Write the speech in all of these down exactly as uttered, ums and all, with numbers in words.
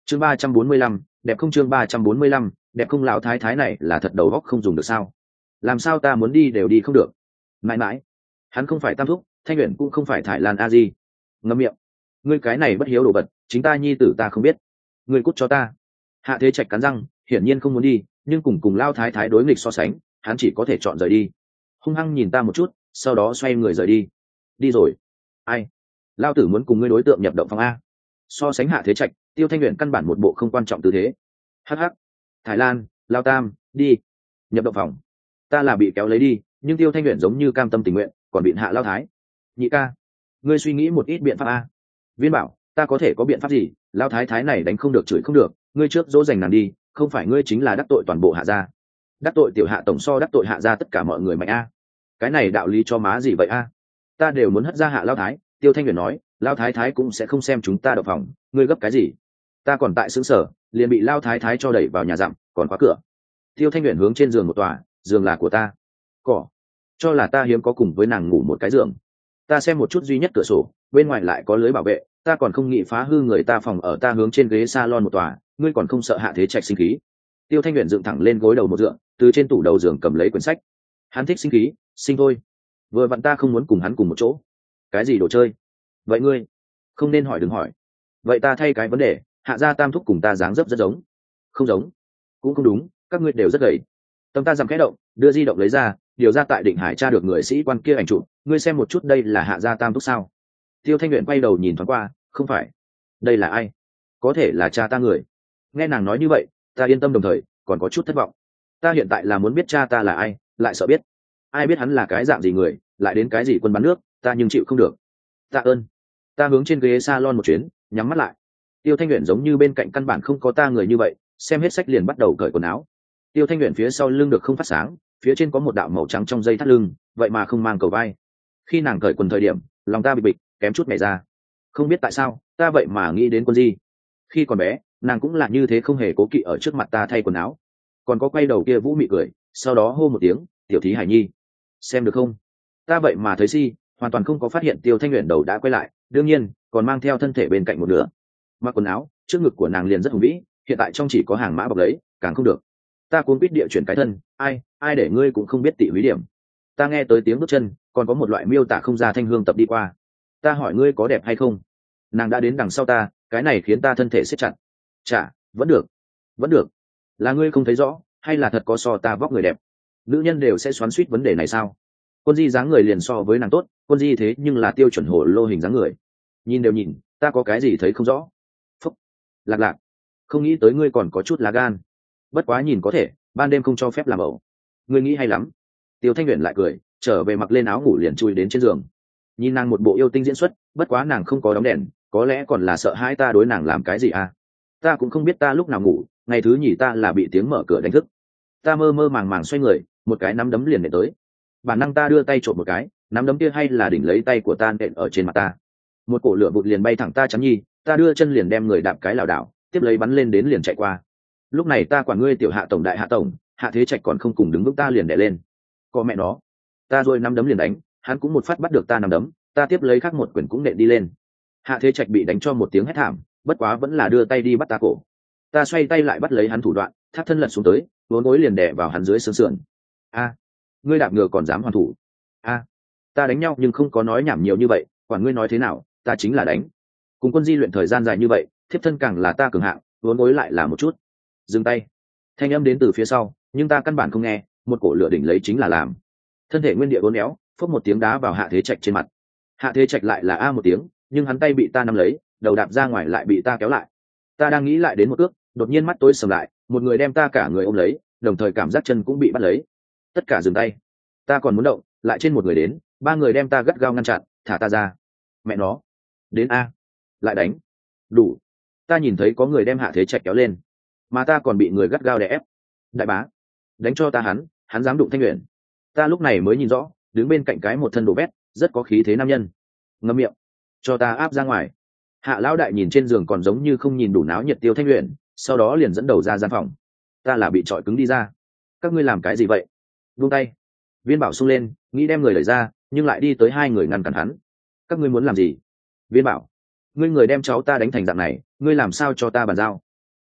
chương ba trăm bốn mươi lăm đẹp không, chương ba trăm bốn mươi lăm đẹp không. Lão thái thái này là thật đầu óc không dùng được sao? Làm sao ta muốn đi đều đi không được? Mãi mãi, hắn không phải Tam Thúc, Thanh Uyển cũng không phải Thải Lan a di. Ngậm miệng, ngươi cái này bất hiếu đồ vật, chính ta nhi tử ta không biết. Ngươi cút cho ta. Hạ Thế Trạch cắn răng, hiển nhiên không muốn đi, nhưng cùng cùng Lão thái thái đối nghịch so sánh, hắn chỉ có thể chọn rời đi. Hung hăng nhìn ta một chút, sau đó xoay người rời đi. Đi rồi. Ai? Lão tử muốn cùng ngươi đối tượng nhập động phòng a. So sánh Hạ Thế Trạch, Tiêu Thanh Uyển căn bản một bộ không quan trọng tư thế. Hắc hắc. Thái Lan, Lao Tam, đi. Nhập động phòng. Ta là bị kéo lấy đi, nhưng Tiêu Thanh Uyển giống như cam tâm tình nguyện, còn bị Hạ Lao Thái. Nhị ca, ngươi suy nghĩ một ít biện pháp a. Viên Bảo, ta có thể có biện pháp gì? Lao Thái thái này đánh không được chửi không được, ngươi trước dỗ dành nàng đi, không phải ngươi chính là đắc tội toàn bộ Hạ gia. Đắc tội tiểu Hạ tổng so đắc tội Hạ gia tất cả mọi người mạnh a. Cái này đạo lý cho má gì vậy a? Ta đều muốn hất ra Hạ Lao Thái. Tiêu Thanh Uyển nói, Lao Thái thái cũng sẽ không xem chúng ta động phòng, ngươi gấp cái gì? Ta còn tại xứ sở, liền bị Lao Thái thái cho đẩy vào nhà dặm, còn khóa cửa. Tiêu Thanh Uyển hướng trên giường một tòa, giường là của ta. Cỏ, cho là ta hiếm có cùng với nàng ngủ một cái giường. Ta xem một chút duy nhất cửa sổ, bên ngoài lại có lưới bảo vệ, ta còn không nghĩ phá hư người ta phòng ở. Ta hướng trên ghế salon một tòa, ngươi còn không sợ Hạ Thế Trạch sinh khí? Tiêu Thanh Uyển dựng thẳng lên gối đầu một dựa, từ trên tủ đầu giường cầm lấy quyển sách. Hắn thích sinh khí, sinh thôi. Vừa vặn ta không muốn cùng hắn cùng một chỗ. Cái gì đồ chơi? Vậy ngươi không nên hỏi, đừng hỏi. Vậy ta thay cái vấn đề, Hạ gia Tam Thúc cùng ta dáng dấp rất giống. Không giống. Cũng không đúng, các ngươi đều rất gầy. Tâm ta dằm khẽ động, đưa di động lấy ra, điều ra tại Định Hải tra được người sĩ quan kia ảnh chụp, ngươi xem một chút, đây là Hạ gia Tam Thúc sao? Tiêu Thanh Uyển quay đầu nhìn thoáng qua, không phải. Đây là ai? Có thể là cha ta người. Nghe nàng nói như vậy, ta yên tâm, đồng thời còn có chút thất vọng. Ta hiện tại là muốn biết cha ta là ai, lại sợ biết. Ai biết hắn là cái dạng gì người, lại đến cái gì quân bắn nước, ta nhưng chịu không được. Tạ ơn. Ta hướng trên ghế salon một chuyến, nhắm mắt lại. Tiêu Thanh Uyển giống như bên cạnh căn bản không có ta người như vậy, xem hết sách liền bắt đầu cởi quần áo. Tiêu Thanh Uyển phía sau lưng được không phát sáng, phía trên có một đạo màu trắng trong dây thắt lưng, vậy mà không mang cầu vai. Khi nàng cởi quần thời điểm, lòng ta bị bịch, kém chút nhảy ra. Không biết tại sao, ta vậy mà nghĩ đến Quân Di. Khi còn bé, nàng cũng là như thế, không hề cố kỵ ở trước mặt ta thay quần áo. Còn có quay đầu kia vũ mị cười, sau đó hô một tiếng, "Tiểu thí Hải Nhi, xem được không?" Ta vậy mà thấy si, hoàn toàn không có phát hiện Tiêu Thanh Uyển đầu đã quay lại, đương nhiên, còn mang theo thân thể bên cạnh một nửa. Mặc quần áo, trước ngực của nàng liền rất hùng vĩ, hiện tại trong chỉ có hàng mã bọc lấy, càng không được. Ta cuốn quýt địa chuyển cái thân, ai, ai để ngươi cũng không biết tị húy điểm. Ta nghe tới tiếng bước chân, còn có một loại miêu tả không ra thanh hương tập đi qua. Ta hỏi ngươi có đẹp hay không, nàng đã đến đằng sau ta, cái này khiến ta thân thể siết chặt. Chả, vẫn được, vẫn được. Là ngươi không thấy rõ, hay là thật có so ta vóc người đẹp? Nữ nhân đều sẽ xoắn xuýt vấn đề này sao? Quân Di dáng người liền so với nàng tốt, Quân Di thế nhưng là tiêu chuẩn hồ lô hình dáng người. Nhìn đều nhìn, ta có cái gì thấy không rõ? Phúc, lạc lạc, không nghĩ tới ngươi còn có chút lá gan. Bất quá nhìn có thể, ban đêm không cho phép làm ẩu. Ngươi nghĩ hay lắm. Tiêu Thanh Uyển lại cười, trở về mặc lên áo ngủ liền chui đến trên giường. Nhìn nàng một bộ yêu tinh diễn xuất, bất quá nàng không có đóng đèn, có lẽ còn là sợ hai ta đối nàng làm cái gì à? Ta cũng không biết ta lúc nào ngủ, ngày thứ nhì ta là bị tiếng mở cửa đánh thức. Ta mơ mơ màng màng xoay người, một cái nắm đấm liền nện tới. Bản năng ta đưa tay trộm một cái, nắm đấm kia hay là đỉnh lấy tay của ta nện ở trên mặt ta. Một cổ lửa bụt liền bay thẳng ta chắn nhi, ta đưa chân liền đem người đạp cái lảo đảo, tiếp lấy bắn lên đến liền chạy qua. Lúc này ta quản ngươi tiểu Hạ tổng đại Hạ tổng, Hạ Thế Trạch còn không cùng đứng vững, ta liền đè lên. Có mẹ nó, ta rồi nắm đấm liền đánh, hắn cũng một phát bắt được ta nắm đấm, ta tiếp lấy khác một quyền cũng nện đi lên. Hạ Thế Trạch bị đánh cho một tiếng hét thảm, bất quá vẫn là đưa tay đi bắt ta cổ. Ta xoay tay lại bắt lấy hắn thủ đoạn, thắt thân lật xuống tới, vốn gối liền đè vào hắn dưới xương sườn. A, ngươi đạp ngựa còn dám hoàn thủ? A, ta đánh nhau nhưng không có nói nhảm nhiều như vậy, quản ngươi nói thế nào, ta chính là đánh. Cùng Quân Di luyện thời gian dài như vậy, thiếp thân càng là ta cường hạng, vốn gối lại là một chút. Dừng tay. Thanh âm đến từ phía sau, nhưng ta căn bản không nghe, một cổ lửa đỉnh lấy chính là làm. Thân thể nguyên địa uốn éo, phốc một tiếng đá vào Hạ Thế Trạch trên mặt. Hạ Thế Trạch lại là a một tiếng, nhưng hắn tay bị ta nắm lấy, đầu đạp ra ngoài lại bị ta kéo lại. Ta đang nghĩ lại đến một ước, đột nhiên mắt tối sầm lại, một người đem ta cả người ôm lấy, đồng thời cảm giác chân cũng bị bắt lấy. Tất cả dừng tay. Ta còn muốn động, lại trên một người đến, ba người đem ta gắt gao ngăn chặn, thả ta ra. Mẹ nó, đến a, lại đánh. Đủ. Ta nhìn thấy có người đem Hạ Thế Trạch kéo lên, mà ta còn bị người gắt gao đè ép. Đại bá, đánh cho ta hắn, hắn dám đụng Thanh Uyển. Ta lúc này mới nhìn rõ, đứng bên cạnh cái một thân đồ vét, rất có khí thế nam nhân. Ngậm miệng, cho ta áp ra ngoài. Hạ lão đại nhìn trên giường còn giống như không nhìn đủ náo nhiệt Tiêu Thanh Uyển, sau đó liền dẫn đầu ra gian phòng. Ta là bị trọi cứng đi ra. Các ngươi làm cái gì vậy? Buông tay. Viên Bảo xung lên, nghĩ đem người đẩy ra, nhưng lại đi tới hai người ngăn cản hắn. Các ngươi muốn làm gì? Viên Bảo, ngươi người đem cháu ta đánh thành dạng này, ngươi làm sao cho ta bàn giao?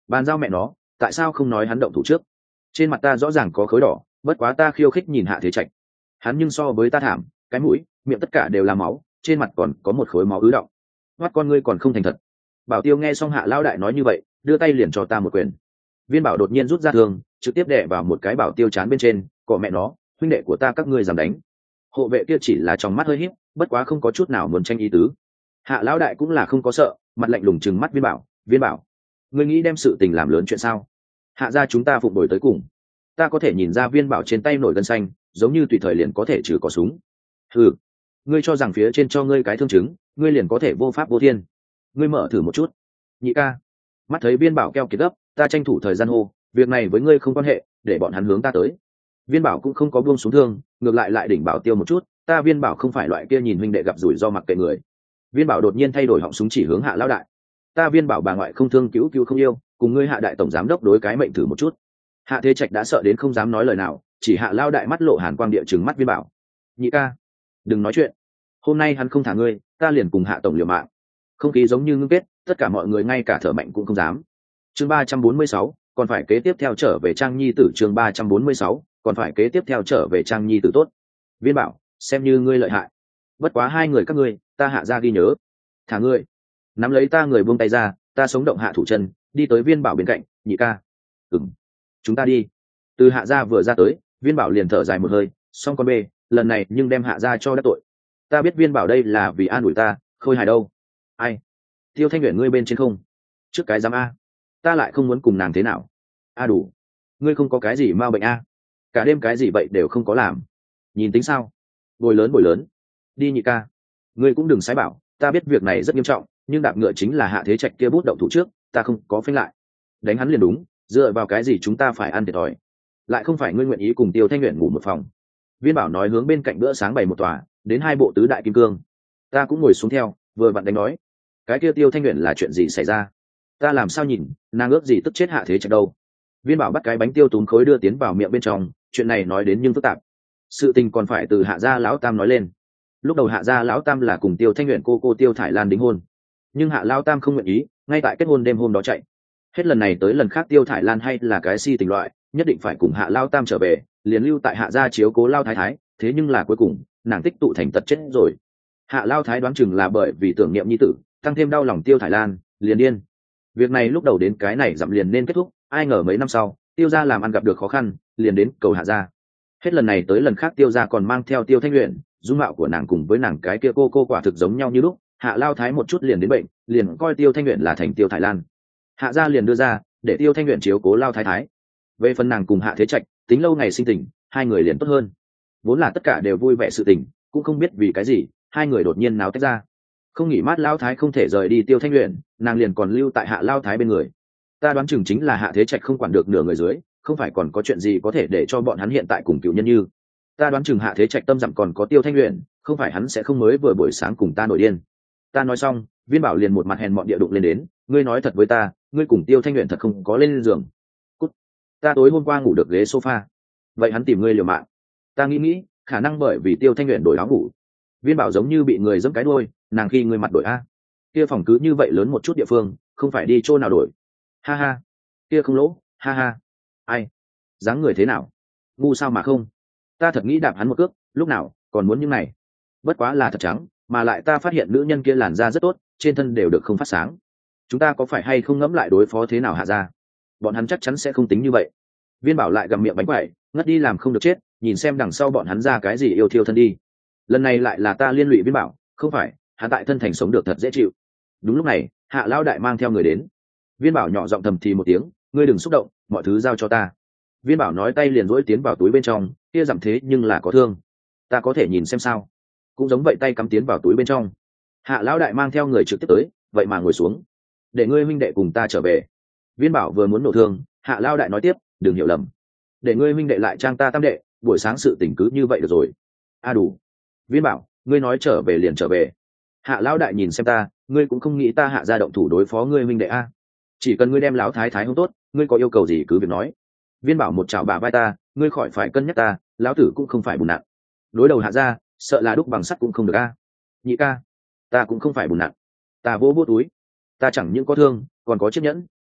Bàn giao mẹ nó, tại sao không nói hắn động thủ trước? Trên mặt ta rõ ràng có khối đỏ, bất quá ta khiêu khích nhìn Hạ Thế Trạch. Hắn nhưng so với ta thảm, cái mũi, miệng tất cả đều là máu, trên mặt còn có một khối máu ứ đọng. Mắt con ngươi còn không thành thật. Bảo Tiêu nghe xong Hạ lão đại nói như vậy, đưa tay liền cho ta một quyền. Viên Bảo đột nhiên rút ra thương, trực tiếp đè vào một cái Bảo Tiêu chán bên trên, cọ mẹ nó, huynh đệ của ta các ngươi dám đánh. Hộ vệ kia chỉ là trong mắt hơi híp, bất quá không có chút nào muốn tranh ý tứ. Hạ lão đại cũng là không có sợ, mặt lạnh lùng trừng mắt Viên Bảo, Viên Bảo, ngươi nghĩ đem sự tình làm lớn chuyện sao? Hạ gia chúng ta phụng đổi tới cùng. Ta có thể nhìn ra Viên Bảo trên tay nổi gân xanh, giống như tùy thời liền có thể trừ cò súng. Ừ, ngươi cho rằng phía trên cho ngươi cái thương chứng, ngươi liền có thể vô pháp vô thiên? Ngươi mở thử một chút. Nhị ca, mắt thấy Viên Bảo keo kiệt gấp, ta tranh thủ thời gian hô, việc này với ngươi không quan hệ, để bọn hắn hướng ta tới. Viên Bảo cũng không có buông xuống thương, ngược lại lại đỉnh Bảo Tiêu một chút, ta Viên Bảo không phải loại kia nhìn huynh đệ gặp rủi ro mặc kệ người. Viên Bảo đột nhiên thay đổi họng súng chỉ hướng Hạ lão đại. Ta Viên Bảo bà ngoại không thương cứu cứu không yêu, cùng ngươi Hạ đại tổng giám đốc đối cái mệnh thử một chút. Hạ Thế Trạch đã sợ đến không dám nói lời nào, chỉ Hạ lão đại mắt lộ hàn quang địa trừng mắt Viên Bảo. Nhị ca, đừng nói chuyện, hôm nay hắn không thả ngươi, ta liền cùng Hạ tổng liều mạng. Không khí giống như ngưng kết, tất cả mọi người ngay cả thở mạnh cũng không dám. Chương ba trăm bốn mươi sáu, còn phải kế tiếp theo trở về Trang Nhi tử. Chương ba trăm bốn mươi sáu, còn phải kế tiếp theo trở về Trang Nhi tử. Tốt, Viên Bảo, xem như ngươi lợi hại, bất quá hai người các ngươi ta Hạ ra ghi nhớ. Thả ngươi. Nắm lấy ta người buông tay ra, ta sống động hạ thủ chân, đi tới Viên Bảo bên cạnh. Nhị ca, ừm, chúng ta đi. Từ Hạ gia vừa ra tới, Viên Bảo liền thở dài một hơi, xong con bê, lần này nhưng đem Hạ gia cho đắc tội. Ta biết Viên Bảo đây là vì an ủi ta, Khôi Hài đâu? Ai? Tiêu Thanh Uyển ngươi bên trên không? Trước cái dám a, ta lại không muốn cùng nàng thế nào. A đủ, ngươi không có cái gì ma bệnh a, cả đêm cái gì vậy đều không có làm, nhìn tính sao? Bồi lớn bồi lớn, đi nhị ca, ngươi cũng đừng sái bảo, ta biết việc này rất nghiêm trọng, nhưng đạp ngựa chính là Hạ Thế Trạch kia bút động thủ trước, ta không có phanh lại, đánh hắn liền đúng, dựa vào cái gì chúng ta phải ăn thiệt thòi? Lại không phải ngươi nguyện ý cùng Tiêu Thanh Uyển ngủ một phòng. Viên Bảo nói hướng bên cạnh bữa sáng bày một tòa, đến hai bộ tứ đại kim cương, ta cũng ngồi xuống theo, vừa vặn đánh nói, cái kia Tiêu Thanh Uyển là chuyện gì xảy ra? Ta làm sao nhìn, nàng ước gì tức chết Hạ Thế Trạch đâu? Viên Bảo bắt cái bánh tiêu túm khối đưa tiến vào miệng bên trong, chuyện này nói đến nhưng phức tạp, sự tình còn phải từ Hạ gia lão tam nói lên. Lúc đầu Hạ gia lão tam là cùng Tiêu Thanh Uyển cô cô Tiêu Thải Lan đính hôn, nhưng Hạ lão tam không nguyện ý, ngay tại kết hôn đêm hôm đó chạy. Hết lần này tới lần khác Tiêu Thải Lan hay là cái si tình loại, nhất định phải cùng Hạ lão tam trở về, liền lưu tại Hạ gia chiếu cố lao thái thái, thế nhưng là cuối cùng nàng tích tụ thành tật chết rồi. Hạ lao thái đoán chừng là bởi vì tưởng niệm nhi tử, tăng thêm đau lòng Tiêu Thải Lan, liền điên. Việc này lúc đầu đến cái này dặm liền nên kết thúc, ai ngờ mấy năm sau Tiêu gia làm ăn gặp được khó khăn, liền đến cầu Hạ gia. Hết lần này tới lần khác Tiêu gia còn mang theo Tiêu Thanh Uyển, dung mạo của nàng cùng với nàng cái kia cô cô quả thực giống nhau như lúc. Hạ lao thái một chút liền đến bệnh, liền coi Tiêu Thanh Uyển là thành Tiêu Thải Lan. Hạ gia liền đưa ra để Tiêu Thanh Uyển chiếu cố lao thái thái. Về phần nàng cùng Hạ Thế Trạch, tính lâu ngày sinh tình, hai người liền tốt hơn. Vốn là tất cả đều vui vẻ sự tình, cũng không biết vì cái gì, hai người đột nhiên náo tách ra. Không nghỉ mát lao thái không thể rời đi Tiêu Thanh Uyển, nàng liền còn lưu tại Hạ lao thái bên người. Ta đoán chừng chính là Hạ Thế Trạch không quản được nửa người dưới, không phải còn có chuyện gì có thể để cho bọn hắn hiện tại cùng cựu nhân như. Ta đoán chừng Hạ Thế Trạch tâm dặm còn có Tiêu Thanh Uyển, không phải hắn sẽ không mới vừa buổi sáng cùng ta nổi điên. Ta nói xong, Viên Bảo liền một mặt hèn mọn địa đụng lên đến, ngươi nói thật với ta, ngươi cùng Tiêu Thanh Uyển thật không có lên giường? Cút. Ta tối hôm qua ngủ được ghế sofa. Vậy hắn tìm ngươi liều mạng? Ta nghĩ nghĩ, khả năng bởi vì Tiêu Thanh Uyển đổi áo ngủ. Viên Bảo giống như bị người giẫm cái đuôi, nàng khi ngươi mặt đổi a, kia phòng cứ như vậy lớn một chút địa phương, không phải đi chỗ nào đổi? Ha ha, kia không lỗ, ha ha. Ai, dáng người thế nào, ngu sao mà không? Ta thật nghĩ đạp hắn một cước, lúc nào còn muốn những này. Bất quá là thật trắng, mà lại ta phát hiện nữ nhân kia làn da rất tốt, trên thân đều được không phát sáng. Chúng ta có phải hay không ngẫm lại đối phó thế nào Hạ gia? Bọn hắn chắc chắn sẽ không tính như vậy. Viên Bảo lại gặm miệng bánh quẩy, ngất đi làm không được chết, nhìn xem đằng sau bọn hắn ra cái gì yêu thiêu thân đi. Lần này lại là ta liên lụy Viên Bảo, không phải, hắn tại thân thành sống được thật dễ chịu. Đúng lúc này, Hạ lão đại mang theo người đến. Viên Bảo nhỏ giọng thầm thì một tiếng, ngươi đừng xúc động, mọi thứ giao cho ta. Viên Bảo nói tay liền rỗi tiến vào túi bên trong, kia giảm thế nhưng là có thương, ta có thể nhìn xem sao? Cũng giống vậy tay cắm tiến vào túi bên trong. Hạ lão đại mang theo người trực tiếp tới, vậy mà ngồi xuống, để ngươi huynh đệ cùng ta trở về. Viên Bảo vừa muốn nổ thương, Hạ lão đại nói tiếp, đừng hiểu lầm, để ngươi huynh đệ lại trang ta tam đệ, buổi sáng sự tình cứ như vậy được rồi. A đủ. Viên Bảo, ngươi nói trở về liền trở về. Hạ lão đại nhìn xem ta, ngươi cũng không nghĩ ta Hạ ra động thủ đối phó ngươi huynh đệ a? Chỉ cần ngươi đem lão thái thái không tốt, ngươi có yêu cầu gì cứ việc nói. Viên Bảo một chảo bà vai ta, ngươi khỏi phải cân nhắc ta, lão tử cũng không phải bùn nặng. Đối đầu Hạ ra, sợ là đúc bằng sắt cũng không được a. Nhị ca, ta cũng không phải bùn nặng, ta vỗ vỗ túi, ta chẳng những có thương, còn có chiếc nhẫn,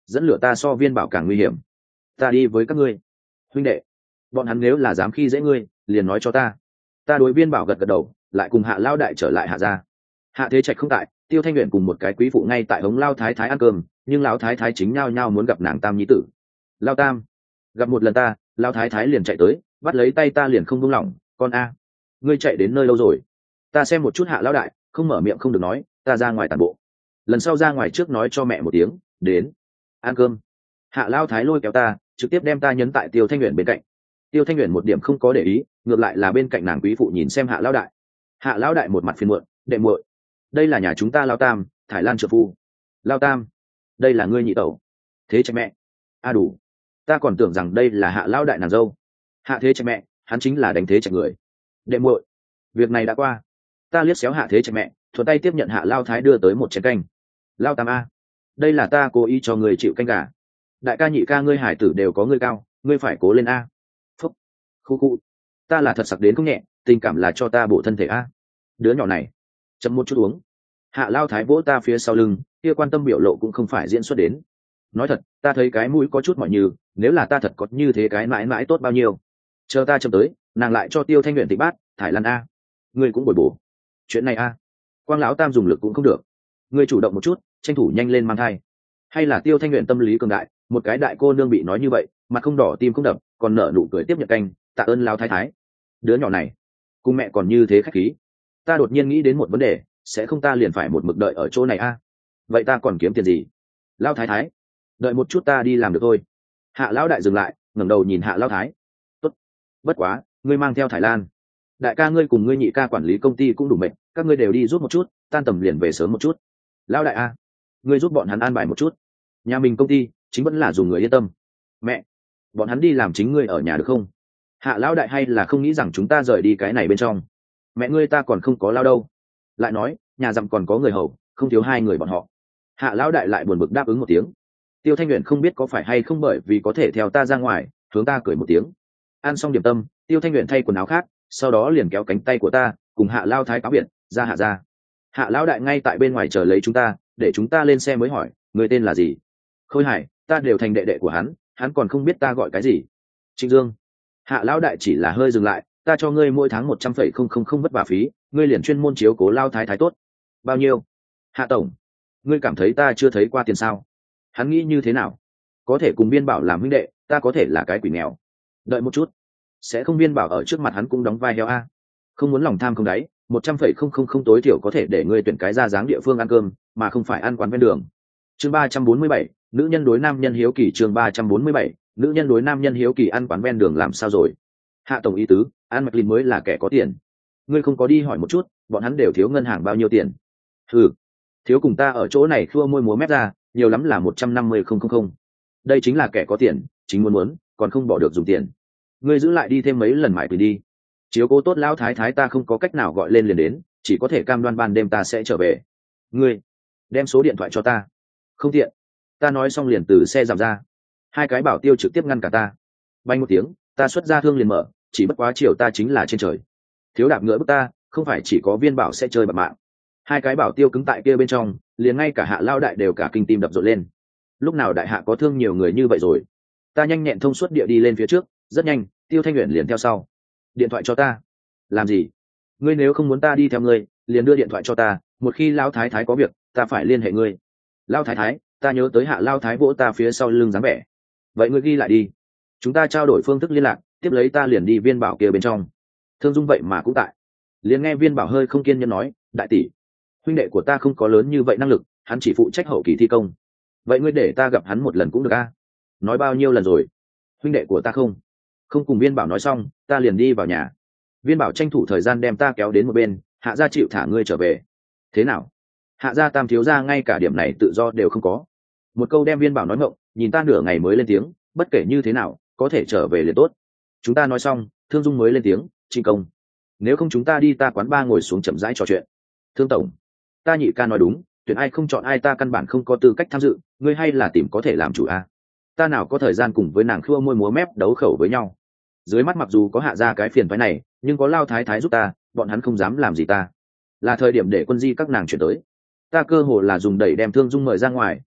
dẫn lửa ta so viên bảo càng nguy hiểm. Ta đi với các ngươi. Huynh đệ, bọn hắn nếu là dám khi dễ ngươi liền nói cho ta. Ta đối viên bảo gật gật đầu, lại cùng hạ lao đại trở lại hạ gia. Hạ thế trạch không tại, Tiêu Thanh Uyển cùng một cái quý phụ ngay tại hống lao thái thái ăn cơm, nhưng lão thái thái chính nhao nhao muốn gặp nàng tam nhi tử. Lao tam, gặp một lần ta, lao thái thái liền chạy tới, bắt lấy tay ta liền không buông lỏng. Con a, ngươi chạy đến nơi lâu rồi? Ta xem một chút hạ lão đại, không mở miệng không được nói, ta ra ngoài tản bộ. Lần sau ra ngoài trước nói cho mẹ một tiếng, đến ăn cơm. Hạ lao thái lôi kéo ta, trực tiếp đem ta nhấn tại Tiêu Thanh Uyển bên cạnh. Tiêu Thanh Uyển một điểm không có để ý, ngược lại là bên cạnh nàng quý phụ nhìn xem hạ lão đại. Hạ lão đại một mặt phiền muộn, đệ muội, đây là nhà chúng ta lao tam, Thái Lan trợ phu. Lao tam, đây là ngươi nhị tẩu. Thế Trạch mẹ. A đủ, ta còn tưởng rằng đây là hạ lão đại nàng dâu. Hạ Thế Trạch mẹ, hắn chính là đánh Thế Trạch người. Đệ muội, việc này đã qua. Ta liếc xéo Hạ Thế Trạch mẹ, thuận tay tiếp nhận hạ lao thái đưa tới một chén canh. Lao tam a, đây là ta cố ý cho người chịu canh gà. Đại ca nhị ca ngươi hải tử đều có ngươi cao, ngươi phải cố lên a. Phúc, khu khu, ta là thật sặc đến không nhẹ, tình cảm là cho ta bổ thân thể a. Đứa nhỏ này, chậm một chút uống. Hạ lao thái vỗ ta phía sau lưng, kia quan tâm biểu lộ cũng không phải diễn xuất đến. Nói thật, ta thấy cái mũi có chút mỏi như, nếu là ta thật có như thế cái mãi mãi tốt bao nhiêu. Chờ ta chậm tới, nàng lại cho Tiêu Thanh Uyển tịch bát, Thải Lan a, ngươi cũng bồi bổ. Chuyện này a, quang lão tam dùng lực cũng không được, ngươi chủ động một chút, tranh thủ nhanh lên mang thai. Hay là Tiêu Thanh Uyển tâm lý cường đại, một cái đại cô nương bị nói như vậy, mặt không đỏ tim không đập, còn nở nụ cười tiếp nhận canh, tạ ơn lao thái thái. Đứa nhỏ này, cùng mẹ còn như thế khách khí. Ta đột nhiên nghĩ đến một vấn đề, sẽ không ta liền phải một mực đợi ở chỗ này a? Vậy ta còn kiếm tiền gì? Lao thái thái, đợi một chút ta đi làm được thôi. Hạ lão đại dừng lại, ngẩng đầu nhìn hạ lao thái. Tốt, bất quá, ngươi mang theo Thái Lan. Đại ca ngươi cùng ngươi nhị ca quản lý công ty cũng đủ mệt, các ngươi đều đi giúp một chút, tan tầm liền về sớm một chút. Lao đại a, ngươi giúp bọn hắn an bài một chút. Nhà mình công ty chính vẫn là dùng người yên tâm. Mẹ, bọn hắn đi làm chính ngươi ở nhà được không? Hạ lão đại hay là không nghĩ rằng chúng ta rời đi cái này bên trong. Mẹ ngươi ta còn không có lao đâu. Lại nói, nhà dặm còn có người hầu, không thiếu hai người bọn họ. Hạ lão đại lại buồn bực đáp ứng một tiếng. Tiêu Thanh Uyển không biết có phải hay không bởi vì có thể theo ta ra ngoài, hướng ta cười một tiếng. Ăn xong điểm tâm, Tiêu Thanh Uyển thay quần áo khác, sau đó liền kéo cánh tay của ta, cùng hạ lao thái cáo biệt, ra hạ ra. Hạ lão đại ngay tại bên ngoài chờ lấy chúng ta, để chúng ta lên xe mới hỏi, người tên là gì? Khôi Hải, ta đều thành đệ đệ của hắn, hắn còn không biết ta gọi cái gì. Trịnh Dương. Hạ lão đại chỉ là hơi dừng lại, ta cho ngươi mỗi tháng một trăm phẩy không không không vất vả phí, ngươi liền chuyên môn chiếu cố lao thái thái tốt. Bao nhiêu? Hạ tổng, ngươi cảm thấy ta chưa thấy qua tiền sao? Hắn nghĩ như thế nào? Có thể cùng Viên Bảo làm huynh đệ, ta có thể là cái quỷ nghèo. Đợi một chút, sẽ không Viên Bảo ở trước mặt hắn cũng đóng vai heo a? Không muốn lòng tham không đáy, một trăm phẩy không không không tối thiểu có thể để ngươi tuyển cái ra dáng địa phương ăn cơm, mà không phải ăn quán ven đường. Chương ba trăm bốn mươi bảy, nữ nhân đối nam nhân hiếu kỳ. Chương ba trăm bốn mươi bảy, nữ nhân đối nam nhân hiếu kỳ. Ăn quán ven đường làm sao rồi? Hạ tổng ý tứ, An Mạch Linh mới là kẻ có tiền. Ngươi không có đi hỏi một chút, bọn hắn đều thiếu ngân hàng bao nhiêu tiền? Ừ, thiếu cùng ta ở chỗ này khua môi múa mép ra, nhiều lắm là một trăm năm mươi không không không. Đây chính là kẻ có tiền, chính muốn muốn, còn không bỏ được dùng tiền. Ngươi giữ lại đi thêm mấy lần mãi tùy đi. Chiếu cố tốt lão thái thái ta không có cách nào gọi lên liền đến, chỉ có thể cam đoan ban đêm ta sẽ trở về. Ngươi đem số điện thoại cho ta. Không tiện. Ta nói xong liền từ xe giảm ra. Hai cái bảo tiêu trực tiếp ngăn cả ta. Bay một tiếng, ta xuất ra thương liền mở, chỉ bất quá chiều ta chính là trên trời. Thiếu đạp ngựa bức ta, không phải chỉ có Viên Bảo sẽ chơi bạc mạng. Hai cái bảo tiêu cứng tại kia bên trong, liền ngay cả hạ lao đại đều cả kinh tim đập rộn lên. Lúc nào đại hạ có thương nhiều người như vậy rồi? Ta nhanh nhẹn thông suốt địa đi lên phía trước, rất nhanh, Tiêu Thanh Uyển liền theo sau. Điện thoại cho ta. Làm gì? Ngươi nếu không muốn ta đi theo ngươi, liền đưa điện thoại cho ta, một khi lao thái thái có việc, ta phải liên hệ ngươi. Lao thái thái, ta nhớ tới hạ lao thái vỗ ta phía sau lưng dáng vẻ. Vậy ngươi ghi lại đi. Chúng ta trao đổi phương thức liên lạc, tiếp lấy ta liền đi Viên Bảo kia bên trong. Thương Dung vậy mà cũng tại. Liền nghe Viên Bảo hơi không kiên nhẫn nói, đại tỷ, huynh đệ của ta không có lớn như vậy năng lực, hắn chỉ phụ trách hậu kỳ thi công. Vậy ngươi để ta gặp hắn một lần cũng được a? Nói bao nhiêu lần rồi? Huynh đệ của ta không không cùng Viên Bảo nói xong, ta liền đi vào nhà. Viên Bảo tranh thủ thời gian đem ta kéo đến một bên, hạ gia chịu thả ngươi trở về. Thế nào? Hạ gia tam thiếu gia ngay cả điểm này tự do đều không có. Một câu đem Viên Bảo nói ngộng, nhìn ta nửa ngày mới lên tiếng, bất kể như thế nào, có thể trở về liền tốt. Chúng ta nói xong, Thương Dung mới lên tiếng, Trịnh công, nếu không chúng ta đi ta quán ba ngồi xuống chậm rãi trò chuyện. Thương tổng, ta nhị ca nói đúng, tuyển ai không chọn ai, ta căn bản không có tư cách tham dự, ngươi hay là tìm có thể làm chủ a. Ta nào có thời gian cùng với nàng khua môi múa mép đấu khẩu với nhau. Dưới mắt mặc dù có hạ ra cái phiền phái này, nhưng có lao thái thái giúp ta, bọn hắn không dám làm gì ta. Là thời điểm để quân di các nàng chuyển tới. Ta cơ hồ là dùng đẩy đem Thương Dung mời ra ngoài,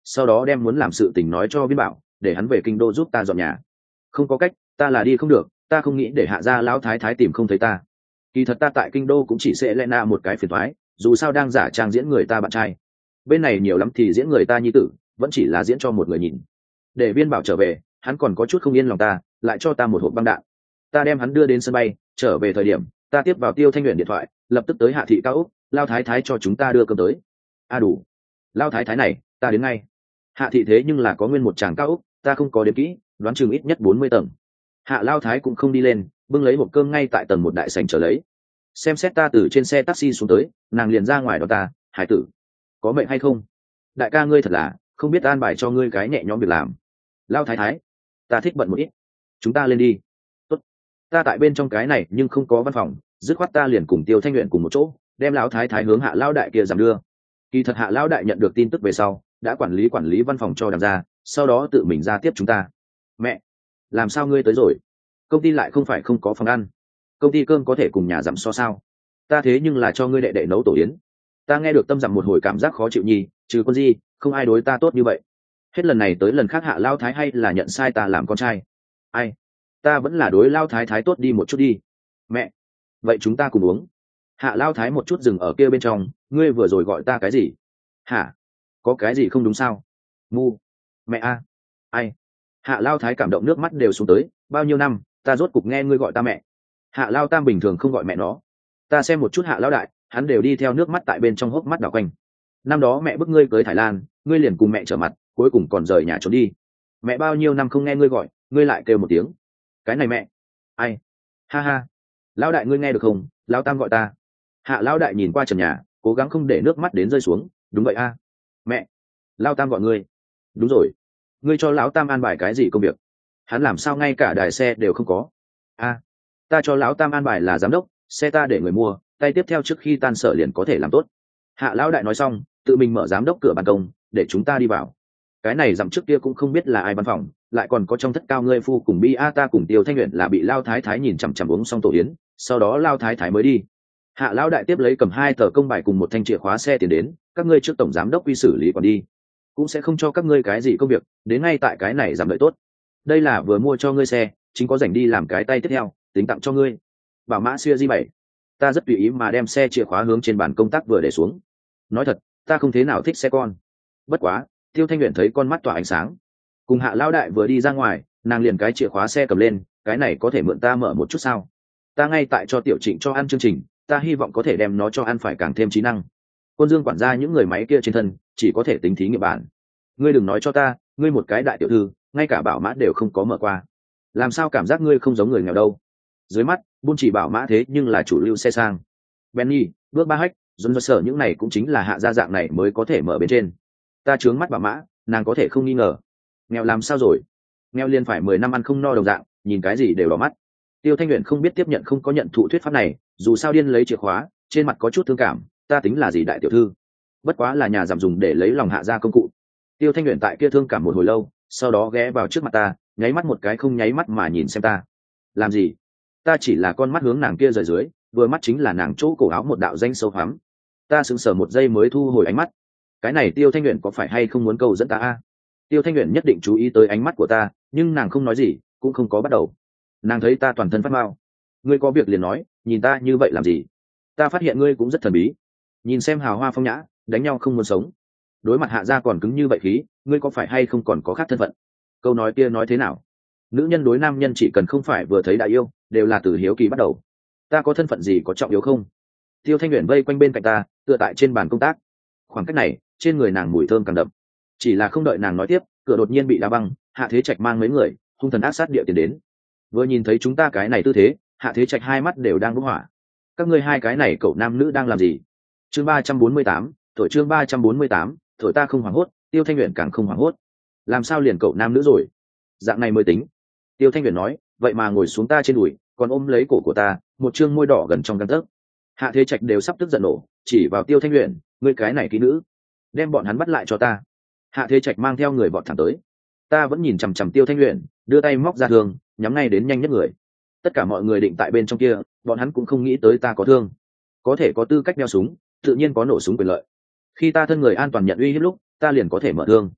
sau đó đem muốn làm sự tình nói cho viên bảo, để hắn về kinh đô giúp ta dọn nhà. Không có cách, ta là đi không được, ta không nghĩ để hạ gia lão thái thái tìm không thấy ta. Kỳ thật ta tại kinh đô cũng chỉ sẽ lẽ na một cái phiền thoái, dù sao đang giả trang diễn người ta bạn trai, bên này nhiều lắm thì diễn người ta nhi tử, vẫn chỉ là diễn cho một người nhìn. Để viên bảo trở về, hắn còn có chút không yên lòng ta, lại cho ta một hộp băng đạn. Ta đem hắn đưa đến sân bay, trở về thời điểm ta tiếp vào Tiêu Thanh Huyền điện thoại, lập tức tới hạ thị cao úc, lao thái thái cho chúng ta đưa cơm tới. A à đủ, lao thái thái này ta đến ngay. Hạ thị thế nhưng là có nguyên một tràng cao úc, ta không có đếm kỹ, đoán chừng ít nhất bốn mươi tầng. Hạ lao thái cũng không đi lên, bưng lấy hộp cơm ngay tại tầng một đại sảnh trở lấy. Xem xét ta từ trên xe taxi xuống tới, nàng liền ra ngoài đó ta, hải tử, có mệnh hay không? Đại ca ngươi thật là không biết an bài cho ngươi cái nhẹ nhõm việc làm. Lao thái thái, ta thích bận một ít, chúng ta lên đi. Tốt, ta tại bên trong cái này nhưng không có văn phòng, dứt khoát ta liền cùng Tiêu Thanh Huyền cùng một chỗ, đem lão thái thái hướng hạ lao đại kia giảm đưa. Kỳ thật hạ lao đại nhận được tin tức về sau, đã quản lý quản lý văn phòng cho đằng ra, sau đó tự mình ra tiếp chúng ta. Mẹ, làm sao ngươi tới rồi? Công ty lại không phải không có phòng ăn, công ty cơm có thể cùng nhà giảm so sao? Ta thế nhưng là cho ngươi đệ đệ nấu tổ yến. Ta nghe được tâm dặm một hồi cảm giác khó chịu nhi, trừ con gì không ai đối ta tốt như vậy. Hết lần này tới lần khác hạ lao thái hay là nhận sai ta làm con trai. Ai, ta vẫn là đối lao thái thái tốt đi một chút đi. Mẹ, vậy chúng ta cùng uống. Hạ lao thái một chút dừng ở kia bên trong, ngươi vừa rồi gọi ta cái gì? Hả, có cái gì không đúng sao? Ngu, mẹ a. Ai? Hạ lao thái cảm động nước mắt đều xuống tới, bao nhiêu năm ta rốt cục nghe ngươi gọi ta mẹ. Hạ lao tam bình thường không gọi mẹ nó. Ta xem một chút hạ lao đại, hắn đều đi theo nước mắt tại bên trong hốc mắt đảo quanh. Năm đó mẹ bức ngươi cưới Thái Lan, ngươi liền cùng mẹ trở mặt, cuối cùng còn rời nhà trốn đi. Mẹ bao nhiêu năm không nghe ngươi gọi, ngươi lại kêu một tiếng. Cái này mẹ. Ai? Ha ha. Lão đại ngươi nghe được không? Lão tam gọi ta. Hạ lão đại nhìn qua trần nhà, cố gắng không để nước mắt đến rơi xuống. Đúng vậy a. Mẹ. Lão tam gọi ngươi. Đúng rồi. Ngươi cho lão tam an bài cái gì công việc? Hắn làm sao ngay cả đài xe đều không có? A. Ta cho lão tam an bài là giám đốc, xe ta để người mua, tay tiếp theo trước khi tan sở liền có thể làm tốt. Hạ lão đại nói xong, tự mình mở giám đốc cửa ban công để chúng ta đi vào. Cái này dặm trước kia cũng không biết là ai văn phòng, lại còn có trong thất cao ngươi phu cùng bi a ta cùng Tiêu Thanh Huyền là bị lao thái thái nhìn chằm chằm uống xong tổ yến, sau đó lao thái thái mới đi. Hạ lão đại tiếp lấy cầm hai tờ công bài cùng một thanh chìa khóa xe tiền đến, các ngươi trước tổng giám đốc quy xử lý còn đi, cũng sẽ không cho các ngươi cái gì công việc, đến ngay tại cái này giảm đợi tốt. Đây là vừa mua cho ngươi xe, chính có rảnh đi làm cái tay tiếp theo, tính tặng cho ngươi. Bảo mã xưa di bảy. Ta rất tùy ý mà đem xe chìa khóa hướng trên bàn công tác vừa để xuống. Nói thật, ta không thế nào thích xe con. Bất quá, Tiêu Thanh Huyền thấy con mắt tỏa ánh sáng. Cùng hạ lão đại vừa đi ra ngoài, nàng liền cái chìa khóa xe cầm lên, cái này có thể mượn ta mở một chút sao? Ta ngay tại cho Tiểu Trịnh cho ăn chương trình, ta hy vọng có thể đem nó cho ăn phải càng thêm trí năng. Quân Dương quản gia những người máy kia trên thân, chỉ có thể tính thí nghiệm bản. Ngươi đừng nói cho ta, ngươi một cái đại tiểu thư, ngay cả bảo mã đều không có mở qua. Làm sao cảm giác ngươi không giống người nghèo đâu? Dưới mắt, buôn chỉ bảo mã thế nhưng là chủ lưu xe sang. Benny, bước ba hách, dồn dơ sở những này cũng chính là hạ gia dạng này mới có thể mở bên trên. Ta trướng mắt bảo mã, nàng có thể không nghi ngờ. Nghèo làm sao rồi? Nghèo liền phải mười năm ăn không no đồng dạng, nhìn cái gì đều đỏ mắt. Tiêu Thanh Huyền không biết tiếp nhận không có nhận thụ thuyết pháp này, dù sao điên lấy chìa khóa, trên mặt có chút thương cảm, ta tính là gì đại tiểu thư? Bất quá là nhà giảm dùng để lấy lòng hạ gia công cụ. Tiêu Thanh Huyền tại kia thương cảm một hồi lâu, sau đó ghé vào trước mặt ta, nháy mắt một cái không nháy mắt mà nhìn xem ta. Làm gì? Ta chỉ là con mắt hướng nàng kia rời dưới, vừa mắt chính là nàng chỗ cổ áo một đạo danh sâu hoắm. Ta sững sờ một giây mới thu hồi ánh mắt. Cái này Tiêu Thanh Huyền có phải hay không muốn câu dẫn ta a? Tiêu Thanh Huyền nhất định chú ý tới ánh mắt của ta, nhưng nàng không nói gì, cũng không có bắt đầu. Nàng thấy ta toàn thân phát mao. Ngươi có việc liền nói, nhìn ta như vậy làm gì? Ta phát hiện ngươi cũng rất thần bí. Nhìn xem hào hoa phong nhã, đánh nhau không muốn sống. Đối mặt hạ gia còn cứng như vậy khí, ngươi có phải hay không còn có khác thân phận? Câu nói kia nói thế nào? Nữ nhân đối nam nhân chỉ cần không phải vừa thấy đã yêu, đều là từ hiếu kỳ bắt đầu. Ta có thân phận gì có trọng yếu không? Tiêu Thanh Huyền vây quanh bên cạnh ta, tựa tại trên bàn công tác. Khoảng cách này, trên người nàng mùi thơm càng đậm. Chỉ là không đợi nàng nói tiếp, cửa đột nhiên bị đá văng, Hạ Thế Trạch mang mấy người, hung thần ác sát địa tiền đến. Vừa nhìn thấy chúng ta cái này tư thế, Hạ Thế Trạch hai mắt đều đang bốc hỏa. Các ngươi hai cái này cậu nam nữ đang làm gì? Chương ba trăm bốn mươi tám, thổi chương ba trăm bốn mươi tám, thổi ta không hoảng hốt, Tiêu Thanh Huyền càng không hoảng hốt. Làm sao liền cậu nam nữ rồi? Dạng này mới tính. Tiêu Thanh Huyền nói, vậy mà ngồi xuống ta trên đùi, còn ôm lấy cổ của ta, một trương môi đỏ gần trong gang tấc. Hạ Thế Trạch đều sắp tức giận nổ, chỉ vào Tiêu Thanh Huyền, ngươi cái này kỹ nữ, đem bọn hắn bắt lại cho ta. Hạ Thế Trạch mang theo người bọn thẳng tới. Ta vẫn nhìn chằm chằm Tiêu Thanh Huyền, đưa tay móc ra thương, nhắm ngay đến nhanh nhất người. Tất cả mọi người định tại bên trong kia, bọn hắn cũng không nghĩ tới ta có thương, có thể có tư cách đeo súng, tự nhiên có nổ súng quyền lợi. Khi ta thân người an toàn nhận uy hiếp lúc, ta liền có thể mở thương.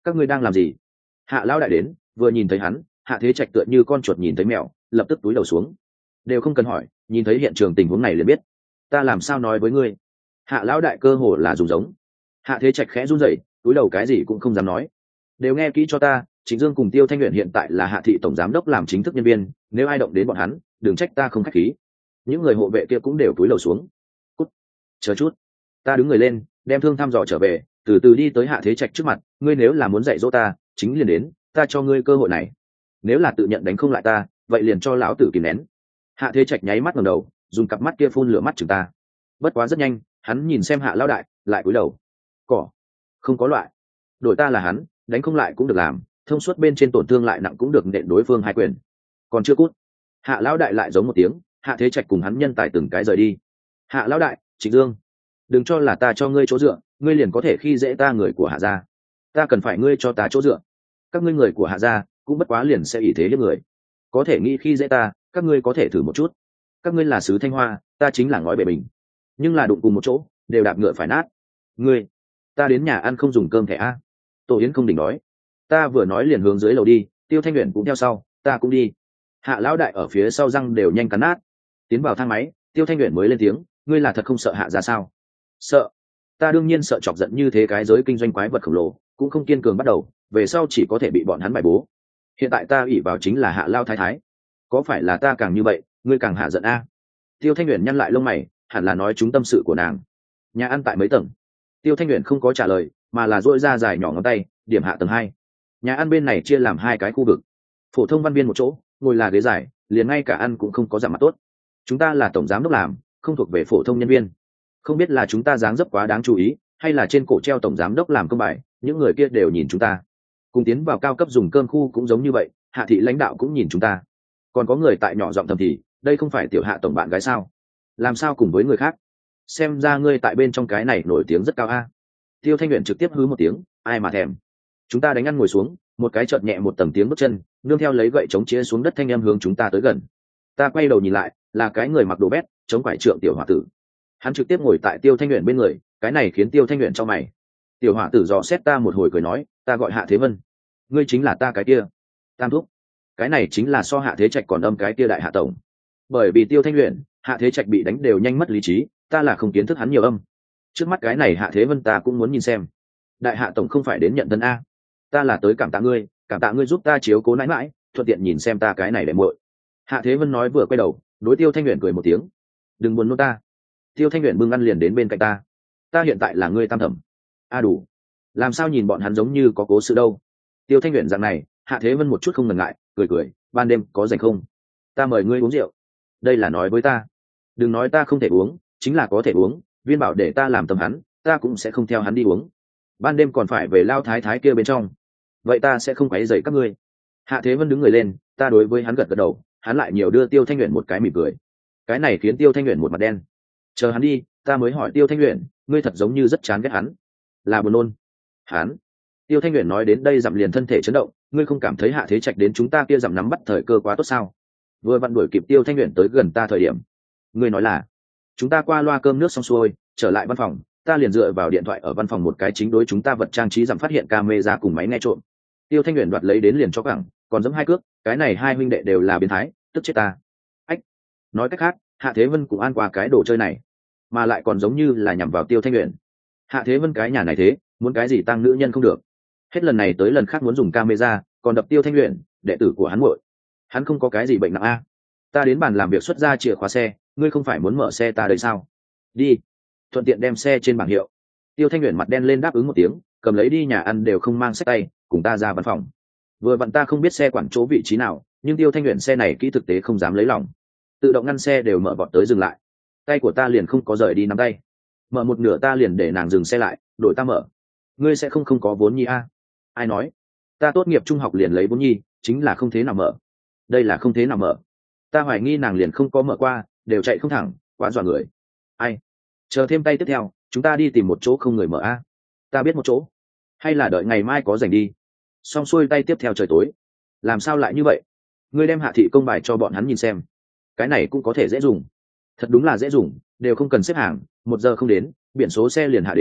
các ngươi đang làm gì? Hạ lão đại đến, vừa nhìn thấy hắn, Hạ Thế Trạch tựa như con chuột nhìn thấy mèo, lập tức túi đầu xuống. Đều không cần hỏi, nhìn thấy hiện trường tình huống này liền biết. Ta làm sao nói với ngươi? Hạ lão đại cơ hồ là dùng giống. Hạ Thế Trạch khẽ run rẩy, túi đầu cái gì cũng không dám nói. Đều nghe kỹ cho ta, Trịnh Dương cùng Tiêu Thanh Luyện hiện tại là Hạ thị tổng giám đốc làm chính thức nhân viên, nếu ai động đến bọn hắn, đừng trách ta không khách khí. Những người hộ vệ kia cũng đều túi đầu xuống. Cút, chờ chút. Ta đứng người lên, đem thương thăm dò trở về, từ từ đi tới Hạ Thế Trạch trước mặt. Ngươi nếu là muốn dạy dỗ ta, chính liền đến, ta cho ngươi cơ hội này. Nếu là tự nhận đánh không lại ta, vậy liền cho lão tử kìm nén. Hạ Thế Trạch nháy mắt ngẩng đầu, dùng cặp mắt kia phun lửa mắt chừng ta. Bất quá rất nhanh, hắn nhìn xem Hạ lão đại, lại cúi đầu. Cỏ, không có loại. Đổi ta là hắn, đánh không lại cũng được làm, thông suốt bên trên tổn thương lại nặng cũng được nện đối phương hai quyền. Còn chưa cút. Hạ lão đại lại giống một tiếng, Hạ Thế Trạch cùng hắn nhân tài từng cái rời đi. Hạ lão đại, Trịnh Dương, đừng cho là ta cho ngươi chỗ dựa, ngươi liền có thể khi dễ ta người của Hạ gia. Ta cần phải ngươi cho ta chỗ dựa. Các ngươi người của Hạ gia cũng bất quá liền sẽ ỷ thế hiếp người. Có thể nghĩ khi dễ ta, các ngươi có thể thử một chút. Các ngươi là sứ Thanh Hoa, ta chính là ngói bể bình, nhưng là đụng cùng một chỗ, đều đạp ngựa phải nát. Ngươi, ta đến nhà ăn không dùng cơm thẻ a. Tổ Yến không đỉnh nói. Ta vừa nói liền hướng dưới lầu đi, Tiêu Thanh Luyện cũng theo sau, ta cũng đi. Hạ lão đại ở phía sau răng đều nhanh cắn nát. Tiến vào thang máy, Tiêu Thanh Luyện mới lên tiếng, ngươi là thật không sợ Hạ ra sao? Sợ. Ta đương nhiên sợ chọc giận như thế cái giới kinh doanh quái vật khổng lồ, cũng không kiên cường bắt đầu, về sau chỉ có thể bị bọn hắn bài bố. Hiện tại ta ủy vào chính là Hạ lao thái thái, có phải là ta càng như vậy, ngươi càng hạ giận a? Tiêu Thanh Luyện nhăn lại lông mày, hẳn là nói chúng tâm sự của nàng. Nhà ăn tại mấy tầng? Tiêu Thanh Luyện không có trả lời, mà là duỗi ra dài nhỏ ngón tay, điểm hạ tầng hai. Nhà ăn bên này chia làm hai cái khu vực, phổ thông văn viên một chỗ, ngồi là ghế dài, liền ngay cả ăn cũng không có giảm mặt tốt. Chúng ta là tổng giám đốc làm, không thuộc về phổ thông nhân viên. Không biết là chúng ta dáng dấp quá đáng chú ý, hay là trên cổ treo tổng giám đốc làm công bài, những người kia đều nhìn chúng ta. Cùng tiến vào cao cấp dùng cơm khu cũng giống như vậy, Hạ thị lãnh đạo cũng nhìn chúng ta. Còn có người tại nhỏ giọng thầm thì, đây không phải tiểu Hạ tổng bạn gái sao? Làm sao cùng với người khác? Xem ra ngươi tại bên trong cái này nổi tiếng rất cao a. Tiêu Thanh Luyện trực tiếp hứ một tiếng, ai mà thèm. Chúng ta đánh ăn ngồi xuống, một cái chợt nhẹ một tầng tiếng bước chân, nương theo lấy gậy chống chĩa xuống đất thanh em hướng chúng ta tới gần. Ta quay đầu nhìn lại, là cái người mặc đồ bét, chống quải trượng tiểu hỏa tử. Hắn trực tiếp ngồi tại Tiêu Thanh Luyện bên người, cái này khiến Tiêu Thanh Luyện cho mày. Tiểu hỏa tử dò xét ta một hồi cười nói, ta gọi Hạ Thế Vân. Ngươi chính là ta cái kia. Tam thúc. Cái này chính là so Hạ Thế Trạch còn âm cái kia đại hạ tổng. Bởi vì Tiêu Thanh Luyện, Hạ Thế Trạch bị đánh đều nhanh mất lý trí, ta là không kiến thức hắn nhiều âm. Trước mắt cái này Hạ Thế Vân ta cũng muốn nhìn xem. Đại hạ tổng không phải đến nhận thân a. Ta là tới cảm tạ ngươi, cảm tạ ngươi giúp ta chiếu cố nãi mãi, thuận tiện nhìn xem ta cái này để muội. Hạ Thế Vân nói vừa quay đầu, đối Tiêu Thanh Luyện cười một tiếng. Đừng buồn nôn ta. Tiêu Thanh Luyện bưng ăn liền đến bên cạnh ta. Ta hiện tại là ngươi tam thẩm. A đủ. Làm sao nhìn bọn hắn giống như có cố sự đâu? Tiêu Thanh Luyện dạng này, Hạ Thế Vân một chút không ngần ngại, cười cười, ban đêm có rảnh không? Ta mời ngươi uống rượu. Đây là nói với ta. Đừng nói ta không thể uống, chính là có thể uống, Viên bảo để ta làm tầm hắn, ta cũng sẽ không theo hắn đi uống. Ban đêm còn phải về lao thái thái kia bên trong. Vậy ta sẽ không quấy rầy các ngươi. Hạ Thế Vân đứng người lên, ta đối với hắn gật gật đầu, hắn lại nhiều đưa Tiêu Thanh Luyện một cái mỉm cười. Cái này khiến Tiêu Thanh Luyện một mặt đen. Chờ hắn đi, ta mới hỏi Tiêu Thanh Luyện, ngươi thật giống như rất chán ghét hắn. Là buồn nôn. Hắn. Tiêu Thanh Luyện nói đến đây dặm liền thân thể chấn động, ngươi không cảm thấy Hạ Thế Trạch đến chúng ta kia dặm nắm bắt thời cơ quá tốt sao? Vừa vặn đuổi kịp Tiêu Thanh Luyện tới gần ta thời điểm. Ngươi nói là, chúng ta qua loa cơm nước xong xuôi, trở lại văn phòng, ta liền dựa vào điện thoại ở văn phòng một cái chính đối chúng ta vật trang trí dặm phát hiện camera cùng máy nghe trộm. Tiêu Thanh Luyện đoạt lấy đến liền cho cẳng, còn giẫm hai cước, cái này hai huynh đệ đều là biến thái, tức chết ta. Ách. Nói cách khác, Hạ Thế Vân cũng ăn qua cái đồ chơi này, mà lại còn giống như là nhằm vào Tiêu Thanh Luyện. Hạ Thế Vân cái nhà này thế, muốn cái gì tăng nữ nhân không được. Hết lần này tới lần khác muốn dùng camera, còn đập Tiêu Thanh Luyện, đệ tử của hắn muội. Hắn không có cái gì bệnh nặng a. Ta đến bàn làm việc xuất ra chìa khóa xe, ngươi không phải muốn mở xe ta đấy sao? Đi. Thuận tiện đem xe trên bảng hiệu. Tiêu Thanh Luyện mặt đen lên đáp ứng một tiếng, cầm lấy đi nhà ăn đều không mang xách tay, cùng ta ra văn phòng. Vừa vặn ta không biết xe quản chỗ vị trí nào, nhưng Tiêu Thanh Luyện xe này kỹ thực tế không dám lấy lòng, tự động ngăn xe đều mở vọt tới dừng lại. Tay của ta liền không có rời đi nắm tay, mở một nửa ta liền để nàng dừng xe lại, đổi ta mở. Ngươi sẽ không không có vốn nhi a? Ai nói? Ta tốt nghiệp trung học liền lấy vốn nhi, chính là không thế nào mở. Đây là không thế nào mở. Ta hoài nghi nàng liền không có mở qua, đều chạy không thẳng, quá dọa người. Ai? Chờ thêm tay tiếp theo, chúng ta đi tìm một chỗ không người mở a. Ta biết một chỗ. Hay là đợi ngày mai có rảnh đi. Xong xuôi tay tiếp theo trời tối. Làm sao lại như vậy? Ngươi đem Hạ thị công bài cho bọn hắn nhìn xem. Cái này cũng có thể dễ dùng. Thật đúng là dễ dùng, đều không cần xếp hàng, một giờ không đến, biển số xe liền hạ đến,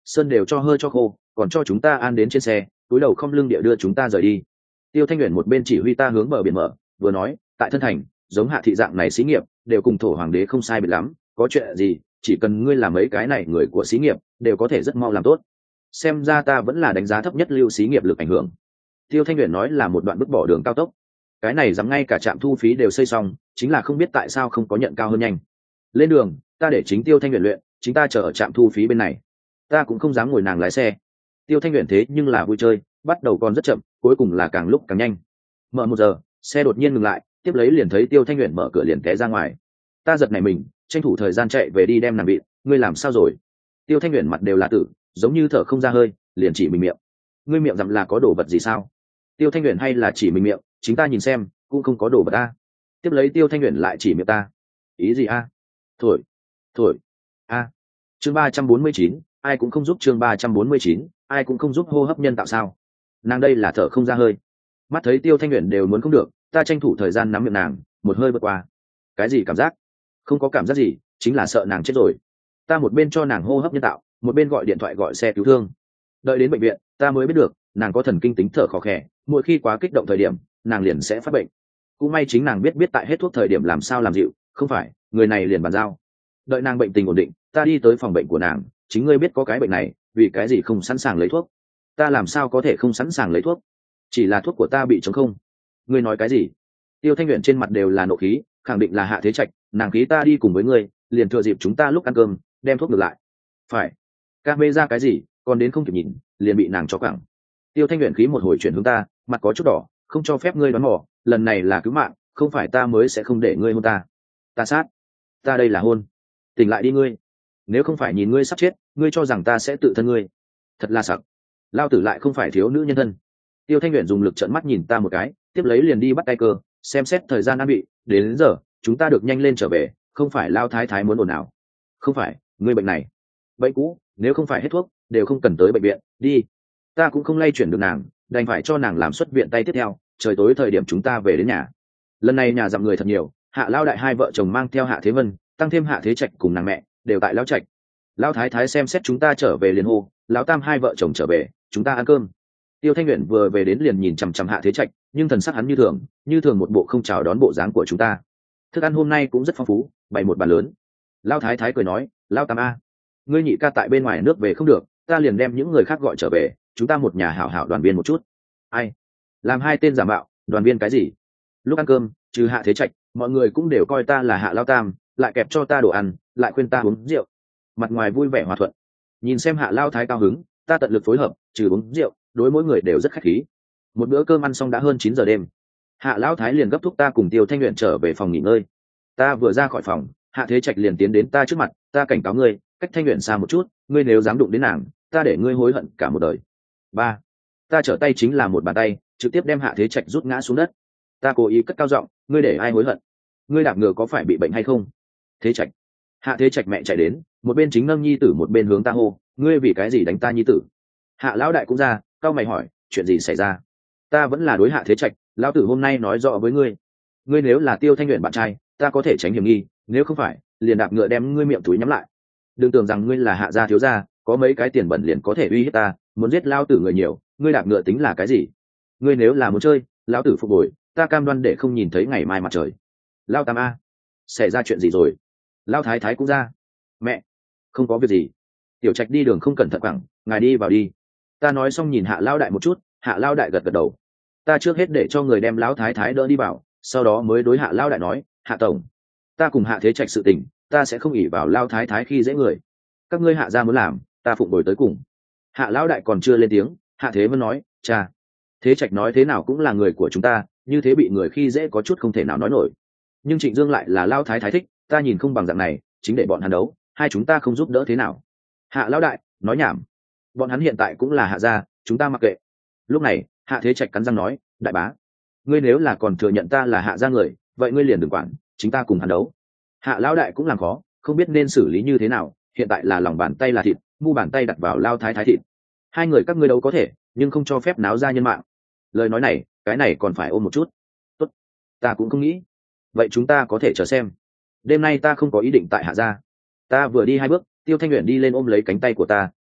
sơn đều cho hơi cho khô, còn cho chúng ta an đến trên xe, túi đầu không lưng địa đưa chúng ta rời đi. Tiêu Thanh Uyển một bên chỉ huy ta hướng bờ biển mở, vừa nói, tại thân thành, giống Hạ thị dạng này xí nghiệp, đều cùng thổ hoàng đế không sai biệt lắm, có chuyện gì, chỉ cần ngươi làm mấy cái này người của xí nghiệp, đều có thể rất mau làm tốt. Xem ra ta vẫn là đánh giá thấp nhất lưu xí nghiệp lực ảnh hưởng. Tiêu Thanh Uyển nói là một đoạn bước bỏ đường cao tốc. Cái này dám ngay cả trạm thu phí đều xây xong, chính là không biết tại sao không có nhận cao hơn nhanh. Lên đường, ta để chính Tiêu Thanh Uyển luyện, chính ta chờ ở trạm thu phí bên này. Ta cũng không dám ngồi nàng lái xe. Tiêu Thanh Uyển thế nhưng là vui chơi, bắt đầu còn rất chậm, cuối cùng là càng lúc càng nhanh. Mở một giờ, xe đột nhiên ngừng lại, tiếp lấy liền thấy Tiêu Thanh Uyển mở cửa liền té ra ngoài. Ta giật nảy mình, tranh thủ thời gian chạy về đi đem nàng bị, ngươi làm sao rồi? Tiêu Thanh Uyển mặt đều là tử, giống như thở không ra hơi, liền chỉ mình miệng. Ngươi miệng dặm là có đồ vật gì sao? Tiêu Thanh Uyển hay là chỉ mình miệng, chính ta nhìn xem, cũng không có đồ vật ta. Tiếp lấy Tiêu Thanh Uyển lại chỉ miệng ta. Ý gì a? Thổi, thổi, a. Chương ba trăm bốn mươi chín, ai cũng không giúp. Chương ba trăm bốn mươi chín, ai cũng không giúp. Hô hấp nhân tạo sao? Nàng đây là thở không ra hơi. Mắt thấy Tiêu Thanh Uyển đều muốn không được, ta tranh thủ thời gian nắm miệng nàng, một hơi vượt qua. Cái gì cảm giác? Không có cảm giác gì, chính là sợ nàng chết rồi. Ta một bên cho nàng hô hấp nhân tạo, một bên gọi điện thoại gọi xe cứu thương. Đợi đến bệnh viện, ta mới biết được nàng có thần kinh tính thở khó khè, mỗi khi quá kích động thời điểm nàng liền sẽ phát bệnh. Cũng may chính nàng biết biết tại hết thuốc thời điểm làm sao làm dịu, không phải người này liền bàn giao. Đợi nàng bệnh tình ổn định, ta đi tới phòng bệnh của nàng, chính ngươi biết có cái bệnh này, vì cái gì không sẵn sàng lấy thuốc? Ta làm sao có thể không sẵn sàng lấy thuốc? Chỉ là thuốc của ta bị trống không. Ngươi nói cái gì? Tiêu Thanh Uyển trên mặt đều là nộ khí, khẳng định là Hạ Thế Trạch, nàng khí ta đi cùng với ngươi, liền thừa dịp chúng ta lúc ăn cơm, đem thuốc ngược lại. Phải. Ca mê ra cái gì, còn đến không kịp nhìn, liền bị nàng cho quẳng. Tiêu Thanh Uyển khí một hồi chuyển hướng ta, mặt có chút đỏ, không cho phép ngươi đoán mò, lần này là cứu mạng, không phải ta mới sẽ không để ngươi hôn ta. Ta sát. Ta đây là hôn. Tỉnh lại đi ngươi. Nếu không phải nhìn ngươi sắp chết, ngươi cho rằng ta sẽ tự thân ngươi. Thật là sặc. Lao tử lại không phải thiếu nữ nhân thân. Tiêu Thanh Uyển dùng lực trợn mắt nhìn ta một cái, tiếp lấy liền đi bắt tay cơ, xem xét thời gian an bị, đến, đến giờ, chúng ta được nhanh lên trở về, không phải Lao Thái Thái muốn ồn ào. Không phải, ngươi bệnh này. Bệnh cũ, nếu không phải hết thuốc, đều không cần tới bệnh viện, đi. Ta cũng không lay chuyển được nàng, đành phải cho nàng làm xuất viện tay tiếp theo, trời tối thời điểm chúng ta về đến nhà. Lần này nhà dặm người thật nhiều, Hạ Lao đại hai vợ chồng mang theo Hạ Thế Vân, tăng thêm Hạ Thế Trạch cùng nàng mẹ, đều tại Lao Trạch. Lao Thái Thái xem xét chúng ta trở về liền hô, Lão Tam hai vợ chồng trở về, chúng ta ăn cơm. Tiêu Thanh Uyển vừa về đến liền nhìn chằm chằm Hạ Thế Trạch, nhưng thần sắc hắn như thường, như thường một bộ không chào đón bộ dáng của chúng ta. Thức ăn hôm nay cũng rất phong phú, bày một bàn lớn. Lao Thái Thái cười nói, Lao Tam a, ngươi nhị ca tại bên ngoài nước về không được, ta liền đem những người khác gọi trở về, chúng ta một nhà hảo hảo đoàn viên một chút. Ai? Làm hai tên giả mạo, đoàn viên cái gì? Lúc ăn cơm, trừ Hạ Thế Trạch, mọi người cũng đều coi ta là Hạ Lao Tam, lại kẹp cho ta đồ ăn, lại khuyên ta uống rượu. Mặt ngoài vui vẻ hòa thuận. Nhìn xem Hạ Lao Thái cao hứng, ta tận lực phối hợp, trừ uống rượu, đối mỗi người đều rất khách khí. Một bữa cơm ăn xong đã hơn chín giờ đêm. Hạ Lão Thái liền gấp thúc ta cùng Tiêu Thanh Uyển trở về phòng nghỉ ngơi. Ta vừa ra khỏi phòng, Hạ Thế Trạch liền tiến đến ta trước mặt, ta cảnh cáo ngươi, cách Thanh Uyển xa một chút, ngươi nếu dám đụng đến nàng, ta để ngươi hối hận cả một đời. Ba. Ta trở tay chính là một bàn tay, trực tiếp đem Hạ Thế Trạch rút ngã xuống đất. Ta cố ý cất cao giọng, ngươi để ai hối hận? Ngươi đạp ngựa có phải bị bệnh hay không? Thế Trạch. Hạ Thế Trạch mẹ chạy đến, một bên chính nâng nhi tử một bên hướng ta hô, ngươi vì cái gì đánh ta nhi tử? Hạ Lão đại cũng ra, cao mày hỏi, chuyện gì xảy ra? Ta vẫn là đối Hạ Thế Trạch, lão tử hôm nay nói rõ với ngươi, ngươi nếu là Tiêu Thanh Uyển bạn trai, ta có thể tránh hiểm nghi, nếu không phải, liền đạp ngựa đem ngươi miệng túi nhắm lại. Đừng tưởng rằng ngươi là Hạ gia thiếu gia, có mấy cái tiền bẩn liền có thể uy hiếp ta, muốn giết lão tử người nhiều, ngươi đạp ngựa tính là cái gì? Ngươi nếu là muốn chơi, lão tử phục hồi, ta cam đoan để không nhìn thấy ngày mai mặt trời. Lao Tam a, xảy ra chuyện gì rồi? Lao Thái Thái cũng ra. Mẹ, không có việc gì. Tiểu Trạch đi đường không cẩn thận quẳng, ngài đi vào đi. Ta nói xong nhìn Hạ Lao đại một chút, Hạ Lao đại gật gật đầu. Ta trước hết để cho người đem Lão Thái Thái đỡ đi vào, sau đó mới đối Hạ Lao đại nói, Hạ tổng, ta cùng Hạ Thế Trạch sự tình, ta sẽ không ỷ vào Lao Thái Thái khi dễ người. Các ngươi Hạ gia muốn làm, ta phụng bồi tới cùng. Hạ Lão đại còn chưa lên tiếng, Hạ Thế Vân nói, cha, Thế Trạch nói thế nào cũng là người của chúng ta, như thế bị người khi dễ có chút không thể nào nói nổi. Nhưng Trịnh Dương lại là Lao Thái Thái thích, ta nhìn không bằng dạng này, chính để bọn hắn đấu, hai chúng ta không giúp đỡ thế nào? Hạ Lão đại nói nhảm, bọn hắn hiện tại cũng là Hạ gia, chúng ta mặc kệ. Lúc này Hạ Thế Trạch cắn răng nói, đại bá, ngươi nếu là còn thừa nhận ta là Hạ gia người, vậy ngươi liền đừng quản, chính ta cùng hắn đấu. Hạ Lão đại cũng làm khó, không biết nên xử lý như thế nào, hiện tại là lòng bàn tay là thịt, mu bàn tay đặt vào Lao Thái Thái thịt. Hai người các ngươi đấu có thể, nhưng không cho phép náo ra nhân mạng. Lời nói này, cái này còn phải ôm một chút. Tốt, ta cũng không nghĩ. Vậy chúng ta có thể chờ xem. Đêm nay ta không có ý định tại Hạ gia. Ta vừa đi hai bước, Tiêu Thanh Uyển đi lên ôm lấy cánh tay của ta,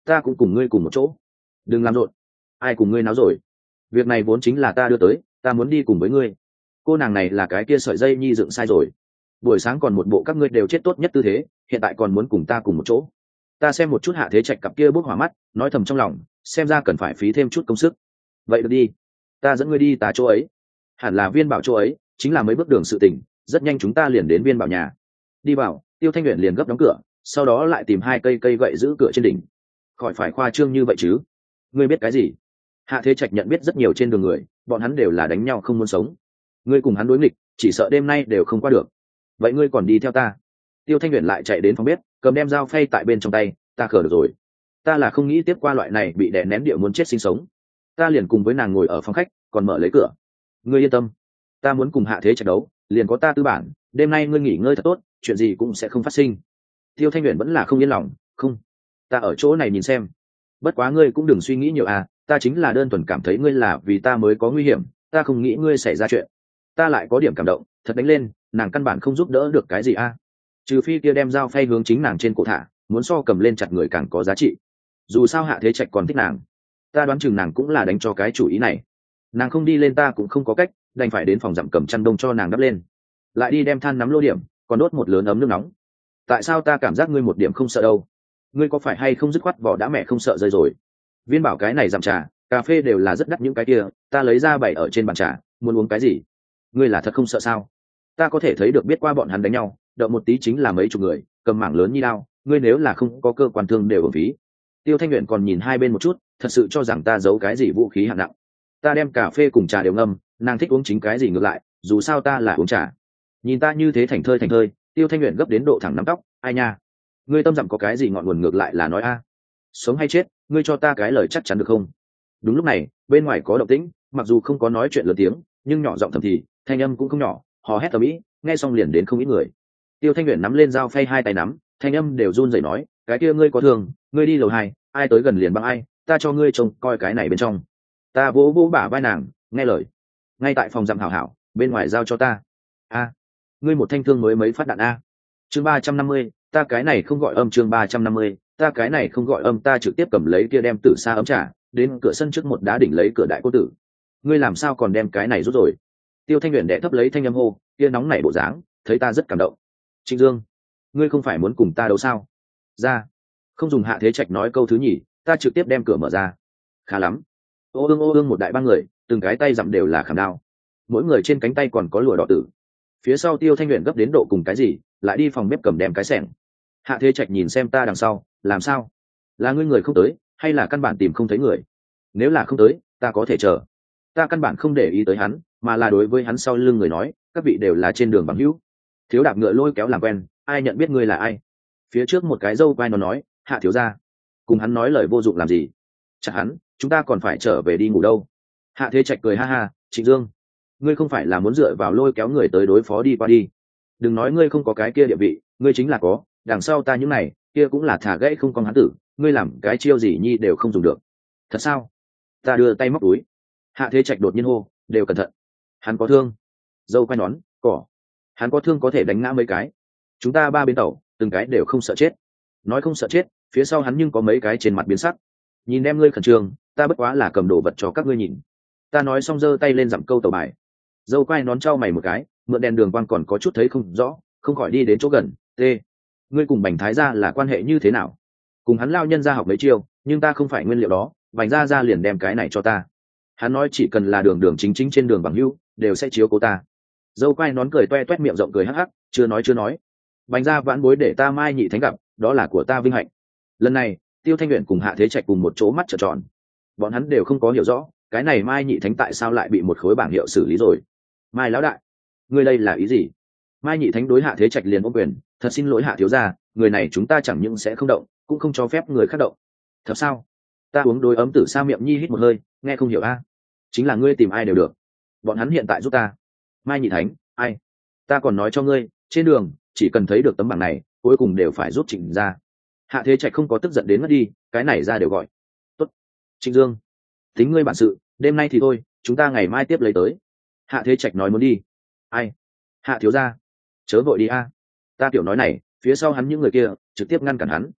ta cũng cùng ngươi cùng một chỗ. Đừng làm rộn. Ai cùng ngươi náo rồi? Việc này vốn chính là ta đưa tới, ta muốn đi cùng với ngươi. Cô nàng này là cái kia sợi dây nhi dựng sai rồi. Buổi sáng còn một bộ các ngươi đều chết tốt nhất tư thế, hiện tại còn muốn cùng ta cùng một chỗ. Ta xem một chút Hạ Thế Trạch cặp kia bốc hỏa mắt, nói thầm trong lòng, xem ra cần phải phí thêm chút công sức. Vậy được đi, ta dẫn ngươi đi tá chỗ ấy. Hẳn là Viên Bảo chỗ ấy, chính là mấy bước đường sự tình, rất nhanh chúng ta liền đến Viên Bảo nhà. Đi vào, Tiêu Thanh Uyển liền gấp đóng cửa, sau đó lại tìm hai cây cây gậy giữ cửa trên đỉnh. Khỏi phải khoa trương như vậy chứ? Ngươi biết cái gì? Hạ Thế Trạch nhận biết rất nhiều trên đường người, bọn hắn đều là đánh nhau không muốn sống. Ngươi cùng hắn đối nghịch, chỉ sợ đêm nay đều không qua được. Vậy ngươi còn đi theo ta? Tiêu Thanh Uyển lại chạy đến phòng bếp, cầm đem dao phay tại bên trong tay. Ta khờ được rồi, ta là không nghĩ tiếp qua loại này bị đè nén địa muốn chết sinh sống. Ta liền cùng với nàng ngồi ở phòng khách, còn mở lấy cửa. Ngươi yên tâm, ta muốn cùng Hạ Thế Trạch đấu, liền có ta tư bản. Đêm nay ngươi nghỉ ngơi thật tốt, chuyện gì cũng sẽ không phát sinh. Tiêu Thanh Uyển vẫn là không yên lòng. Không, ta ở chỗ này nhìn xem. Bất quá ngươi cũng đừng suy nghĩ nhiều à, ta chính là đơn thuần cảm thấy ngươi là vì ta mới có nguy hiểm, ta không nghĩ ngươi xảy ra chuyện. Ta lại có điểm cảm động, thật đánh lên, nàng căn bản không giúp đỡ được cái gì a. À. Trừ phi kia đem dao phay hướng chính nàng trên cổ thả, muốn so cầm lên chặt người càng có giá trị. Dù sao Hạ Thế Trạch còn thích nàng, ta đoán chừng nàng cũng là đánh cho cái chủ ý này. Nàng không đi lên ta cũng không có cách, đành phải đến phòng dặm cầm chăn đông cho nàng đắp lên, lại đi đem than nắm lô điểm, còn đốt một lớn ấm nước nóng. Tại sao ta cảm giác ngươi một điểm không sợ đâu? Ngươi có phải hay không dứt khoát vỏ đã mẹ không sợ rơi rồi? Viên Bảo cái này dặm trà cà phê đều là rất đắt những cái kia, ta lấy ra bày ở trên bàn trà, muốn uống cái gì? Ngươi là thật không sợ sao? Ta có thể thấy được biết qua bọn hắn đánh nhau, động một tí chính là mấy chục người, cầm mảng lớn như đao, ngươi nếu là không có cơ quan thương đều ở phí. Tiêu Thanh Uyển còn nhìn hai bên một chút, thật sự cho rằng ta giấu cái gì vũ khí hạng nặng. Ta đem cà phê cùng trà đều ngâm, nàng thích uống chính cái gì ngược lại, dù sao ta là uống trà. Nhìn ta như thế thành thơi thành thơi, Tiêu Thanh Uyển gấp đến độ thẳng nắm tóc. Ai nha, ngươi tâm dặm có cái gì ngọn nguồn ngược lại là nói a. Sống hay chết, ngươi cho ta cái lời chắc chắn được không? Đúng lúc này, bên ngoài có động tĩnh, mặc dù không có nói chuyện lớn tiếng, nhưng nhỏ giọng thầm thì, thanh âm cũng không nhỏ, hò hét ầm ĩ, nghe xong liền đến không ít người. Tiêu Thanh Uyển nắm lên dao phay hai tay nắm, thanh âm đều run rẩy nói, cái kia ngươi có thường, ngươi đi lầu hai, ai tới gần liền băng ai, ta cho ngươi trông coi cái này bên trong. Ta vỗ vỗ bả vai nàng, nghe lời. Ngay tại phòng dặm hảo hảo, bên ngoài giao cho ta. A, ngươi một thanh thương mới mấy phát đạn a. Chương ba trăm năm mươi, ta cái này không gọi âm chương ba trăm năm mươi, ta cái này không gọi âm, ta trực tiếp cầm lấy kia đem tử sa ấm trà, đến cửa sân trước một đá đỉnh lấy cửa đại cô tử. Ngươi làm sao còn đem cái này rút rồi? Tiêu Thanh Uyển đẻ thấp lấy thanh âm hô, kia nóng nảy bộ dáng, thấy ta rất cảm động. Trịnh Dương, ngươi không phải muốn cùng ta đấu sao? Ra. Không dùng Hạ Thế Trạch nói câu thứ nhì, ta trực tiếp đem cửa mở ra. Khá lắm. Ô ương ô ương một đại ba người, từng cái tay dặm đều là khảm đao. Mỗi người trên cánh tay còn có lụa đỏ tử. Phía sau Tiêu Thanh Uyển gấp đến độ cùng cái gì, lại đi phòng bếp cầm đem cái xẻng. Hạ Thế Trạch nhìn xem ta đằng sau, làm sao? Là ngươi người không tới, hay là căn bản tìm không thấy người? Nếu là không tới, ta có thể chờ. Ta căn bản không để ý tới hắn, mà là đối với hắn sau lưng người nói, các vị đều là trên đường bằng hữu. Thiếu đạp ngựa lôi kéo làm quen, ai nhận biết ngươi là ai? Phía trước một cái dâu quai nó nói, Hạ thiếu gia. Cùng hắn nói lời vô dụng làm gì? Chả hắn, chúng ta còn phải trở về đi ngủ đâu. Hạ Thế Trạch cười ha ha, Trịnh Dương, ngươi không phải là muốn dựa vào lôi kéo người tới đối phó đi qua đi. Đừng nói ngươi không có cái kia địa vị, ngươi chính là có, đằng sau ta những này, kia cũng là thả gãy không con hắn tử, ngươi làm cái chiêu gì nhi đều không dùng được. Thật sao? Ta đưa tay móc túi. Hạ Thế Trạch đột nhiên hô, đều cẩn thận. Hắn có thương. Dâu quai nón, cỏ. Hắn có thương có thể đánh ngã mấy cái. Chúng ta ba bên tàu, từng cái đều không sợ chết. Nói không sợ chết, phía sau hắn nhưng có mấy cái trên mặt biến sắc. Nhìn em ngươi khẩn trương, ta bất quá là cầm đồ vật cho các ngươi nhìn. Ta nói xong giơ tay lên dặm câu tàu bài. Dâu quai nón trao mày một cái, mượn đèn đường quang còn có chút thấy không rõ, không khỏi đi đến chỗ gần. T, ngươi cùng Bành Thái gia là quan hệ như thế nào? Cùng hắn lao nhân ra học mấy chiêu, nhưng ta không phải nguyên liệu đó, Bành gia gia liền đem cái này cho ta. Hắn nói chỉ cần là đường đường chính chính trên đường bằng hữu, đều sẽ chiếu cố ta. Dâu quai nón cười toe toét miệng rộng cười hắc hắc, chưa nói chưa nói. Bành gia vãn bối để ta Mai Nhị Thánh gặp, đó là của ta vinh hạnh. Lần này, Tiêu Thanh Uyển cùng Hạ Thế Trạch cùng một chỗ mắt trợn tròn. Bọn hắn đều không có hiểu rõ, cái này Mai Nhị Thánh tại sao lại bị một khối bảng hiệu xử lý rồi. Mai lão đại, ngươi đây là ý gì? Mai Nhị Thánh đối Hạ Thế Trạch liền ôm quyền, thật xin lỗi Hạ thiếu gia, người này chúng ta chẳng những sẽ không động, cũng không cho phép người khác động. Thật sao? Ta uống đôi ấm tử sa miệng nhi hít một hơi, nghe không hiểu a. Chính là ngươi tìm ai đều được. Bọn hắn hiện tại giúp ta. Mai Nhị Thánh, ai? Ta còn nói cho ngươi, trên đường chỉ cần thấy được tấm bảng này, cuối cùng đều phải giúp Trịnh ra. Hạ Thế Trạch không có tức giận đến mất đi, cái này ra đều gọi. Tốt. Trịnh Dương, tính ngươi bản sự, đêm nay thì thôi, chúng ta ngày mai tiếp lấy tới. Hạ Thế Trạch nói muốn đi. Ai? Hạ thiếu gia, chớ vội đi a. Ta tiểu nói này, phía sau hắn những người kia trực tiếp ngăn cản hắn.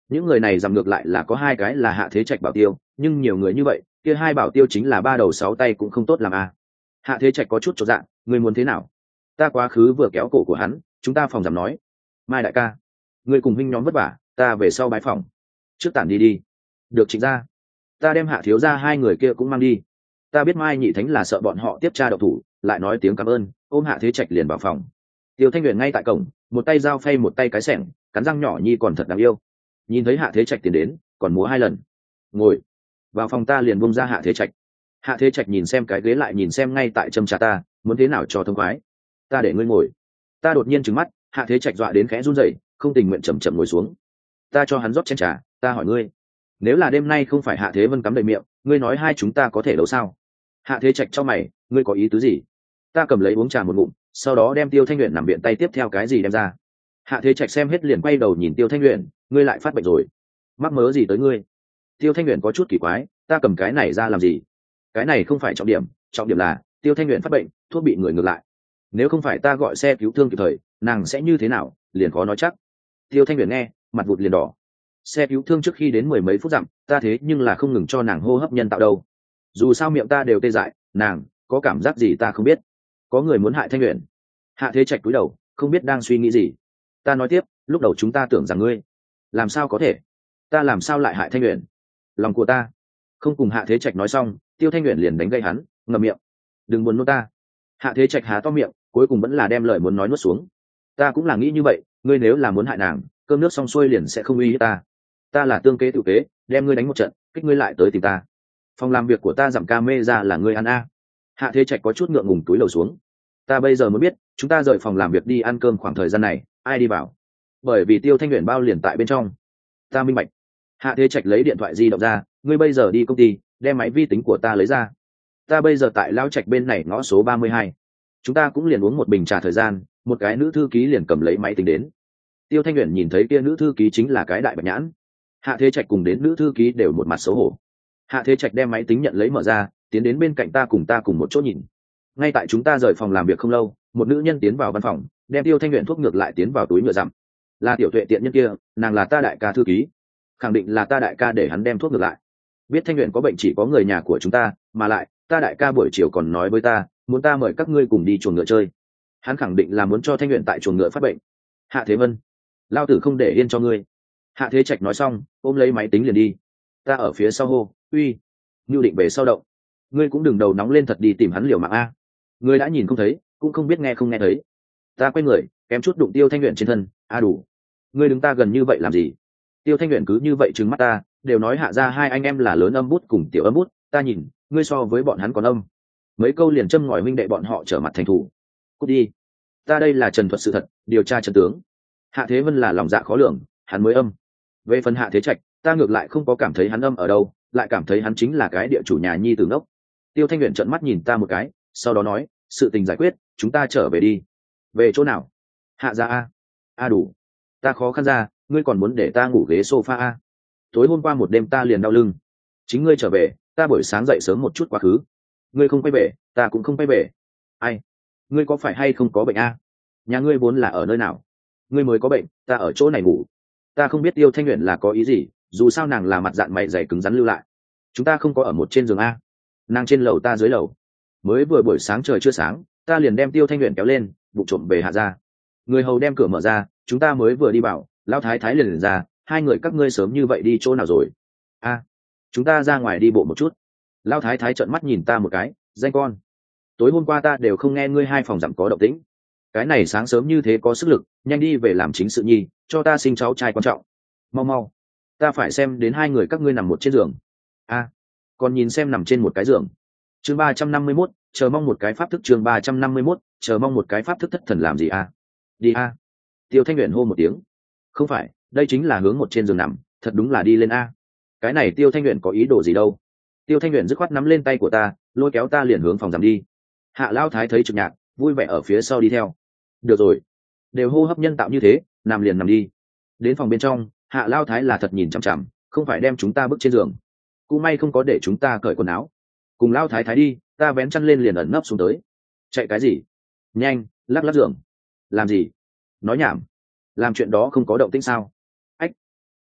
những người này giảm ngược lại là có hai cái là Hạ Thế Trạch bảo tiêu, nhưng nhiều người như vậy kia hai bảo tiêu chính là ba đầu sáu tay cũng không tốt làm à. Hạ Thế Trạch có chút chột dạ, ngươi muốn thế nào? Ta quá khứ vừa kéo cổ của hắn, chúng ta phòng giảm nói, Mai đại ca, ngươi cùng huynh nhóm vất vả, ta về sau bái phòng, trước tản đi đi. Được Trịnh gia, ta đem Hạ thiếu gia hai người kia cũng mang đi. Ta biết Mai nhị thánh là sợ bọn họ tiếp tra độc thủ, lại nói tiếng cảm ơn, ôm Hạ Thế Trạch liền vào phòng. Tiêu Thanh Huyền ngay tại cổng, một tay dao phay một tay cái xẻng, cắn răng nhỏ nhi còn thật đáng yêu. Nhìn thấy Hạ Thế Trạch tiến đến, còn múa hai lần. Ngồi vào phòng, ta liền bung ra Hạ Thế Trạch. Hạ Thế Trạch nhìn xem cái ghế, lại nhìn xem ngay tại châm trà ta, muốn thế nào cho thông khoái. Ta để ngươi ngồi. Ta đột nhiên trừng mắt, Hạ Thế Trạch dọa đến khẽ run rẩy, không tình nguyện chậm chậm ngồi xuống. Ta cho hắn rót chén trà, ta hỏi ngươi, nếu là đêm nay không phải Hạ Thế Vân cắm đầy miệng, ngươi nói hai chúng ta có thể đấu sao? Hạ Thế Trạch cho mày, ngươi có ý tứ gì? Ta cầm lấy uống trà một ngụm, sau đó đem Tiêu Thanh Huyền nằm viện tay tiếp theo cái gì đem ra. Hạ Thế Trạch xem hết liền quay đầu nhìn Tiêu Thanh Huyền, ngươi lại phát bệnh rồi, mắc mớ gì tới ngươi? Tiêu Thanh Huyền có chút kỳ quái, ta cầm cái này ra làm gì? Cái này không phải trọng điểm, trọng điểm là Tiêu Thanh Huyền phát bệnh, thuốc bị người ngược lại. Nếu không phải ta gọi xe cứu thương kịp thời, nàng sẽ như thế nào, liền khó nói chắc. Tiêu Thanh Huyền nghe, mặt vụt liền đỏ. Xe cứu thương trước khi đến mười mấy phút dặm, ta thế nhưng là không ngừng cho nàng hô hấp nhân tạo đâu. Dù sao miệng ta đều tê dại, nàng có cảm giác gì ta không biết. Có người muốn hại Thanh Huyền. Hạ Thế Trạch cúi đầu, không biết đang suy nghĩ gì. Ta nói tiếp, lúc đầu chúng ta tưởng rằng ngươi, làm sao có thể? Ta làm sao lại hại Thanh Huyền? Lòng của ta không cùng. Hạ Thế Trạch nói xong, Tiêu Thanh Huyền liền đánh gây hắn, ngậm miệng, đừng buồn nôn ta. Hạ Thế Trạch há to miệng, cuối cùng vẫn là đem lời muốn nói nuốt xuống. Ta cũng là nghĩ như vậy, ngươi nếu là muốn hại nàng, cơm nước xong xuôi liền sẽ không uy hiếp ta. Ta là tương kế tự kế, đem ngươi đánh một trận, kích ngươi lại tới tìm ta. Phòng làm việc của ta giảm ca mê ra là ngươi ăn a. Hạ Thế Trạch có chút ngượng ngùng túi lầu xuống. Ta bây giờ mới biết, chúng ta rời phòng làm việc đi ăn cơm khoảng thời gian này, ai đi vào? Bởi vì Tiêu Thanh Huyền bao liền tại bên trong. Ta minh bạch. Hạ Thế Trạch lấy điện thoại di động ra, ngươi bây giờ đi công ty, đem máy vi tính của ta lấy ra. Ta bây giờ tại Lao Trạch bên này ngõ số ba mươi hai. Chúng ta cũng liền uống một bình trà thời gian, một cái nữ thư ký liền cầm lấy máy tính đến. Tiêu Thanh Huyền nhìn thấy kia nữ thư ký chính là cái đại bạch nhãn. Hạ Thế Trạch cùng đến nữ thư ký đều một mặt xấu hổ. Hạ Thế Trạch đem máy tính nhận lấy mở ra, tiến đến bên cạnh ta, cùng ta cùng một chỗ nhìn. Ngay tại chúng ta rời phòng làm việc không lâu, một nữ nhân tiến vào văn phòng, đem Tiêu Thanh Huyền thuốc ngược lại tiến vào túi nhựa dặm. Là Tiểu Tuệ tiện nhân kia, nàng là ta đại ca thư ký, khẳng định là ta đại ca để hắn đem thuốc ngược lại. Biết Thanh Huyền có bệnh chỉ có người nhà của chúng ta, mà lại ta đại ca buổi chiều còn nói với ta, muốn ta mời các ngươi cùng đi chuồng ngựa chơi. Hắn khẳng định là muốn cho Thanh Huyền tại chuồng ngựa phát bệnh. Hạ Thế Vân, lao tử không để yên cho ngươi. Hạ Thế Trạch nói xong, ôm lấy máy tính liền đi. Ta ở phía sau hô, uy, Nưu Định về sau động, ngươi cũng đừng đầu nóng lên thật đi tìm hắn liều mạng a. Ngươi đã nhìn không thấy, cũng không biết nghe không nghe thấy. Ta quay người, kém chút đụng Tiêu Thanh Huyền trên thân. A đủ, ngươi đứng ta gần như vậy làm gì? Tiêu Thanh Huyền cứ như vậy trừng mắt ta, đều nói Hạ ra hai anh em là lớn âm bút cùng tiểu âm bút, ta nhìn, ngươi so với bọn hắn còn âm. Mấy câu liền châm ngòi huynh đệ bọn họ trở mặt thành thủ. Cút đi. Ta đây là trần thuật sự thật, điều tra chân tướng. Hạ Thế Vân là lòng dạ khó lường, hắn mới âm. Về phần Hạ Thế Trạch, ta ngược lại không có cảm thấy hắn âm ở đâu, lại cảm thấy hắn chính là cái địa chủ nhà nhi tử ngốc. Tiêu Thanh Huyền trợn mắt nhìn ta một cái, sau đó nói, sự tình giải quyết, chúng ta trở về đi. Về chỗ nào? Hạ ra a. A đủ. Ta khó khăn ra, ngươi còn muốn để ta ngủ ghế sofa a? Tối hôm qua một đêm ta liền đau lưng. Chính ngươi trở về, ta buổi sáng dậy sớm một chút quá khứ. Ngươi không quay về, ta cũng không quay về. Ai? Ngươi có phải hay không có bệnh a? Nhà ngươi vốn là ở nơi nào? Ngươi mới có bệnh, ta ở chỗ này ngủ. Ta không biết Tiêu Thanh Huyền là có ý gì, dù sao nàng là mặt dạng mày dày cứng rắn lưu lại. Chúng ta không có ở một trên giường a. Nàng trên lầu, ta dưới lầu. Mới vừa buổi sáng trời chưa sáng, ta liền đem Tiêu Thanh Huyền kéo lên, vụ trộm về Hạ ra. Người hầu đem cửa mở ra, chúng ta mới vừa đi vào, lão thái thái liền liền ra, hai người các ngươi sớm như vậy đi chỗ nào rồi? A, chúng ta ra ngoài đi bộ một chút. Lão thái thái trợn mắt nhìn ta một cái, danh con, tối hôm qua ta đều không nghe ngươi hai phòng dặm có động tĩnh, cái này sáng sớm như thế có sức lực, nhanh đi về làm chính sự nhi, cho ta sinh cháu trai quan trọng. Mau mau, ta phải xem đến hai người các ngươi nằm một trên giường. A, còn nhìn xem nằm trên một cái giường. Chương ba trăm năm mươi mốt, chờ mong một cái pháp thức. Chương ba trăm năm mươi mốt, chờ mong một cái pháp thức. Thất thần làm gì a? Đi a. Tiêu Thanh Huyền hô một tiếng. Không phải, đây chính là hướng một trên giường nằm, thật đúng là đi lên a. Cái này Tiêu Thanh Huyền có ý đồ gì đâu? Tiêu Thanh Huyền dứt khoát nắm lên tay của ta, lôi kéo ta liền hướng phòng giảm đi. Hạ Lão thái thấy trực nhạc, vui vẻ ở phía sau đi theo. Được rồi, đều hô hấp nhân tạo như thế, nằm liền nằm đi. Đến phòng bên trong, Hạ Lão thái là thật nhìn chằm chằm, không phải đem chúng ta bước trên giường. Cũng may không có để chúng ta cởi quần áo. Cùng Lão thái thái đi, ta vén chăn lên liền ẩn nấp xuống tới. Chạy cái gì? Nhanh, lắc lắc giường. Làm gì? Nói nhảm. Làm chuyện đó không có động tĩnh sao? Ách, két két,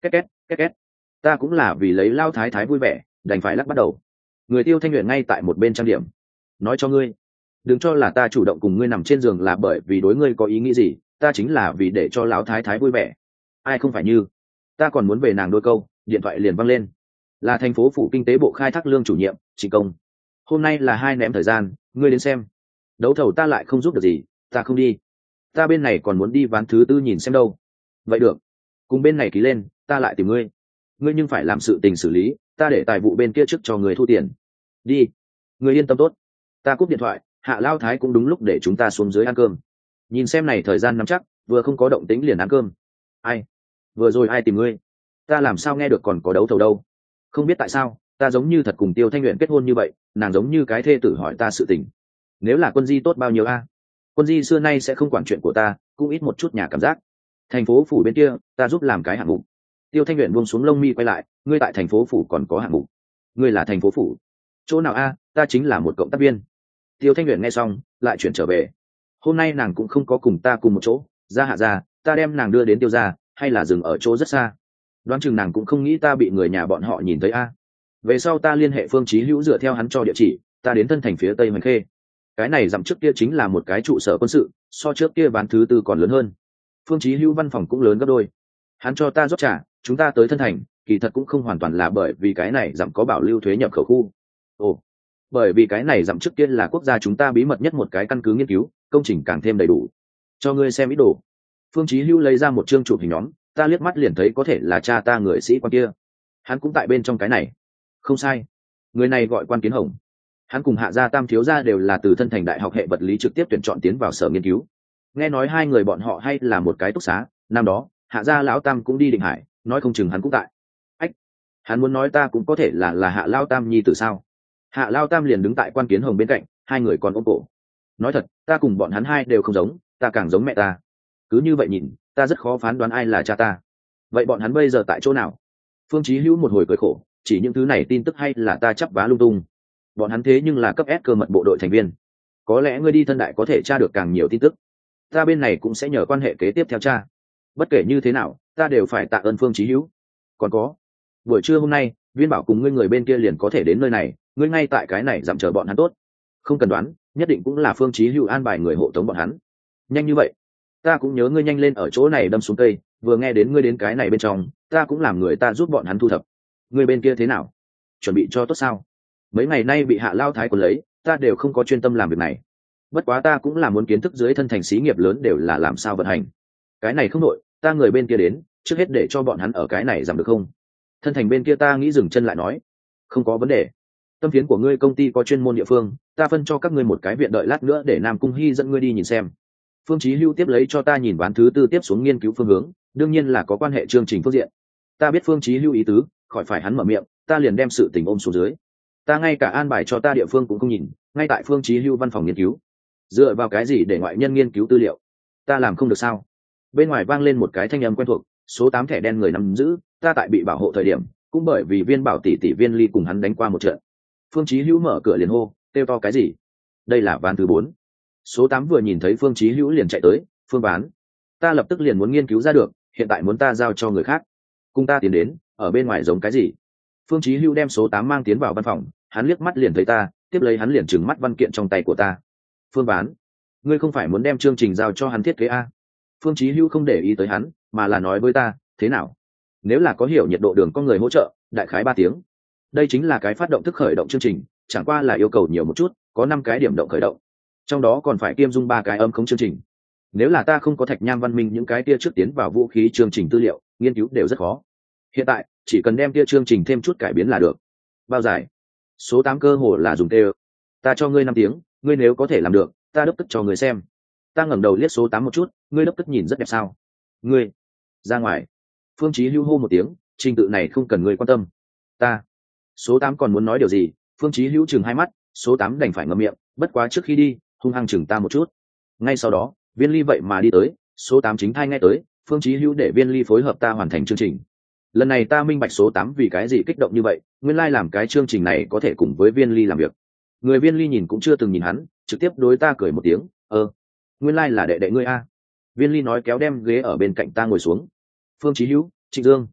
két két. Ta cũng là vì lấy lao thái thái vui vẻ đành phải lắc bắt đầu. Người Tiêu Thanh Huyền ngay tại một bên trang điểm. Nói cho ngươi, đừng cho là ta chủ động cùng ngươi nằm trên giường là bởi vì đối ngươi có ý nghĩ gì, ta chính là vì để cho lão thái thái vui vẻ. Ai không phải như. Ta còn muốn về nàng đôi câu, điện thoại liền văng lên. Là thành phố phủ kinh tế bộ khai thác lương chủ nhiệm Trịnh Công. Hôm nay là hai ném thời gian, ngươi đến xem. Đấu thầu ta lại không giúp được gì, ta không đi. Ta bên này còn muốn đi ván thứ tư nhìn xem đâu. Vậy được, cùng bên này ký lên, ta lại tìm ngươi. Ngươi nhưng phải làm sự tình xử lý, ta để tài vụ bên kia trước cho người thu tiền. Đi, ngươi yên tâm tốt. Ta cúp điện thoại, Hạ Lao Thái cũng đúng lúc để chúng ta xuống dưới ăn cơm. Nhìn xem này thời gian nắm chắc, vừa không có động tĩnh liền ăn cơm. Ai? Vừa rồi ai tìm ngươi? Ta làm sao nghe được còn có đấu thầu đâu? Không biết tại sao, ta giống như thật cùng Tiêu Thanh Nguyện kết hôn như vậy, nàng giống như cái thê tử hỏi ta sự tình. Nếu là Quân Di tốt bao nhiêu a? Quân Di xưa nay sẽ không quản chuyện của ta, cũng ít một chút nhà cảm giác. Thành phố phủ bên kia, ta giúp làm cái hạng mục. Tiêu Thanh Nguyện buông xuống lông mi quay lại, ngươi tại thành phố phủ còn có hạng mục? Ngươi là thành phố phủ? Chỗ nào a? Ta chính là một cộng tác viên. Tiêu Thanh Nguyện nghe xong, lại chuyển trở về. Hôm nay nàng cũng không có cùng ta cùng một chỗ, ra Hạ ra, ta đem nàng đưa đến Tiêu gia, hay là dừng ở chỗ rất xa. Đoán chừng nàng cũng không nghĩ ta bị người nhà bọn họ nhìn thấy a. Về sau ta liên hệ Phương Chí Hữu dựa theo hắn cho địa chỉ, ta đến thân thành phía tây Hoành Khê. Cái này dặm trước kia chính là một cái trụ sở quân sự, so trước kia ván thứ tư còn lớn hơn. Phương Chí Hữu văn phòng cũng lớn gấp đôi. Hắn cho ta rót trả, chúng ta tới thân thành, kỳ thật cũng không hoàn toàn là bởi vì cái này dặm có bảo lưu thuế nhập khẩu khu. Ồ, bởi vì cái này dặm trước kia là quốc gia chúng ta bí mật nhất một cái căn cứ nghiên cứu, công trình càng thêm đầy đủ. Cho ngươi xem ít đồ. Phương Chí Hữu lấy ra một chương chụp hình nhóm, ta liếc mắt liền thấy có thể là cha ta người sĩ quan kia. Hắn cũng tại bên trong cái này. Không sai, người này gọi Quan Kiến Hồng. Hắn cùng Hạ gia Tam thiếu gia đều là từ thân thành đại học hệ vật lý trực tiếp tuyển chọn tiến vào sở nghiên cứu. Nghe nói hai người bọn họ hay là một cái túc xá, năm đó Hạ gia lão Tam cũng đi Định Hải, nói không chừng hắn cũng tại. Ách, hắn muốn nói ta cũng có thể là là Hạ lão Tam nhi tử sao? Hạ lão Tam liền đứng tại Quan Kiến Hồng bên cạnh, hai người còn ôm cổ. Nói thật, ta cùng bọn hắn hai đều không giống, ta càng giống mẹ ta. Cứ như vậy nhìn, ta rất khó phán đoán ai là cha ta. Vậy bọn hắn bây giờ tại chỗ nào? Phương Chí Hữu một hồi cười khổ, chỉ những thứ này tin tức hay là ta chấp vá lung tung. Bọn hắn thế nhưng là cấp S cơ mật bộ đội thành viên, có lẽ ngươi đi thân đại có thể tra được càng nhiều tin tức. Ta bên này cũng sẽ nhờ quan hệ kế tiếp theo tra. Bất kể như thế nào, ta đều phải tạ ơn Phương Chí Hữu. Còn có, buổi trưa hôm nay, Viên Bảo cùng ngươi người bên kia liền có thể đến nơi này, ngươi ngay tại cái này dặm chờ bọn hắn tốt. Không cần đoán, nhất định cũng là Phương Chí Hữu an bài người hộ tống bọn hắn. Nhanh như vậy, ta cũng nhớ ngươi nhanh lên ở chỗ này đâm xuống cây, vừa nghe đến ngươi đến cái này bên trong, ta cũng làm người ta giúp bọn hắn thu thập. Ngươi bên kia thế nào? Chuẩn bị cho tốt sao? Mấy ngày nay bị Hạ Lao Thái còn lấy, ta đều không có chuyên tâm làm việc này. Bất quá ta cũng là muốn kiến thức dưới thân thành xí nghiệp lớn đều là làm sao vận hành. Cái này không đội, ta người bên kia đến, trước hết để cho bọn hắn ở cái này giảm được không? Thân thành bên kia ta nghĩ dừng chân lại nói. Không có vấn đề. Tâm phiến của ngươi công ty có chuyên môn địa phương, ta phân cho các ngươi một cái viện đợi lát nữa để Nam Cung Hy dẫn ngươi đi nhìn xem. Phương Chí Hữu tiếp lấy cho ta nhìn ván thứ tư tiếp xuống nghiên cứu phương hướng, đương nhiên là có quan hệ chương trình phương diện. Ta biết Phương Chí Hữu ý tứ, khỏi phải hắn mở miệng, ta liền đem sự tình ôm xuống dưới. Ta ngay cả an bài cho ta địa phương cũng không nhìn, ngay tại Phương Chí Hữu văn phòng nghiên cứu. Dựa vào cái gì để ngoại nhân nghiên cứu tư liệu? Ta làm không được sao? Bên ngoài vang lên một cái thanh âm quen thuộc, số tám thẻ đen người nắm giữ, ta tại bị bảo hộ thời điểm, cũng bởi vì Viên Bảo tỷ tỷ Viên Ly cùng hắn đánh qua một trận. Phương Chí Hữu mở cửa liền hô, kêu to cái gì? Đây là ván thứ bốn. Số tám vừa nhìn thấy Phương Chí Hữu liền chạy tới, phương ván. Ta lập tức liền muốn nghiên cứu ra được, hiện tại muốn ta giao cho người khác. Cùng ta tiến đến, ở bên ngoài giống cái gì? Phương Chí Hữu đem số tám mang tiến vào văn phòng, hắn liếc mắt liền thấy ta, tiếp lấy hắn liền trừng mắt văn kiện trong tay của ta. Phương ván, ngươi không phải muốn đem chương trình giao cho hắn thiết kế a? Phương Chí Hữu không để ý tới hắn, mà là nói với ta, thế nào? Nếu là có hiểu nhiệt độ đường con người hỗ trợ, đại khái ba tiếng. Đây chính là cái phát động thức khởi động chương trình, chẳng qua là yêu cầu nhiều một chút, có năm cái điểm động khởi động, trong đó còn phải kiêm dung ba cái âm không chương trình. Nếu là ta không có Thạch Nham Văn Minh những cái tia trước tiến vào vũ khí chương trình tư liệu, nghiên cứu đều rất khó. Hiện tại chỉ cần đem tia chương trình thêm chút cải biến là được. Bao dài? Số tám cơ hồ là dùng tê. Ta cho ngươi năm tiếng, ngươi nếu có thể làm được, ta đốc tức cho ngươi xem. Ta ngẩng đầu liếc số tám một chút, ngươi đốc tức nhìn rất đẹp sao? Ngươi ra ngoài. Phương Chí Hữu hô một tiếng, trình tự này không cần ngươi quan tâm. Ta. Số tám còn muốn nói điều gì, Phương Chí Hữu chừng hai mắt, số tám đành phải ngậm miệng, bất quá trước khi đi, hung hăng chừng ta một chút. Ngay sau đó, Viên Ly vậy mà đi tới, số tám chính thai nghe tới, Phương Chí Hữu để Viên Ly phối hợp ta hoàn thành chương trình. Lần này ta minh bạch số tám vì cái gì kích động như vậy, nguyên lai làm cái chương trình này có thể cùng với Viên Ly làm việc. Người Viên Ly nhìn cũng chưa từng nhìn hắn, trực tiếp đối ta cười một tiếng, "Ơ, nguyên lai là đệ đệ ngươi a." Viên Ly nói kéo đem ghế ở bên cạnh ta ngồi xuống. "Phương Chí Hữu, Trịnh Dương."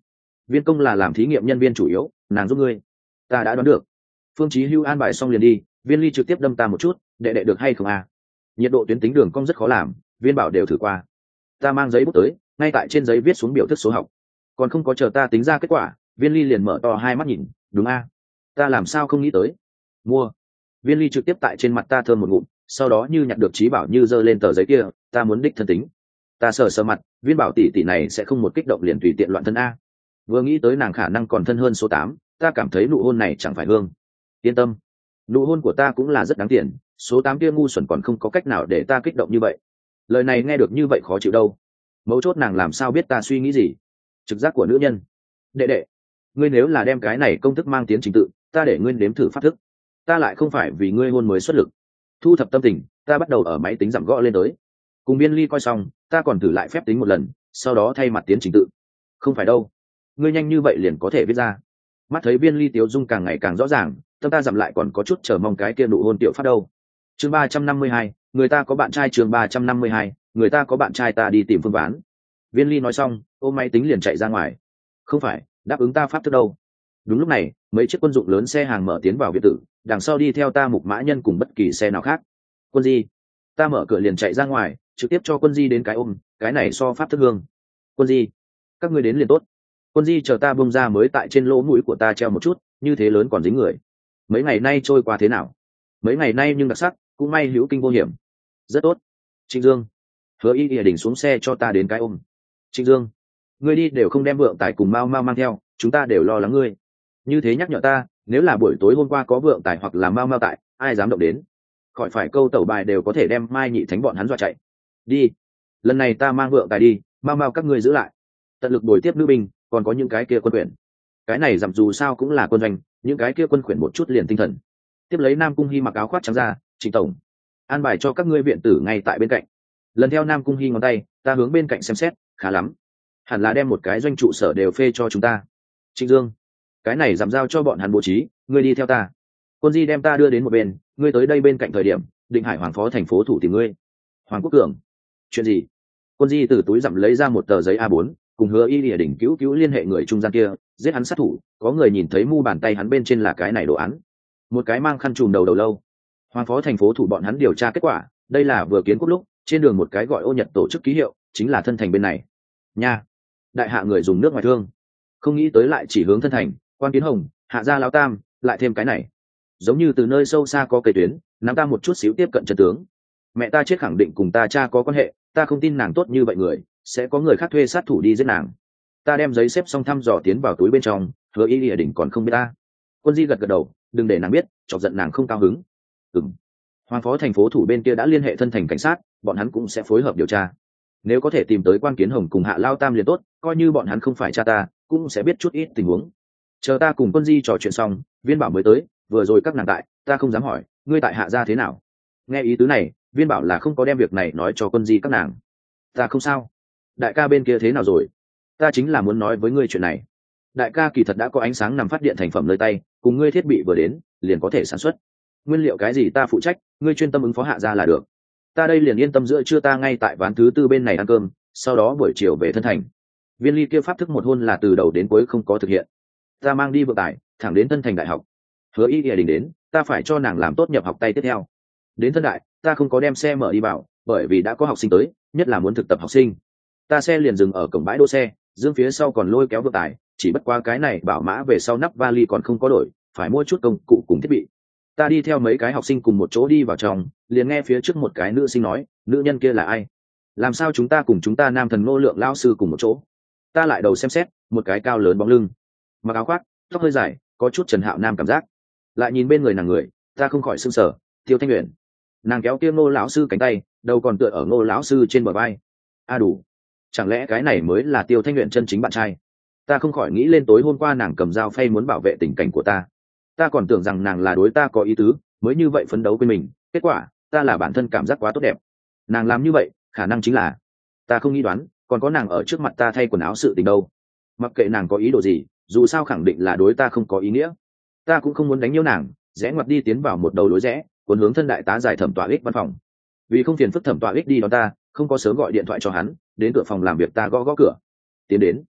Viên công là làm thí nghiệm nhân viên chủ yếu, nàng giúp ngươi. Ta đã đoán được. Phương Chí Hưu an bài xong liền đi, Viên Ly trực tiếp đâm ta một chút, đệ đệ được hay không à? Nhiệt độ tuyến tính đường cong rất khó làm, Viên Bảo đều thử qua. Ta mang giấy bút tới, ngay tại trên giấy viết xuống biểu thức số học. Còn không có chờ ta tính ra kết quả, Viên Ly liền mở to hai mắt nhìn, đúng a? À? Ta làm sao không nghĩ tới? Mua. Viên Ly trực tiếp tại trên mặt ta thơm một ngụm, sau đó như nhặt được trí bảo như giơ lên tờ giấy kia, ta muốn đích thân tính. Ta sờ sờ mặt, Viên Bảo tỷ tỷ này sẽ không một kích động liền tùy tiện loạn thân a. Vừa nghĩ tới nàng khả năng còn thân hơn số tám, ta cảm thấy nụ hôn này chẳng phải hương. Yên tâm, nụ hôn của ta cũng là rất đáng tiền, số tám kia ngu xuẩn còn không có cách nào để ta kích động như vậy. Lời này nghe được như vậy khó chịu đâu. Mấu chốt nàng làm sao biết ta suy nghĩ gì? Trực giác của nữ nhân. Đệ đệ, ngươi nếu là đem cái này công thức mang tiến trình tự, ta để ngươi nếm thử pháp thức. Ta lại không phải vì ngươi hôn mới xuất lực. Thu thập tâm tình, ta bắt đầu ở máy tính giảm gõ lên tới. Cùng Biên Ly coi xong, ta còn thử lại phép tính một lần, sau đó thay mặt tiến trình tự. Không phải đâu, ngươi nhanh như vậy liền có thể viết ra. Mắt thấy Biên Ly tiếu dung càng ngày càng rõ ràng, tâm ta dặm lại còn có chút chờ mong cái kia nụ hôn tiểu phát đâu. Chương ba trăm năm mươi hai, người ta có bạn trai. Chương ba trăm năm mươi hai, người ta có bạn trai. Ta đi tìm Phương Ván. Viên Ly nói xong, ôm máy tính liền chạy ra ngoài. Không phải, đáp ứng ta pháp thức đâu. Đúng lúc này, mấy chiếc quân dụng lớn xe hàng mở tiến vào biệt tử, đằng sau đi theo ta Mục Mã Nhân cùng bất kỳ xe nào khác. Quân Di, ta mở cửa liền chạy ra ngoài, trực tiếp cho Quân Di đến cái ôm, cái này so pháp thức hương. Quân Di, các ngươi đến liền tốt. Quân Di chờ ta bông ra mới tại trên lỗ mũi của ta treo một chút, như thế lớn còn dính người. Mấy ngày nay trôi qua thế nào? Mấy ngày nay nhưng đặc sắc, cũng may hữu kinh vô hiểm. Rất tốt. Trịnh Dương, Hứa Y Y đỉnh xuống xe cho ta đến cái ôm. Trịnh Dương, ngươi đi đều không đem Vượng Tài cùng Mao Mao mang theo, chúng ta đều lo lắng ngươi. Như thế nhắc nhở ta, nếu là buổi tối hôm qua có Vượng Tài hoặc là Mao Mao tại, ai dám động đến? Khỏi phải câu tẩu bài đều có thể đem Mai Nhị Thánh bọn hắn dọa chạy. Đi. Lần này ta mang Vượng Tài đi, Mao Mao các ngươi giữ lại. Tận lực bồi tiếp nữ binh, còn có những cái kia quân quyền. Cái này giảm dù sao cũng là quân doanh, những cái kia quân quyền một chút liền tinh thần. Tiếp lấy Nam Cung Hi mặc áo khoác trắng ra, Trịnh tổng, an bài cho các ngươi viện tử ngay tại bên cạnh. Lần theo Nam Cung Hi ngón tay, ta hướng bên cạnh xem xét, khá lắm, hẳn là đem một cái doanh trụ sở đều phê cho chúng ta. Trịnh Dương, cái này giảm giao cho bọn hắn bố trí, ngươi đi theo ta. Quân Di đem ta đưa đến một bên, ngươi tới đây bên cạnh thời điểm, Định Hải Hoàng phó thành phố thủ tìm ngươi. Hoàng Quốc Cường, chuyện gì? Quân Di từ túi dặm lấy ra một tờ giấy A bốn, cùng Hứa Y Lìa đỉnh cứu cứu liên hệ người trung gian kia, giết hắn sát thủ, có người nhìn thấy mu bàn tay hắn bên trên là cái này đồ án. Một cái mang khăn trùm đầu đầu lâu. Hoàng phó thành phố thủ bọn hắn điều tra kết quả, đây là vừa kiến quốc lúc, trên đường một cái gọi Ô Nhật tổ chức ký hiệu, chính là thân thành bên này. Nha, đại hạ người dùng nước ngoài thương, không nghĩ tới lại chỉ hướng thân thành, Quan Kiến Hồng, Hạ gia lão tam, lại thêm cái này. Giống như từ nơi sâu xa có cây tuyến, nắm ta một chút xíu tiếp cận chân tướng. Mẹ ta chết khẳng định cùng ta cha có quan hệ, ta không tin nàng tốt như vậy người, sẽ có người khác thuê sát thủ đi giết nàng. Ta đem giấy xếp xong thăm dò tiến vào túi bên trong, Hứa Y Lìa đỉnh còn không biết ta. Quân Di gật gật đầu, đừng để nàng biết, chọc giận nàng không cao hứng. Ừm. Hoàng phó thành phố thủ bên kia đã liên hệ thân thành cảnh sát, bọn hắn cũng sẽ phối hợp điều tra. Nếu có thể tìm tới Quan Kiến Hồng cùng Hạ Lao Tam liền tốt, coi như bọn hắn không phải cha ta, cũng sẽ biết chút ít tình huống. Chờ ta cùng Quân Di trò chuyện xong, Viên Bảo mới tới, vừa rồi các nàng tại, ta không dám hỏi, ngươi tại Hạ gia thế nào? Nghe ý tứ này, Viên Bảo là không có đem việc này nói cho Quân Di các nàng. Ta không sao. Đại ca bên kia thế nào rồi? Ta chính là muốn nói với ngươi chuyện này. Đại ca kỳ thật đã có ánh sáng nằm phát điện thành phẩm nơi tay, cùng ngươi thiết bị vừa đến, liền có thể sản xuất. Nguyên liệu cái gì ta phụ trách, ngươi chuyên tâm ứng phó Hạ gia là được. Ta đây liền yên tâm giữa trưa ta ngay tại ván thứ tư bên này ăn cơm, sau đó buổi chiều về thân thành. Viên Ly kia pháp thức một hôn là từ đầu đến cuối không có thực hiện. Ta mang đi Vượng Tài, thẳng đến thân thành đại học. Hứa Y Lìa đình đến, ta phải cho nàng làm tốt nhập học tay tiếp theo. Đến thân đại, ta không có đem xe mở đi vào, bởi vì đã có học sinh tới, nhất là muốn thực tập học sinh. Ta xe liền dừng ở cổng bãi đỗ xe, dương phía sau còn lôi kéo Vượng Tài, chỉ bất qua cái này bảo mã về sau nắp vali còn không có đổi, phải mua chút công cụ cùng thiết bị. Ta đi theo mấy cái học sinh cùng một chỗ đi vào trong, liền nghe phía trước một cái nữ sinh nói, nữ nhân kia là ai? Làm sao chúng ta cùng chúng ta nam thần Ngô Lượng lão sư cùng một chỗ? Ta lại đầu xem xét, một cái cao lớn bóng lưng, mặc áo khoác, tóc hơi dài, có chút Trần Hạo Nam cảm giác. Lại nhìn bên người nàng người, ta không khỏi sững sờ, Tiêu Thanh Uyển. Nàng kéo kia Ngô lão sư cánh tay, đầu còn tựa ở Ngô lão sư trên bờ vai. A đủ, chẳng lẽ cái này mới là Tiêu Thanh Uyển chân chính bạn trai? Ta không khỏi nghĩ lên tối hôm qua nàng cầm dao phay muốn bảo vệ tình cảnh của ta. Ta còn tưởng rằng nàng là đối ta có ý tứ, mới như vậy phấn đấu với mình, kết quả ta là bản thân cảm giác quá tốt đẹp. Nàng làm như vậy khả năng chính là, ta không nghĩ đoán, còn có nàng ở trước mặt ta thay quần áo sự tình đâu. Mặc kệ nàng có ý đồ gì, dù sao khẳng định là đối ta không có ý nghĩa. Ta cũng không muốn đánh nhiễu nàng, rẽ ngoặt đi tiến vào một đầu lối rẽ, cuốn hướng thân đại tá giải thẩm tọa ích văn phòng. Vì không phiền phức thẩm tọa ích đi đón ta, không có sớm gọi điện thoại cho hắn, đến cửa phòng làm việc ta gõ gõ cửa. Tiến đến.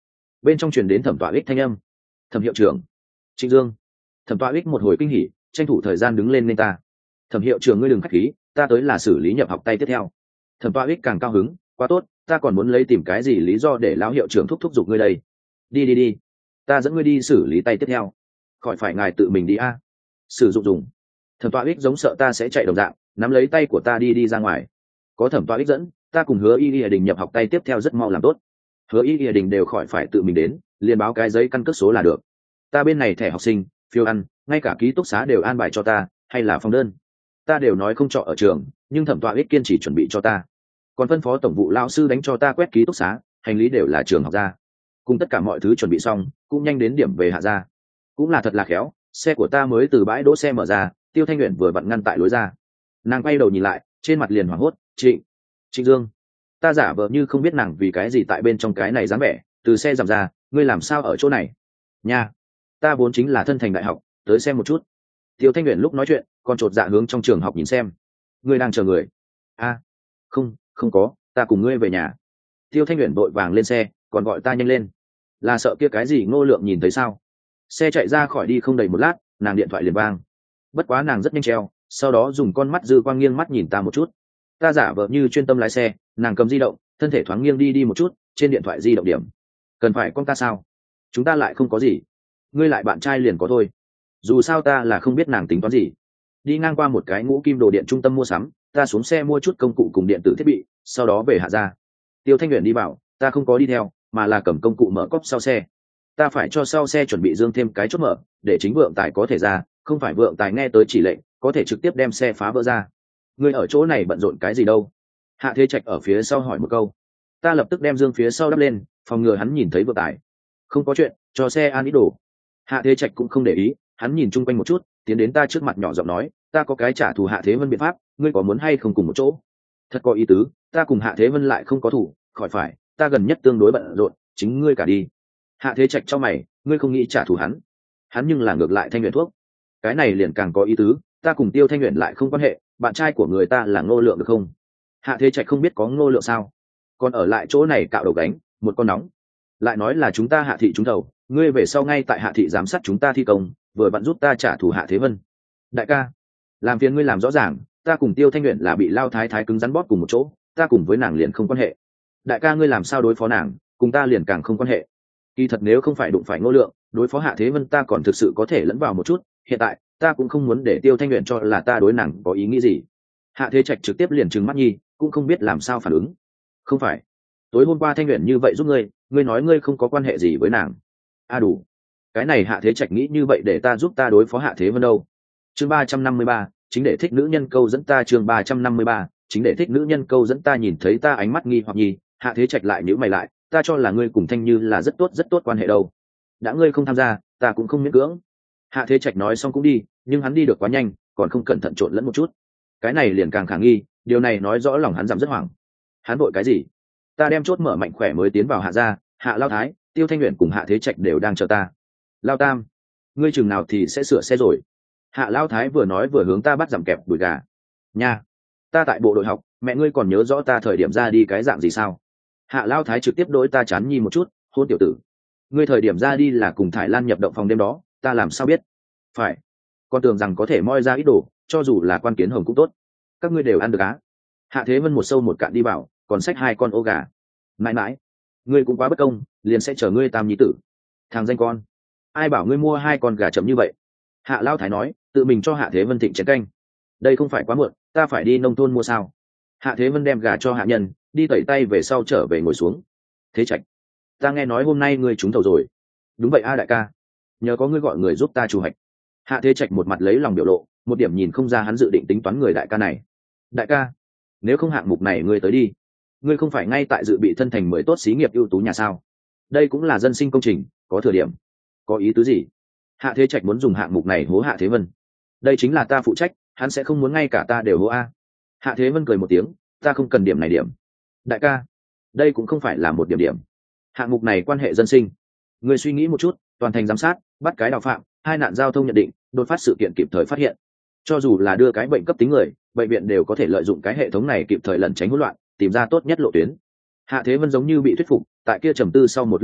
bên trong truyền đến thẩm tọa ích thanh âm. Thẩm hiệu trưởng. Trịnh Dương. Thẩm tọa ích một hồi kinh hỉ, tranh thủ thời gian đứng lên nên ta. Thẩm hiệu trưởng ngươi đừng khách khí, ta tới là xử lý nhập học tay tiếp theo. Thẩm tọa ích càng cao hứng, quá tốt, ta còn muốn lấy tìm cái gì lý do để lão hiệu trưởng thúc thúc giục ngươi đây. Đi đi đi, ta dẫn ngươi đi xử lý tay tiếp theo, khỏi phải ngài tự mình đi a. Sử dụng dùng. Thẩm tọa ích giống sợ ta sẽ chạy đồng dạng, nắm lấy tay của ta đi đi ra ngoài. Có thẩm tọa ích dẫn, ta cùng Hứa Y Y Đình nhập học tay tiếp theo rất mau làm tốt. Hứa Y Y Đình đều khỏi phải tự mình đến, liền báo cái giấy căn cước số là được. Ta bên này thẻ học sinh, phiếu ăn, ngay cả ký túc xá đều an bài cho ta, hay là phòng đơn, ta đều nói không trọ ở trường, nhưng thẩm tọa ích kiên trì chuẩn bị cho ta. Còn phân phó tổng vụ lão sư đánh cho ta quét ký túc xá, hành lý đều là trường học ra. Cùng tất cả mọi thứ chuẩn bị xong, cũng nhanh đến điểm về hạ ra. Cũng là thật là khéo, xe của ta mới từ bãi đỗ xe mở ra, Tiêu Thanh Uyển vừa vặn ngăn tại lối ra. Nàng quay đầu nhìn lại, trên mặt liền hoảng hốt, "Trịnh, Trịnh Dương." Ta giả vờ như không biết nàng vì cái gì tại bên trong cái này dáng vẻ, từ xe giảm ra, "Ngươi làm sao ở chỗ này?" "Nha, ta vốn chính là thân thành đại học, tới xem một chút." Tiêu Thanh Uyển lúc nói chuyện, còn chột dạ hướng trong trường học nhìn xem. "Ngươi đang chờ người?" "A, không, không có, ta cùng ngươi về nhà." Tiêu Thanh Uyển vội vàng lên xe, còn gọi ta nhanh lên. Là sợ kia cái gì Ngô Lượng nhìn thấy sao? Xe chạy ra khỏi đi không đầy một lát, nàng điện thoại liền vang. Bất quá nàng rất nhanh treo, sau đó dùng con mắt dư quang nghiêng mắt nhìn ta một chút. Ta giả vờ như chuyên tâm lái xe, nàng cầm di động, thân thể thoáng nghiêng đi đi một chút, trên điện thoại di động điểm. "Cần phải con ta sao? Chúng ta lại không có gì. Ngươi lại bạn trai liền có thôi." Dù sao ta là không biết nàng tính toán gì. Đi ngang qua một cái ngũ kim đồ điện trung tâm mua sắm, ta xuống xe mua chút công cụ cùng điện tử thiết bị, sau đó về hạ ra. Tiêu Thanh Uyển đi bảo, ta không có đi theo, mà là cầm công cụ mở cốp sau xe. Ta phải cho sau xe chuẩn bị dương thêm cái chốt mở, để chính vượng tài có thể ra, không phải vượng tài nghe tới chỉ lệnh, có thể trực tiếp đem xe phá vỡ ra. Ngươi ở chỗ này bận rộn cái gì đâu? Hạ Thế Trạch ở phía sau hỏi một câu. Ta lập tức đem dương phía sau đắp lên, phòng ngừa hắn nhìn thấy vượng tài. Không có chuyện, cho xe an ít đồ. Hạ Thế Trạch cũng không để ý, hắn nhìn chung quanh một chút, tiến đến ta trước mặt nhỏ giọng nói, ta có cái trả thù Hạ Thế Vân biện pháp, ngươi có muốn hay không cùng một chỗ? Thật có ý tứ, ta cùng Hạ Thế Vân lại không có thủ, khỏi phải, ta gần nhất tương đối bận rộn, chính ngươi cả đi. Hạ Thế Trạch cho mày, ngươi không nghĩ trả thù hắn? Hắn nhưng là ngược lại Thanh Uyển thuốc. Cái này liền càng có ý tứ, ta cùng Tiêu Thanh Uyển lại không quan hệ, bạn trai của người ta là Ngô Lượng được không? Hạ Thế Trạch không biết có Ngô Lượng sao? Còn ở lại chỗ này cạo đầu gánh, một con nóng. Lại nói là chúng ta Hạ thị trúng đầu, ngươi về sau ngay tại Hạ thị giám sát chúng ta thi công, vừa vặn giúp ta trả thù Hạ Thế Vân. Đại ca, làm phiền ngươi làm rõ ràng, ta cùng Tiêu Thanh Uyển là bị Lao Thái Thái cứng rắn bóp cùng một chỗ, ta cùng với nàng liền không quan hệ. Đại ca ngươi làm sao đối phó nàng, cùng ta liền càng không quan hệ. Kỳ thật nếu không phải đụng phải Ngô Lượng, đối phó Hạ Thế Vân ta còn thực sự có thể lẫn vào một chút, hiện tại ta cũng không muốn để Tiêu Thanh Uyển cho là ta đối nàng có ý nghĩ gì. Hạ Thế Trạch trực tiếp liền trừng mắt nhi, cũng không biết làm sao phản ứng. Không phải, tối hôm qua Thanh Uyển như vậy giúp ngươi, ngươi nói ngươi không có quan hệ gì với nàng. A à đủ, cái này Hạ Thế Trạch nghĩ như vậy để ta giúp ta đối phó Hạ Thế Vân đâu. Chương ba trăm năm mươi ba, chính để thích nữ nhân câu dẫn ta. Chương ba trăm năm mươi ba, chính để thích nữ nhân câu dẫn ta. Nhìn thấy ta ánh mắt nghi hoặc nhi, Hạ Thế Trạch lại nhíu mày lại, ta cho là ngươi cùng Thanh Như là rất tốt rất tốt quan hệ đâu. Đã ngươi không tham gia, ta cũng không miễn cưỡng. Hạ Thế Trạch nói xong cũng đi, nhưng hắn đi được quá nhanh, còn không cẩn thận trộn lẫn một chút. Cái này liền càng khả nghi, điều này nói rõ lòng hắn giảm rất hoảng. Hắn vội cái gì? Ta đem chốt mở mạnh khỏe mới tiến vào Hạ gia, Hạ Lao Thái, Tiêu Thanh Uyển cùng Hạ Thế Trạch đều đang chờ ta. Lao Tam, ngươi chừng nào thì sẽ sửa xe rồi? Hạ Lao Thái vừa nói vừa hướng ta bắt giảm kẹp đùi gà. Nha, ta tại bộ đội học, mẹ ngươi còn nhớ rõ ta thời điểm ra đi cái dạng gì sao? Hạ Lao Thái trực tiếp đối ta chán nhi một chút, hôn tiểu tử. Ngươi thời điểm ra đi là cùng Thái Lan nhập động phòng đêm đó, ta làm sao biết? Phải, con tưởng rằng có thể moi ra ít đồ, cho dù là quan kiến hồng cũng tốt. Các ngươi đều ăn được á? Hạ Thế Vân một sâu một cạn đi bảo, còn xách hai con ô gà. Mãi mãi, ngươi cũng quá bất công, liền sẽ chờ ngươi Tam nhi tử. Thằng danh con, ai bảo ngươi mua hai con gà chậm như vậy? Hạ Lao Thái nói, tự mình cho Hạ Thế Vân thịnh chén canh. Đây không phải quá muộn, ta phải đi nông thôn mua sao? Hạ Thế Vân đem gà cho hạ nhân, đi tẩy tay về sau trở về ngồi xuống. Thế Trạch, ta nghe nói hôm nay ngươi trúng thầu rồi. Đúng vậy a đại ca, nhờ có ngươi gọi người giúp ta chủ hạch. Hạ Thế Trạch một mặt lấy lòng biểu lộ, một điểm nhìn không ra hắn dự định tính toán người đại ca này. Đại ca, nếu không hạng mục này ngươi tới đi. Ngươi không phải ngay tại dự bị thân thành mới tốt xí nghiệp ưu tú nhà sao? Đây cũng là dân sinh công trình, có thừa điểm. Có ý tứ gì? Hạ Thế Trạch muốn dùng hạng mục này hố Hạ Thế Vân. Đây chính là ta phụ trách, hắn sẽ không muốn ngay cả ta đều hố a. Hạ Thế Vân cười một tiếng, ta không cần điểm này điểm. Đại ca, đây cũng không phải là một điểm điểm. Hạng mục này quan hệ dân sinh. Người suy nghĩ một chút, toàn thành giám sát, bắt cái đào phạm, hai nạn giao thông nhận định, đột phát sự kiện kịp thời phát hiện. Cho dù là đưa cái bệnh cấp tính người, bệnh viện đều có thể lợi dụng cái hệ thống này kịp thời lẩn tránh hỗn loạn, tìm ra tốt nhất lộ tuyến. Hạ Thế Vân giống như bị thuyết phục, tại kia trầm tư sau một lúc nói,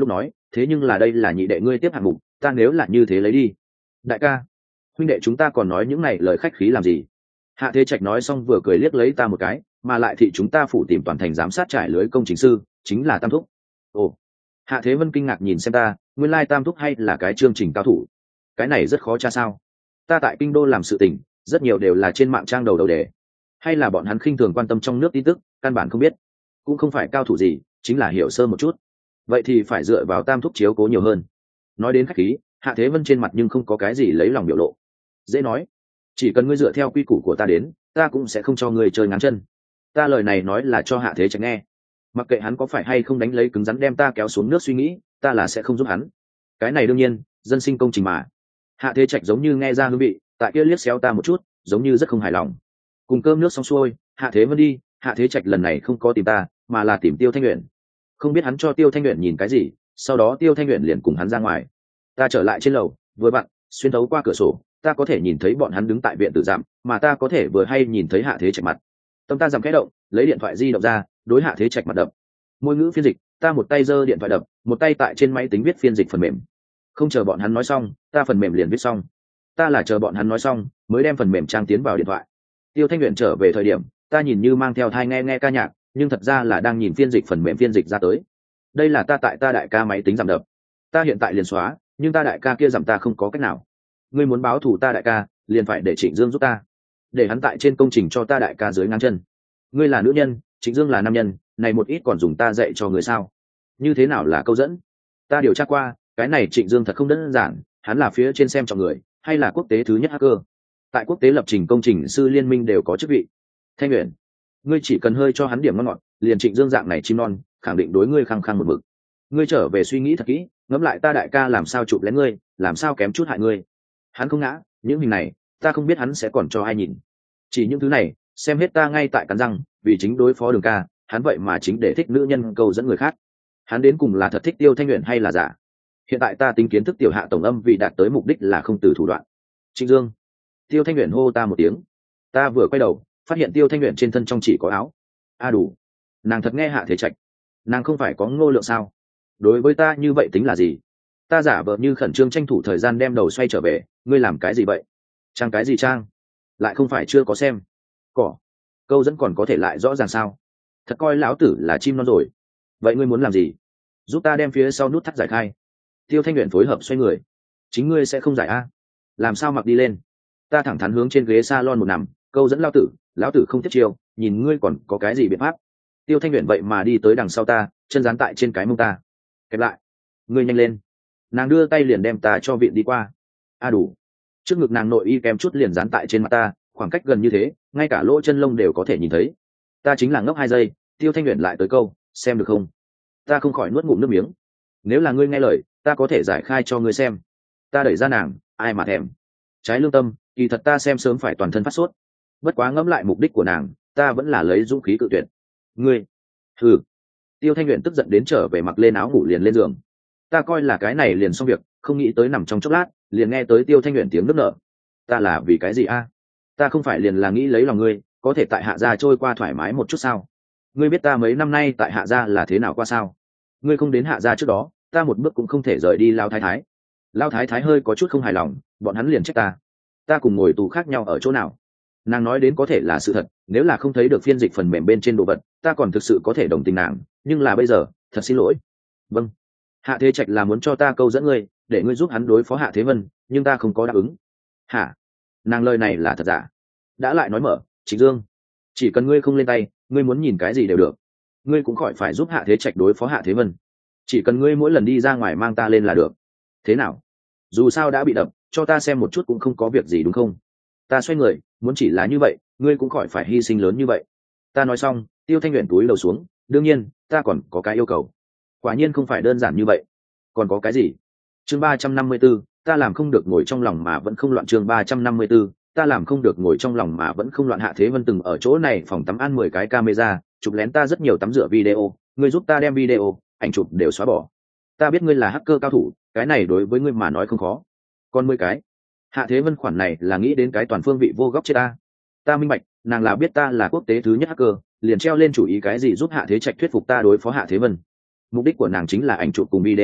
thế nhưng là đây là nhị đệ ngươi tiếp hạng mục, ta nếu là như thế lấy đi. Đại ca, huynh đệ chúng ta còn nói những này lời khách khí làm gì? Hạ Thế Trạch nói xong vừa cười liếc lấy ta một cái, mà lại thị chúng ta phủ tìm toàn thành giám sát trải lưới công chính sư, chính là Tam Thúc. Ồ. Hạ Thế Vân kinh ngạc nhìn xem ta, nguyên lai Tam Thúc hay là cái chương trình cao thủ. Cái này rất khó tra sao? Ta tại kinh đô làm sự tình, rất nhiều đều là trên mạng trang đầu đầu đề. Hay là bọn hắn khinh thường quan tâm trong nước tin tức, căn bản không biết. Cũng không phải cao thủ gì, chính là hiểu sơ một chút. Vậy thì phải dựa vào Tam Thúc chiếu cố nhiều hơn. Nói đến khách khí, Hạ Thế Vân trên mặt nhưng không có cái gì lấy lòng biểu lộ. Dễ nói, chỉ cần ngươi dựa theo quy củ của ta đến, ta cũng sẽ không cho ngươi chơi ngắn chân. Ta lời này nói là cho Hạ Thế Trạch nghe, mặc kệ hắn có phải hay không đánh lấy cứng rắn đem ta kéo xuống nước suy nghĩ, ta là sẽ không giúp hắn. Cái này đương nhiên, dân sinh công trình mà. Hạ Thế Trạch giống như nghe ra hương vị, tại kia liếc xéo ta một chút, giống như rất không hài lòng. Cùng cơm nước xong xuôi, Hạ Thế Vân đi, Hạ Thế Trạch lần này không có tìm ta, mà là tìm Tiêu Thanh Uyển. Không biết hắn cho Tiêu Thanh Uyển nhìn cái gì, sau đó Tiêu Thanh Uyển liền cùng hắn ra ngoài. Ta trở lại trên lầu, vừa vặn xuyên thấu qua cửa sổ, ta có thể nhìn thấy bọn hắn đứng tại viện tử dạm, mà ta có thể vừa hay nhìn thấy Hạ Thế Trạch mặt. Tâm ta dằm khẽ động, lấy điện thoại di động ra, đối Hạ Thế Trạch mặt đập. Môi ngữ phiên dịch, ta một tay giơ điện thoại đập, một tay tại trên máy tính viết phiên dịch phần mềm. Không chờ bọn hắn nói xong, ta phần mềm liền viết xong. Ta là chờ bọn hắn nói xong, mới đem phần mềm trang tiến vào điện thoại. Tiêu Thanh Uyển trở về thời điểm, ta nhìn như mang theo thai nghe nghe ca nhạc, nhưng thật ra là đang nhìn phiên dịch phần mềm phiên dịch ra tới. Đây là ta tại ta đại ca máy tính giảm đập. Ta hiện tại liền xóa, nhưng ta đại ca kia giảm ta không có cách nào. Ngươi muốn báo thù ta đại ca, liền phải để Trịnh Dương giúp ta, để hắn tại trên công trình cho ta đại ca dưới ngang chân. Ngươi là nữ nhân, Trịnh Dương là nam nhân, này một ít còn dùng ta dạy cho người sao? Như thế nào là câu dẫn? Ta điều tra qua, cái này Trịnh Dương thật không đơn giản, hắn là phía trên xem trọng người, hay là quốc tế thứ nhất hacker. Tại quốc tế lập trình công trình sư liên minh đều có chức vị. Thanh Uyển, ngươi chỉ cần hơi cho hắn điểm ngon ngọt, liền Trịnh Dương dạng này chim non, khẳng định đối ngươi khăng khăng một mực. Ngươi trở về suy nghĩ thật kỹ, ngẫm lại ta đại ca làm sao chụp lén ngươi, làm sao kém chút hại ngươi. Hắn không ngã, những hình này, ta không biết hắn sẽ còn cho ai nhìn. Chỉ những thứ này, xem hết ta ngay tại cắn răng, vì chính đối phó Đường ca, hắn vậy mà chính để thích nữ nhân cầu dẫn người khác. Hắn đến cùng là thật thích Tiêu Thanh Uyển hay là giả? Hiện tại ta tính kiến thức tiểu Hạ tổng âm vì đạt tới mục đích là không từ thủ đoạn. Trịnh Dương, Tiêu Thanh Uyển hô ta một tiếng. Ta vừa quay đầu, phát hiện Tiêu Thanh Uyển trên thân trong chỉ có áo. A đủ, nàng thật nghe Hạ Thế Trạch. Nàng không phải có ngô lượng sao? Đối với ta như vậy tính là gì? Ta giả vờ như khẩn trương tranh thủ thời gian đem đầu xoay trở về. Ngươi làm cái gì vậy? Trang cái gì trang? Lại không phải chưa có xem. Cỏ, câu dẫn còn có thể lại rõ ràng sao? Thật coi lão tử là chim non rồi. Vậy ngươi muốn làm gì? Giúp ta đem phía sau nút thắt giải khai. Tiêu Thanh Uyển phối hợp xoay người. Chính ngươi sẽ không giải a? Làm sao mặc đi lên? Ta thẳng thắn hướng trên ghế salon một nằm, câu dẫn lão tử, lão tử không tiếp chiêu, nhìn ngươi còn có cái gì biện pháp? Tiêu Thanh Uyển vậy mà đi tới đằng sau ta, chân dán tại trên cái mông ta. Kẹp lại, ngươi nhanh lên. Nàng đưa tay liền đem ta cho viện đi qua. A đủ. Trước ngực nàng nội y kém chút liền dán tại trên mặt ta, khoảng cách gần như thế, ngay cả lỗ chân lông đều có thể nhìn thấy. Ta chính là ngốc hai giây, Tiêu Thanh Uyển lại tới câu, xem được không? Ta không khỏi nuốt ngụm nước miếng. Nếu là ngươi nghe lời, ta có thể giải khai cho ngươi xem. Ta đẩy ra nàng, ai mà thèm. Trái lương tâm, kỳ thật ta xem sớm phải toàn thân phát sốt. Bất quá ngẫm lại mục đích của nàng, ta vẫn là lấy dũng khí cự tuyệt. Ngươi, hừ. Tiêu Thanh Uyển tức giận đến trở về mặc lên áo ngủ liền lên giường. Ta coi là cái này liền xong việc, không nghĩ tới nằm trong chốc lát, liền nghe tới Tiêu Thanh Uyển tiếng nức nở. Ta là vì cái gì a? Ta không phải liền là nghĩ lấy lòng ngươi, có thể tại Hạ gia trôi qua thoải mái một chút sao? Ngươi biết ta mấy năm nay tại Hạ gia là thế nào qua sao? Ngươi không đến Hạ gia trước đó, ta một bước cũng không thể rời đi Lao Thái Thái. Lao Thái Thái hơi có chút không hài lòng, bọn hắn liền trách ta. Ta cùng ngồi tù khác nhau ở chỗ nào? Nàng nói đến có thể là sự thật, nếu là không thấy được phiên dịch phần mềm bên trên đồ vật, ta còn thực sự có thể đồng tình nàng, nhưng là bây giờ, thật xin lỗi. Vâng. Hạ Thế Trạch là muốn cho ta câu dẫn ngươi, để ngươi giúp hắn đối phó Hạ Thế Vân, nhưng ta không có đáp ứng. Hả? Nàng lời này là thật giả? Đã lại nói mở, Trịnh Dương, chỉ cần ngươi không lên tay, ngươi muốn nhìn cái gì đều được. Ngươi cũng khỏi phải giúp Hạ Thế Trạch đối phó Hạ Thế Vân. Chỉ cần ngươi mỗi lần đi ra ngoài mang ta lên là được. Thế nào? Dù sao đã bị đập, cho ta xem một chút cũng không có việc gì đúng không? Ta xoay người, muốn chỉ là như vậy, ngươi cũng khỏi phải hy sinh lớn như vậy. Ta nói xong, Tiêu Thanh Uyển túi đầu xuống, đương nhiên, ta còn có cái yêu cầu. Quả nhiên không phải đơn giản như vậy. Còn có cái gì? Chương ba trăm năm mươi 34, ta làm không được ngồi trong lòng mà vẫn không loạn. Chương ba trăm năm mươi 34, ta làm không được ngồi trong lòng mà vẫn không loạn. Hạ Thế Vân từng ở chỗ này phòng tắm ăn mười cái camera, chụp lén ta rất nhiều tắm rửa video, ngươi giúp ta đem video, ảnh chụp đều xóa bỏ. Ta biết ngươi là hacker cao thủ, cái này đối với ngươi mà nói không khó. Còn mười cái. Hạ Thế Vân khoản này là nghĩ đến cái toàn phương vị vô góc chết ta. Ta minh bạch, nàng là biết ta là quốc tế thứ nhất hacker, liền treo lên chủ ý cái gì giúp Hạ Thế Trạch thuyết phục ta đối phó Hạ Thế Vân. Mục đích của nàng chính là ảnh chụp cùng video,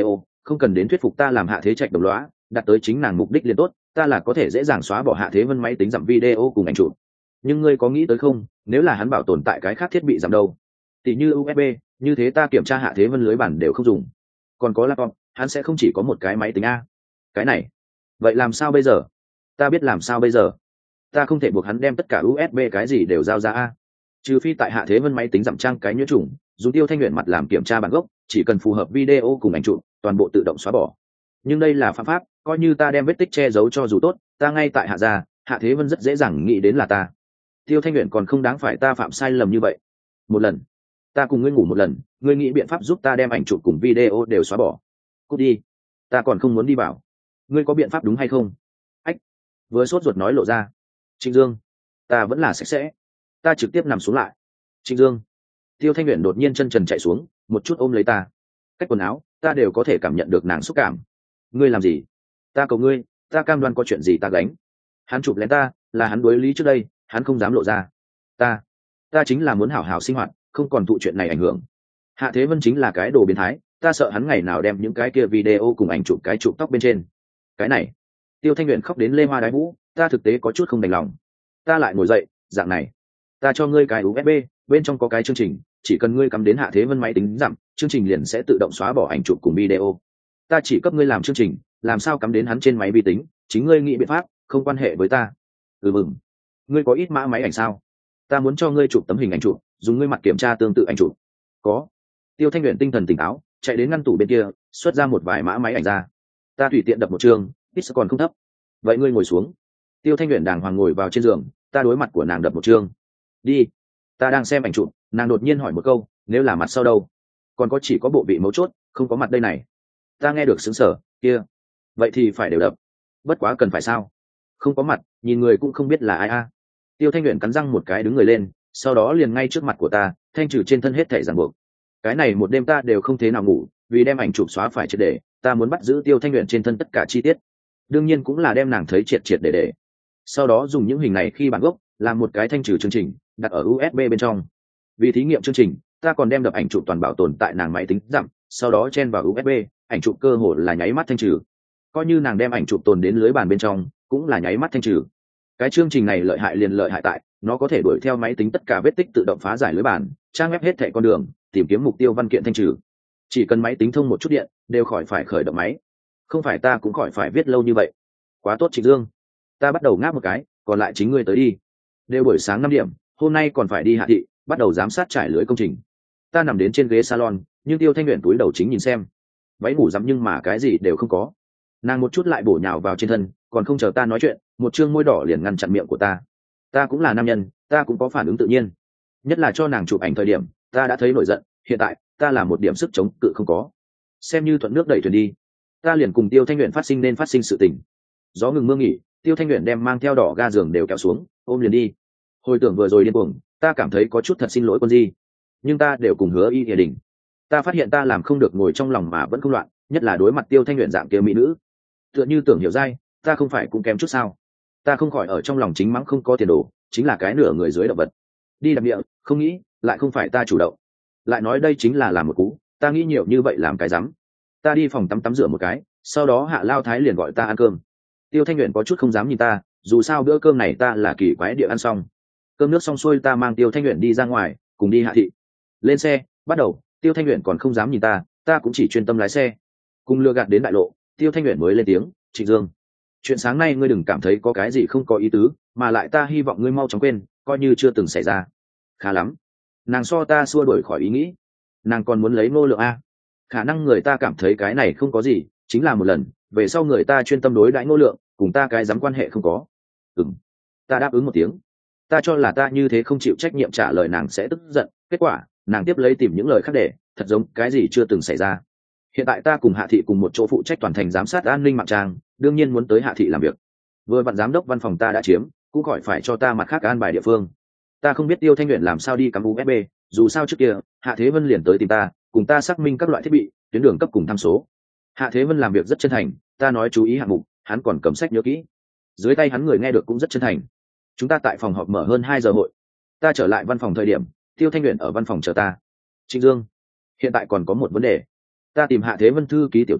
không cần đến thuyết phục ta làm Hạ Thế Trạch đồng lõa, đạt tới chính nàng mục đích liền tốt, ta là có thể dễ dàng xóa bỏ Hạ Thế Vân máy tính giảm video cùng ảnh chụp. Nhưng ngươi có nghĩ tới không, nếu là hắn bảo tồn tại cái khác thiết bị giảm đâu, tỷ như u ét bê, như thế ta kiểm tra Hạ Thế Vân lưới bản đều không dùng. Còn có laptop, hắn sẽ không chỉ có một cái máy tính a. Cái này, vậy làm sao bây giờ? Ta biết làm sao bây giờ. Ta không thể buộc hắn đem tất cả u ét bê cái gì đều giao ra a. Trừ phi tại Hạ Thế Vân máy tính giảm trang cái nhuyễn chủng, dùng Tiêu Thanh Huyền mặt làm kiểm tra bản gốc, chỉ cần phù hợp video cùng ảnh chụp, toàn bộ tự động xóa bỏ. Nhưng đây là phạm pháp, coi như ta đem vết tích che giấu cho dù tốt, ta ngay tại Hạ gia, Hạ Thế Vân rất dễ dàng nghĩ đến là ta. Tiêu Thanh Huyền còn không đáng phải ta phạm sai lầm như vậy. Một lần, ta cùng ngươi ngủ một lần, ngươi nghĩ biện pháp giúp ta đem ảnh chụp cùng video đều xóa bỏ. Cút đi, ta còn không muốn đi vào. Ngươi có biện pháp đúng hay không? Ách, vừa sốt ruột nói lộ ra. Trịnh Dương, ta vẫn là sạch sẽ. Ta trực tiếp nằm xuống lại. Trịnh Dương. Tiêu Thanh Huyền đột nhiên chân trần chạy xuống, một chút ôm lấy ta. Cách quần áo, ta đều có thể cảm nhận được nàng xúc cảm. Ngươi làm gì? Ta cầu ngươi, ta cam đoan có chuyện gì ta gánh. Hắn chụp lén ta, là hắn đối lý trước đây, hắn không dám lộ ra. Ta, ta chính là muốn hảo hảo sinh hoạt, không còn thụ chuyện này ảnh hưởng. Hạ Thế Vân chính là cái đồ biến thái, ta sợ hắn ngày nào đem những cái kia video cùng ảnh chụp cái chụp tóc bên trên. Cái này, Tiêu Thanh Huyền khóc đến lê hoa đái vũ, ta thực tế có chút không đành lòng. Ta lại ngồi dậy, dạng này, ta cho ngươi cái u ét bê, bên trong có cái chương trình, chỉ cần ngươi cắm đến Hạ Thế Vân máy tính giảm, chương trình liền sẽ tự động xóa bỏ ảnh chụp cùng video. Ta chỉ cấp ngươi làm chương trình, làm sao cắm đến hắn trên máy vi tính, chính ngươi nghĩ biện pháp, không quan hệ với ta. Ừ mừng, ngươi có ít mã máy ảnh sao? Ta muốn cho ngươi chụp tấm hình ảnh chụp, dùng ngươi mặt kiểm tra tương tự ảnh chụp. Có. Tiêu Thanh Huyền tinh thần tỉnh táo, chạy đến ngăn tủ bên kia, xuất ra một vài mã máy ảnh ra. Ta tùy tiện đập một trường, ít còn không thấp. Vậy ngươi ngồi xuống. Tiêu Thanh Huyền đàng hoàng ngồi vào trên giường, ta đối mặt của nàng đập một trường. Đi. Ta đang xem ảnh chụp, nàng đột nhiên hỏi một câu, nếu là mặt sau đâu? Còn có chỉ có bộ vị mấu chốt, không có mặt đây này. Ta nghe được sững sờ, kia. Vậy thì phải đều đập. Bất quá cần phải sao? Không có mặt, nhìn người cũng không biết là ai a. Tiêu Thanh Huyền cắn răng một cái đứng người lên, sau đó liền ngay trước mặt của ta, thanh trừ trên thân hết thảy ràng buộc. Cái này một đêm ta đều không thế nào ngủ, vì đem ảnh chụp xóa phải triệt để, ta muốn bắt giữ Tiêu Thanh Huyền trên thân tất cả chi tiết. Đương nhiên cũng là đem nàng thấy triệt triệt để để. Sau đó dùng những hình này khi bản gốc, làm một cái thanh trừ chương trình, đặt ở u ét bê bên trong. Vì thí nghiệm chương trình, ta còn đem đập ảnh chụp toàn bảo tồn tại nàng máy tính giảm, sau đó chen vào u ét bê, ảnh chụp cơ hồ là nháy mắt thanh trừ. Coi như nàng đem ảnh chụp tồn đến lưới bàn bên trong, cũng là nháy mắt thanh trừ. Cái chương trình này lợi hại liền lợi hại tại, nó có thể đuổi theo máy tính tất cả vết tích tự động phá giải lưới bàn, trang web hết thảy con đường, tìm kiếm mục tiêu văn kiện thanh trừ. Chỉ cần máy tính thông một chút điện, đều khỏi phải khởi động máy. Không phải ta cũng khỏi phải viết lâu như vậy. Quá tốt Trịnh Dương. Ta bắt đầu ngáp một cái, còn lại chính ngươi tới đi. Đều buổi sáng năm điểm, hôm nay còn phải đi Hạ thị, bắt đầu giám sát trải lưới công trình. Ta nằm đến trên ghế salon, nhưng Tiêu Thanh Huyền túi đầu chính nhìn xem. Váy ngủ dám nhưng mà cái gì đều không có. Nàng một chút lại bổ nhào vào trên thân, còn không chờ ta nói chuyện, một chương môi đỏ liền ngăn chặn miệng của ta. Ta cũng là nam nhân, ta cũng có phản ứng tự nhiên. Nhất là cho nàng chụp ảnh thời điểm, ta đã thấy nổi giận, hiện tại, ta là một điểm sức chống cự không có. Xem như thuận nước đẩy thuyền đi. Ta liền cùng Tiêu Thanh Huyền phát sinh nên phát sinh sự tình. Gió ngừng mưa nghỉ, Tiêu Thanh Huyền đem mang theo đỏ ga giường đều kéo xuống, ôm liền đi. Hồi tưởng vừa rồi điên cuồng, ta cảm thấy có chút thật xin lỗi con gì, nhưng ta đều cùng hứa y hiệp định. Ta phát hiện ta làm không được ngồi trong lòng mà vẫn không loạn, nhất là đối mặt Tiêu Thanh Huyền dạng kia mỹ nữ. Tựa như tưởng hiểu dai, ta không phải cũng kém chút sao? Ta không khỏi ở trong lòng chính mắng không có tiền đồ, chính là cái nửa người dưới động vật. Đi đạp địa, không nghĩ, lại không phải ta chủ động. Lại nói đây chính là làm một cú, ta nghĩ nhiều như vậy làm cái rắm. Ta đi phòng tắm tắm rửa một cái, sau đó Hạ Lao Thái liền gọi ta ăn cơm. Tiêu Thanh Huyền có chút không dám nhìn ta, dù sao bữa cơm này ta là kỳ quái địa ăn xong. Cơm nước xong xuôi ta mang Tiêu Thanh Huyền đi ra ngoài, cùng đi Hạ thị. Lên xe, bắt đầu, Tiêu Thanh Huyền còn không dám nhìn ta, ta cũng chỉ chuyên tâm lái xe. Cùng lừa gạt đến đại lộ, Tiêu Thanh Huyền mới lên tiếng, Trịnh Dương, chuyện sáng nay ngươi đừng cảm thấy có cái gì không có ý tứ, mà lại ta hy vọng ngươi mau chóng quên, coi như chưa từng xảy ra. Khá lắm, nàng so ta xua đuổi khỏi ý nghĩ, nàng còn muốn lấy Ngô Lượng a. Khả năng người ta cảm thấy cái này không có gì, chính là một lần, về sau người ta chuyên tâm đối đãi Ngô Lượng, cùng ta cái dám quan hệ không có. Ừm, ta đáp ứng một tiếng. Ta cho là ta như thế không chịu trách nhiệm trả lời nàng sẽ tức giận, kết quả nàng tiếp lấy tìm những lời khác để, thật giống cái gì chưa từng xảy ra. Hiện tại ta cùng Hạ thị cùng một chỗ phụ trách toàn thành giám sát an ninh mạng trang, đương nhiên muốn tới Hạ thị làm việc. Vừa vặn giám đốc văn phòng ta đã chiếm, cũng khỏi phải cho ta mặt khác an bài địa phương. Ta không biết Tiêu Thanh Huyền làm sao đi cắm u ét bê, dù sao trước kia Hạ Thế Vân liền tới tìm ta, cùng ta xác minh các loại thiết bị, tuyến đường cấp cùng tham số. Hạ Thế Vân làm việc rất chân thành, ta nói chú ý hạng mục, hắn còn cầm sách nhớ kỹ. Dưới tay hắn người nghe được cũng rất chân thành. Chúng ta tại phòng họp mở hơn hai giờ hội. Ta trở lại văn phòng thời điểm, Tiêu Thanh Huyền ở văn phòng chờ ta. Trịnh Dương, hiện tại còn có một vấn đề. Ta tìm Hạ Thế Vân thư ký Tiểu Tuệ,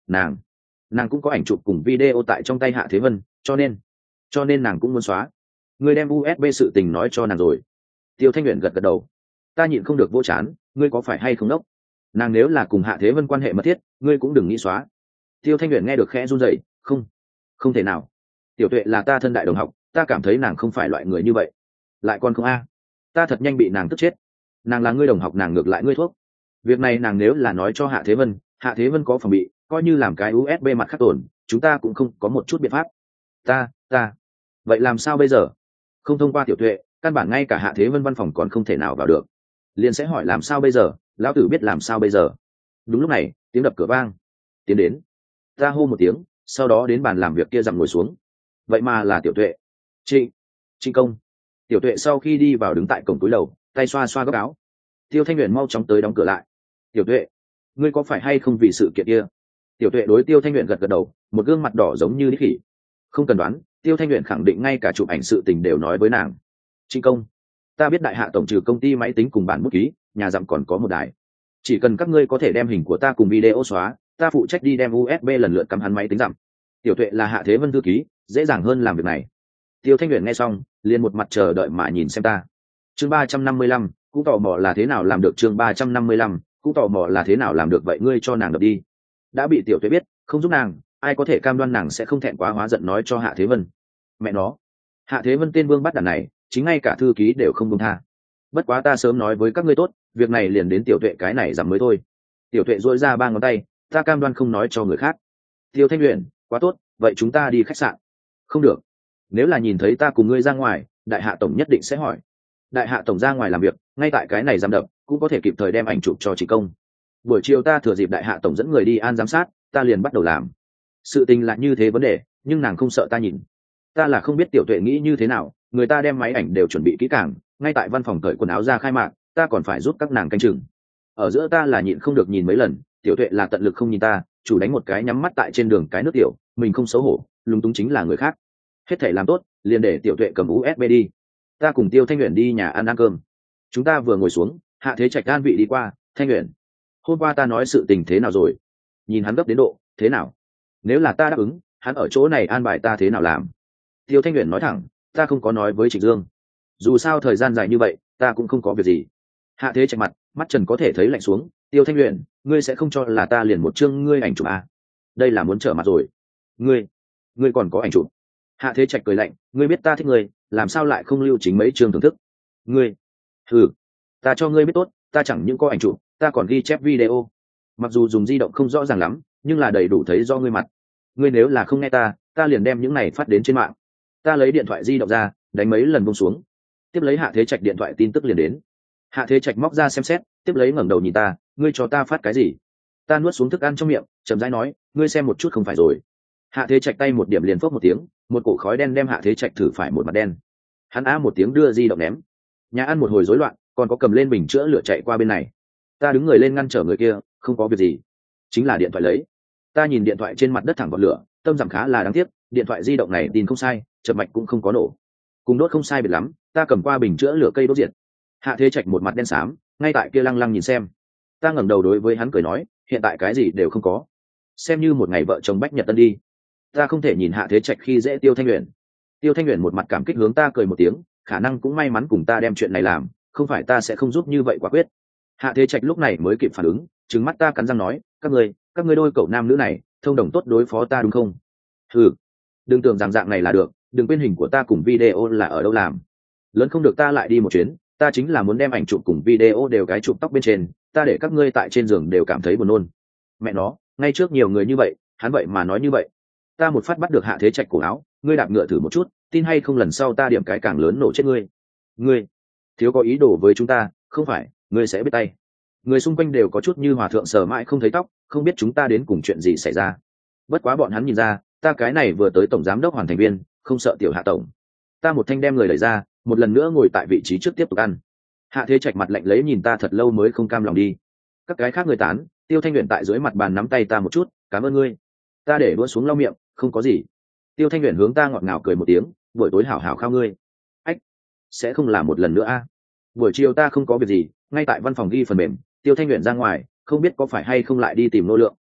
nàng nàng cũng có ảnh chụp cùng video tại trong tay Hạ Thế Vân, cho nên cho nên nàng cũng muốn xóa. Ngươi đem u ét bê sự tình nói cho nàng rồi? Tiêu Thanh Uyển gật gật đầu. Ta nhịn không được vỗ chán, ngươi có phải hay không đốc? Nàng nếu là cùng Hạ Thế Vân quan hệ mật thiết, ngươi cũng đừng nghĩ xóa. Tiêu Thanh Uyển nghe được khẽ run rẩy, không không thể nào. Tiểu Tuệ là ta thân đại đồng học, ta cảm thấy nàng không phải loại người như vậy. Lại còn không a? Ta thật nhanh bị nàng tức chết. Nàng là ngươi đồng học, nàng ngược lại ngươi thuốc. Việc này nàng nếu là nói cho Hạ Thế Vân, Hạ Thế Vân có phòng bị, coi như làm cái u ét bê mặt khắc tổn, chúng ta cũng không có một chút biện pháp. Ta ta vậy làm sao bây giờ? Không thông qua Tiểu Tuệ, căn bản ngay cả Hạ Thế Vân văn phòng còn không thể nào vào được. Liền sẽ hỏi làm sao bây giờ, lão tử biết làm sao bây giờ. Đúng lúc này, tiếng đập cửa vang. Tiến đến. Ta hô một tiếng, sau đó đến bàn làm việc kia dằm ngồi xuống. Vậy mà là Tiểu Tuệ. Chị chị công. Tiểu Tuệ sau khi đi vào đứng tại cổng túi đầu, tay xoa xoa góc áo. Tiêu Thanh Uyển mau chóng tới đóng cửa lại. Tiểu Tuệ, ngươi có phải hay không vì sự kiện kia? Tiểu Tuệ đối Tiêu Thanh Uyển gật gật đầu, một gương mặt đỏ giống như đít khỉ. Không cần đoán, Tiêu Thanh Uyển khẳng định ngay cả chụp ảnh sự tình đều nói với nàng. Trinh công, ta biết đại hạ tổng trừ công ty máy tính cùng bản bút ký, nhà dặm còn có một đài. Chỉ cần các ngươi có thể đem hình của ta cùng video xóa, ta phụ trách đi đem u ét bê lần lượt cắm hắn máy tính dặm. Tiểu Tuệ là Hạ Thế Vân thư ký, dễ dàng hơn làm việc này. Tiêu Thanh Uyển nghe xong, liền một mặt chờ đợi mà nhìn xem ta. Chương ba trăm năm mươi lăm, cũng tò mò là thế nào làm được. Chương ba trăm năm mươi lăm, cũng tò mò là thế nào làm được. Vậy ngươi cho nàng đập đi. Đã bị Tiểu Tuệ biết, không giúp nàng, ai có thể cam đoan nàng sẽ không thẹn quá hóa giận nói cho Hạ Thế Vân. Mẹ nó, Hạ Thế Vân tên vương bắt đàn này, chính ngay cả thư ký đều không buông tha. Bất quá ta sớm nói với các ngươi tốt, việc này liền đến Tiểu Tuệ cái này giảm mới thôi. Tiểu Tuệ duỗi ra ba ngón tay, ta cam đoan không nói cho người khác. Tiêu Thanh Uyển, quá tốt, vậy chúng ta đi khách sạn. Không được, nếu là nhìn thấy ta cùng ngươi ra ngoài, đại hạ tổng nhất định sẽ hỏi. Đại hạ tổng ra ngoài làm việc, ngay tại cái này giam đập, cũng có thể kịp thời đem ảnh chụp cho chị công. Buổi chiều ta thừa dịp đại hạ tổng dẫn người đi an giám sát, ta liền bắt đầu làm. Sự tình là như thế vấn đề, nhưng nàng không sợ ta nhìn. Ta là không biết Tiểu Tuệ nghĩ như thế nào, người ta đem máy ảnh đều chuẩn bị kỹ càng, ngay tại văn phòng cởi quần áo ra khai mạc, ta còn phải giúp các nàng canh chừng. Ở giữa ta là nhịn không được nhìn mấy lần, Tiểu Tuệ là tận lực không nhìn ta, chủ đánh một cái nhắm mắt tại trên đường cái nước tiểu, mình không xấu hổ, lúng túng chính là người khác. Hết thể làm tốt, liền để Tiểu Tuệ cầm u ét bê đi. Ta cùng Tiêu Thanh Uyển đi nhà ăn ăn cơm. Chúng ta vừa ngồi xuống, Hạ Thế Trạch an vị đi qua. Thanh Uyển, hôm qua ta nói sự tình thế nào rồi? Nhìn hắn gấp đến độ thế nào? Nếu là ta đáp ứng, hắn ở chỗ này an bài ta thế nào làm? Tiêu Thanh Uyển nói thẳng, ta không có nói với Trịnh Dương. Dù sao thời gian dài như vậy, ta cũng không có việc gì. Hạ Thế Trạch mặt, mắt Trần có thể thấy lạnh xuống. Tiêu Thanh Uyển, ngươi sẽ không cho là ta liền một chương ngươi ảnh chụp à? Đây là muốn trở mặt rồi. Ngươi, ngươi còn có ảnh chụp? Hạ Thế Trạch cười lạnh, ngươi biết ta thích ngươi, làm sao lại không lưu chính mấy chương thưởng thức? Ngươi, thử, ta cho ngươi biết tốt, ta chẳng những có ảnh chụp, ta còn ghi chép video. Mặc dù dùng di động không rõ ràng lắm, nhưng là đầy đủ thấy do ngươi mặt. Ngươi nếu là không nghe ta, ta liền đem những này phát đến trên mạng. Ta lấy điện thoại di động ra, đánh mấy lần buông xuống. Tiếp lấy Hạ Thế Trạch điện thoại tin tức liền đến. Hạ Thế Trạch móc ra xem xét, tiếp lấy ngẩng đầu nhìn ta, ngươi cho ta phát cái gì? Ta nuốt xuống thức ăn trong miệng, chậm rãi nói, ngươi xem một chút không phải rồi. Hạ Thế Trạch tay một điểm liền phốc một tiếng, một cổ khói đen đem Hạ Thế Trạch thử phải một mặt đen. Hắn á một tiếng đưa di động ném. Nhà ăn một hồi rối loạn, còn có cầm lên bình chữa lửa chạy qua bên này. Ta đứng người lên ngăn trở người kia, không có việc gì. Chính là điện thoại lấy. Ta nhìn điện thoại trên mặt đất thẳng bọt lửa, tâm giảm khá là đáng tiếc, điện thoại di động này tin không sai, chập mạch cũng không có nổ. Cùng đốt không sai biệt lắm, ta cầm qua bình chữa lửa cây đốt diệt. Hạ Thế Trạch một mặt đen xám, ngay tại kia lăng lăng nhìn xem. Ta ngẩng đầu đối với hắn cười nói, hiện tại cái gì đều không có, xem như một ngày vợ chồng bách nhật tân đi. Ta không thể nhìn Hạ Thế Trạch khi dễ Tiêu Thanh Uyển. Tiêu Thanh Uyển một mặt cảm kích hướng ta cười một tiếng, khả năng cũng may mắn cùng ta đem chuyện này làm, không phải ta sẽ không giúp như vậy quả quyết. Hạ Thế Trạch lúc này mới kịp phản ứng, trừng mắt ta cắn răng nói, các ngươi, các ngươi đôi cậu nam nữ này, thông đồng tốt đối phó ta đúng không? Ừ, đừng tưởng rằng dạng này là được, đừng quên hình của ta cùng video là ở đâu làm. Lớn không được ta lại đi một chuyến, ta chính là muốn đem ảnh chụp cùng video đều cái chụp tóc bên trên, ta để các ngươi tại trên giường đều cảm thấy buồn nôn. Mẹ nó, ngay trước nhiều người như vậy, hắn vậy mà nói như vậy. Ta một phát bắt được Hạ Thế Trạch cổ áo, ngươi đạp ngựa thử một chút, tin hay không lần sau ta điểm cái càng lớn nổ chết ngươi. Ngươi thiếu có ý đồ với chúng ta, không phải, ngươi sẽ biết tay. Người xung quanh đều có chút như hòa thượng sờ mãi không thấy tóc, không biết chúng ta đến cùng chuyện gì xảy ra. Bất quá bọn hắn nhìn ra, ta cái này vừa tới tổng giám đốc hoàn thành viên, không sợ tiểu Hạ tổng. Ta một thanh đem người đẩy ra, một lần nữa ngồi tại vị trí trước tiếp tục ăn. Hạ Thế Trạch mặt lạnh lấy nhìn ta thật lâu mới không cam lòng đi. Các cái khác người tán, Tiêu Thanh Uyển tại dưới mặt bàn nắm tay ta một chút, cảm ơn ngươi. Ta để đũa xuống lau miệng, không có gì. Tiêu Thanh Uyển hướng ta ngọt ngào cười một tiếng, buổi tối hảo hảo khao ngươi. Ách, sẽ không làm một lần nữa a? À? Buổi chiều ta không có việc gì, ngay tại văn phòng ghi phần mềm. Tiêu Thanh Uyển ra ngoài, không biết có phải hay không lại đi tìm nô lượng.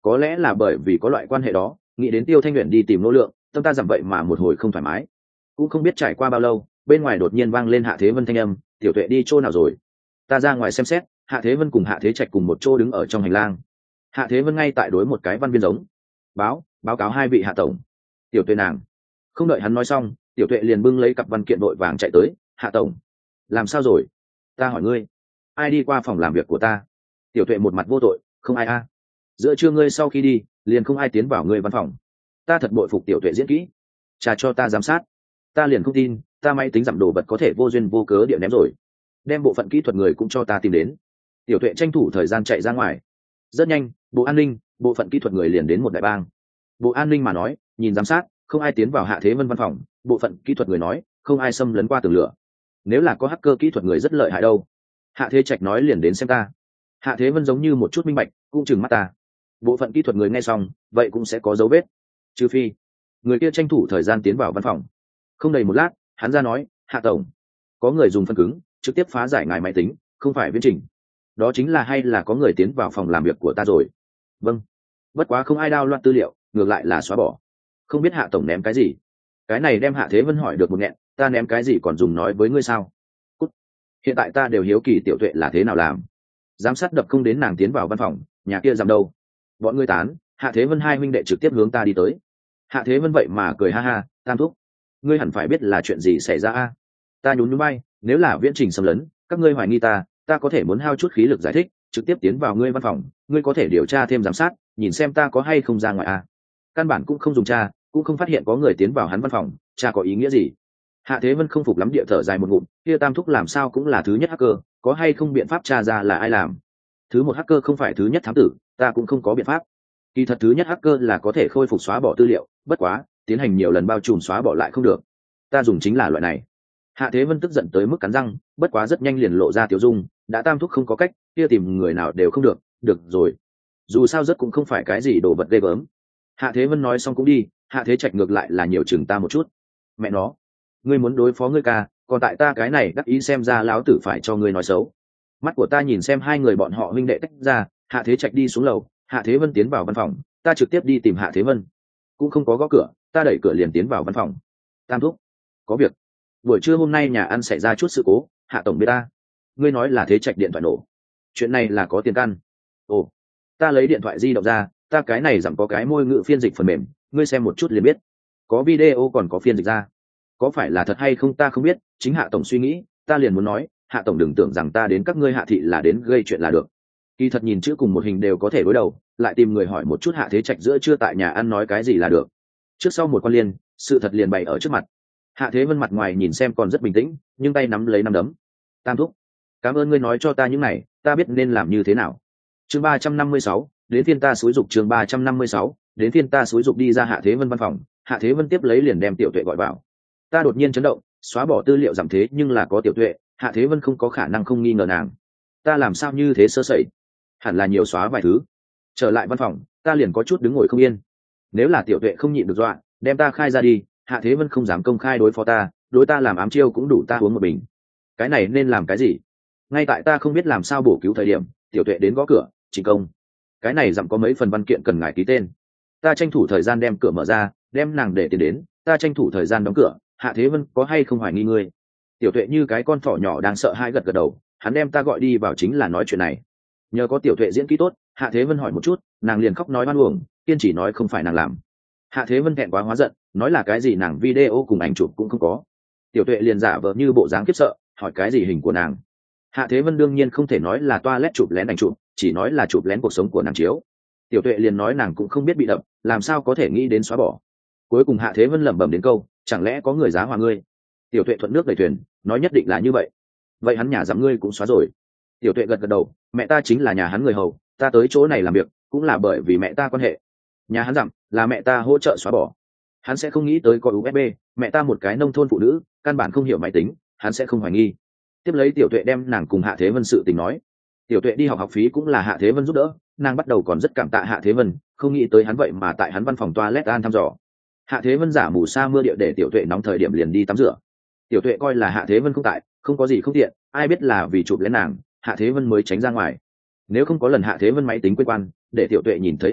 có lẽ là bởi vì có loại quan hệ đó, nghĩ đến Tiêu Thanh Huyền đi tìm Nô Lượng, tâm ta giảm vậy mà một hồi không thoải mái. Cũng không biết trải qua bao lâu, bên ngoài đột nhiên vang lên Hạ Thế Vân thanh âm, tiểu tuệ đi chỗ nào rồi? Ta ra ngoài xem xét, Hạ Thế Vân cùng Hạ Thế Trạch cùng một chỗ đứng ở trong hành lang. Hạ Thế Vân ngay tại đối một cái văn viên giống. Báo, báo cáo hai vị hạ tổng. Tiểu tuệ nàng. Không đợi hắn nói xong, tiểu tuệ liền bưng lấy cặp văn kiện vội vàng chạy tới. Hạ tổng, làm sao rồi? Ta hỏi ngươi, ai đi qua phòng làm việc của ta? Tiểu tuệ một mặt vô tội, không ai a. Giữa trưa ngươi sau khi đi, liền không ai tiến vào ngươi văn phòng. Ta thật bội phục tiểu tuệ diễn kỹ. Trả cho ta giám sát. Ta liền không tin, ta máy tính giảm đồ vật có thể vô duyên vô cớ địa ném rồi. Đem bộ phận kỹ thuật người cũng cho ta tìm đến. Tiểu tuệ tranh thủ thời gian chạy ra ngoài. Rất nhanh, bộ an ninh, bộ phận kỹ thuật người liền đến một đại bang. Bộ an ninh mà nói, nhìn giám sát, không ai tiến vào Hạ Thế Vân văn phòng. Bộ phận kỹ thuật người nói, không ai xâm lấn qua tường lửa. Nếu là có hacker kỹ thuật người rất lợi hại đâu. Hạ Thế Trạch nói liền đến xem ta. Hạ Thế Vân giống như một chút minh bạch, cũng chừng mắt ta. Bộ phận kỹ thuật người nghe xong, vậy cũng sẽ có dấu vết. Trừ phi người kia tranh thủ thời gian tiến vào văn phòng. Không đầy một lát, hắn ra nói, Hạ tổng, có người dùng phân cứng trực tiếp phá giải ngài máy tính, không phải viễn trình. Đó chính là hay là có người tiến vào phòng làm việc của ta rồi? Vâng. Bất quá không ai đao loạn tư liệu, ngược lại là xóa bỏ. Không biết Hạ tổng ném cái gì? Cái này đem Hạ Thế Vân hỏi được một nghẹn, ta ném cái gì còn dùng nói với ngươi sao? Cút. Hiện tại ta đều hiếu kỳ tiểu tuệ là thế nào làm. Giám sát đập không đến nàng tiến vào văn phòng, nhà kia giảm đâu? Bọn ngươi tán, Hạ Thế Vân hai huynh đệ trực tiếp hướng ta đi tới. Hạ Thế Vân vậy mà cười ha ha, Tam thúc, ngươi hẳn phải biết là chuyện gì xảy ra a? Ta nhún nhún bay, nếu là viễn trình xâm lấn, các ngươi hoài nghi ta, ta có thể muốn hao chút khí lực giải thích, trực tiếp tiến vào ngươi văn phòng, ngươi có thể điều tra thêm giám sát, nhìn xem ta có hay không ra ngoài a. Căn bản cũng không dùng tra, cũng không phát hiện có người tiến vào hắn văn phòng, tra có ý nghĩa gì? Hạ Thế Vân không phục lắm địa thở dài một ngụm, kia Tam thúc làm sao cũng là thứ nhất hacker, có hay không biện pháp tra ra là ai làm? Thứ một hacker không phải thứ nhất thám tử, ta cũng không có biện pháp. Kỳ thật thứ nhất hacker là có thể khôi phục xóa bỏ tư liệu, bất quá tiến hành nhiều lần bao trùm xóa bỏ lại không được. Ta dùng chính là loại này. Hạ Thế Vân tức giận tới mức cắn răng, bất quá rất nhanh liền lộ ra tiểu dung, đã Tam thúc không có cách, kia tìm người nào đều không được, được rồi. Dù sao rất cũng không phải cái gì đồ vật ghê gớm. Hạ Thế Vân nói xong cũng đi, Hạ Thế Trạch ngược lại là nhiều chừng ta một chút. Mẹ nó, ngươi muốn đối phó ngươi ca, còn tại ta cái này đắc ý xem ra lão tử phải cho ngươi nói xấu. Mắt của ta nhìn xem hai người bọn họ huynh đệ tách ra, Hạ Thế Trạch đi xuống lầu, Hạ Thế Vân tiến vào văn phòng, ta trực tiếp đi tìm Hạ Thế Vân. Cũng không có gõ cửa, ta đẩy cửa liền tiến vào văn phòng. Tam thúc, có việc. Buổi trưa hôm nay nhà ăn xảy ra chút sự cố, Hạ tổng biết ta. Ngươi nói là Thế Trạch điện thoại nổ. Chuyện này là có tiền căn. Ồ, ta lấy điện thoại di động ra, ta cái này giảm có cái môi ngữ phiên dịch phần mềm, ngươi xem một chút liền biết. Có video còn có phiên dịch ra. Có phải là thật hay không ta không biết, chính Hạ tổng suy nghĩ, ta liền muốn nói, Hạ tổng đừng tưởng rằng ta đến các ngươi Hạ thị là đến gây chuyện là được. Kỳ thật nhìn chữ cùng một hình đều có thể đối đầu, lại tìm người hỏi một chút Hạ Thế Trạch giữa trưa tại nhà ăn nói cái gì là được. Trước sau một quan liên, sự thật liền bày ở trước mặt. Hạ Thế Vân mặt ngoài nhìn xem còn rất bình tĩnh, nhưng tay nắm lấy nắm đấm. Tam thúc, cảm ơn ngươi nói cho ta những này, ta biết nên làm như thế nào. Chương ba trăm năm mươi sáu, đến phiên ta xúi dục chương ba trăm năm mươi sáu, đến phiên ta xúi dục đi ra Hạ Thế Vân văn phòng, Hạ Thế Vân tiếp lấy liền đem Tiểu Tuệ gọi vào. Ta đột nhiên chấn động, xóa bỏ tư liệu giảm thế nhưng là có Tiểu Tuệ, Hạ Thế Vân không có khả năng không nghi ngờ nàng. Ta làm sao như thế sơ sẩy? Hẳn là nhiều xóa vài thứ. Trở lại văn phòng, ta liền có chút đứng ngồi không yên. Nếu là Tiểu Tuệ không nhịn được dọa, đem ta khai ra đi, Hạ Thế Vân không dám công khai đối phó ta, đối ta làm ám chiêu cũng đủ ta uống một bình. Cái này nên làm cái gì? Ngay tại ta không biết làm sao bổ cứu thời điểm, Tiểu Tuệ đến gõ cửa, "Trình công, cái này dặm có mấy phần văn kiện cần ngài ký tên." Ta tranh thủ thời gian đem cửa mở ra, đem nàng để tiền đến, ta tranh thủ thời gian đóng cửa, "Hạ Thế Vân có hay không hoài nghi ngươi?" Tiểu Tuệ như cái con thỏ nhỏ đang sợ hãi gật gật đầu, hắn đem ta gọi đi vào chính là nói chuyện này. Nhờ có Tiểu Tuệ diễn kỹ tốt, Hạ Thế Vân hỏi một chút, nàng liền khóc nói oan uổng, kiên trì nói không phải nàng làm. Hạ Thế Vân thẹn quá hóa giận, nói là cái gì nàng video cùng ảnh chụp cũng không có. Tiểu Tuệ liền giả vờ như bộ dáng khiếp sợ, hỏi cái gì hình của nàng. Hạ Thế Vân đương nhiên không thể nói là toilet chụp lén ảnh chụp, chỉ nói là chụp lén cuộc sống của nàng chiếu. Tiểu Tuệ liền nói nàng cũng không biết bị đập, làm sao có thể nghĩ đến xóa bỏ. Cuối cùng Hạ Thế Vân lẩm bẩm đến câu, chẳng lẽ có người giá hòa ngươi? Tiểu Tuệ thuận nước đẩy thuyền, nói nhất định là như vậy. Vậy hắn nhà giảm ngươi cũng xóa rồi. Tiểu Tuệ gật gật đầu, mẹ ta chính là nhà hắn người hầu, ta tới chỗ này làm việc cũng là bởi vì mẹ ta quan hệ. Nhà hắn dặm là mẹ ta hỗ trợ xóa bỏ. Hắn sẽ không nghĩ tới có u ét bê, mẹ ta một cái nông thôn phụ nữ, căn bản không hiểu máy tính, hắn sẽ không hoài nghi. Tiếp lấy Tiểu Tuệ đem nàng cùng Hạ Thế Vân sự tình nói. Tiểu Tuệ đi học học phí cũng là Hạ Thế Vân giúp đỡ, nàng bắt đầu còn rất cảm tạ Hạ Thế Vân, không nghĩ tới hắn vậy mà tại hắn văn phòng toilet an thăm dò. Hạ Thế Vân giả mù sa mưa địa để Tiểu Tuệ nóng thời điểm liền đi tắm rửa. Tiểu Tuệ coi là Hạ Thế Vân không tại, không có gì không tiện, ai biết là vì chụp lấy nàng, Hạ Thế Vân mới tránh ra ngoài. Nếu không có lần Hạ Thế Vân máy tính quên quan, để Tiểu Tuệ nhìn thấy ảnh chụp,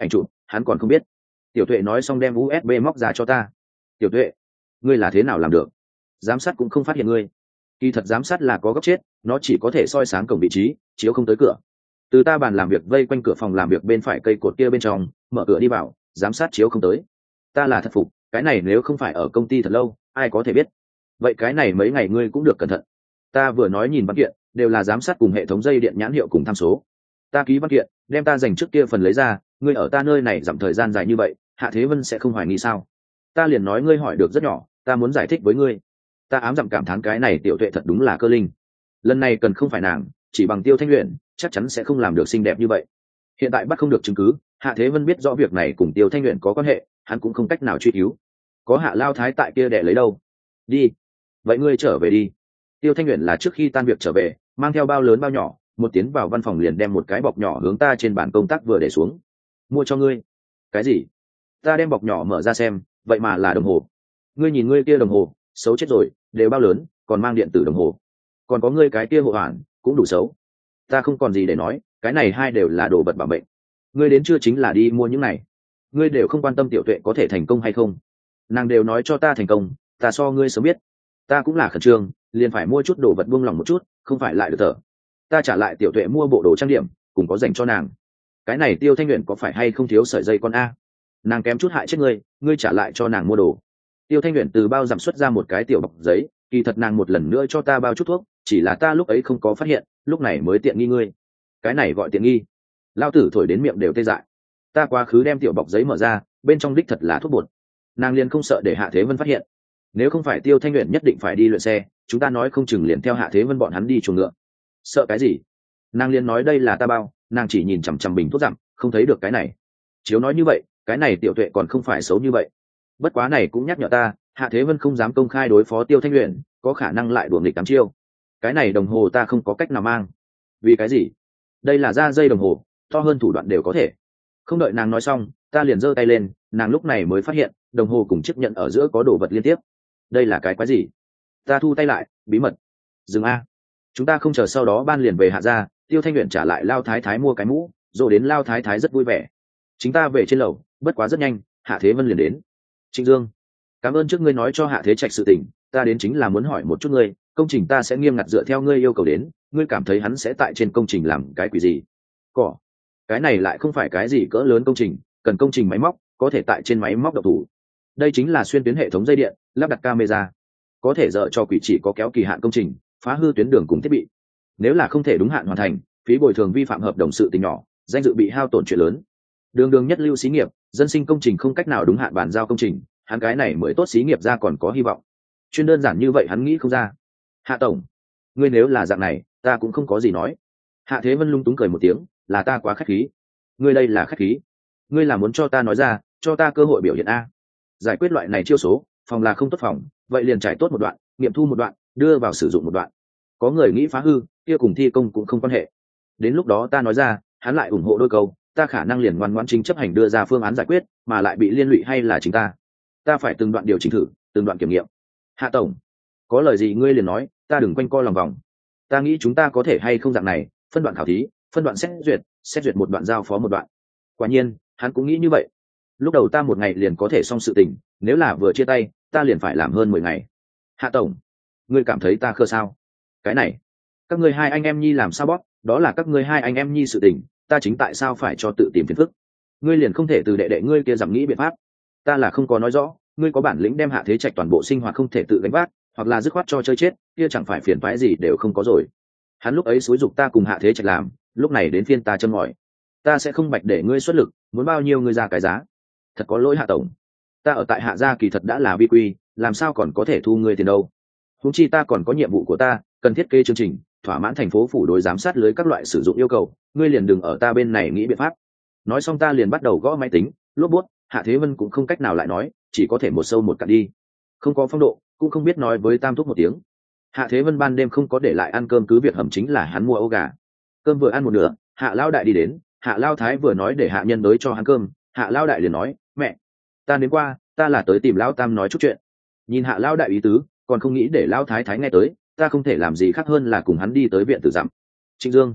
hắn còn không biết. Tiểu Tuệ nói xong đem u ét bê móc ra cho ta. Tiểu Tuệ, ngươi là thế nào làm được? Giám sát cũng không phát hiện ngươi. Kỳ thật giám sát là có góc chết, nó chỉ có thể soi sáng cổng vị trí, chiếu không tới cửa. Từ ta bàn làm việc vây quanh cửa phòng làm việc bên phải cây cột kia bên trong, mở cửa đi vào, giám sát chiếu không tới. Ta là thật phục, cái này nếu không phải ở công ty thật lâu, ai có thể biết. Vậy cái này mấy ngày ngươi cũng được cẩn thận. Ta vừa nói nhìn văn kiện, đều là giám sát cùng hệ thống dây điện nhãn hiệu cùng tham số. Ta ký văn kiện, đem ta dành trước kia phần lấy ra, ngươi ở ta nơi này giảm thời gian dài như vậy, Hạ Thế Vân sẽ không hoài nghi sao? Ta liền nói ngươi hỏi được rất nhỏ, ta muốn giải thích với ngươi. Ta ám dặm cảm thán cái này Tiểu Tuệ thật đúng là cơ linh. Lần này cần không phải nàng, chỉ bằng Tiêu Thanh Luyện chắc chắn sẽ không làm được xinh đẹp như vậy. Hiện tại bắt không được chứng cứ, Hạ Thế Vân biết rõ việc này cùng Tiêu Thanh Luyện có quan hệ, hắn cũng không cách nào truy cứu. Có Hạ Lao Thái tại kia để lấy đâu? Đi, vậy ngươi trở về đi. Tiêu Thanh Luyện là trước khi tan việc trở về, mang theo bao lớn bao nhỏ, một tiến vào văn phòng liền đem một cái bọc nhỏ hướng ta trên bàn công tác vừa để xuống. Mua cho ngươi. Cái gì? Ta đem bọc nhỏ mở ra xem, vậy mà là đồng hồ. Ngươi nhìn ngươi kia đồng hồ, xấu chết rồi, đều bao lớn, còn mang điện tử đồng hồ. Còn có ngươi cái kia hộ hoàn, cũng đủ xấu. Ta không còn gì để nói, cái này hai đều là đồ vật bảo mệnh. Ngươi đến chưa chính là đi mua những này. Ngươi đều không quan tâm Tiểu Tuệ có thể thành công hay không. Nàng đều nói cho ta thành công, ta so ngươi sớm biết. Ta cũng là khẩn trương, liền phải mua chút đồ vật buông lòng một chút, không phải lại được thở. Ta trả lại Tiểu Tuệ mua bộ đồ trang điểm, cùng có dành cho nàng. Cái này Tiêu Thanh Luyện có phải hay không thiếu sợi dây con a? Nàng kém chút hại chết ngươi, ngươi trả lại cho nàng mua đồ. Tiêu Thanh Luyện từ bao giảm xuất ra một cái tiểu bọc giấy, kỳ thật nàng một lần nữa cho ta bao chút thuốc, chỉ là ta lúc ấy không có phát hiện, lúc này mới tiện nghi ngươi. Cái này gọi tiện nghi? Lao tử thổi đến miệng đều tê dại. Ta quá khứ đem tiểu bọc giấy mở ra, bên trong đích thật là thuốc bột. Nàng liền không sợ để Hạ Thế Vân phát hiện. Nếu không phải Tiêu Thanh Luyện nhất định phải đi luyện xe, chúng ta nói không chừng liền theo Hạ Thế Vân bọn hắn đi chuồng ngựa. Sợ cái gì? Nàng liền nói đây là ta bao, nàng chỉ nhìn chằm chằm bình thuốc dặm, không thấy được cái này. Chiếu nói như vậy, cái này Tiểu Tuệ còn không phải xấu như vậy. Bất quá này cũng nhắc nhở ta, Hạ Thế Vân không dám công khai đối phó Tiêu Thanh Luyện, có khả năng lại đuổi nghịch tám chiêu. Cái này đồng hồ ta không có cách nào mang. Vì cái gì? Đây là da dây đồng hồ, to hơn thủ đoạn đều có thể. Không đợi nàng nói xong, ta liền giơ tay lên, nàng lúc này mới phát hiện, đồng hồ cùng chiếc nhẫn ở giữa có đồ vật liên tiếp. Đây là cái quái gì? Ta thu tay lại, bí mật. Dừng a. Chúng ta không chờ sau đó ban liền về Hạ gia, Tiêu Thanh Luyện trả lại Lao Thái Thái mua cái mũ, rồi đến Lao Thái Thái rất vui vẻ. Chính ta về trên lầu, bất quá rất nhanh, Hạ Thế Vân liền đến. Trịnh Dương, cảm ơn trước ngươi nói cho Hạ Thế Trạch sự tình, ta đến chính là muốn hỏi một chút ngươi, công trình ta sẽ nghiêm ngặt dựa theo ngươi yêu cầu đến, ngươi cảm thấy hắn sẽ tại trên công trình làm cái quỷ gì? Cỏ, cái này lại không phải cái gì cỡ lớn công trình, cần công trình máy móc, có thể tại trên máy móc độc thủ. Đây chính là xuyên tuyến hệ thống dây điện, lắp đặt camera, có thể dở cho quỷ chỉ có kéo kỳ hạn công trình, phá hư tuyến đường cùng thiết bị. Nếu là không thể đúng hạn hoàn thành, phí bồi thường vi phạm hợp đồng sự tình nhỏ, danh dự bị hao tổn chuyện lớn. Đường đường nhất lưu xí nghiệp, dân sinh công trình không cách nào đúng hạn bàn giao công trình, hắn cái này mới tốt xí nghiệp ra còn có hy vọng. Chuyên đơn giản như vậy hắn nghĩ không ra. Hạ tổng, ngươi nếu là dạng này, ta cũng không có gì nói. Hạ Thế Vân lung túng cười một tiếng, là ta quá khách khí. Ngươi đây là khách khí. Ngươi là muốn cho ta nói ra, cho ta cơ hội biểu hiện a. Giải quyết loại này chiêu số, phòng là không tốt phòng, vậy liền trải tốt một đoạn, nghiệm thu một đoạn, đưa vào sử dụng một đoạn. Có người nghĩ phá hư, kia cùng thi công cũng không quan hệ. Đến lúc đó ta nói ra, hắn lại ủng hộ đôi câu, ta khả năng liền ngoan ngoãn chính chấp hành đưa ra phương án giải quyết, mà lại bị liên lụy hay là chính ta. Ta phải từng đoạn điều chỉnh thử, từng đoạn kiểm nghiệm. Hạ tổng, có lời gì ngươi liền nói, ta đừng quanh co lòng vòng. Ta nghĩ chúng ta có thể hay không dạng này, phân đoạn khảo thí, phân đoạn xét duyệt, xét duyệt một đoạn giao phó một đoạn. Quả nhiên, hắn cũng nghĩ như vậy. Lúc đầu ta một ngày liền có thể xong sự tình, nếu là vừa chia tay, ta liền phải làm hơn mười ngày. Hạ tổng, ngươi cảm thấy ta khờ sao? Cái này, các ngươi hai anh em nhi làm sao bóp, đó là các ngươi hai anh em nhi sự tình, ta chính tại sao phải cho tự tìm phiền phức? Ngươi liền không thể từ đệ đệ ngươi kia giảm nghĩ biện pháp? Ta là không có nói rõ, ngươi có bản lĩnh đem Hạ Thế Trạch toàn bộ sinh hoạt không thể tự gánh vác, hoặc là dứt khoát cho chơi chết, kia chẳng phải phiền toái gì đều không có rồi. Hắn lúc ấy xúi giục ta cùng Hạ Thế Trạch làm, lúc này đến phiên ta châm ngòi. Ta sẽ không bạch để ngươi xuất lực, muốn bao nhiêu ngươi ra cái giá. Thật có lỗi Hạ tổng, ta ở tại Hạ gia kỳ thật đã là vi quy, làm sao còn có thể thu ngươi tiền đâu? Huống chi ta còn có nhiệm vụ của ta, cần thiết kế chương trình, thỏa mãn thành phố phủ đối giám sát lưới các loại sử dụng yêu cầu, ngươi liền đừng ở ta bên này nghĩ biện pháp. Nói xong ta liền bắt đầu gõ máy tính, lốp bút, Hạ Thế Vân cũng không cách nào lại nói, chỉ có thể một sâu một cạn đi. Không có phong độ, cũng không biết nói với Tam Thúc một tiếng. Hạ Thế Vân ban đêm không có để lại ăn cơm, cứ việc hầm chính là hắn mua ấu gà. Cơm vừa ăn một nửa, Hạ Lao Đại đi đến, Hạ Lao Thái vừa nói để hạ nhân tới cho hắn cơm, Hạ Lao Đại liền nói, mẹ, ta đến qua, ta là tới tìm Lão Tam nói chút chuyện. Nhìn Hạ Lao Đại ý tứ, còn không nghĩ để Lão Thái Thái nghe tới, ta không thể làm gì khác hơn là cùng hắn đi tới viện tử dặm. Trịnh Dương,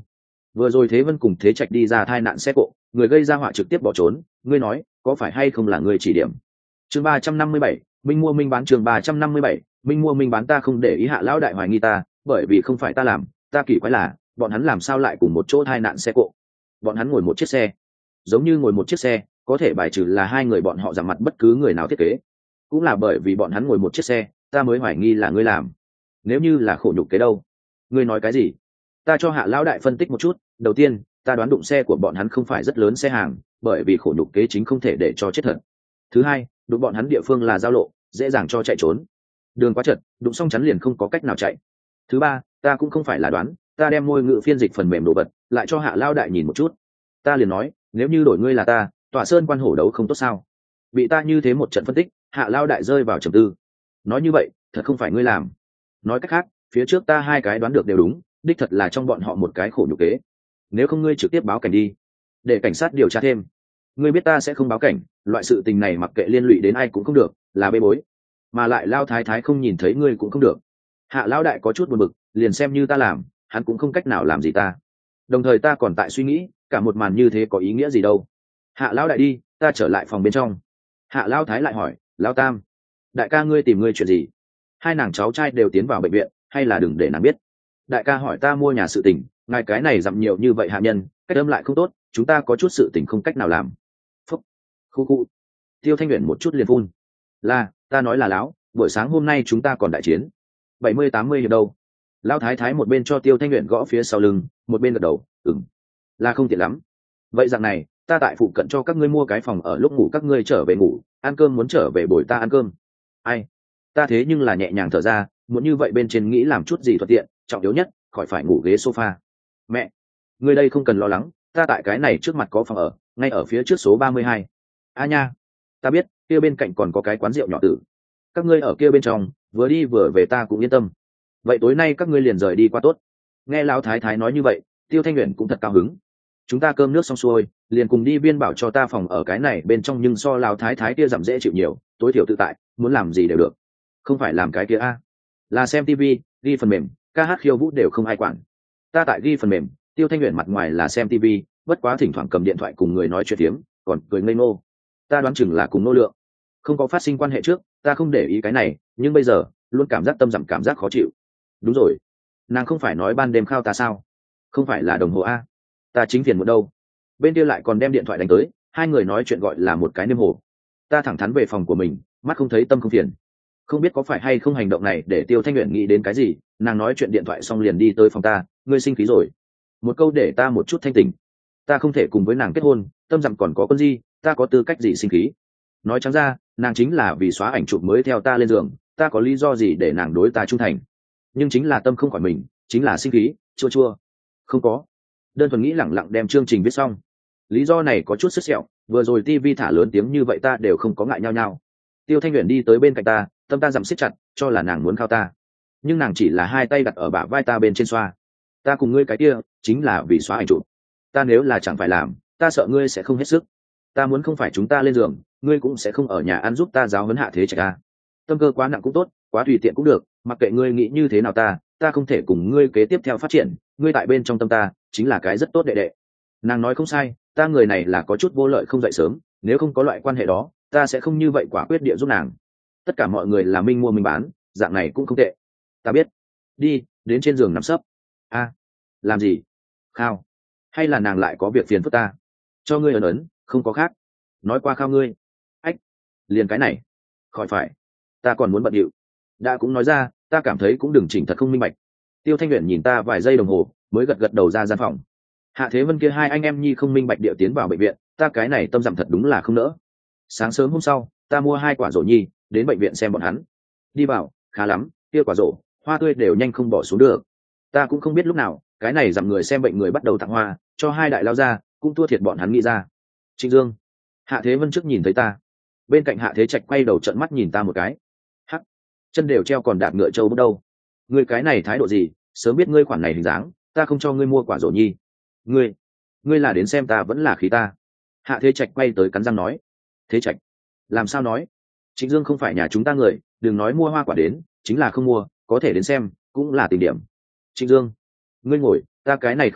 vừa rồi Thế Vân cùng Thế Trạch đi ra tai nạn xe cộ, người gây ra họa trực tiếp bỏ trốn, ngươi nói có phải hay không là ngươi chỉ điểm? Chương ba trăm năm mươi bảy, minh mua minh bán. Chương ba trăm năm mươi bảy, minh mua minh bán. Ta không để ý Hạ lão đại hoài nghi ta, bởi vì không phải ta làm. Ta kỳ quái là bọn hắn làm sao lại cùng một chỗ tai nạn xe cộ? Bọn hắn ngồi một chiếc xe, giống như ngồi một chiếc xe, có thể bài trừ là hai người bọn họ giảm mặt bất cứ người nào thiết kế. Cũng là bởi vì bọn hắn ngồi một chiếc xe, ta mới hoài nghi là ngươi làm. Nếu như là khổ nhục kế đâu? Ngươi nói cái gì? Ta cho Hạ lão đại phân tích một chút. Đầu tiên, ta đoán đụng xe của bọn hắn không phải rất lớn xe hàng, bởi vì khổ nhục kế chính không thể để cho chết thật. Thứ hai, đụng bọn hắn địa phương là giao lộ, dễ dàng cho chạy trốn. Đường quá chật, đụng xong chắn liền không có cách nào chạy. Thứ ba, ta cũng không phải là đoán, ta đem ngôn ngữ phiên dịch phần mềm đồ vật lại cho Hạ lão đại nhìn một chút. Ta liền nói, nếu như đổi ngươi là ta, Tọa Sơn quan hổ đấu không tốt sao? Bị ta như thế một trận phân tích, Hạ lão đại rơi vào trầm tư. Nói như vậy, thật không phải ngươi làm. Nói cách khác, phía trước ta hai cái đoán được đều đúng, đích thật là trong bọn họ một cái khổ nhục kế. Nếu không ngươi trực tiếp báo cảnh đi, để cảnh sát điều tra thêm. Ngươi biết ta sẽ không báo cảnh, loại sự tình này mặc kệ liên lụy đến ai cũng không được, là bê bối. Mà lại Lao thái thái không nhìn thấy ngươi cũng không được. Hạ lão đại có chút buồn bực, liền xem như ta làm, hắn cũng không cách nào làm gì ta. Đồng thời ta còn tại suy nghĩ, cả một màn như thế có ý nghĩa gì đâu. Hạ lão đại đi, ta trở lại phòng bên trong. Hạ lão thái lại hỏi, Lão tam, đại ca ngươi tìm ngươi chuyện gì? Hai nàng cháu trai đều tiến vào bệnh viện, hay là đừng để nàng biết? Đại ca hỏi ta mua nhà sự tình, ngài cái này dặm nhiều như vậy hạ nhân, cách âm lại không tốt, chúng ta có chút sự tình không cách nào làm. Phúc, khu khu. Tiêu Thanh Uyển một chút liền phun. Là, ta nói là lão, buổi sáng hôm nay chúng ta còn đại chiến. Bảy mươi tám mươi hiệp đâu? Lão thái thái một bên cho Tiêu Thanh Uyển gõ phía sau lưng, một bên gật đầu, ừm, là không tiện lắm. Vậy dạng này, ta tại phụ cận cho các ngươi mua cái phòng ở, lúc ngủ các ngươi trở về ngủ, ăn cơm muốn trở về bồi ta ăn cơm. Ai? Ta thế nhưng là nhẹ nhàng thở ra, muốn như vậy bên trên nghĩ làm chút gì thuận tiện, trọng yếu nhất, khỏi phải ngủ ghế sofa. Mẹ, ngươi đây không cần lo lắng, ta tại cái này trước mặt có phòng ở, ngay ở phía trước số ba mươi hai. A nha, ta biết, kia bên cạnh còn có cái quán rượu nhỏ tử. Các ngươi ở kia bên trong, vừa đi vừa về ta cũng yên tâm. Vậy tối nay các ngươi liền rời đi qua tốt. Nghe lão thái thái nói như vậy, Tiêu Thanh Uyển cũng thật cao hứng. Chúng ta cơm nước xong xuôi, liền cùng đi Viên bảo cho ta phòng ở cái này bên trong, nhưng so lão thái thái kia giảm dễ chịu nhiều, tối thiểu tự tại, muốn làm gì đều được. Không phải làm cái kia a, là xem tivi, ghi phần mềm, ca hát khiêu vũ đều không ai quản. Ta tại ghi phần mềm, Tiêu Thanh Uyển mặt ngoài là xem tivi, bất quá thỉnh thoảng cầm điện thoại cùng người nói chuyện tiếng, còn cười ngây ngô. Ta đoán chừng là cùng nô lượng. Không có phát sinh quan hệ trước, ta không để ý cái này, nhưng bây giờ luôn cảm giác tâm dặm, cảm giác khó chịu. Đúng rồi, nàng không phải nói ban đêm khao ta sao? Không phải là đồng hồ a? Ta chính phiền một đâu. Bên kia lại còn đem điện thoại đánh tới, hai người nói chuyện gọi là một cái nêm hồ. Ta thẳng thắn về phòng của mình, mắt không thấy tâm không phiền. Không biết có phải hay không hành động này để Tiêu Thanh Uyển nghĩ đến cái gì, nàng nói chuyện điện thoại xong liền đi tới phòng ta, ngươi sinh khí rồi. Một câu để ta một chút thanh tỉnh. Ta không thể cùng với nàng kết hôn, tâm dặm còn có con gì, ta có tư cách gì sinh khí? Nói trắng ra, nàng chính là vì xóa ảnh chụp mới theo ta lên giường, ta có lý do gì để nàng đối ta trung thành? Nhưng chính là tâm không khỏi mình, chính là sinh khí, chua chua. Không có, đơn thuần nghĩ lẳng lặng đem chương trình viết xong. Lý do này có chút sứt sẹo, vừa rồi tivi thả lớn tiếng như vậy ta đều không có ngại nhau nhau. Tiêu Thanh Uyển đi tới bên cạnh ta, tâm ta dặm siết chặt, cho là nàng muốn khao ta, nhưng nàng chỉ là hai tay đặt ở bả vai ta bên trên xoa. Ta cùng ngươi cái kia chính là vì xóa ảnh chụp. Ta nếu là chẳng phải làm, ta sợ ngươi sẽ không hết sức. Ta muốn không phải chúng ta lên giường, ngươi cũng sẽ không ở nhà ăn giúp ta giáo huấn Hạ Thế Trạch ta. Tâm cơ quá nặng cũng tốt, quá tùy tiện cũng được, mặc kệ ngươi nghĩ như thế nào ta, ta không thể cùng ngươi kế tiếp theo phát triển. Ngươi tại bên trong tâm ta chính là cái rất tốt đệ đệ. Nàng nói không sai, ta người này là có chút vô lợi không dậy sớm, nếu không có loại quan hệ đó, ta sẽ không như vậy quả quyết địa giúp nàng. Tất cả mọi người là minh mua minh bán, dạng này cũng không tệ. Ta biết. Đi, đến trên giường nằm sấp. A, làm gì? Khao? Hay là nàng lại có việc phiền phức ta? Cho ngươi ấn ấn, không có khác. Nói qua khao ngươi. Ách, liền cái này. Khỏi phải. Ta còn muốn bận điệu. Đã cũng nói ra, ta cảm thấy cũng đừng chỉnh thật không minh bạch. Tiêu Thanh Uyển nhìn ta vài giây đồng hồ, mới gật gật đầu ra gian phòng. Hạ Thế Vân kia hai anh em nhi không minh bạch điệu tiến vào bệnh viện, ta cái này tâm dặm thật đúng là không nỡ. Sáng sớm hôm sau, ta mua hai quả rổ nhi, đến bệnh viện xem bọn hắn. Đi vào, khá lắm, kia quả rổ, hoa tươi đều nhanh không bỏ xuống được. Ta cũng không biết lúc nào, cái này dặm người xem bệnh người bắt đầu tặng hoa, cho hai đại lao ra, cũng thua thiệt bọn hắn nghĩ ra. Trịnh Dương. Hạ Thế Vân trước nhìn thấy ta. Bên cạnh Hạ Thế Trạch quay đầu trợn mắt nhìn ta một cái. Hắc, chân đều treo còn đạp ngựa trâu bước đâu. Ngươi cái này thái độ gì, sớm biết ngươi khoản này hình dáng, ta không cho ngươi mua quả rổ nhi. Ngươi, ngươi là đến xem ta vẫn là khí ta. Hạ Thế Trạch quay tới cắn răng nói. Thế Trạch, làm sao nói? Trịnh Dương không phải nhà chúng ta người, đừng nói mua hoa quả đến, chính là không mua, có thể đến xem, cũng là tình điểm. Trịnh Dương, ngươi ngồi, ta cái này không tiện,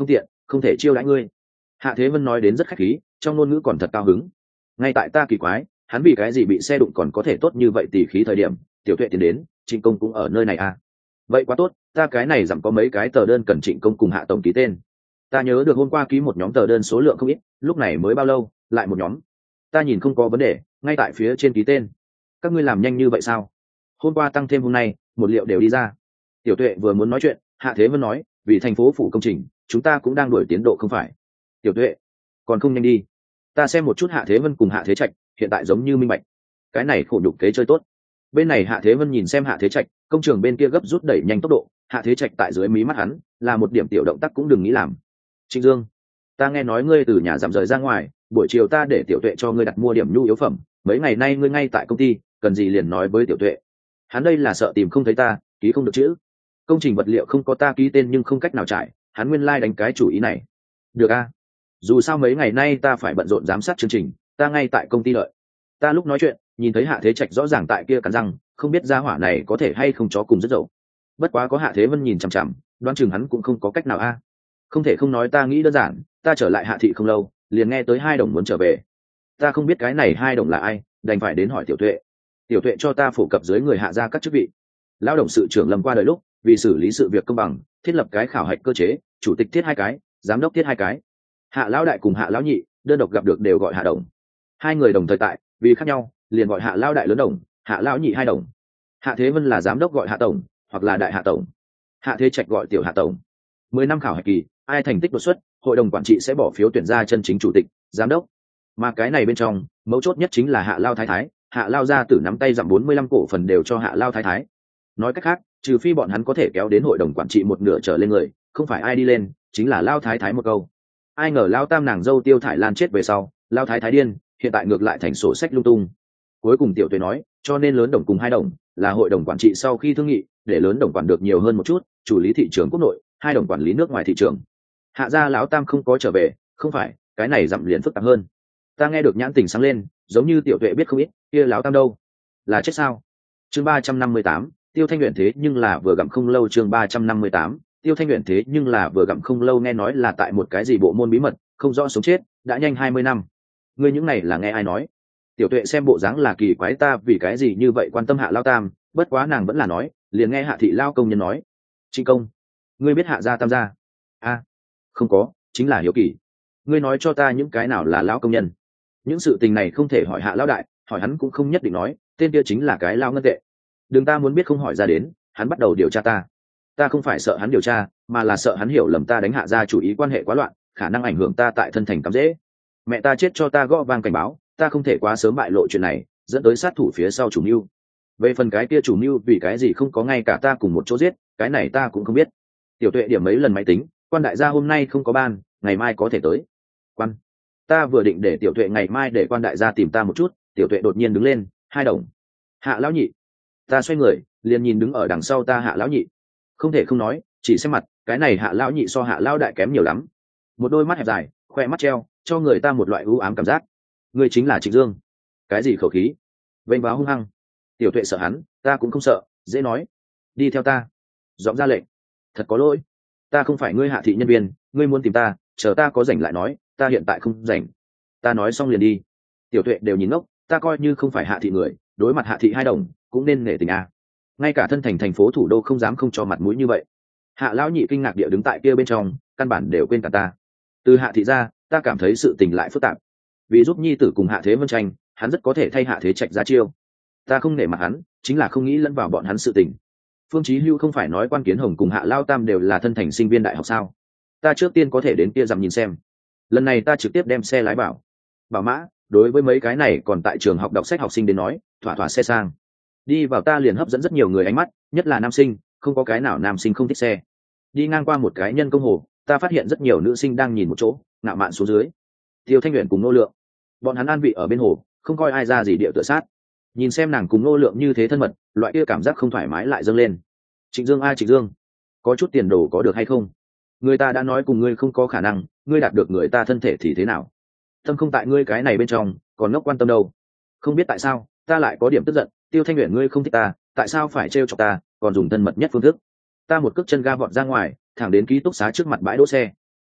không thể chiêu đãi ngươi. Hạ Thế Vân nói đến rất khách khí, trong ngôn ngữ còn thật cao hứng. Ngay tại ta kỳ quái, hắn vì cái gì bị xe đụng còn có thể tốt như vậy tỉ khí thời điểm, Tiểu Tuệ tiến đến, Trịnh Công cũng ở nơi này à? Vậy quá tốt, ta cái này dặm có mấy cái tờ đơn cần Trịnh Công cùng Hạ tổng ký tên. Ta nhớ được hôm qua ký một nhóm tờ đơn số lượng không ít, lúc này mới bao lâu, lại một nhóm. Ta nhìn không có vấn đề, ngay tại phía trên ký tên. Các ngươi làm nhanh như vậy sao? Hôm qua tăng thêm hôm nay, một liệu đều đi ra. Tiểu Tuệ vừa muốn nói chuyện, Hạ Thế Vân nói, vì thành phố phủ công trình, chúng ta cũng đang đuổi tiến độ không phải. Tiểu Tuệ, còn không nhanh đi. Ta xem một chút Hạ Thế Vân cùng Hạ Thế Trạch, hiện tại giống như minh bạch. Cái này khổ nhục kế chơi tốt. Bên này Hạ Thế Vân nhìn xem Hạ Thế Trạch, công trường bên kia gấp rút đẩy nhanh tốc độ, Hạ Thế Trạch tại dưới mí mắt hắn, là một điểm tiểu động tác cũng đừng nghĩ làm. Trịnh Dương, ta nghe nói ngươi từ nhà giảm rời ra ngoài, buổi chiều ta để Tiểu Tuệ cho ngươi đặt mua điểm nhu yếu phẩm, mấy ngày nay ngươi ngay tại công ty, cần gì liền nói với Tiểu Tuệ. Hắn đây là sợ tìm không thấy ta, ký không được chữ. Công trình vật liệu không có ta ký tên nhưng không cách nào trải, hắn nguyên lai like đánh cái chủ ý này. Được a, dù sao mấy ngày nay ta phải bận rộn giám sát chương trình, ta ngay tại công ty đợi. Ta lúc nói chuyện, nhìn thấy Hạ Thế Trạch rõ ràng tại kia cắn răng, không biết gia hỏa này có thể hay không chó cùng rất dậu. Bất quá có Hạ Thế Vân nhìn chằm chằm, đoán chừng hắn cũng không có cách nào a. Không thể không nói, ta nghĩ đơn giản, ta trở lại Hạ thị không lâu, liền nghe tới hai đồng muốn trở về. Ta không biết cái này hai đồng là ai, đành phải đến hỏi Tiểu Tuệ. Tiểu Tuệ cho ta phổ cập dưới người Hạ gia các chức vị. Lão đồng sự trưởng Lâm qua đời lúc, vì xử lý sự việc công bằng, thiết lập cái khảo hạch cơ chế, chủ tịch thiết hai cái, giám đốc thiết hai cái. Hạ lão đại cùng Hạ lão nhị đơn độc gặp được đều gọi Hạ đồng. Hai người đồng thời tại, vì khác nhau, liền gọi Hạ lão đại lớn đồng, Hạ lão nhị hai đồng. Hạ Thế Vân là giám đốc gọi Hạ tổng, hoặc là đại Hạ tổng. Hạ Thế Trạch gọi tiểu Hạ tổng. Mười năm khảo hạch kỳ, ai thành tích đột xuất, hội đồng quản trị sẽ bỏ phiếu tuyển ra chân chính chủ tịch, giám đốc. Mà cái này bên trong, mấu chốt nhất chính là Hạ Lao Thái Thái, Hạ Lao gia tử nắm tay dặm bốn mươi lăm cổ phần đều cho Hạ Lao Thái Thái. Nói cách khác, trừ phi bọn hắn có thể kéo đến hội đồng quản trị một nửa trở lên người, không phải ai đi lên, chính là Lao Thái Thái một câu. Ai ngờ Lao tam nàng dâu Tiêu Thải Lan chết về sau, Lao Thái Thái điên, hiện tại ngược lại thành sổ sách lung tung. Cuối cùng Tiểu Tuệ nói, cho nên lớn đồng cùng hai đồng là hội đồng quản trị sau khi thương nghị, để lớn đồng quản được nhiều hơn một chút, chủ lý thị trường quốc nội, hai đồng quản lý nước ngoài thị trường. Hạ gia lão tam không có trở về, không phải, cái này dặm liền phức tạp hơn. Ta nghe được nhãn tình sáng lên, giống như Tiểu Tuệ biết không ít, kia lão tam đâu, là chết sao? Chương ba trăm năm mươi tám, Tiêu Thanh Uyển thế nhưng là vừa gặm không lâu. Chương ba trăm năm mươi tám, Tiêu Thanh Uyển thế nhưng là vừa gặm không lâu, nghe nói là tại một cái gì bộ môn bí mật, không rõ sống chết, đã nhanh hai mươi năm. Ngươi những này là nghe ai nói? Tiểu Tuệ xem bộ dáng là kỳ quái, ta vì cái gì như vậy quan tâm Hạ lão tam, bất quá nàng vẫn là nói, liền nghe Hạ thị lao công nhân nói. Trịnh công, ngươi biết Hạ gia tam gia? A, không có, chính là hiếu kỳ. Ngươi nói cho ta những cái nào là lão công nhân. Những sự tình này không thể hỏi Hạ lão đại, hỏi hắn cũng không nhất định nói, tên kia chính là cái lao ngân tệ. Đừng, ta muốn biết không hỏi ra đến, hắn bắt đầu điều tra ta. Ta không phải sợ hắn điều tra, mà là sợ hắn hiểu lầm ta đánh Hạ gia chủ ý quan hệ quá loạn, khả năng ảnh hưởng ta tại thân thành cắm dễ. Mẹ ta chết cho ta gõ vang cảnh báo, ta không thể quá sớm bại lộ chuyện này, dẫn tới sát thủ phía sau chủ mưu. Về phần cái kia chủ mưu vì cái gì không có ngay cả ta cùng một chỗ giết, cái này ta cũng không biết. Tiểu Tuệ điểm mấy lần máy tính, quan đại gia hôm nay không có ban, ngày mai có thể tới. Quan, ta vừa định để Tiểu Tuệ ngày mai để quan đại gia tìm ta một chút, Tiểu Tuệ đột nhiên đứng lên, hai đồng. Hạ lão nhị. Ta xoay người, liền nhìn đứng ở đằng sau ta Hạ lão nhị. Không thể không nói, chỉ xem mặt, cái này Hạ lão nhị so Hạ lão đại kém nhiều lắm. Một đôi mắt hẹp dài, khoe mắt treo, cho người ta một loại u ám cảm giác. Người chính là Trịnh Dương. Cái gì khẩu khí? Vênh váo hung hăng. Tiểu Tuệ sợ hắn, ta cũng không sợ, dễ nói. Đi theo ta. Giọng ra lệnh. Thật có lỗi, ta không phải ngươi Hạ thị nhân viên, ngươi muốn tìm ta, chờ ta có rảnh lại nói, ta hiện tại không rảnh. Ta nói xong liền đi. Tiểu Tuệ đều nhìn ngốc, ta coi như không phải Hạ thị người, đối mặt Hạ thị hai đồng cũng nên nể tình à. Ngay cả thân thành thành phố thủ đô không dám không cho mặt mũi như vậy. Hạ lão nhị kinh ngạc địa đứng tại kia bên trong, căn bản đều quên cả ta. Từ Hạ thị ra, ta cảm thấy sự tình lại phức tạp. Vì giúp nhi tử cùng Hạ Thế Vân tranh, hắn rất có thể thay Hạ Thế Trạch ra chiêu. Ta không nể mặt hắn, chính là không nghĩ lẫn vào bọn hắn sự tình. Phương Chí Hưu không phải nói Quan Kiến Hồng cùng Hạ Lao Tam đều là thân thành sinh viên đại học sao? Ta trước tiên có thể đến kia dằm nhìn xem. Lần này ta trực tiếp đem xe lái bảo. Bảo mã, đối với mấy cái này còn tại trường học đọc sách học sinh đến nói, thỏa thỏa xe sang. Đi vào ta liền hấp dẫn rất nhiều người ánh mắt, nhất là nam sinh, không có cái nào nam sinh không thích xe. Đi ngang qua một cái nhân công hồ, ta phát hiện rất nhiều nữ sinh đang nhìn một chỗ, ngạo mạn xuống dưới. Tiêu Thanh Uyển cùng Nô Lượng, bọn hắn an vị ở bên hồ, không coi ai ra gì địa tựa sát. Nhìn xem nàng cùng Nô Lượng như thế thân mật, loại kia cảm giác không thoải mái lại dâng lên. Trịnh Dương, ai Trịnh Dương, có chút tiền đồ có được hay không? Người ta đã nói cùng ngươi không có khả năng, ngươi đạt được người ta thân thể thì thế nào? Tâm không tại ngươi cái này bên trong, còn ngốc quan tâm đâu? Không biết tại sao, ta lại có điểm tức giận. Tiêu Thanh Uyển, ngươi không thích ta, tại sao phải trêu chọc ta, còn dùng thân mật nhất phương thức? Ta một cước chân ga vọt ra ngoài, thẳng đến ký túc xá trước mặt bãi đỗ xe.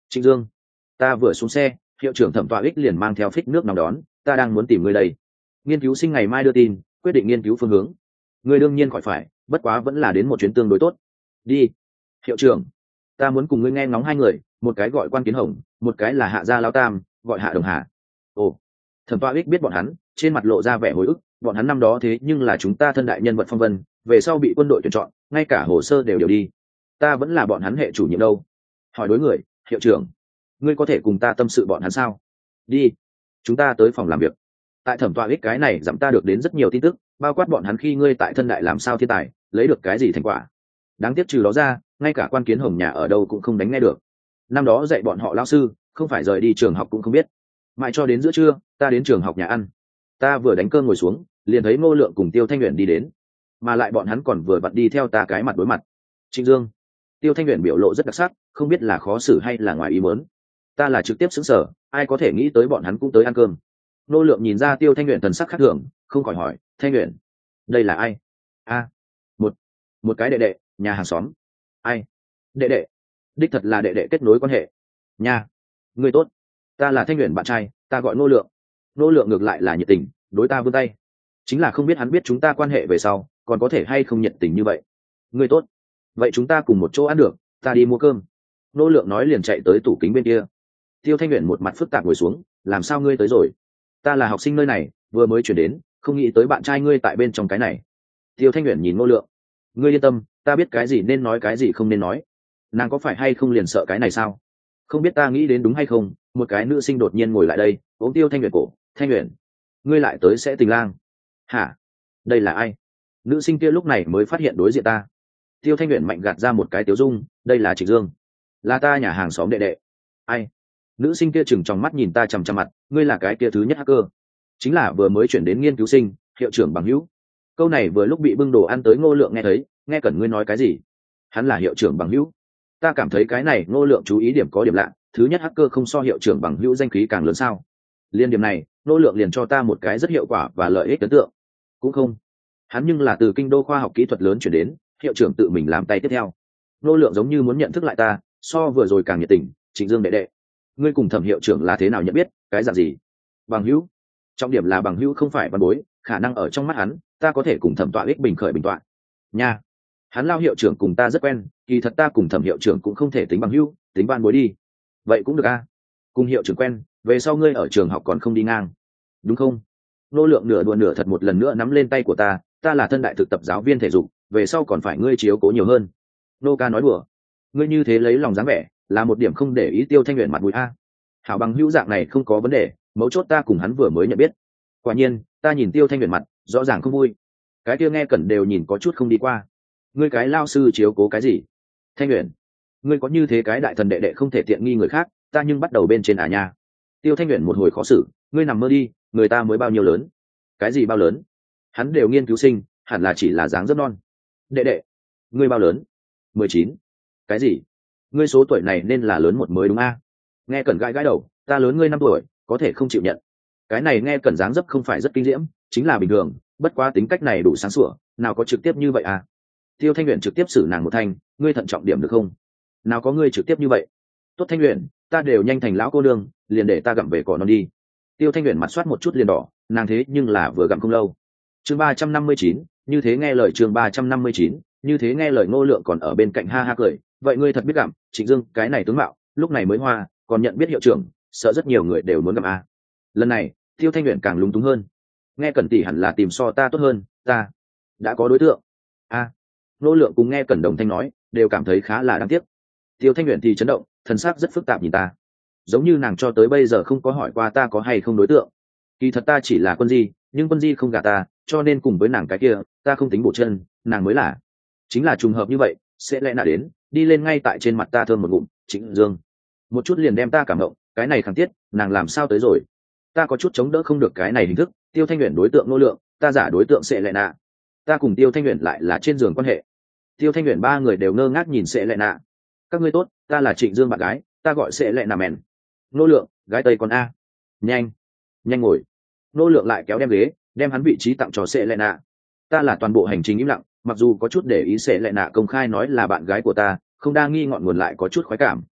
Trịnh Dương, ta vừa xuống xe, hiệu trưởng Thẩm Tọa Ích liền mang theo phích nước nóng đón, ta đang muốn tìm ngươi đây. Nghiên cứu sinh ngày mai đưa tin, quyết định nghiên cứu phương hướng. Ngươi đương nhiên khỏi phải, bất quá vẫn là đến một chuyến tương đối tốt. Đi. Hiệu trưởng, ta muốn cùng ngươi nghe ngóng hai người, một cái gọi Quan Kiến Hồng, một cái là Hạ Gia Lão Tam, gọi Hạ Đồng Hà. Ồ. Thẩm Tọa Ích biết bọn hắn, trên mặt lộ ra vẻ hồi ức, bọn hắn năm đó thế nhưng là chúng ta thân đại nhân vật phong vân, về sau bị quân đội tuyển chọn, ngay cả hồ sơ đều đều đi. Ta vẫn là bọn hắn hệ chủ nhiệm đâu. Hỏi đối người, hiệu trưởng, ngươi có thể cùng ta tâm sự bọn hắn sao? Đi. Chúng ta tới phòng làm việc. Tại Thẩm Tọa Ích cái này dặm ta được đến rất nhiều tin tức, bao quát bọn hắn khi ngươi tại thân đại làm sao thiên tài, lấy được cái gì thành quả. Đáng tiếc trừ đó ra, ngay cả Quan Kiến Hồng nhà ở đâu cũng không đánh nghe được. Năm đó dạy bọn họ lao sư, không phải rời đi trường học cũng không biết. Mãi cho đến giữa trưa, ta đến trường học nhà ăn. Ta vừa đánh cơm ngồi xuống, liền thấy Ngô Lượng cùng Tiêu Thanh Uyển đi đến, mà lại bọn hắn còn vừa vặn đi theo ta cái mặt đối mặt. Trịnh Dương. Tiêu Thanh Uyển biểu lộ rất đặc sắc, không biết là khó xử hay là ngoài ý muốn. Ta là trực tiếp xứng sở, ai có thể nghĩ tới bọn hắn cũng tới ăn cơm. Ngô Lượng nhìn ra Tiêu Thanh Uyển thần sắc khác thường, không khỏi hỏi, Thanh Uyển, đây là ai? A, một một cái đệ đệ, nhà hàng xóm. Ai? Đệ đệ? Đích thật là đệ đệ kết nối quan hệ. Nha, người tốt. Ta là Thanh Uyển bạn trai, ta gọi Ngô Lượng. Ngô Lượng ngược lại là nhiệt tình, đối ta vươn tay. Chính là không biết hắn biết chúng ta quan hệ về sau, còn có thể hay không nhiệt tình như vậy. Người tốt. Vậy chúng ta cùng một chỗ ăn được, ta đi mua cơm. Ngô Lượng nói liền chạy tới tủ kính bên kia. Tiêu Thanh Uyển một mặt phức tạp ngồi xuống, làm sao ngươi tới rồi? Ta là học sinh nơi này, vừa mới chuyển đến, không nghĩ tới bạn trai ngươi tại bên trong cái này. Tiêu Thanh Uyển nhìn Ngô Lượng, ngươi yên tâm, ta biết cái gì nên nói cái gì không nên nói. Nàng có phải hay không liền sợ cái này sao? Không biết ta nghĩ đến đúng hay không, một cái nữ sinh đột nhiên ngồi lại đây, ôm Tiêu Thanh Uyển cổ, Thanh Uyển, ngươi lại tới sẽ tình lang. Hả? Đây là ai? Nữ sinh kia lúc này mới phát hiện đối diện ta. Tiêu Thanh Uyển mạnh gạt ra một cái tiếu dung, đây là Trịnh Dương, là ta nhà hàng xóm đệ đệ. Ai? Nữ sinh kia chừng trong mắt nhìn ta chằm chằm mặt, ngươi là cái kia thứ nhất hacker, chính là vừa mới chuyển đến nghiên cứu sinh, hiệu trưởng bằng hữu. Câu này vừa lúc bị bưng đồ ăn tới Ngô Lượng nghe thấy, nghe cần ngươi nói cái gì? Hắn là hiệu trưởng bằng hữu. Ta cảm thấy cái này Ngô Lượng chú ý điểm có điểm lạ, thứ nhất hacker không so hiệu trưởng bằng hữu danh khí càng lớn sao? Liên điểm này, Ngô Lượng liền cho ta một cái rất hiệu quả và lợi ích ấn tượng. Cũng không, hắn nhưng là từ kinh đô khoa học kỹ thuật lớn chuyển đến, hiệu trưởng tự mình làm tay tiếp theo. Ngô Lượng giống như muốn nhận thức lại ta, so vừa rồi càng nhiệt tình. Trịnh Dương đệ đệ, ngươi cùng Thẩm hiệu trưởng là thế nào nhận biết, cái dạng gì? Bằng hữu. Trọng điểm là bằng hữu không phải văn bối, khả năng ở trong mắt hắn, ta có thể cùng Thẩm Tọa Ích bình khởi bình tọa. Nha, hắn lao hiệu trưởng cùng ta rất quen, kỳ thật ta cùng Thẩm hiệu trưởng cũng không thể tính bằng hữu, tính văn bối đi. Vậy cũng được a. Cùng hiệu trưởng quen, về sau ngươi ở trường học còn không đi ngang, đúng không? Ngô Lượng nửa đùa nửa thật một lần nữa nắm lên tay của ta, ta là thân đại thực tập giáo viên thể dục, về sau còn phải ngươi chiếu cố nhiều hơn. Nô ca nói đùa, ngươi như thế lấy lòng dáng vẻ, là một điểm không để ý Tiêu Thanh Uyển mặt mũi a. Hảo bằng hữu dạng này không có vấn đề, mấu chốt ta cùng hắn vừa mới nhận biết. Quả nhiên, ta nhìn Tiêu Thanh Uyển mặt, rõ ràng không vui. Cái kia nghe cẩn đều nhìn có chút không đi qua. Ngươi cái lao sư chiếu cố cái gì? Thanh Uyển, ngươi có như thế cái đại thần đệ đệ không thể tiện nghi người khác, ta nhưng bắt đầu bên trên à nha. Tiêu Thanh Uyển một hồi khó xử, ngươi nằm mơ đi, người ta mới bao nhiêu lớn? Cái gì bao lớn? Hắn đều nghiên cứu sinh, hẳn là chỉ là dáng rất non. Đệ đệ, ngươi bao lớn? Mười chín. Cái gì? Ngươi số tuổi này nên là lớn một mới đúng a? Nghe cẩn gãi gãi đầu, ta lớn ngươi năm tuổi, có thể không chịu nhận. Cái này nghe cẩn dáng dấp không phải rất kinh diễm, chính là bình thường, bất quá tính cách này đủ sáng sủa, nào có trực tiếp như vậy à? Tiêu Thanh Uyển trực tiếp xử nàng một thanh, ngươi thận trọng điểm được không? Nào có ngươi trực tiếp như vậy. Tốt Thanh Uyển, ta đều nhanh thành lão cô nương, liền để ta gặm về cỏ non đi. Tiêu Thanh Uyển mặt soát một chút liền đỏ, nàng thế nhưng là vừa gặm không lâu. Chương ba trăm năm mươi chín, như thế nghe lời chương ba trăm năm mươi chín, như thế nghe lời Ngô Lượng còn ở bên cạnh ha ha cười, vậy ngươi thật biết gặm, Trịnh Dương, cái này tướng mạo, lúc này mới hoa, còn nhận biết hiệu trưởng, sợ rất nhiều người đều muốn gặm a. Lần này, Tiêu Thanh Uyển càng lúng túng hơn. Nghe Cẩn tỷ hẳn là tìm so ta tốt hơn, ta đã có đối tượng. A. Ngô Lượng cùng nghe Cẩn đồng thanh nói, đều cảm thấy khá là đáng tiếc. Tiêu Thanh Uyển thì chấn động, thần sắc rất phức tạp nhìn ta, giống như nàng cho tới bây giờ không có hỏi qua ta có hay không đối tượng. Kỳ thật ta chỉ là quân di, nhưng quân di không gả ta, cho nên cùng với nàng cái kia, ta không tính bổ chân, nàng mới là. Chính là trùng hợp như vậy, sẽ lẽ nào đến, đi lên ngay tại trên mặt ta thơm một ngụm, Trịnh Dương. Một chút liền đem ta cảm động, cái này khẳng tiết, nàng làm sao tới rồi? Ta có chút chống đỡ không được cái này hình thức, Tiêu Thanh Uyển đối tượng Ngô Lượng, ta giả đối tượng sẽ lẽ nạ. Ta cùng Tiêu Thanh Uyển lại là trên giường quan hệ. Tiêu Thanh Uyển ba người đều ngơ ngác nhìn sẽ lẽ nạ. Các ngươi tốt, ta là Trịnh Dương bạn gái, ta gọi sẽ lẽ nạ mèn. Ngô Lượng, gái tây con a. Nhanh, nhanh ngồi. Ngô Lượng lại kéo đem ghế, đem hắn vị trí tặng cho sẽ lẽ nạ. Ta là toàn bộ hành trình im lặng, mặc dù có chút để ý sẽ lẽ nạ công khai nói là bạn gái của ta, không đa nghi ngọn nguồn lại có chút khoái cảm.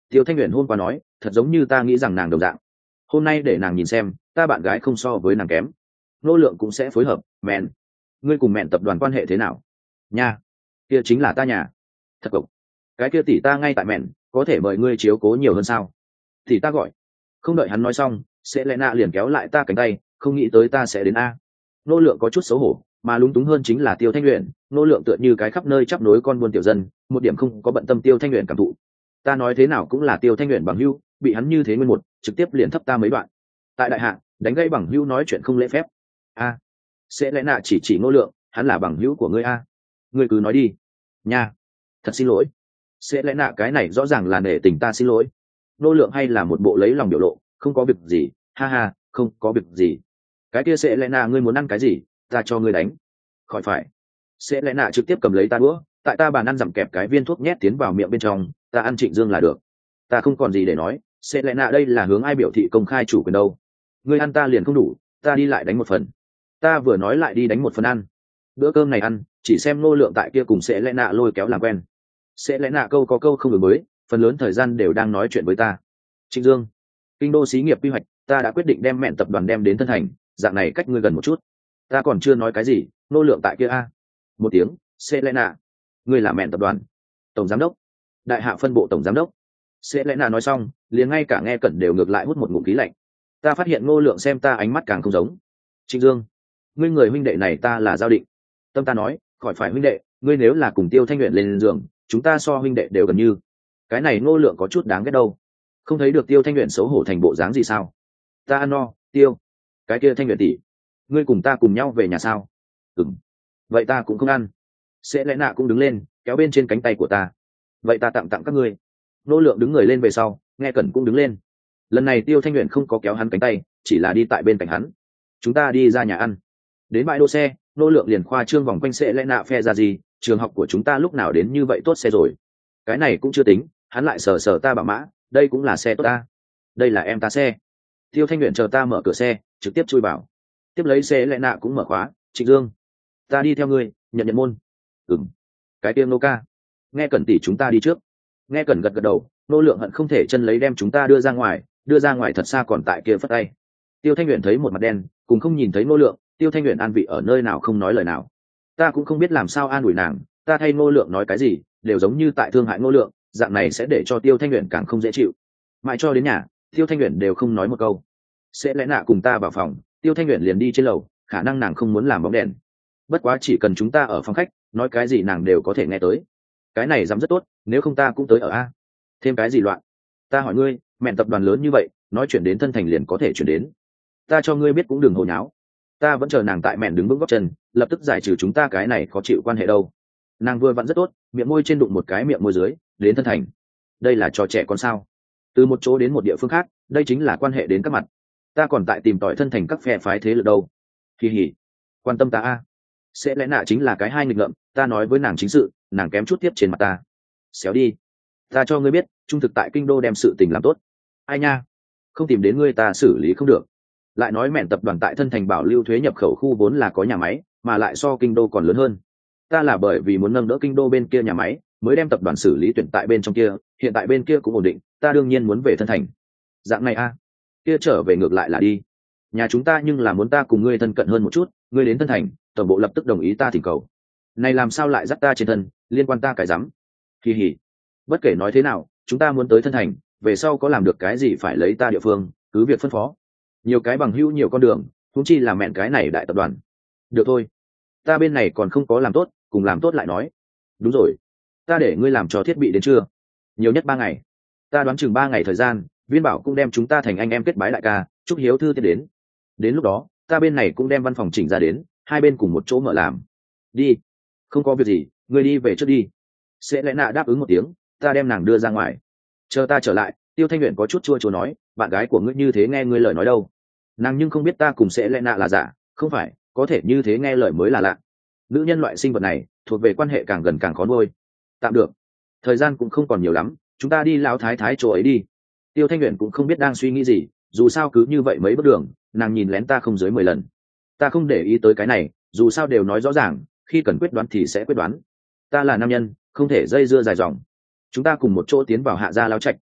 Tiêu Thanh Huyền hôm qua nói thật giống như ta nghĩ rằng nàng đồng dạng, hôm nay để nàng nhìn xem ta bạn gái không so với nàng kém. Nô Lượng cũng sẽ phối hợp. Mẹn, ngươi cùng Mẹn tập đoàn quan hệ thế nào? Nhà kia chính là ta nhà. Thật cộc, cái kia tỷ ta ngay tại Mẹn, có thể mời ngươi chiếu cố nhiều hơn sao? Thì ta gọi. Không đợi hắn nói xong, sẽ lẽ nạ liền kéo lại ta cánh tay, không nghĩ tới ta sẽ đến a. Nô Lượng có chút xấu hổ, mà lúng túng hơn chính là Tiêu Thanh Huyền. Nô Lượng tựa như cái khắp nơi chắp nối con buôn tiểu dân, một điểm không có bận tâm Tiêu Thanh Huyền cảm thụ. Ta nói thế nào cũng là Tiêu Thanh Huyền bằng hữu, bị hắn như thế nguyên một, trực tiếp liền thấp ta mấy đoạn. Tại đại hạ, đánh gây bằng hữu nói chuyện không lễ phép. A, sẽ lẽ nạ chỉ chỉ Nô Lượng, hắn là bằng hữu của ngươi a. Ngươi cứ nói đi. Nha, thật xin lỗi. Sẽ lẽ nạ cái này rõ ràng là nể tình ta xin lỗi. Nô Lượng hay là một bộ lấy lòng biểu lộ, không có việc gì, ha ha, không có việc gì. Cái kia sẽ lẽ nạ ngươi muốn ăn cái gì, ta cho ngươi đánh. Khỏi phải. Sẽ lẽ nạ trực tiếp cầm lấy ta đũa, tại ta bàn ăn dặm kẹp cái viên thuốc nhét tiến vào miệng bên trong, ta ăn Trịnh Dương là được. Ta không còn gì để nói, sẽ lẽ nạ đây là hướng ai biểu thị công khai chủ quyền đâu. Ngươi ăn ta liền không đủ, ta đi lại đánh một phần. Ta vừa nói lại đi đánh một phần ăn. Bữa cơm này ăn, chỉ xem Nô Lượng tại kia cùng sẽ lẽ nạ lôi kéo làm quen. Sẽ lẽ nạ câu có câu không được mới, phần lớn thời gian đều đang nói chuyện với ta. Trịnh Dương, kinh đô xí nghiệp quy hoạch, ta đã quyết định đem Mẹn tập đoàn đem đến Thân Thành, dạng này cách ngươi gần một chút. Ta còn chưa nói cái gì, Nô Lượng tại kia a. Một tiếng, Selena, ngươi là Mẹn tập đoàn tổng giám đốc, đại hạ phân bộ tổng giám đốc. Selena nói xong, liền ngay cả nghe cẩn đều ngược lại hút một ngụm khí lạnh. Ta phát hiện Nô Lượng xem ta ánh mắt càng không giống. Trịnh Dương, ngươi người huynh đệ này ta là giao định. Tâm ta nói, khỏi phải huynh đệ, ngươi nếu là cùng Tiêu Thanh Huyền lên giường, chúng ta so huynh đệ đều gần như. Cái này Nô Lượng có chút đáng ghét đâu. Không thấy được Tiêu Thanh Huyền xấu hổ thành bộ dáng gì sao? Ta ăn no, Tiêu. Cái kia Thanh Huyền tỷ, ngươi cùng ta cùng nhau về nhà sao? Ừm. Vậy ta cũng không ăn. Sẽ lẽ nạ cũng đứng lên, kéo bên trên cánh tay của ta. Vậy ta tặng tặng các ngươi. Nô Lượng đứng người lên về sau, nghe cẩn cũng đứng lên. Lần này Tiêu Thanh Huyền không có kéo hắn cánh tay, chỉ là đi tại bên cạnh hắn. Chúng ta đi ra nhà ăn. Đến bãi đỗ xe, Nô Lượng liền khoa trương vòng quanh Sẽ lẽ nạ phe ra gì, trường học của chúng ta lúc nào đến như vậy tốt xe rồi. Cái này cũng chưa tính, hắn lại sờ sờ ta bảo mã, đây cũng là xe tốt ta. Đây là em ta xe. Tiêu Thanh Huyền chờ ta mở cửa xe, trực tiếp chui vào. Tiếp lấy Sẽ lẽ nạ cũng mở khóa. Trịnh Dương, ta đi theo ngươi, nhận nhận môn. Ừm. Cái tiêm Nô ca, nghe cẩn tỷ chúng ta đi trước. Nghe cẩn gật gật đầu. Nô Lượng hận không thể chân lấy đem chúng ta đưa ra ngoài, đưa ra ngoài thật xa còn tại kia phất tay. Tiêu Thanh Huyền thấy một mặt đen, cùng không nhìn thấy Nô Lượng. Tiêu Thanh Huyền an vị ở nơi nào không nói lời nào. Ta cũng không biết làm sao an ủi nàng, ta thay Nô Lượng nói cái gì đều giống như tại thương hại Nô Lượng, dạng này sẽ để cho Tiêu Thanh Huyền càng không dễ chịu. Mãi cho đến nhà, Tiêu Thanh Huyền đều không nói một câu. Sẽ lẽ nạ cùng ta vào phòng, Tiêu Thanh Huyền liền đi trên lầu, khả năng nàng không muốn làm bóng đèn. Bất quá chỉ cần chúng ta ở phòng khách, nói cái gì nàng đều có thể nghe tới. Cái này dám rất tốt, nếu không ta cũng tới ở a. Thêm cái gì loạn? Ta hỏi ngươi, Mẹn tập đoàn lớn như vậy, nói chuyện đến Thân Thành liền có thể chuyển đến. Ta cho ngươi biết cũng đừng hồ nháo. Ta vẫn chờ nàng tại Mẹn đứng vững gót chân, lập tức giải trừ chúng ta cái này khó chịu quan hệ đâu. Nàng vừa vặn rất tốt, miệng môi trên đụng một cái miệng môi dưới, đến Thân Thành. Đây là trò trẻ con sao? Từ một chỗ đến một địa phương khác, đây chính là quan hệ đến các mặt. Ta còn tại tìm tòi Thân Thành các phe phái thế lực đâu. Kỳ hỉ, quan tâm ta a. Sẽ lẽ nạ chính là cái hai nghịch ngợm, ta nói với nàng chính sự, nàng kém chút tiếp trên mặt ta. Xéo đi. Ta cho ngươi biết, trung thực tại kinh đô đem sự tình làm tốt. Ai nha, không tìm đến ngươi ta xử lý không được. Lại nói Mẹn tập đoàn tại Thân Thành bảo lưu thuế nhập khẩu khu vốn là có nhà máy, mà lại so kinh đô còn lớn hơn. Ta là bởi vì muốn nâng đỡ kinh đô bên kia nhà máy, mới đem tập đoàn xử lý tuyển tại bên trong kia, hiện tại bên kia cũng ổn định, ta đương nhiên muốn về Thân Thành. Dạng này a, kia trở về ngược lại là đi. Nhà chúng ta nhưng là muốn ta cùng ngươi thân cận hơn một chút, ngươi đến Thân Thành, tổng bộ lập tức đồng ý ta thỉnh cầu. Này làm sao lại dắt ta trên thân, liên quan ta cái rắm. Kỳ hỉ. Bất kể nói thế nào, chúng ta muốn tới Thân Thành, về sau có làm được cái gì phải lấy ta địa phương, cứ việc phân phó. Nhiều cái bằng hữu nhiều con đường, huống chi là Mẹn cái này đại tập đoàn. Được thôi, ta bên này còn không có làm tốt, cùng làm tốt lại nói. Đúng rồi, ta để ngươi làm cho thiết bị đến chưa? Nhiều nhất ba ngày. Ta đoán chừng ba ngày thời gian, Viên Bảo cũng đem chúng ta thành anh em kết bái đại ca, chúc hiếu thư tiếp đến. Đến lúc đó, ta bên này cũng đem văn phòng chỉnh ra đến, hai bên cùng một chỗ mở làm. Đi. Không có việc gì, ngươi đi về trước đi. Sẽ lẽ nạ đáp ứng một tiếng, ta đem nàng đưa ra ngoài. Chờ ta trở lại, Tiêu Thanh Huyền có chút chua chua nói, bạn gái của ngươi như thế nghe ngươi lời nói đâu. Nàng nhưng không biết ta cùng sẽ lẽ nạ là giả, không phải, có thể như thế nghe lời mới là lạ. Nữ nhân loại sinh vật này, thuộc về quan hệ càng gần càng khó nuôi. Tạm được. Thời gian cũng không còn nhiều lắm, chúng ta đi lão thái thái chỗ ấy đi. Tiêu Thanh Huyền cũng không biết đang suy nghĩ gì, dù sao cứ như vậy mấy bước đường, nàng nhìn lén ta không dưới mười lần. Ta không để ý tới cái này, dù sao đều nói rõ ràng, khi cần quyết đoán thì sẽ quyết đoán. Ta là nam nhân, không thể dây dưa dài dòng. Chúng ta cùng một chỗ tiến vào Hạ gia lão trạch,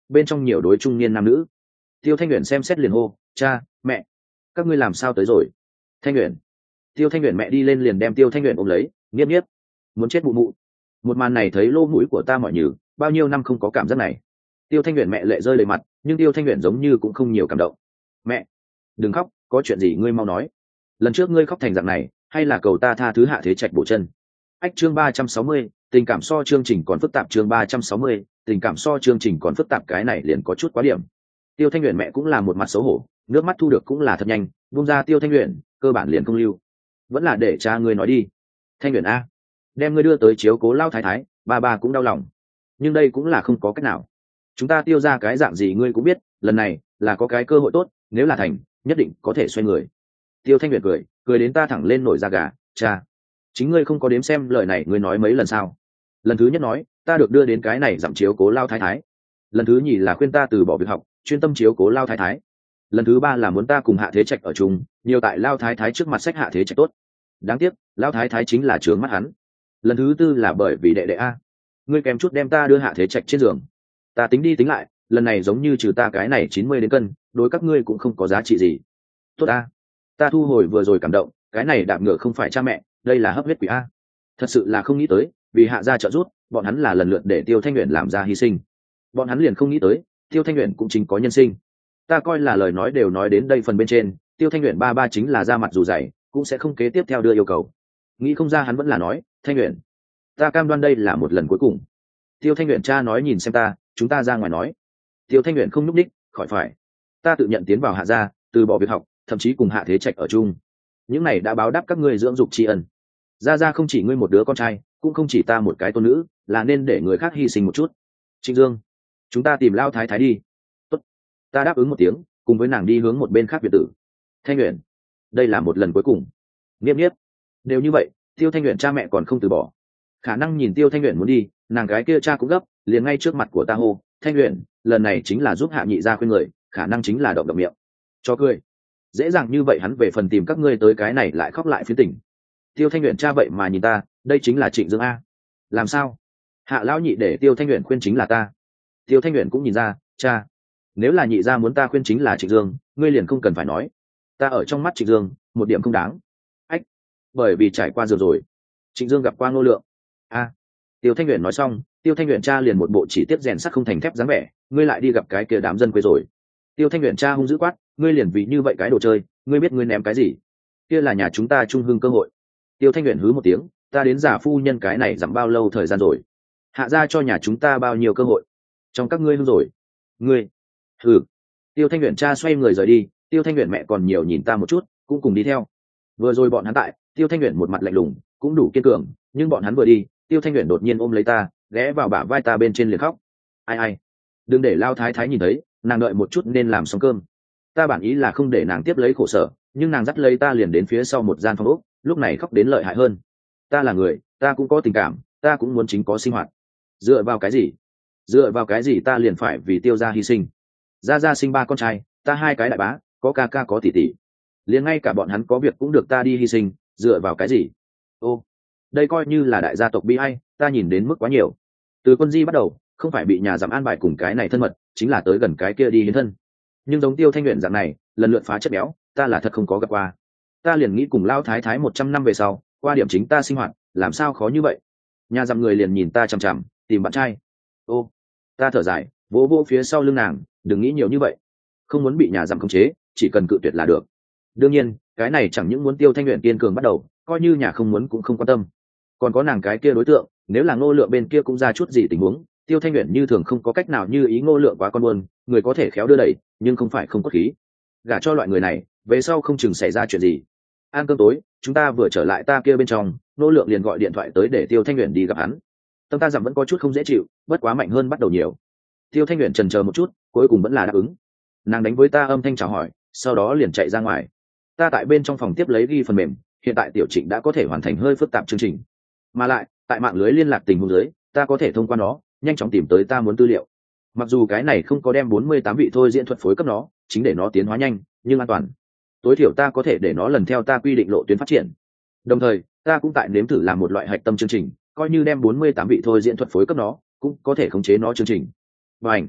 bên trong nhiều đối trung niên nam nữ. Tiêu Thanh Uyển xem xét liền hô, cha, mẹ, các ngươi làm sao tới rồi? Thanh Uyển. Tiêu Thanh Uyển mẹ đi lên liền đem Tiêu Thanh Uyển ôm lấy, nghiếp nghiếp, muốn chết mụ mụ. Một màn này thấy lỗ mũi của ta mỏi nhừ, bao nhiêu năm không có cảm giác này. Tiêu Thanh Uyển mẹ lệ rơi đầy mặt, nhưng Tiêu Thanh Uyển giống như cũng không nhiều cảm động. Mẹ, đừng khóc, có chuyện gì ngươi mau nói. Lần trước ngươi khóc thành dạng này, hay là cầu ta tha thứ Hạ Thế Trạch bổ chân. Ách chương ba trăm sáu mươi, tình cảm so chương trình còn phức tạp chương ba trăm sáu mươi, tình cảm so chương trình còn phức tạp cái này liền có chút quá điểm. Tiêu Thanh Uyển mẹ cũng là một mặt xấu hổ, nước mắt thu được cũng là thật nhanh, buông ra Tiêu Thanh Uyển, cơ bản liền không lưu. Vẫn là để cha ngươi nói đi. Thanh Uyển a, đem ngươi đưa tới chiếu cố lao thái thái, ba ba cũng đau lòng. Nhưng đây cũng là không có cách nào. Chúng ta Tiêu ra cái dạng gì ngươi cũng biết, lần này là có cái cơ hội tốt, nếu là thành, nhất định có thể xoay người. Tiêu Thanh Uyển cười, cười đến ta thẳng lên nổi da gà, cha, chính ngươi không có đếm xem lời này ngươi nói mấy lần sao? Lần thứ nhất nói, ta được đưa đến cái này giảm chiếu cố lao thái thái. Lần thứ nhì là khuyên ta từ bỏ việc học, chuyên tâm chiếu cố lao thái thái. Lần thứ ba là muốn ta cùng Hạ Thế Trạch ở chung, nhiều tại lao thái thái trước mặt sách Hạ Thế Trạch tốt. Đáng tiếc, lao thái thái chính là trướng mắt hắn. Lần thứ tư là bởi vì đệ đệ a, ngươi kèm chút đem ta đưa Hạ Thế Trạch trên giường. Ta tính đi tính lại, lần này giống như trừ ta cái này chín mươi đến cân, đối các ngươi cũng không có giá trị gì. Tốt a, ta thu hồi vừa rồi cảm động, cái này đạp ngựa không phải cha mẹ, đây là hấp huyết quỷ a. Thật sự là không nghĩ tới, vì Hạ gia trợ giúp, bọn hắn là lần lượt để Tiêu Thanh Uyển làm ra hy sinh. Bọn hắn liền không nghĩ tới, Tiêu Thanh Uyển cũng chính có nhân sinh. Ta coi là lời nói đều nói đến đây phần bên trên, Tiêu Thanh Uyển ba ba chính là ra mặt dù dày, cũng sẽ không kế tiếp theo đưa yêu cầu. Nghĩ không ra hắn vẫn là nói, Thanh Uyển, ta cam đoan đây là một lần cuối cùng. Tiêu Thanh Uyển cha nói nhìn xem ta, chúng ta ra ngoài nói. Tiêu Thanh Uyển không nhúc đích, khỏi phải. Ta tự nhận tiến vào Hạ gia, từ bỏ việc học, thậm chí cùng Hạ Thế Trạch ở chung. Những này đã báo đáp các ngươi dưỡng dục tri ân. Gia gia không chỉ ngươi một đứa con trai, cũng không chỉ ta một cái tôn nữ, là nên để người khác hy sinh một chút. Trịnh Dương, chúng ta tìm lao thái thái đi. Tốt. Ta đáp ứng một tiếng, cùng với nàng đi hướng một bên khác biệt tử. Thanh Uyển, đây là một lần cuối cùng. Nghiếp nghiếp, đều như vậy, Tiêu Thanh Uyển cha mẹ còn không từ bỏ. Khả năng nhìn Tiêu Thanh Uyển muốn đi, nàng gái kia cha cũng gấp, liền ngay trước mặt của ta hô, Thanh Uyển, lần này chính là giúp Hạ nhị gia khuyên người, khả năng chính là động động miệng. Cho cười. Dễ dàng như vậy hắn về phần tìm các ngươi tới cái này lại khóc lại phía tỉnh. Tiêu Thanh Uyển cha vậy mà nhìn ta, đây chính là Trịnh Dương a. Làm sao? Hạ lão nhị để Tiêu Thanh Uyển khuyên chính là ta. Tiêu Thanh Uyển cũng nhìn ra, cha, nếu là nhị gia muốn ta khuyên chính là Trịnh Dương, ngươi liền không cần phải nói. Ta ở trong mắt Trịnh Dương, một điểm không đáng. Ách, bởi vì trải qua rồi rồi. Trịnh Dương gặp qua Ngô Lượng. A. Tiêu Thanh Uyển nói xong, Tiêu Thanh Uyển cha liền một bộ chỉ tiếp rèn sắt không thành thép dáng vẻ, ngươi lại đi gặp cái kia đám dân quê rồi. Tiêu Thanh Uyển cha hung dữ quát, ngươi liền vì như vậy cái đồ chơi, ngươi biết ngươi ném cái gì? Kia là nhà chúng ta trung hưng cơ hội. Tiêu Thanh Uyển hứ một tiếng, ta đến giả phu nhân cái này giảm bao lâu thời gian rồi? Hạ gia cho nhà chúng ta bao nhiêu cơ hội? Trong các ngươi hưng rồi. Ngươi. Hừ. Tiêu Thanh Uyển cha xoay người rời đi, Tiêu Thanh Uyển mẹ còn nhiều nhìn ta một chút, cũng cùng đi theo. Vừa rồi bọn hắn tại, Tiêu Thanh Uyển một mặt lạnh lùng, cũng đủ kiên cường, nhưng bọn hắn vừa đi, Tiêu Thanh Uyển đột nhiên ôm lấy ta, ghé vào bả vai ta bên trên liền khóc. Ai ai, đừng để lao thái thái nhìn thấy, nàng đợi một chút nên làm xong cơm. Ta bản ý là không để nàng tiếp lấy khổ sở, nhưng nàng dắt lấy ta liền đến phía sau một gian phòng ốc, lúc này khóc đến lợi hại hơn. Ta là người, ta cũng có tình cảm, ta cũng muốn chính có sinh hoạt. Dựa vào cái gì? Dựa vào cái gì ta liền phải vì Tiêu gia hy sinh? Gia gia sinh ba con trai, ta hai cái đại bá, có ca ca có tỷ tỷ, liền ngay cả bọn hắn có việc cũng được ta đi hy sinh, dựa vào cái gì? Ô, đây coi như là đại gia tộc bi ai, ta nhìn đến mức quá nhiều. Từ Quân Di bắt đầu, không phải bị nhà giảm an bài cùng cái này thân mật, chính là tới gần cái kia đi hiến thân. Nhưng giống Tiêu Thanh Uyển dạng này, lần lượt phá chất béo, ta là thật không có gặp qua. Ta liền nghĩ cùng lao thái thái một trăm năm về sau, qua điểm chính ta sinh hoạt, làm sao khó như vậy? Nhà giảm người liền nhìn ta chằm chằm, tìm bạn trai. Ô, ta thở dài, vỗ vỗ phía sau lưng nàng, đừng nghĩ nhiều như vậy, không muốn bị nhà giảm khống chế, chỉ cần cự tuyệt là được. Đương nhiên, cái này chẳng những muốn Tiêu Thanh Uyển kiên cường bắt đầu, coi như nhà không muốn cũng không quan tâm. Còn có nàng cái kia đối tượng, nếu là Ngô Lượng bên kia cũng ra chút gì tình huống, Tiêu Thanh Uyển như thường không có cách nào như ý Ngô Lượng quá con buồn, người có thể khéo đưa đẩy, nhưng không phải không có khí. Gả cho loại người này, về sau không chừng xảy ra chuyện gì. Ăn cơm tối, chúng ta vừa trở lại ta kia bên trong, Ngô Lượng liền gọi điện thoại tới để Tiêu Thanh Uyển đi gặp hắn. Tâm ta giảm vẫn có chút không dễ chịu, bất quá mạnh hơn bắt đầu nhiều. Tiêu Thanh Uyển chần chờ một chút, cuối cùng vẫn là đáp ứng. Nàng đánh với ta âm thanh chào hỏi, sau đó liền chạy ra ngoài. Ta tại bên trong phòng tiếp lấy ghi phần mềm, hiện tại Tiểu Trịnh đã có thể hoàn thành hơi phức tạp chương trình, mà lại tại mạng lưới liên lạc tình huống dưới, ta có thể thông qua nó nhanh chóng tìm tới ta muốn tư liệu. Mặc dù cái này không có đem bốn mươi tám vị thôi diễn thuật phối cấp nó, chính để nó tiến hóa nhanh, nhưng an toàn. Tối thiểu ta có thể để nó lần theo ta quy định lộ tuyến phát triển. Đồng thời, ta cũng tại nếm thử làm một loại hạch tâm chương trình, coi như đem bốn mươi tám vị thôi diễn thuật phối cấp nó, cũng có thể khống chế nó chương trình. Và ảnh,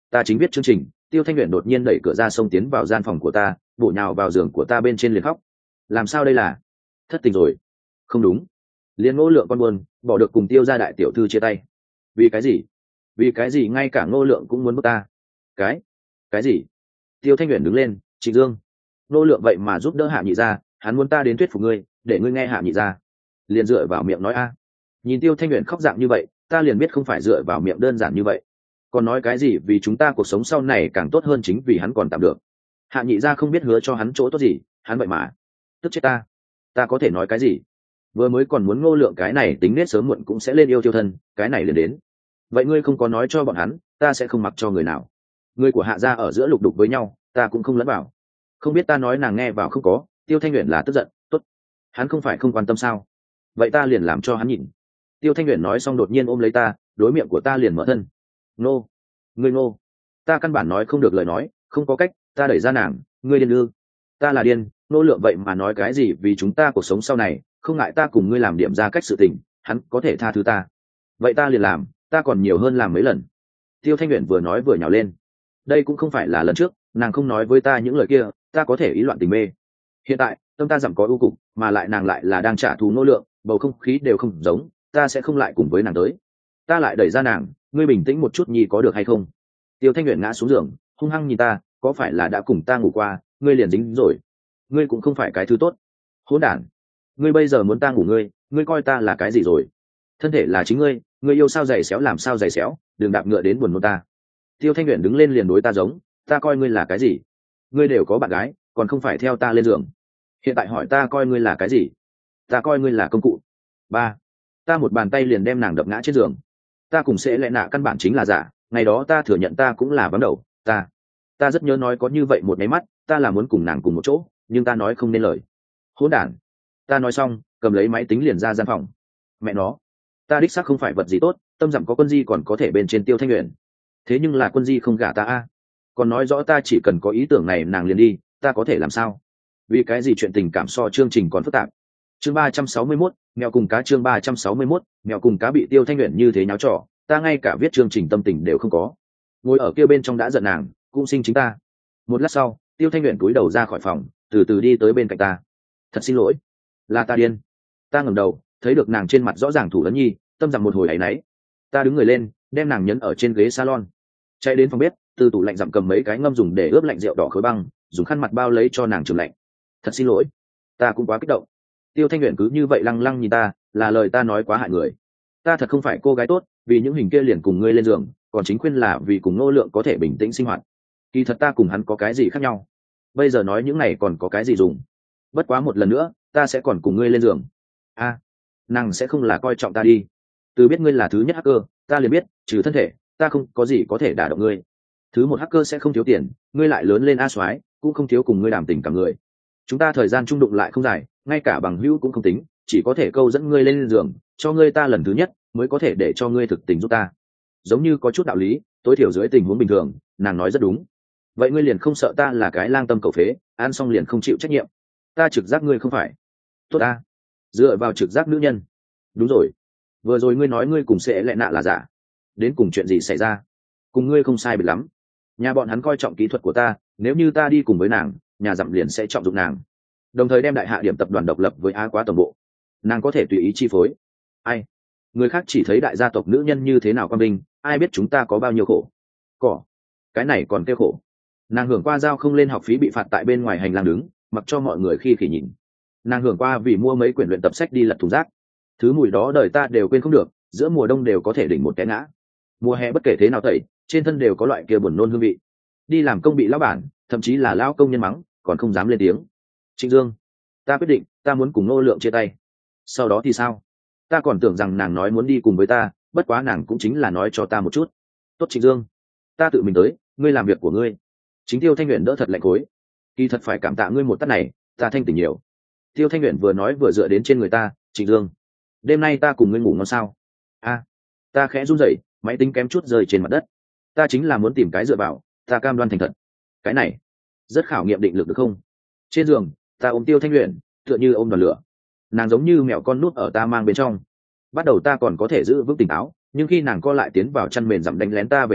Ta chính biết chương trình. Tiêu Thanh Huyền đột nhiên đẩy cửa ra xông tiến vào gian phòng của ta, bổ nhào vào giường của ta bên trên liền khóc. Làm sao đây là? Thất tình rồi? Không đúng. Liên Ngô Lượng con buồn, bỏ được cùng Tiêu gia đại tiểu thư chia tay. Vì cái gì? Vì cái gì ngay cả Ngô Lượng cũng muốn bước ta? Cái? Cái gì? Tiêu Thanh Huyền đứng lên, Trịnh Dương. Ngô Lượng vậy mà giúp đỡ Hạ Nhị gia, hắn muốn ta đến thuyết phục ngươi, để ngươi nghe Hạ Nhị gia. Liền dựa vào miệng nói a. Nhìn Tiêu Thanh Huyền khóc dạng như vậy, ta liền biết không phải dựa vào miệng đơn giản như vậy. Còn nói cái gì vì chúng ta cuộc sống sau này càng tốt hơn chính vì hắn còn tạm được. Hạ Nhị gia không biết hứa cho hắn chỗ tốt gì, hắn vậy mà tức chết ta. Ta có thể nói cái gì? Vừa mới còn muốn Ngô Lượng cái này tính nết sớm muộn cũng sẽ lên yêu tiêu thân, cái này liền đến. Vậy ngươi không có nói cho bọn hắn, ta sẽ không mặc cho người nào. Người của Hạ gia ở giữa lục đục với nhau, ta cũng không lẫn vào. Không biết ta nói nàng nghe vào không có. Tiêu Thanh Huyền là tức giận, tốt. Hắn không phải không quan tâm sao? Vậy ta liền làm cho hắn nhìn. Tiêu Thanh Huyền nói xong đột nhiên ôm lấy ta, đối miệng của ta liền mở thân. Nô, ngươi nô. Ta căn bản nói không được lời nói, không có cách, ta đẩy ra nàng, ngươi điên ư? Ta là điên. Nô Lượng vậy mà nói cái gì vì chúng ta cuộc sống sau này, không ngại ta cùng ngươi làm điểm ra cách sự tình, hắn có thể tha thứ ta. Vậy ta liền làm, ta còn nhiều hơn làm mấy lần. Tiêu Thanh Huyền vừa nói vừa nhào lên. Đây cũng không phải là lần trước, nàng không nói với ta những lời kia, ta có thể ý loạn tình mê. Hiện tại, tâm ta giảm có ưu cục, mà lại nàng lại là đang trả thù Nô Lượng, bầu không khí đều không giống, ta sẽ không lại cùng với nàng tới. Ta lại đẩy ra nàng, ngươi bình tĩnh một chút nhi có được hay không? Tiêu Thanh Huyền ngã xuống giường, hung hăng nhìn ta, có phải là đã cùng ta ngủ qua, ngươi liền dính rồi. Ngươi cũng không phải cái thứ tốt. Hỗn đản. Ngươi bây giờ muốn ta ngủ ngươi, ngươi coi ta là cái gì rồi? Thân thể là chính ngươi, ngươi yêu sao giày xéo làm sao giày xéo, đừng đạp ngựa đến buồn nôn ta. Tiêu Thanh Huyền đứng lên liền đối ta giống, ta coi ngươi là cái gì? Ngươi đều có bạn gái, còn không phải theo ta lên giường. Hiện tại hỏi ta coi ngươi là cái gì? Ta coi ngươi là công cụ. Ba. Ta một bàn tay liền đem nàng đập ngã trên giường. Ta cùng sẽ lẽ nạ căn bản chính là giả, ngày đó ta thừa nhận ta cũng là vắng đầu, ta. Ta rất nhớ nói có như vậy một máy mắt, ta là muốn cùng nàng cùng một chỗ, nhưng ta nói không nên lời. Hỗn đản. Ta nói xong, cầm lấy máy tính liền ra gian phòng. Mẹ nó, ta đích xác không phải vật gì tốt, tâm dặm có quân di còn có thể bên trên Tiêu Thanh Huyền. Thế nhưng là quân di không gả ta a. Còn nói rõ ta chỉ cần có ý tưởng này nàng liền đi, ta có thể làm sao? Vì cái gì chuyện tình cảm so chương trình còn phức tạp. Chương ba trăm sáu mươi mốt, mèo cùng cá chương ba trăm sáu mươi mốt, mèo cùng cá bị Tiêu Thanh Huyền như thế nháo trò, ta ngay cả viết chương trình tâm tình đều không có. Ngồi ở kia bên trong đã giận nàng, cũng sinh chính ta. Một lát sau, Tiêu Thanh Huyền cúi đầu ra khỏi phòng, từ từ đi tới bên cạnh ta. Thật xin lỗi, là ta điên. Ta ngẩng đầu, thấy được nàng trên mặt rõ ràng thủ lẫn nhi, tâm rằng một hồi áy náy. Ta đứng người lên, đem nàng nhấn ở trên ghế salon, chạy đến phòng bếp, từ tủ lạnh dặm cầm mấy cái ngâm dùng để ướp lạnh rượu đỏ khối băng, dùng khăn mặt bao lấy cho nàng trường lạnh. Thật xin lỗi, ta cũng quá kích động. Tiêu Thanh Huyền cứ như vậy lăng lăng nhìn ta, là lời ta nói quá hại người. Ta thật không phải cô gái tốt, vì những hình kia liền cùng ngươi lên giường, còn chính khuyên là vì cùng Ngô Lượng có thể bình tĩnh sinh hoạt. Kỳ thật ta cùng hắn có cái gì khác nhau? Bây giờ nói những này còn có cái gì dùng? Bất quá một lần nữa, ta sẽ còn cùng ngươi lên giường. A, à, nàng sẽ không là coi trọng ta đi. Từ biết ngươi là thứ nhất hacker, ta liền biết, trừ thân thể, ta không có gì có thể đả động ngươi. Thứ một hacker sẽ không thiếu tiền, ngươi lại lớn lên a soái, cũng không thiếu cùng ngươi đàm tình cả người. Chúng ta thời gian chung đụng lại không dài, ngay cả bằng hữu cũng không tính, chỉ có thể câu dẫn ngươi lên giường, cho ngươi ta lần thứ nhất, mới có thể để cho ngươi thực tình giúp ta. Giống như có chút đạo lý, tối thiểu dưới tình huống bình thường, nàng nói rất đúng. Vậy ngươi liền không sợ ta là cái lang tâm cầu phế, ăn xong liền không chịu trách nhiệm? Ta trực giác ngươi không phải. Tốt ta, dựa vào trực giác nữ nhân. Đúng rồi, vừa rồi ngươi nói ngươi cùng sẽ lẽ nạ là giả, đến cùng chuyện gì xảy ra? Cùng ngươi không sai biệt lắm, nhà bọn hắn coi trọng kỹ thuật của ta, nếu như ta đi cùng với nàng, nhà dặm liền sẽ trọng dụng nàng, đồng thời đem đại hạ điểm tập đoàn độc lập với Á Quá tổng bộ, nàng có thể tùy ý chi phối. Ai? Người khác chỉ thấy đại gia tộc nữ nhân như thế nào quan bình, ai biết chúng ta có bao nhiêu khổ. Cỏ, cái này còn kêu khổ. Nàng hưởng qua giao không lên học phí bị phạt tại bên ngoài hành lang đứng, mặc cho mọi người khi khỉ nhìn. Nàng hưởng qua vì mua mấy quyển luyện tập sách đi lật thùng rác, thứ mùi đó đời ta đều quên không được, giữa mùa đông đều có thể đỉnh một cái ngã, mùa hè bất kể thế nào tẩy, trên thân đều có loại kia buồn nôn hương vị. Đi làm công bị lão bản, thậm chí là lão công nhân mắng, còn không dám lên tiếng. Trịnh Dương, ta quyết định, ta muốn cùng Ngô Lượng chia tay. Sau đó thì sao? Ta còn tưởng rằng nàng nói muốn đi cùng với ta, bất quá nàng cũng chính là nói cho ta một chút. Tốt Trịnh Dương, ta tự mình tới, ngươi làm việc của ngươi. Chính Tiêu Thanh Huyền đỡ thật lạnh khối. Kỳ thật phải cảm tạ ngươi một tát này, ta thanh tỉnh nhiều. Tiêu Thanh Huyền vừa nói vừa dựa đến trên người ta. Trịnh Dương, đêm nay ta cùng ngươi ngủ ngon sao? A, ta khẽ run rẩy, máy tính kém chút rơi trên mặt đất. Ta chính là muốn tìm cái dựa vào, ta cam đoan thành thật. Cái này rất khảo nghiệm định lực được không? Trên giường, ta ôm Tiêu Thanh Huyền, tựa như ôm đoàn lửa. Nàng giống như mèo con nút ở ta mang bên trong. Bắt đầu ta còn có thể giữ vững tỉnh táo, nhưng khi nàng co lại tiến vào chăn mền dặm đánh lén ta về sau,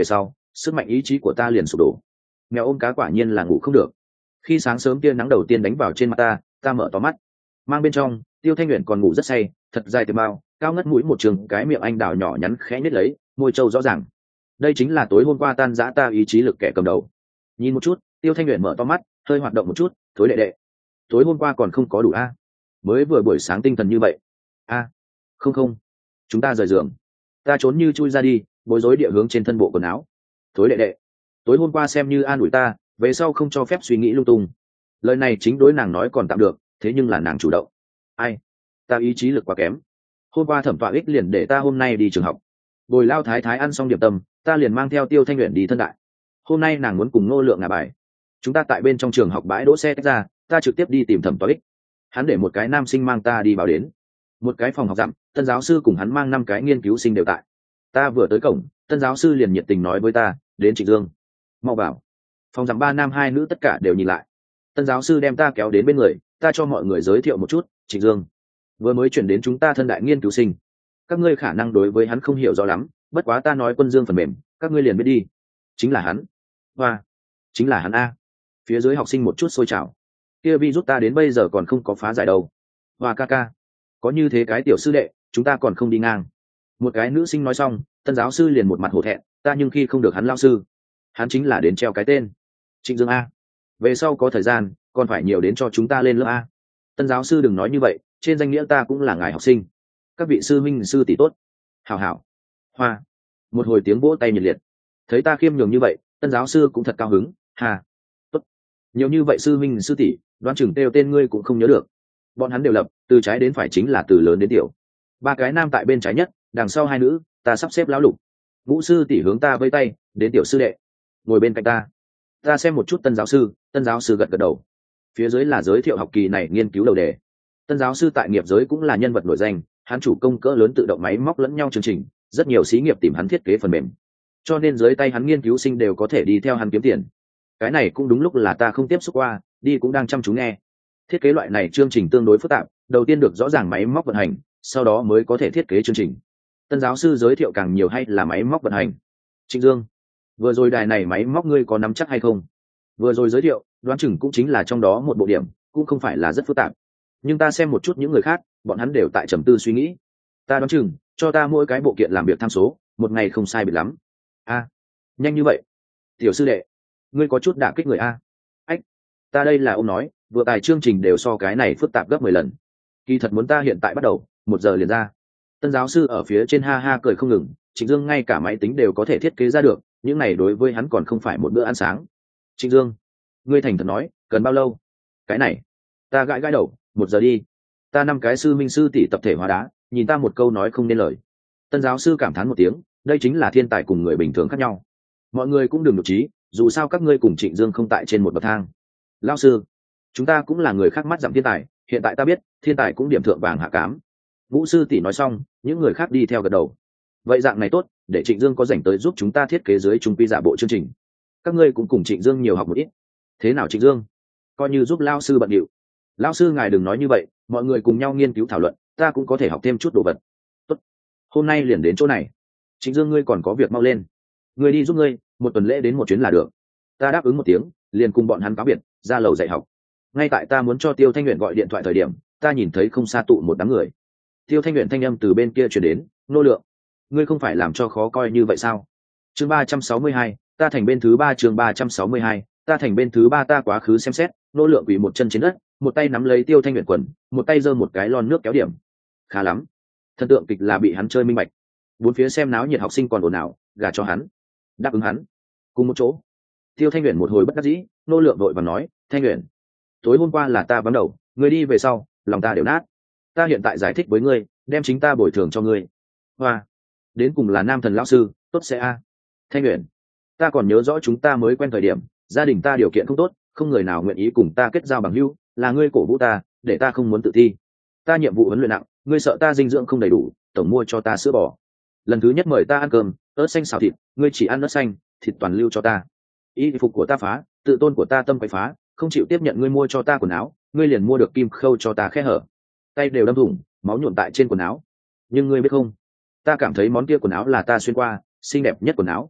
sức mạnh ý chí của ta liền sụp đổ. Mèo ôm cá quả nhiên là ngủ không được. Khi sáng sớm tia nắng đầu tiên đánh vào trên mặt ta, ta mở to mắt. Mang bên trong, Tiêu Thanh Uyển còn ngủ rất say, thật dài từ bao, cao ngất mũi một trường, cái miệng anh đào nhỏ nhắn khẽ nhếch lấy, môi trâu rõ ràng. Đây chính là tối hôm qua tan rã ta ý chí lực kẻ cầm đầu. Nhìn một chút, Tiêu Thanh Uyển mở to mắt, hơi hoạt động một chút, thối đệ đệ. Tối hôm qua còn không có đủ a? Mới vừa buổi sáng tinh thần như vậy. A, không không, chúng ta rời giường. Ta trốn như chui ra đi, bối rối địa hướng trên thân bộ quần áo. Thối đệ đệ, tối hôm qua xem như an ủi ta, về sau không cho phép suy nghĩ lung tung. Lời này chính đối nàng nói còn tạm được, thế nhưng là nàng chủ động. Ai, ta ý chí lực quá kém. Hôm qua thẩm tọa ích liền để ta hôm nay đi trường học. Bồi lao thái thái ăn xong điểm tâm, ta liền mang theo Tiêu Thanh Uyển đi thân đại. Hôm nay nàng muốn cùng Ngô Lượng ngả bài. Chúng ta tại bên trong trường học bãi đỗ xe tách ra, ta trực tiếp đi tìm thẩm tọa ích. Hắn để một cái nam sinh mang ta đi vào đến một cái phòng học dặm, tân giáo sư cùng hắn mang năm cái nghiên cứu sinh đều tại. Ta vừa tới cổng, tân giáo sư liền nhiệt tình nói với ta, đến Trịnh Dương, mau vào. Phòng dặm ba nam hai nữ tất cả đều nhìn lại. Tân giáo sư đem ta kéo đến bên người, ta cho mọi người giới thiệu một chút. Trịnh Dương vừa mới chuyển đến chúng ta thân đại nghiên cứu sinh, các ngươi khả năng đối với hắn không hiểu rõ lắm, bất quá ta nói Quân Dương phần mềm, các ngươi liền biết đi. Chính là hắn. Hoa, chính là hắn a. Phía dưới học sinh một chút sôi trào. Kia vi rút ta đến bây giờ còn không có phá giải đâu. Hoa ca ca, có như thế cái tiểu sư đệ, chúng ta còn không đi ngang. Một cái nữ sinh nói xong, tân giáo sư liền một mặt hổ thẹn, ta nhưng khi không được hắn lao sư, hắn chính là đến treo cái tên Trịnh Dương a. Về sau có thời gian còn phải nhiều đến cho chúng ta lên lớp a. Tân giáo sư đừng nói như vậy, trên danh nghĩa ta cũng là ngài học sinh. Các vị sư minh sư tỷ tốt. Hảo hảo. Hoa. Một hồi tiếng vỗ tay nhiệt liệt. Thấy ta khiêm nhường như vậy, tân giáo sư cũng thật cao hứng. Hà. Tốt. Nhiều như vậy sư minh sư tỷ, đoán chừng kêu tên ngươi cũng không nhớ được. Bọn hắn đều lập, từ trái đến phải chính là từ lớn đến tiểu. Ba cái nam tại bên trái nhất, đằng sau hai nữ, ta sắp xếp lão lục. Vũ sư tỷ hướng ta vây tay, đến tiểu sư đệ, ngồi bên cạnh ta. Ta xem một chút tân giáo sư, tân giáo sư gật gật đầu. Phía dưới là giới thiệu học kỳ này nghiên cứu đầu đề. Tân giáo sư tại nghiệp giới cũng là nhân vật nổi danh, hắn chủ công cỡ lớn tự động máy móc lẫn nhau chương trình, rất nhiều xí nghiệp tìm hắn thiết kế phần mềm, cho nên dưới tay hắn nghiên cứu sinh đều có thể đi theo hắn kiếm tiền. Cái này cũng đúng lúc là ta không tiếp xúc qua, đi cũng đang chăm chú nghe. Thiết kế loại này chương trình tương đối phức tạp, đầu tiên được rõ ràng máy móc vận hành, sau đó mới có thể thiết kế chương trình. Tân giáo sư giới thiệu càng nhiều hay là máy móc vận hành. Trịnh Dương, vừa rồi đài này máy móc ngươi có nắm chắc hay không? Vừa rồi giới thiệu, đoán chừng cũng chính là trong đó một bộ điểm, cũng không phải là rất phức tạp. Nhưng ta xem một chút những người khác, bọn hắn đều tại trầm tư suy nghĩ. Ta đoán chừng, cho ta mỗi cái bộ kiện làm việc tham số, một ngày không sai biệt lắm. A, nhanh như vậy. Tiểu sư đệ, ngươi có chút đả kích người a. Ách, ta đây là ông nói, vừa tài chương trình đều so cái này phức tạp gấp mười lần. Kỳ thật muốn ta hiện tại bắt đầu, một giờ liền ra. Tân giáo sư ở phía trên ha ha cười không ngừng, Trịnh Dương ngay cả máy tính đều có thể thiết kế ra được, những này đối với hắn còn không phải một bữa ăn sáng. Trịnh Dương, ngươi thành thật nói, cần bao lâu? Cái này, ta gãi gãi đầu, một giờ đi. Ta năm cái sư minh sư tỷ tập thể hóa đá, nhìn ta một câu nói không nên lời. Tân giáo sư cảm thán một tiếng, đây chính là thiên tài cùng người bình thường khác nhau. Mọi người cũng đừng nhục trí, dù sao các ngươi cùng Trịnh Dương không tại trên một bậc thang. Lão sư, chúng ta cũng là người khác mắt giảm thiên tài, hiện tại ta biết, thiên tài cũng điểm thượng vàng hạ cám. Vũ sư tỷ nói xong, những người khác đi theo gật đầu. Vậy dạng này tốt, để Trịnh Dương có rảnh tới giúp chúng ta thiết kế dưới trung quy giả bộ chương trình. Các ngươi cũng cùng Trịnh Dương nhiều học một ít. Thế nào Trịnh Dương? Coi như giúp lão sư bận điệu. Lão sư ngài đừng nói như vậy, mọi người cùng nhau nghiên cứu thảo luận, ta cũng có thể học thêm chút đồ vật. Tốt, hôm nay liền đến chỗ này. Trịnh Dương ngươi còn có việc mau lên. Ngươi đi giúp ngươi, một tuần lễ đến một chuyến là được. Ta đáp ứng một tiếng, liền cùng bọn hắn cáo biệt, ra lầu dạy học. Ngay tại ta muốn cho Tiêu Thanh Uyển gọi điện thoại thời điểm, ta nhìn thấy không xa tụ một đám người. Tiêu Thanh Uyển thanh âm từ bên kia truyền đến, Nô Lượng, ngươi không phải làm cho khó coi như vậy sao? Chương ba trăm sáu mươi hai, ta thành bên thứ ba. Chương ba trăm sáu mươi hai, ta thành bên thứ ba. Ta quá khứ xem xét, Nô Lượng quỳ một chân trên đất, một tay nắm lấy Tiêu Thanh Uyển quần, một tay giơ một cái lon nước kéo điểm. Khá lắm, thần tượng kịch là bị hắn chơi minh bạch. Bốn phía xem náo nhiệt học sinh còn ồn ào, gả cho hắn, đáp ứng hắn, cùng một chỗ. Tiêu Thanh Uyển một hồi bất đắc dĩ, Nô Lượng đội và nói, Thanh Uyển, tối hôm qua là ta vắng đầu, ngươi đi về sau, lòng ta đều nát. Ta hiện tại giải thích với ngươi, đem chính ta bồi thường cho ngươi. Hoa, đến cùng là nam thần lão sư, tốt sẽ a. Thanh Uyển, ta còn nhớ rõ chúng ta mới quen thời điểm, gia đình ta điều kiện không tốt, không người nào nguyện ý cùng ta kết giao bằng hữu, là ngươi cổ vũ ta, để ta không muốn tự thi. Ta nhiệm vụ huấn luyện nặng, ngươi sợ ta dinh dưỡng không đầy đủ, tổng mua cho ta sữa bò. Lần thứ nhất mời ta ăn cơm, ớt xanh xào thịt, ngươi chỉ ăn ớt xanh, thịt toàn lưu cho ta. Y phục của ta phá, tự tôn của ta tâm phải phá, không chịu tiếp nhận ngươi mua cho ta quần áo, ngươi liền mua được kim khâu cho ta khe hở, tay đều đâm thủng, máu nhuộm tại trên quần áo. Nhưng ngươi biết không, ta cảm thấy món kia quần áo là ta xuyên qua xinh đẹp nhất quần áo.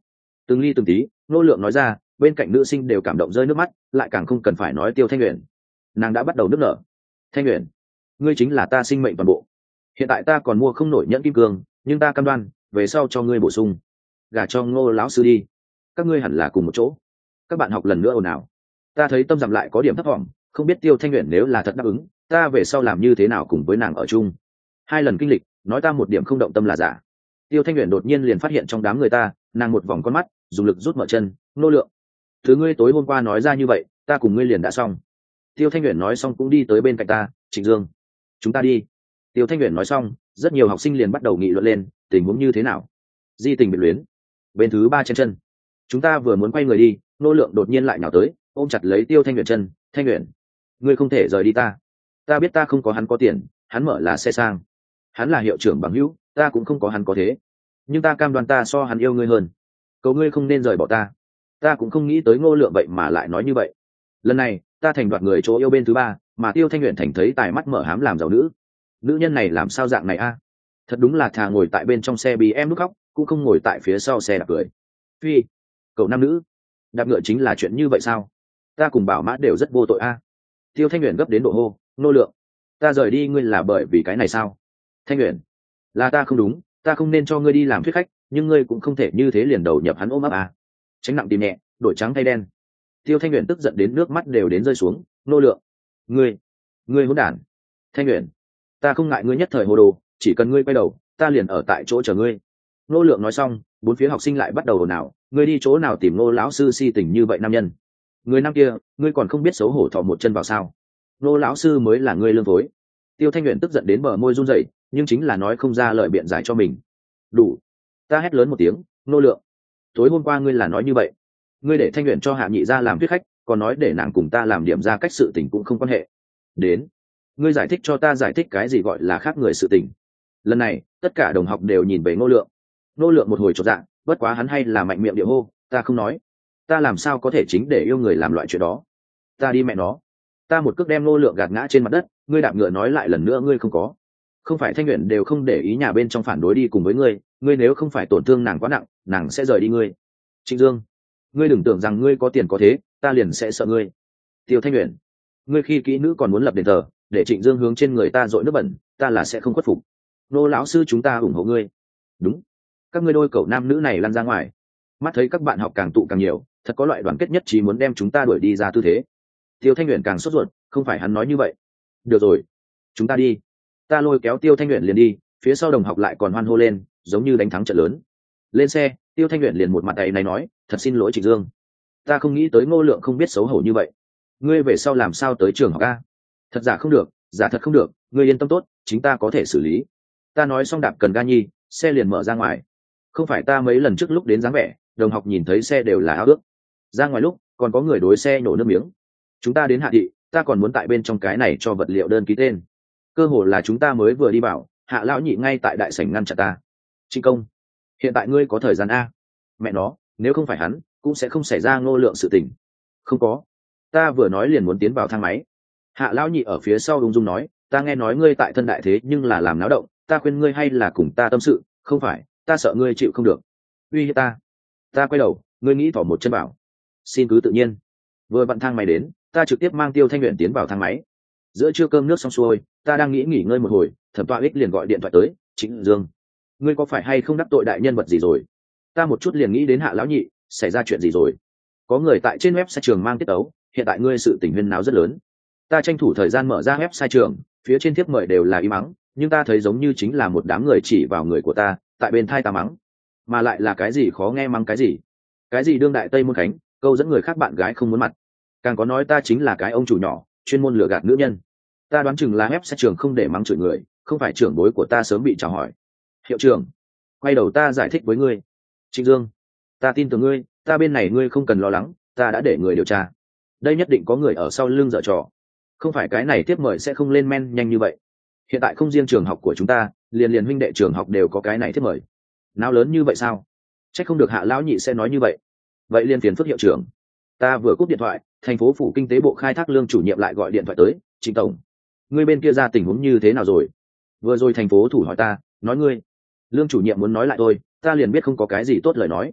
từng ly từng tí Ngô Lượng nói ra, bên cạnh nữ sinh đều cảm động rơi nước mắt, lại càng không cần phải nói Tiêu Thanh Uyển. Nàng đã bắt đầu nức nở. Thanh Uyển, ngươi chính là ta sinh mệnh toàn bộ. Hiện tại ta còn mua không nổi nhẫn kim cương, nhưng ta cam đoan về sau cho ngươi bổ sung. Gả cho Ngô lão sư đi, các ngươi hẳn là cùng một chỗ. Các bạn học lần nữa ồn ào. Ta thấy tâm giảm lại có điểm thấp vọng, không biết Tiêu Thanh Uyển nếu là thật đáp ứng, ta về sau làm như thế nào cùng với nàng ở chung. Hai lần kinh lịch, nói ta một điểm không động tâm là giả. Tiêu Thanh Uyển đột nhiên liền phát hiện trong đám người ta, nàng một vòng con mắt, dùng lực rút mở chân. Ngô Lượng, thứ ngươi tối hôm qua nói ra như vậy, ta cùng ngươi liền đã xong. Tiêu Thanh Uyển nói xong cũng đi tới bên cạnh ta. Trịnh Dương, chúng ta đi. Tiêu Thanh Uyển nói xong, rất nhiều học sinh liền bắt đầu nghị luận lên, tình huống như thế nào. Di tình biệt luyến. Bên thứ ba trên chân, chúng ta vừa muốn quay người đi, Ngô Lượng đột nhiên lại nhào tới, ôm chặt lấy Tiêu Thanh Uyển chân. Thanh Uyển, ngươi không thể rời đi ta. Ta biết ta không có hắn có tiền, hắn mở là xe sang, hắn là hiệu trưởng bằng hữu, ta cũng không có hắn có thế, nhưng ta cam đoan ta so hắn yêu ngươi hơn. Cầu ngươi không nên rời bỏ ta. Ta cũng không nghĩ tới Ngô Lượng vậy mà lại nói như vậy. Lần này ta thành đoạt người chỗ yêu bên thứ ba, mà Tiêu Thanh Uyển thành thấy tài mắt mở hám làm giàu nữ. Nữ nhân này làm sao dạng này a? Thật đúng là thà ngồi tại bên trong xe bí em lúc khóc, cũng không ngồi tại phía sau xe đạp cười. Phi, cậu nam nữ, đạp ngựa chính là chuyện như vậy sao? Ta cùng Bảo Mã đều rất vô tội a. Tiêu Thanh Uyển gấp đến độ hô. Ngô Lượng, ta rời đi ngươi là bởi vì cái này sao? Thanh Uyển, là ta không đúng, ta không nên cho ngươi đi làm thuyết khách, nhưng ngươi cũng không thể như thế liền đầu nhập hắn ôm ấp à. Tránh nặng tìm nhẹ, đổi trắng thay đen. Tiêu Thanh Uyển tức giận đến nước mắt đều đến rơi xuống. Ngô Lượng, ngươi ngươi hỗn đản. Thanh Uyển, ta không ngại ngươi nhất thời hồ đồ, chỉ cần ngươi quay đầu, ta liền ở tại chỗ chờ ngươi. Ngô Lượng nói xong, bốn phía học sinh lại bắt đầu ồn ào, ngươi đi chỗ nào tìm Ngô lão sư si tình như vậy nam nhân? Người nam kia, ngươi còn không biết xấu hổ thò một chân vào sao? Ngô lão sư mới là ngươi lương phối. Tiêu Thanh Uyển tức giận đến bờ môi run rẩy, nhưng chính là nói không ra lời biện giải cho mình. Đủ. Ta hét lớn một tiếng. Ngô Lượng, tối hôm qua ngươi là nói như vậy, ngươi để Thanh Uyển cho Hạ Nhị ra làm thuyết khách, còn nói để nàng cùng ta làm điểm ra cách sự tình cũng không quan hệ. Đến, ngươi giải thích cho ta giải thích cái gì gọi là khác người sự tình. Lần này tất cả đồng học đều nhìn về Ngô Lượng. Ngô Lượng một hồi chột dạ, bất quá hắn hay là mạnh miệng điệu hô, ta không nói. Ta làm sao có thể chính để yêu người làm loại chuyện đó. Ta đi mẹ nó. Ta một cước đem Ngô Lượng gạt ngã trên mặt đất. Ngươi đạp ngựa nói lại lần nữa ngươi không có. Không phải Thanh Uyển đều không để ý nhà bên trong phản đối đi cùng với ngươi, ngươi nếu không phải tổn thương nàng quá nặng, nàng sẽ rời đi ngươi. Trịnh Dương, ngươi đừng tưởng rằng ngươi có tiền có thế, ta liền sẽ sợ ngươi. Tiêu Thanh Uyển, ngươi khi kỹ nữ còn muốn lập đền thờ, để Trịnh Dương hướng trên người ta dội nước bẩn, ta là sẽ không khuất phục. Nô lão sư chúng ta ủng hộ ngươi. Đúng, các ngươi đôi cậu nam nữ này lăn ra ngoài. Mắt thấy các bạn học càng tụ càng nhiều, thật có loại đoàn kết nhất trí muốn đem chúng ta đuổi đi ra tư thế. Tiêu Thanh Uyển càng sốt ruột, không phải hắn nói như vậy. Được rồi, chúng ta đi. Ta lôi kéo Tiêu Thanh Uyển liền đi, phía sau đồng học lại còn hoan hô lên, giống như đánh thắng trận lớn. Lên xe, Tiêu Thanh Uyển liền một mặt đầy này nói, thật xin lỗi Trịnh Dương, ta không nghĩ tới Ngô Lượng không biết xấu hổ như vậy. Ngươi về sau làm sao tới trường học a? Thật giả không được, giả thật không được, ngươi yên tâm tốt, chính ta có thể xử lý. Ta nói xong đạp cần ga nhi, xe liền mở ra ngoài. Không phải ta mấy lần trước lúc đến dáng vẻ, đồng học nhìn thấy xe đều là ao ước. Ra ngoài lúc còn có người đối xe nổ nước miếng. Chúng ta đến Hạ thị, ta còn muốn tại bên trong cái này cho vật liệu đơn ký tên. Cơ hồ là chúng ta mới vừa đi bảo, Hạ lão nhị ngay tại đại sảnh ngăn chặn ta. Trịnh công, hiện tại ngươi có thời gian a? Mẹ nó, nếu không phải hắn, cũng sẽ không xảy ra Ngô Lượng sự tình. Không có, ta vừa nói liền muốn tiến vào thang máy. Hạ lão nhị ở phía sau ung dung nói, ta nghe nói ngươi tại thân đại thế nhưng là làm náo động, ta khuyên ngươi hay là cùng ta tâm sự, không phải, ta sợ ngươi chịu không được. Uy hiếp ta. Ta quay đầu, ngươi nghĩ thỏ một chân bảo. Xin cứ tự nhiên. Vừa vặn thang máy đến, ta trực tiếp mang Tiêu Thanh Uyển tiến vào thang máy. Giữa trưa cơm nước xong xuôi, ta đang nghĩ nghỉ ngơi một hồi, Thẩm Toa Ích liền gọi điện thoại tới, Trịnh Dương, ngươi có phải hay không đắc tội đại nhân vật gì rồi? Ta một chút liền nghĩ đến Hạ lão nhị, xảy ra chuyện gì rồi? Có người tại trên web sai trường mang tiết tấu, hiện tại ngươi sự tình huyên náo rất lớn. Ta tranh thủ thời gian mở ra web sai trường, phía trên thiếp mời đều là y mắng, nhưng ta thấy giống như chính là một đám người chỉ vào người của ta, tại bên thai ta mắng, mà lại là cái gì khó nghe mắng cái gì, cái gì đương đại tây môn khánh, câu dẫn người khác bạn gái không muốn mặt, càng có nói ta chính là cái ông chủ nhỏ, chuyên môn lừa gạt nữ nhân. Ta đoán chừng là web sai trường không để mắng chửi người, không phải trưởng bối của ta sớm bị chào hỏi. Hiệu trưởng, quay đầu ta giải thích với ngươi. Trịnh Dương, ta tin tưởng ngươi, ta bên này ngươi không cần lo lắng, ta đã để người điều tra. Đây nhất định có người ở sau lưng dở trò, không phải cái này tiếp mời sẽ không lên men nhanh như vậy. Hiện tại không riêng trường học của chúng ta, liền liền huynh đệ trường học đều có cái này tiếp mời. Nào lớn như vậy sao? Chắc không được Hạ lão nhị sẽ nói như vậy. Vậy liền phiền phức hiệu trưởng. Ta vừa cúp điện thoại, thành phố phủ kinh tế bộ khai thác lương chủ nhiệm lại gọi điện thoại tới, Trịnh tổng, ngươi bên kia ra tình huống như thế nào rồi? Vừa rồi thành phố thủ hỏi ta, nói ngươi. Lương chủ nhiệm muốn nói lại tôi, ta liền biết không có cái gì tốt lời nói.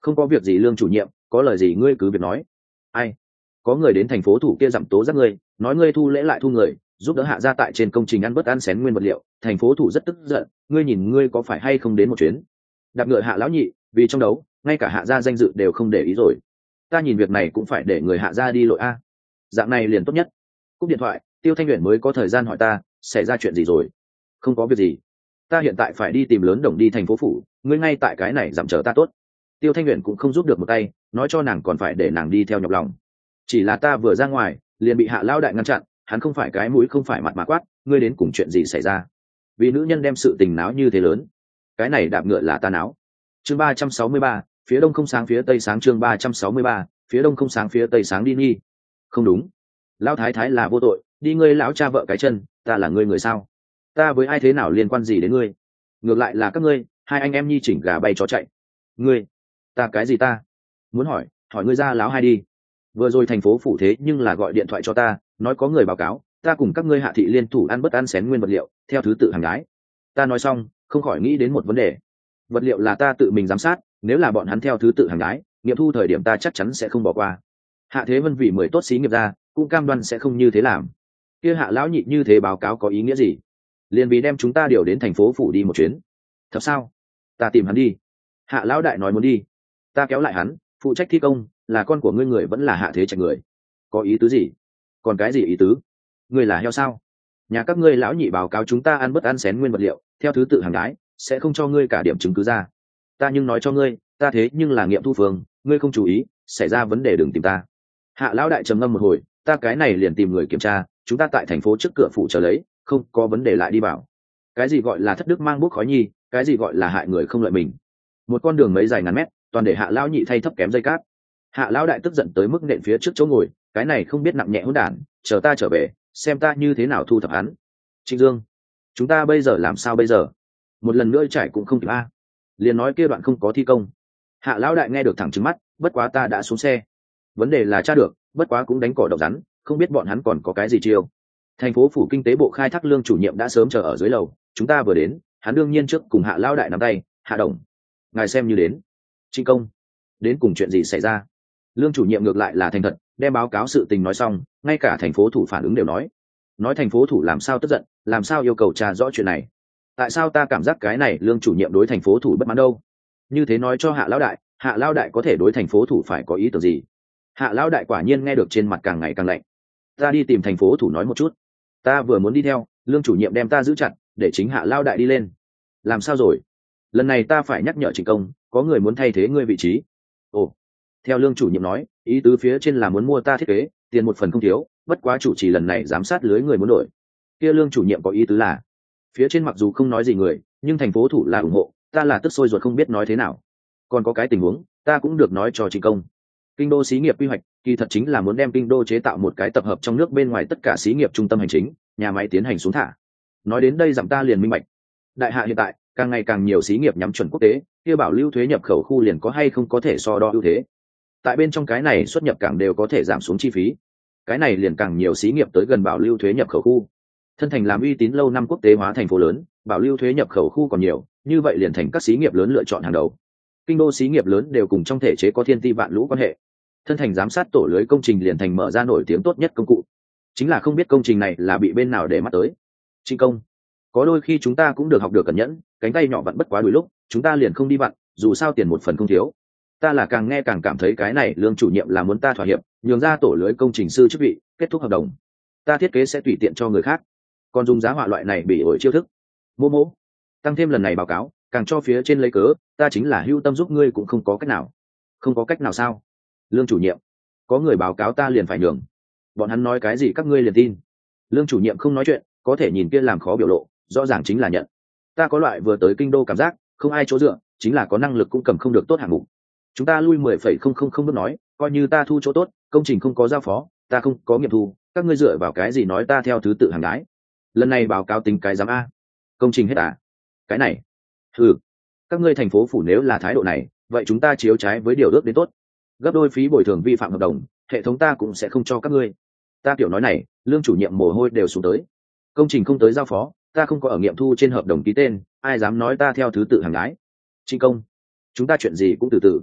Không có việc gì lương chủ nhiệm, có lời gì ngươi cứ việc nói. Ai? Có người đến thành phố thủ kia dặm tố giác ngươi, nói ngươi thu lễ lại thu người, giúp đỡ hạ gia tại trên công trình ăn bất ăn xén nguyên vật liệu, thành phố thủ rất tức giận, ngươi nhìn ngươi có phải hay không đến một chuyến. Đạp ngựa hạ lão nhị, vì trong đấu ngay cả hạ gia danh dự đều không để ý rồi, ta nhìn việc này cũng phải để người hạ gia đi lội a. Dạng này liền tốt nhất. Cúp điện thoại, Tiêu Thanh Uyển mới có thời gian hỏi ta xảy ra chuyện gì rồi. Không có việc gì, ta hiện tại phải đi tìm lớn đồng đi thành phố phủ, ngươi ngay tại cái này giảm chờ ta tốt. Tiêu Thanh Uyển cũng không giúp được một tay, nói cho nàng còn phải để nàng đi theo nhọc lòng. Chỉ là ta vừa ra ngoài liền bị hạ lao đại ngăn chặn, hắn không phải cái mũi không phải mặt mà quát, ngươi đến cùng chuyện gì xảy ra? Vì nữ nhân đem sự tình náo như thế lớn, cái này đạp ngựa là ta náo. Chương ba trăm sáu mươi ba, phía đông không sáng phía tây sáng. Chương ba trăm sáu mươi ba, phía đông không sáng phía tây sáng. Đi nghi. Không đúng, lão thái thái là vô tội, đi ngươi lão cha vợ cái chân, ta là ngươi người sao? Ta với ai thế nào liên quan gì đến ngươi? Ngược lại là các ngươi hai anh em nhi chỉnh gà bay chó chạy. Ngươi, ta cái gì ta? Muốn hỏi, hỏi ngươi ra láo hai đi. Vừa rồi thành phố phủ thế nhưng là gọi điện thoại cho ta, nói có người báo cáo ta cùng các ngươi hạ thị liên thủ ăn bất ăn xén nguyên vật liệu theo thứ tự hàng gái. Ta nói xong không khỏi nghĩ đến một vấn đề. Vật liệu là ta tự mình giám sát, nếu là bọn hắn theo thứ tự hàng gái, nghiệm thu thời điểm ta chắc chắn sẽ không bỏ qua. Hạ thế vân vì mười tốt xí nghiệp ra cũng cam đoan sẽ không như thế làm. Kia hạ lão nhị như thế báo cáo có ý nghĩa gì? Liền vì đem chúng ta điều đến thành phố phủ đi một chuyến. Thật sao? Ta tìm hắn đi. Hạ lão đại nói muốn đi. Ta kéo lại hắn, phụ trách thi công, là con của ngươi người vẫn là hạ thế trạch người. Có ý tứ gì? Còn cái gì ý tứ? Ngươi là heo sao? Nhà các ngươi lão nhị báo cáo chúng ta ăn bất ăn xén nguyên vật liệu theo thứ tự hàng gái, sẽ không cho ngươi cả điểm chứng cứ ra. Ta nhưng nói cho ngươi, ta thế nhưng là nghiệm thu phương, ngươi không chú ý, xảy ra vấn đề đừng tìm ta. Hạ lão đại trầm ngâm một hồi, ta cái này liền tìm người kiểm tra, chúng ta tại thành phố trước cửa phủ chờ lấy, không có vấn đề lại đi vào. Cái gì gọi là thất đức mang bút khói nhi, cái gì gọi là hại người không lợi mình. Một con đường mấy dài ngàn mét, toàn để hạ lão nhị thay thấp kém dây cát. Hạ lão đại tức giận tới mức nện phía trước chỗ ngồi, cái này không biết nặng nhẹ hỗn đản, chờ ta trở về, xem ta như thế nào thu thập hắn. Trịnh Dương, chúng ta bây giờ làm sao bây giờ? Một lần nữa trải cũng không kịp a. Liền nói kia đoạn không có thi công. Hạ lão đại nghe được thẳng trừng mắt, bất quá ta đã xuống xe. Vấn đề là tra được, bất quá cũng đánh cỏ độc rắn, không biết bọn hắn còn có cái gì chiêu. Thành phố phủ kinh tế bộ khai thác lương chủ nhiệm đã sớm chờ ở dưới lầu, chúng ta vừa đến, hắn đương nhiên trước cùng hạ lão đại nắm tay. Hạ đồng, ngài xem như đến. Trịnh công, đến cùng chuyện gì xảy ra? Lương chủ nhiệm ngược lại là thành thật, đem báo cáo sự tình nói xong, ngay cả thành phố thủ phản ứng đều nói. Nói thành phố thủ làm sao tức giận, làm sao yêu cầu tra rõ chuyện này. Tại sao ta cảm giác cái này lương chủ nhiệm đối thành phố thủ bất mãn đâu? Như thế nói cho hạ lão đại, hạ lão đại có thể đối thành phố thủ phải có ý tưởng gì? Hạ lão đại quả nhiên nghe được trên mặt càng ngày càng lạnh. Ta đi tìm thành phố thủ nói một chút. Ta vừa muốn đi theo, lương chủ nhiệm đem ta giữ chặt, để chính hạ lão đại đi lên. Làm sao rồi? Lần này ta phải nhắc nhở Trịnh công, có người muốn thay thế ngươi vị trí. Ồ, theo lương chủ nhiệm nói, ý tứ phía trên là muốn mua ta thiết kế, tiền một phần không thiếu, bất quá chủ trì lần này giám sát lưới người muốn đổi. Kia lương chủ nhiệm có ý tứ là, phía trên mặc dù không nói gì người, nhưng thành phố thủ là ủng hộ, ta là tức sôi ruột không biết nói thế nào. Còn có cái tình huống, ta cũng được nói cho Trịnh công. Kinh đô xí nghiệp quy hoạch, kỳ thật chính là muốn đem kinh đô chế tạo một cái tập hợp trong nước bên ngoài tất cả xí nghiệp trung tâm hành chính, nhà máy tiến hành xuống thả. Nói đến đây giảm ta liền minh bạch. Đại hạ hiện tại, càng ngày càng nhiều xí nghiệp nhắm chuẩn quốc tế, kia bảo lưu thuế nhập khẩu khu liền có hay không có thể so đo ưu thế. Tại bên trong cái này xuất nhập cảng đều có thể giảm xuống chi phí. Cái này liền càng nhiều xí nghiệp tới gần bảo lưu thuế nhập khẩu khu. Thân thành làm uy tín lâu năm quốc tế hóa thành phố lớn, bảo lưu thuế nhập khẩu khu còn nhiều, như vậy liền thành các xí nghiệp lớn lựa chọn hàng đầu. Kinh đô xí nghiệp lớn đều cùng trong thể chế có thiên ti vạn lũ quan hệ. Thân thành giám sát tổ lưới công trình liền thành mở ra nổi tiếng tốt nhất công cụ. Chính là không biết công trình này là bị bên nào để mắt tới. Trịnh công, có đôi khi chúng ta cũng được học được cẩn nhẫn, cánh tay nhỏ vặn bất quá đôi lúc, chúng ta liền không đi vặn, dù sao tiền một phần không thiếu. Ta là càng nghe càng cảm thấy cái này lương chủ nhiệm là muốn ta thỏa hiệp, nhường ra tổ lưới công trình sư chức vị, kết thúc hợp đồng. Ta thiết kế sẽ tùy tiện cho người khác, còn dùng giá họa loại này bị ổi chiêu thức. Mô mô, tăng thêm lần này báo cáo, càng cho phía trên lấy cớ, ta chính là hưu tâm giúp ngươi cũng không có cách nào. Không có cách nào sao? Lương chủ nhiệm, có người báo cáo ta liền phải nhường. Bọn hắn nói cái gì các ngươi liền tin. Lương chủ nhiệm không nói chuyện, có thể nhìn kia làm khó biểu lộ, rõ ràng chính là nhận. Ta có loại vừa tới kinh đô cảm giác, không ai chỗ dựa, chính là có năng lực cũng cầm không được tốt hạng mục. Chúng ta lui mười phẩy không không không bước nói, coi như ta thu chỗ tốt, công trình không có giao phó, ta không có nghiệm thu, các ngươi dựa vào cái gì nói ta theo thứ tự hàng đái. Lần này báo cáo tính cái giám a. Công trình hết à? Cái này, ừ, các ngươi thành phố phủ nếu là thái độ này, vậy chúng ta chiếu trái với điều ước đến tốt. Gấp đôi phí bồi thường vi phạm hợp đồng, hệ thống ta cũng sẽ không cho các ngươi. Ta kiểu nói này, lương chủ nhiệm mồ hôi đều xuống tới. Công trình không tới giao phó, ta không có ở nghiệm thu trên hợp đồng ký tên, ai dám nói ta theo thứ tự hàng đái. Trịnh công, chúng ta chuyện gì cũng từ từ.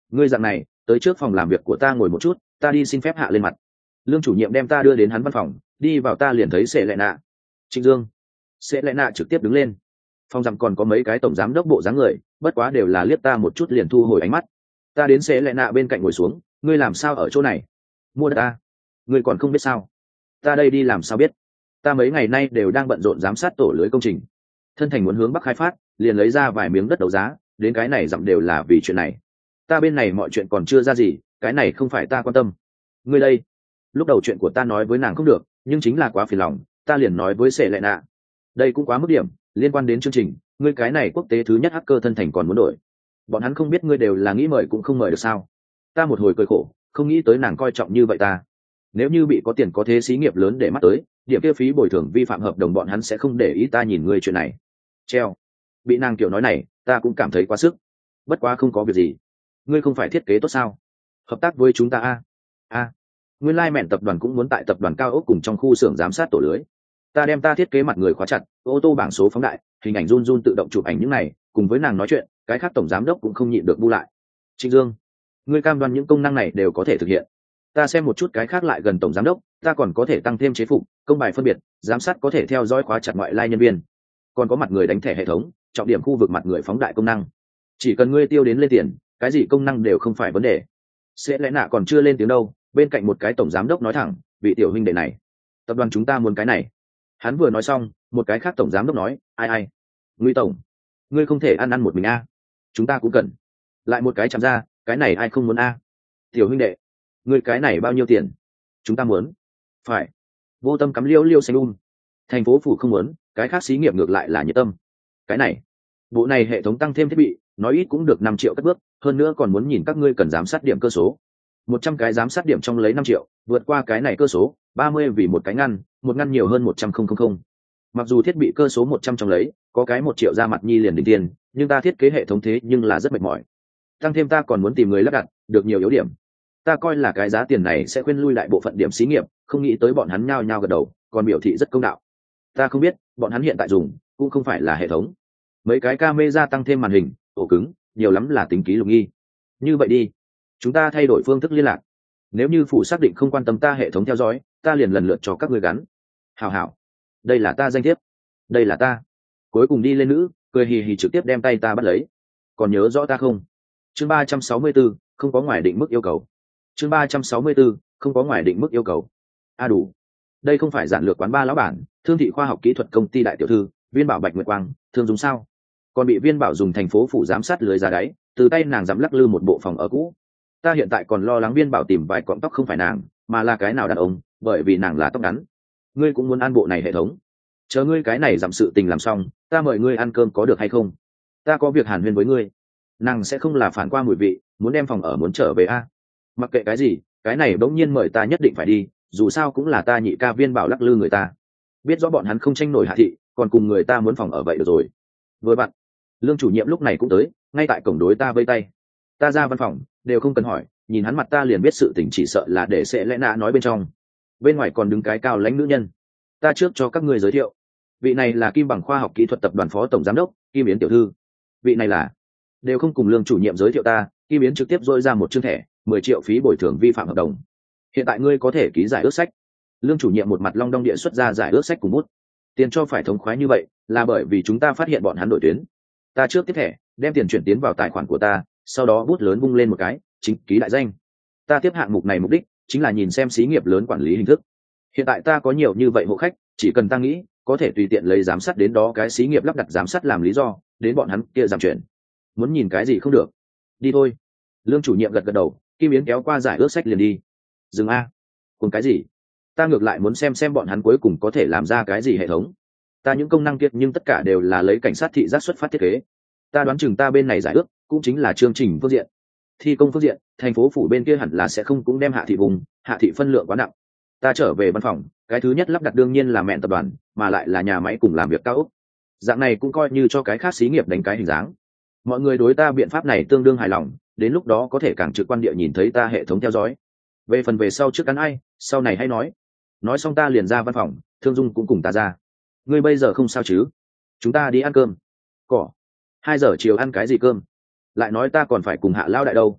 ngươi dặn này tới trước phòng làm việc của ta ngồi một chút, ta đi xin phép hạ lên mặt. Lương chủ nhiệm đem ta đưa đến hắn văn phòng, đi vào ta liền thấy Sệ Lệ Nạ. Trịnh Dương. Sệ Lệ Nạ trực tiếp đứng lên. Phòng dặm còn có mấy cái tổng giám đốc bộ dáng người, bất quá đều là liếc ta một chút liền thu hồi ánh mắt. Ta đến Sệ Lệ Nạ bên cạnh ngồi xuống, ngươi làm sao ở chỗ này? Mua đất ta. Ngươi còn không biết sao? Ta đây đi làm sao biết? Ta mấy ngày nay đều đang bận rộn giám sát tổ lưới công trình. Thân thành muốn hướng bắc khai phát, liền lấy ra vài miếng đất đấu giá, đến cái này dặm đều là vì chuyện này. Ta bên này mọi chuyện còn chưa ra gì, cái này không phải ta quan tâm. Ngươi đây? Lúc đầu chuyện của ta nói với nàng không được, nhưng chính là quá phiền lòng, ta liền nói với Sệ Lệ Nạ. Đây cũng quá mức điểm, liên quan đến chương trình, ngươi cái này quốc tế thứ nhất hacker thân thành còn muốn đổi. Bọn hắn không biết ngươi đều là nghĩ mời cũng không mời được sao? Ta một hồi cười khổ, không nghĩ tới nàng coi trọng như vậy ta. Nếu như bị có tiền có thế xí nghiệp lớn để mắt tới, điểm kia phí bồi thường vi phạm hợp đồng bọn hắn sẽ không để ý ta nhìn ngươi chuyện này. Treo. Bị nàng kiểu nói này, ta cũng cảm thấy quá sức. Bất quá không có việc gì. Ngươi không phải thiết kế tốt sao? Hợp tác với chúng ta a. A. Nguyên lai mẹn tập đoàn cũng muốn tại tập đoàn cao ốc cùng trong khu xưởng giám sát tổ lưới. Ta đem ta thiết kế mặt người khóa chặt, ô tô bảng số phóng đại, hình ảnh run run tự động chụp ảnh những này, cùng với nàng nói chuyện, cái khác tổng giám đốc cũng không nhịn được bu lại. Trịnh Dương, ngươi cam đoan những công năng này đều có thể thực hiện. Ta xem một chút cái khác lại gần tổng giám đốc, ta còn có thể tăng thêm chế phục, công bài phân biệt, giám sát có thể theo dõi khóa chặt ngoại lai nhân viên, còn có mặt người đánh thẻ hệ thống, trọng điểm khu vực mặt người phóng đại công năng. Chỉ cần ngươi tiêu đến lên tiền, cái gì công năng đều không phải vấn đề. Sẽ lẽ nạ còn chưa lên tiếng đâu, bên cạnh một cái tổng giám đốc nói thẳng, vị tiểu huynh đệ này, tập đoàn chúng ta muốn cái này. Hắn vừa nói xong, một cái khác tổng giám đốc nói, ai ai, Ngụy tổng, ngươi không thể ăn ăn một mình a, chúng ta cũng cần. Lại một cái chạm ra, cái này ai không muốn a? Tiểu huynh đệ, ngươi cái này bao nhiêu tiền? Chúng ta muốn. Phải. Vô tâm cắm liêu liêu xanh um. Thành phố phủ không muốn, cái khác xí nghiệp ngược lại là nhiệt tâm. Cái này, bộ này hệ thống tăng thêm thiết bị, nói ít cũng được năm triệu cất bước, hơn nữa còn muốn nhìn các ngươi cần giám sát điểm cơ số. Một trăm cái giám sát điểm trong lấy năm triệu, vượt qua cái này cơ số, ba mươi vì một cái ngăn, một ngăn nhiều hơn một trăm không không không. Mặc dù thiết bị cơ số một trăm trong lấy, có cái một triệu ra mặt nhi liền đỉnh tiền, nhưng ta thiết kế hệ thống thế nhưng là rất mệt mỏi. Tăng thêm ta còn muốn tìm người lắp đặt, được nhiều yếu điểm. Ta coi là cái giá tiền này sẽ khuyên lui lại bộ phận điểm xí nghiệp, không nghĩ tới bọn hắn nhao nhao gật đầu, còn biểu thị rất công đạo. Ta không biết, bọn hắn hiện tại dùng cũng không phải là hệ thống. Mấy cái camera tăng thêm màn hình, ổ cứng, nhiều lắm là tính ký lục nghi. Như vậy đi, chúng ta thay đổi phương thức liên lạc. Nếu như phủ xác định không quan tâm ta hệ thống theo dõi, ta liền lần lượt cho các ngươi gắn. Hảo hảo, đây là ta danh thiếp, đây là ta. Cuối cùng đi lên nữ, cười hì hì trực tiếp đem tay ta bắt lấy. Còn nhớ rõ ta không? Chương ba trăm sáu mươi tư, không có ngoài định mức yêu cầu. Chương ba trăm sáu mươi tư, không có ngoài định mức yêu cầu. A à đủ. Đây không phải giản lược quán ba lão bản, Thương thị khoa học kỹ thuật công ty đại tiểu thư, Viên Bảo Bạch Nguyệt Quang, thương dùng sao? Còn bị Viên Bảo dùng thành phố phủ giám sát lưới ra đáy, từ tay nàng dám lắc lư một bộ phòng ở cũ. Ta hiện tại còn lo lắng Viên Bảo tìm vài cọng tóc không phải nàng, mà là cái nào đàn ông, bởi vì nàng là tóc ngắn. Ngươi cũng muốn ăn bộ này hệ thống? Chờ ngươi cái này giảm sự tình làm xong, ta mời ngươi ăn cơm có được hay không? Ta có việc hàn huyên với ngươi. Nàng sẽ không là phản qua mùi vị, muốn đem phòng ở muốn trở về a? Mặc kệ cái gì, cái này bỗng nhiên mời ta nhất định phải đi, dù sao cũng là ta nhị ca Viên Bảo lắc lư người ta. Biết rõ bọn hắn không tranh nổi hạ thị, còn cùng người ta muốn phòng ở vậy được rồi. Vừa bạn, Lương chủ nhiệm lúc này cũng tới, ngay tại cổng đối ta vây tay. Ta ra văn phòng, đều không cần hỏi, nhìn hắn mặt ta liền biết sự tình chỉ sợ là để sẽ lẽ nã nói bên trong. Bên ngoài còn đứng cái cao lãnh nữ nhân. Ta trước cho các ngươi giới thiệu. Vị này là Kim Bằng khoa học kỹ thuật tập đoàn phó tổng giám đốc, Kim Yến tiểu thư. Vị này là, đều không cùng Lương chủ nhiệm giới thiệu ta, Kim Yến trực tiếp dội ra một chương thẻ, mười triệu phí bồi thường vi phạm hợp đồng. Hiện tại ngươi có thể ký giải ước sách. Lương chủ nhiệm một mặt long đong địa xuất ra giải ước sách cùng bút. Tiền cho phải thống khoái như vậy, là bởi vì chúng ta phát hiện bọn hắn đổi tuyến. Ta trước tiếp thẻ, đem tiền chuyển tiến vào tài khoản của ta, sau đó bút lớn vung lên một cái, chính ký đại danh. Ta tiếp hạng mục này mục đích chính là nhìn xem xí nghiệp lớn quản lý hình thức. Hiện tại ta có nhiều như vậy hộ khách, chỉ cần ta nghĩ, có thể tùy tiện lấy giám sát đến đó cái xí nghiệp lắp đặt giám sát làm lý do, đến bọn hắn kia giảm chuyển. Muốn nhìn cái gì không được, đi thôi. Lương chủ nhiệm gật gật đầu, Kim Yến kéo qua giải ước sách liền đi. Dừng a, cùng cái gì? Ta ngược lại muốn xem xem bọn hắn cuối cùng có thể làm ra cái gì hệ thống. Ta những công năng kiệt nhưng tất cả đều là lấy cảnh sát thị giác xuất phát thiết kế. Ta đoán chừng ta bên này giải ước cũng chính là chương trình phương diện. Thi công phương diện, thành phố phủ bên kia hẳn là sẽ không cũng đem hạ thị vùng, hạ thị phân lượng quá nặng. Ta trở về văn phòng, cái thứ nhất lắp đặt đương nhiên là mẹn tập đoàn, mà lại là nhà máy cùng làm việc cao ốc. Dạng này cũng coi như cho cái khác xí nghiệp đánh cái hình dáng. Mọi người đối ta biện pháp này tương đương hài lòng, đến lúc đó có thể càng trực quan địa nhìn thấy ta hệ thống theo dõi. Về phần về sau trước ăn ai, sau này hay nói. Nói xong ta liền ra văn phòng, Thương Dung cũng cùng ta ra. Ngươi bây giờ không sao chứ? Chúng ta đi ăn cơm. Cỏ. Hai giờ chiều ăn cái gì cơm? Lại nói ta còn phải cùng Hạ Lao đại đâu.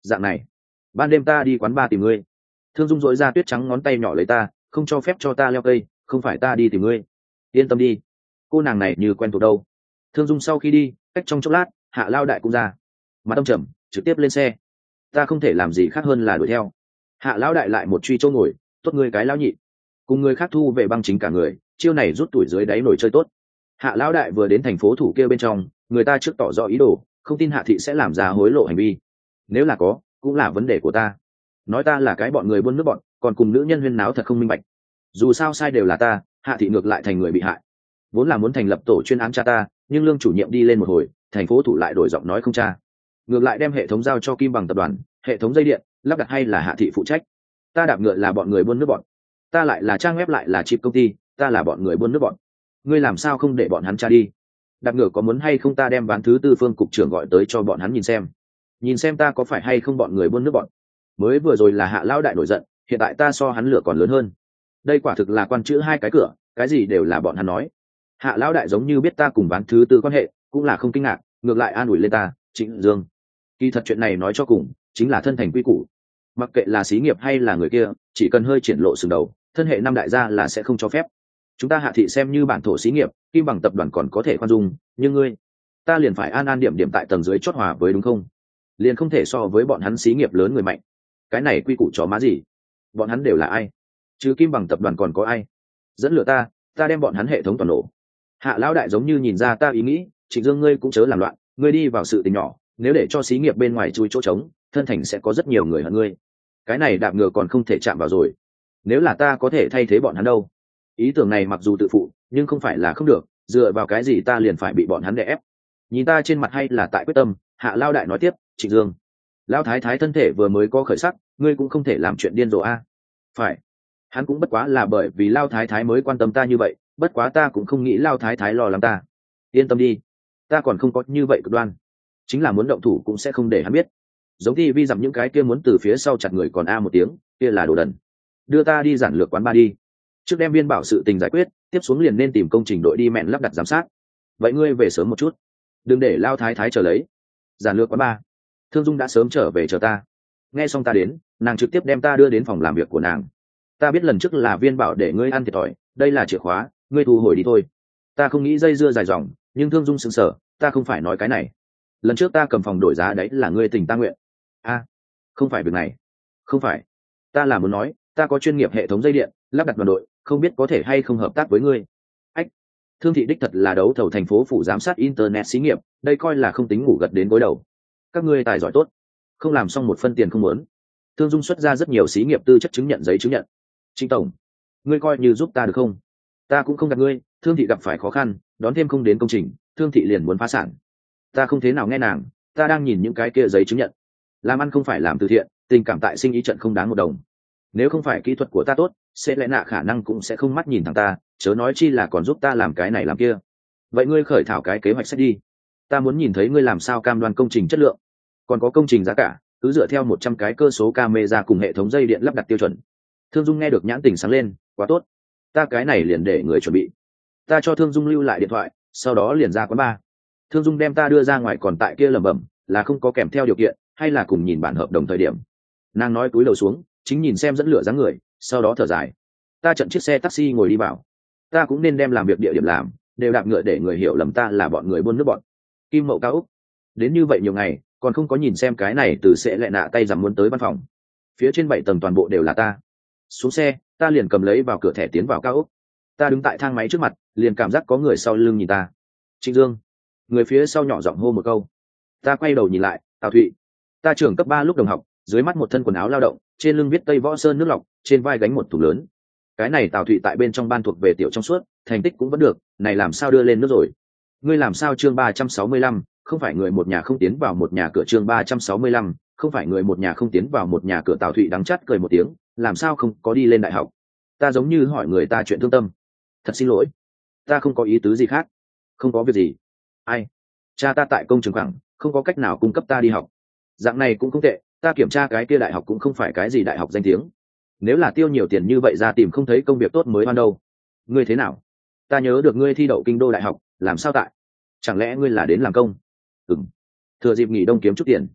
dạng này, ban đêm ta đi quán bar tìm ngươi. Thương Dung dỗi ra tuyết trắng ngón tay nhỏ lấy ta, không cho phép cho ta leo cây, không phải ta đi tìm ngươi. Yên tâm đi, cô nàng này như quen thuộc đâu. Thương Dung sau khi đi, cách trong chốc lát, Hạ Lao Đại cũng ra, mặt tâm trầm, trực tiếp lên xe. Ta không thể làm gì khác hơn là đuổi theo. Hạ Lão Đại lại một truy chỗ ngồi, tốt ngươi cái lão nhị, cùng người khác thu về băng chính cả người, chiêu này rút tuổi dưới đáy nổi chơi tốt. Hạ Lão Đại vừa đến thành phố thủ kia bên trong, người ta trước tỏ rõ ý đồ, không tin Hạ thị sẽ làm ra hối lộ hành vi. Nếu là có, cũng là vấn đề của ta. Nói ta là cái bọn người buôn nước bọn, còn cùng nữ nhân huyên náo thật không minh bạch. Dù sao sai đều là ta, Hạ thị ngược lại thành người bị hại. Vốn là muốn thành lập tổ chuyên án tra ta, nhưng lương chủ nhiệm đi lên một hồi, thành phố thủ lại đổi giọng nói không tra, ngược lại đem hệ thống giao cho Kim Bằng tập đoàn, hệ thống dây điện lắp đặt hay là Hạ thị phụ trách. Ta đạp ngựa là bọn người buôn nước bọn, ta lại là trang web lại là chip công ty, ta là bọn người buôn nước bọn. Ngươi làm sao không để bọn hắn tra đi? Đạp ngựa có muốn hay không ta đem ván thứ tư phương cục trưởng gọi tới cho bọn hắn nhìn xem, nhìn xem ta có phải hay không bọn người buôn nước bọn. Mới vừa rồi là Hạ Lão Đại nổi giận, hiện tại ta so hắn lửa còn lớn hơn. Đây quả thực là quan chữ hai cái cửa, cái gì đều là bọn hắn nói. Hạ Lão Đại giống như biết ta cùng ván thứ tư quan hệ, cũng là không kinh ngạc, ngược lại an ủi lên ta, Trịnh Dương, kỳ thật chuyện này nói cho cùng chính là thân thành quy củ, mặc kệ là xí nghiệp hay là người kia, chỉ cần hơi triển lộ sừng đầu, thân hệ năm đại gia là sẽ không cho phép. Chúng ta Hạ thị xem như bản thổ xí nghiệp, Kim Bằng tập đoàn còn có thể khoan dung, nhưng ngươi, ta liền phải an an điểm điểm tại tầng dưới chót hòa với, đúng không? Liền không thể so với bọn hắn xí nghiệp lớn người mạnh. Cái này quy củ chó má gì? Bọn hắn đều là ai? Chứ Kim Bằng tập đoàn còn có ai? Dẫn lửa ta, ta đem bọn hắn hệ thống toàn nổ. Hạ Lão Đại giống như nhìn ra ta ý nghĩ, Trịnh Dương ngươi cũng chớ làm loạn, ngươi đi vào sự tình nhỏ, nếu để cho xí nghiệp bên ngoài chui chỗ trống, thân thành sẽ có rất nhiều người hận ngươi. Cái này đạp ngựa còn không thể chạm vào rồi. Nếu là ta có thể thay thế bọn hắn đâu? Ý tưởng này mặc dù tự phụ, nhưng không phải là không được, dựa vào cái gì ta liền phải bị bọn hắn đè ép? Nhìn ta trên mặt hay là tại quyết tâm, Hạ Lão Đại nói tiếp, Trịnh Dương, Lão thái thái thân thể vừa mới có khởi sắc, ngươi cũng không thể làm chuyện điên rồ a. Phải, hắn cũng bất quá là bởi vì Lão thái thái mới quan tâm ta như vậy, bất quá ta cũng không nghĩ Lão thái thái lo lắng ta. Yên tâm đi, ta còn không có như vậy cực đoan, chính là muốn động thủ cũng sẽ không để hắn biết. Giống thì vi dặm những cái kia muốn từ phía sau chặt người còn a một tiếng, kia là đồ đần. Đưa ta đi giản lược quán ba đi, trước đem viên bảo sự tình giải quyết, tiếp xuống liền nên tìm công trình đội đi mẹn lắp đặt giám sát. Vậy ngươi về sớm một chút, đừng để Lão thái thái chờ lấy. Giản lược quán ba, Thương Dung đã sớm trở về chờ ta. Nghe xong ta đến, nàng trực tiếp đem ta đưa đến phòng làm việc của nàng. Ta biết lần trước là viên bảo để ngươi ăn thiệt thòi, đây là chìa khóa, ngươi thu hồi đi thôi. Ta không nghĩ dây dưa dài dòng, nhưng Thương Dung sững sờ, ta không phải nói cái này. Lần trước ta cầm phòng đổi giá đấy là ngươi tình ta nguyện. A, à, không phải việc này. Không phải, ta là muốn nói, ta có chuyên nghiệp hệ thống dây điện, lắp đặt đoàn đội, không biết có thể hay không hợp tác với ngươi. Ách, Thương thị đích thật là đấu thầu thành phố phủ giám sát internet xí nghiệp, đây coi là không tính ngủ gật đến gối đầu. Các ngươi tài giỏi tốt, không làm xong một phân tiền không muốn. Thương Dung xuất ra rất nhiều xí nghiệp tư chất chứng nhận giấy chứng nhận. Trịnh tổng, ngươi coi như giúp ta được không? Ta cũng không gặp ngươi, Thương thị gặp phải khó khăn, đón thêm không đến công trình, Thương thị liền muốn phá sản. Ta không thế nào nghe nàng, ta đang nhìn những cái kia giấy chứng nhận. Làm ăn không phải làm từ thiện, tình cảm tại sinh ý trận không đáng một đồng. Nếu không phải kỹ thuật của ta tốt, sẽ lẽ nạ khả năng cũng sẽ không mắt nhìn thằng ta, chớ nói chi là còn giúp ta làm cái này làm kia. Vậy ngươi khởi thảo cái kế hoạch sách đi, ta muốn nhìn thấy ngươi làm sao cam đoan công trình chất lượng, còn có công trình giá cả, cứ dựa theo một trăm cái cơ số camera cùng hệ thống dây điện lắp đặt tiêu chuẩn. Thương Dung nghe được nhãn tình sáng lên, quá tốt, ta cái này liền để người chuẩn bị. Ta cho Thương Dung lưu lại điện thoại, sau đó liền ra quán bar. Thương Dung đem ta đưa ra ngoài, còn tại kia lẩm bẩm là không có kèm theo điều kiện, hay là cùng nhìn bản hợp đồng thời điểm. Nàng nói cúi đầu xuống, chính nhìn xem dẫn lửa dáng người, sau đó thở dài. Ta chặn chiếc xe taxi ngồi đi vào. Ta cũng nên đem làm việc địa điểm làm, đều đạp ngựa để người hiểu lầm ta là bọn người buôn nước bọn. Kim Mậu Cao Úc, đến như vậy nhiều ngày, còn không có nhìn xem cái này từ sẽ lẹ nạ tay giảm muốn tới văn phòng. Phía trên bảy tầng toàn bộ đều là ta. Xuống xe, ta liền cầm lấy vào cửa thẻ tiến vào Cao Úc. Ta đứng tại thang máy trước mặt, liền cảm giác có người sau lưng nhìn ta. Trịnh Dương. Người phía sau nhỏ giọng hô một câu. Ta quay đầu nhìn lại, Tào Thụy. Ta trưởng cấp ba lúc đồng học, dưới mắt một thân quần áo lao động, trên lưng viết Tây Võ Sơn nước lọc, trên vai gánh một thùng lớn. Cái này Tào Thụy tại bên trong ban thuộc về tiểu trong suốt, thành tích cũng vẫn được, này làm sao đưa lên nước rồi. Ngươi làm sao chương ba trăm sáu mươi lăm, không phải người một nhà không tiến vào một nhà cửa, chương ba trăm sáu mươi lăm, không phải người một nhà không tiến vào một nhà cửa. Tào Thụy đắng chát cười một tiếng, làm sao không có đi lên đại học. Ta giống như hỏi người ta chuyện thương tâm. Thật xin lỗi, ta không có ý tứ gì khác. Không có việc gì. Ai? Cha ta tại công trường khoảng, không có cách nào cung cấp ta đi học. Dạng này cũng không tệ, ta kiểm tra cái kia đại học cũng không phải cái gì đại học danh tiếng. Nếu là tiêu nhiều tiền như vậy ra tìm không thấy công việc tốt mới ban đâu. Ngươi thế nào? Ta nhớ được ngươi thi đậu kinh đô đại học, làm sao tại? Chẳng lẽ ngươi là đến làm công? Ừm. Thừa dịp nghỉ đông kiếm chút tiền.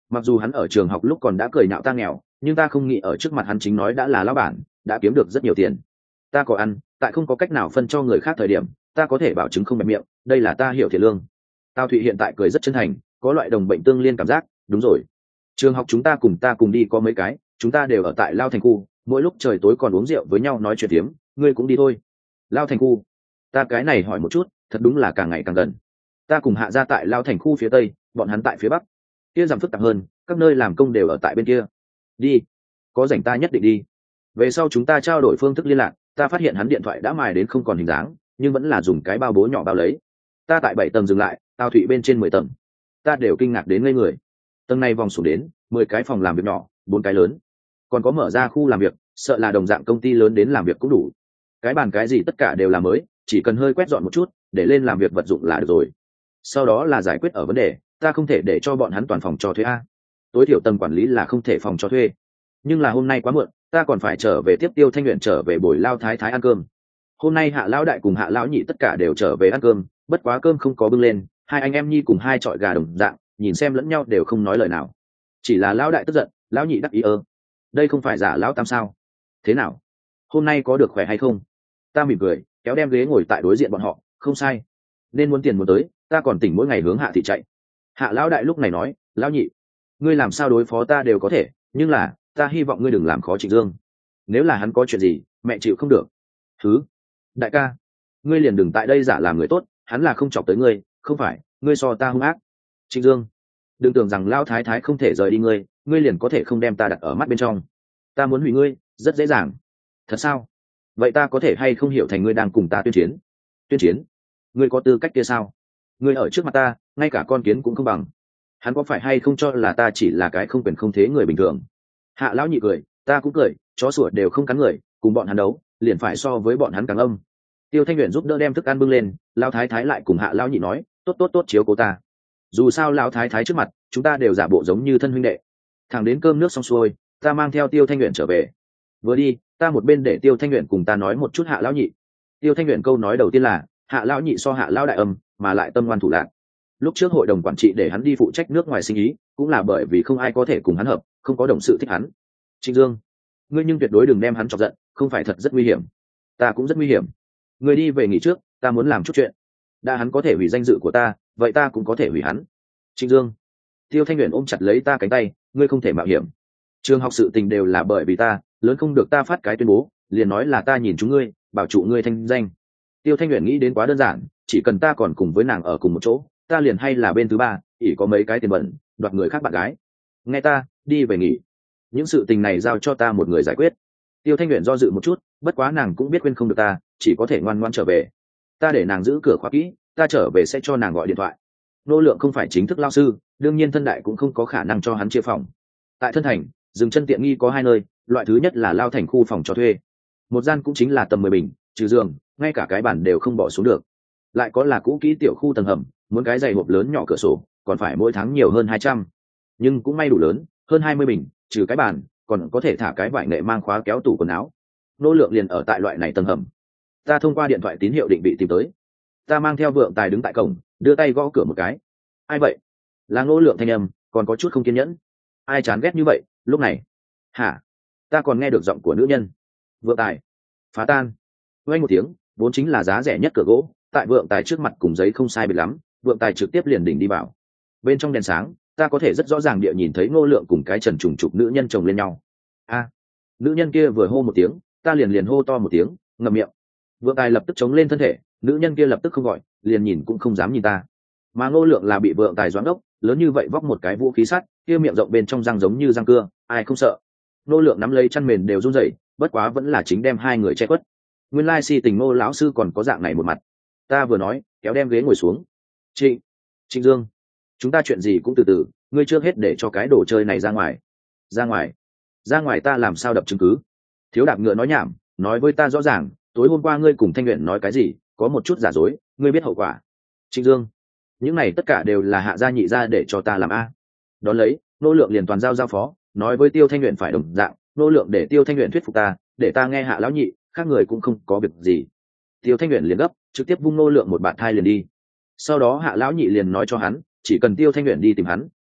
Mặc dù hắn ở trường học lúc còn đã cười nhạo ta nghèo, nhưng ta không nghĩ ở trước mặt hắn chính nói đã là lão bản, đã kiếm được rất nhiều tiền. Ta có ăn, tại không có cách nào phân cho người khác thời điểm, ta có thể bảo chứng không bẹp miệng, đây là ta hiểu thiệt lương. Tao Thụy hiện tại cười rất chân thành, có loại đồng bệnh tương liên cảm giác. Đúng rồi, trường học chúng ta cùng ta cùng đi có mấy cái, chúng ta đều ở tại Lao Thành khu, mỗi lúc trời tối còn uống rượu với nhau nói chuyện tiếm, ngươi cũng đi thôi. Lao Thành khu? Ta cái này hỏi một chút, thật đúng là càng ngày càng gần. Ta cùng Hạ ra tại Lao Thành khu phía tây, bọn hắn tại phía bắc. Kia giảm phức tạp hơn, các nơi làm công đều ở tại bên kia. Đi, có rảnh ta nhất định đi. Về sau chúng ta trao đổi phương thức liên lạc, ta phát hiện hắn điện thoại đã mài đến không còn hình dáng, nhưng vẫn là dùng cái bao bố nhỏ bao lấy. Ta tại bảy tầng dừng lại, Tao Thụy bên trên mười tầng. Ta đều kinh ngạc đến ngây người. Tầng này vòng xuống đến mười cái phòng làm việc nhỏ, bốn cái lớn, còn có mở ra khu làm việc, sợ là đồng dạng công ty lớn đến làm việc cũng đủ. Cái bàn cái gì tất cả đều là mới, chỉ cần hơi quét dọn một chút để lên làm việc vật dụng là được rồi. Sau đó là giải quyết ở vấn đề, ta không thể để cho bọn hắn toàn phòng cho thuê a. Tối thiểu tầng quản lý là không thể phòng cho thuê. Nhưng là hôm nay quá muộn, ta còn phải trở về tiếp Tiêu Thanh Nguyện trở về bồi Lao Thái Thái ăn cơm. Hôm nay Hạ lão đại cùng Hạ lão nhị tất cả đều trở về ăn cơm, bất quá cơm không có bưng lên, hai anh em nhi cùng hai trọi gà đồng dạng, nhìn xem lẫn nhau đều không nói lời nào. Chỉ là lão đại tức giận, lão nhị đắc ý ơ. Đây không phải giả lão tam sao? Thế nào? Hôm nay có được khỏe hay không? Ta mỉm cười, kéo đem ghế ngồi tại đối diện bọn họ, không sai. Nên muốn tiền muốn tới, ta còn tỉnh mỗi ngày hướng Hạ thị chạy. Hạ lão đại lúc này nói, lão nhị, ngươi làm sao đối phó ta đều có thể, nhưng là ta hy vọng ngươi đừng làm khó Trịnh Dương. Nếu là hắn có chuyện gì, mẹ chịu không được. Thứ, đại ca, ngươi liền đừng tại đây giả làm người tốt, hắn là không chọc tới ngươi, không phải, ngươi so ta hung ác. Trịnh Dương, đừng tưởng rằng Lão thái thái không thể rời đi ngươi, ngươi liền có thể không đem ta đặt ở mắt bên trong. Ta muốn hủy ngươi, rất dễ dàng. Thật sao? Vậy ta có thể hay không hiểu thành ngươi đang cùng ta tuyên chiến? Tuyên chiến? Ngươi có tư cách kia sao? Ngươi ở trước mặt ta, ngay cả con kiến cũng không bằng. Hắn có phải hay không cho là ta chỉ là cái không quyền không thế người bình thường? Hạ lão nhị cười, ta cũng cười, chó sủa đều không cắn người, cùng bọn hắn đấu, liền phải so với bọn hắn càng âm. Tiêu Thanh Huyền giúp đỡ đem thức ăn bưng lên, Lão thái thái lại cùng Hạ lão nhị nói, tốt tốt tốt chiếu cố ta. Dù sao Lão thái thái trước mặt, chúng ta đều giả bộ giống như thân huynh đệ. Thẳng đến cơm nước xong xuôi, ta mang theo Tiêu Thanh Huyền trở về. Vừa đi, ta một bên để Tiêu Thanh Huyền cùng ta nói một chút Hạ lão nhị. Tiêu Thanh Huyền câu nói đầu tiên là, Hạ lão nhị so Hạ lão đại âm, mà lại tâm ngoan thủ lạn. Lúc trước hội đồng quản trị để hắn đi phụ trách nước ngoài sinh ý, cũng là bởi vì không ai có thể cùng hắn hợp, không có đồng sự thích hắn. Trịnh Dương, ngươi nhưng tuyệt đối đừng đem hắn chọc giận, không phải thật rất nguy hiểm. Ta cũng rất nguy hiểm. Ngươi đi về nghỉ trước, ta muốn làm chút chuyện. Đã hắn có thể hủy danh dự của ta, vậy ta cũng có thể hủy hắn. Trịnh Dương, Tiêu Thanh Huyền ôm chặt lấy ta cánh tay, ngươi không thể mạo hiểm. Trường học sự tình đều là bởi vì ta, lớn không được ta phát cái tuyên bố, liền nói là ta nhìn chúng ngươi, bảo trụ ngươi thanh danh. Tiêu Thanh Huyền nghĩ đến quá đơn giản, chỉ cần ta còn cùng với nàng ở cùng một chỗ, ta liền hay là bên thứ ba, ỷ có mấy cái tiền bẩn, đoạt người khác bạn gái. Nghe ta, đi về nghỉ. Những sự tình này giao cho ta một người giải quyết. Tiêu Thanh Huyền do dự một chút, bất quá nàng cũng biết quên không được ta, chỉ có thể ngoan ngoãn trở về. Ta để nàng giữ cửa khóa kỹ, ta trở về sẽ cho nàng gọi điện thoại. Nô Lượng không phải chính thức lao sư, đương nhiên Thân Đại cũng không có khả năng cho hắn chia phòng. Tại Thân Thành, dừng chân tiện nghi có hai nơi, loại thứ nhất là Lao Thành khu phòng cho thuê. Một gian cũng chính là tầm mười bình, trừ giường, ngay cả cái bàn đều không bỏ xuống được. Lại có là cũ kỹ tiểu khu tầng hầm, muốn cái giày hộp lớn nhỏ cửa sổ, còn phải mỗi tháng nhiều hơn hai trăm. Nhưng cũng may đủ lớn, hơn hai mươi bình, trừ cái bàn, còn có thể thả cái vải nghệ mang khóa kéo tủ quần áo. Nô Lượng liền ở tại loại này tầng hầm. Ta thông qua điện thoại tín hiệu định vị tìm tới. Ta mang theo Vượng Tài đứng tại cổng, đưa tay gõ cửa một cái. Ai vậy? Là Nô Lượng thanh âm, còn có chút không kiên nhẫn. Ai chán ghét như vậy, lúc này? Hả? Ta còn nghe được giọng của nữ nhân. Vượng Tài. Phá tan. Vang một tiếng, vốn chính là giá rẻ nhất cửa gỗ, tại Vượng Tài trước mặt cùng giấy không sai biệt lắm, Vượng Tài trực tiếp liền đỉnh đi vào. Bên trong đèn sáng, ta có thể rất rõ ràng địa nhìn thấy Ngô Lượng cùng cái trần trùng trục nữ nhân chồng lên nhau. A, nữ nhân kia vừa hô một tiếng, ta liền liền hô to một tiếng, ngậm miệng. Vượng Tài lập tức chống lên thân thể, nữ nhân kia lập tức không gọi, liền nhìn cũng không dám nhìn ta. Mà Ngô Lượng là bị Vượng Tài doãn đốc, lớn như vậy vóc một cái vũ khí sắt, kia miệng rộng bên trong răng giống như răng cưa, ai không sợ. Ngô Lượng nắm lấy chăn mền đều run rẩy, bất quá vẫn là chính đem hai người che khuất. Nguyên lai si tình Ngô lão sư còn có dạng này một mặt. Ta vừa nói, kéo đem ghế ngồi xuống. Trịnh, Trịnh Dương, chúng ta chuyện gì cũng từ từ, ngươi trước hết để cho cái đồ chơi này ra ngoài. Ra ngoài? Ra ngoài ta làm sao đập chứng cứ? Thiếu Đạp ngựa nói nhảm, nói với ta rõ ràng, tối hôm qua ngươi cùng Thanh Nguyện nói cái gì, có một chút giả dối, ngươi biết hậu quả. Trịnh Dương, những này tất cả đều là Hạ gia nhị gia để cho ta làm a. Đón lấy, Nô Lượng liền toàn giao giao phó, nói với Tiêu Thanh Nguyện phải đồng dạng, Nô Lượng để Tiêu Thanh Nguyện thuyết phục ta, để ta nghe Hạ lão nhị, khác người cũng không có việc gì. Tiêu Thanh Nguyện liền gấp, trực tiếp vung Nô Lượng một bạt thai liền đi. Sau đó Hạ lão nhị liền nói cho hắn, chỉ cần Tiêu Thanh Nguyện đi tìm hắn,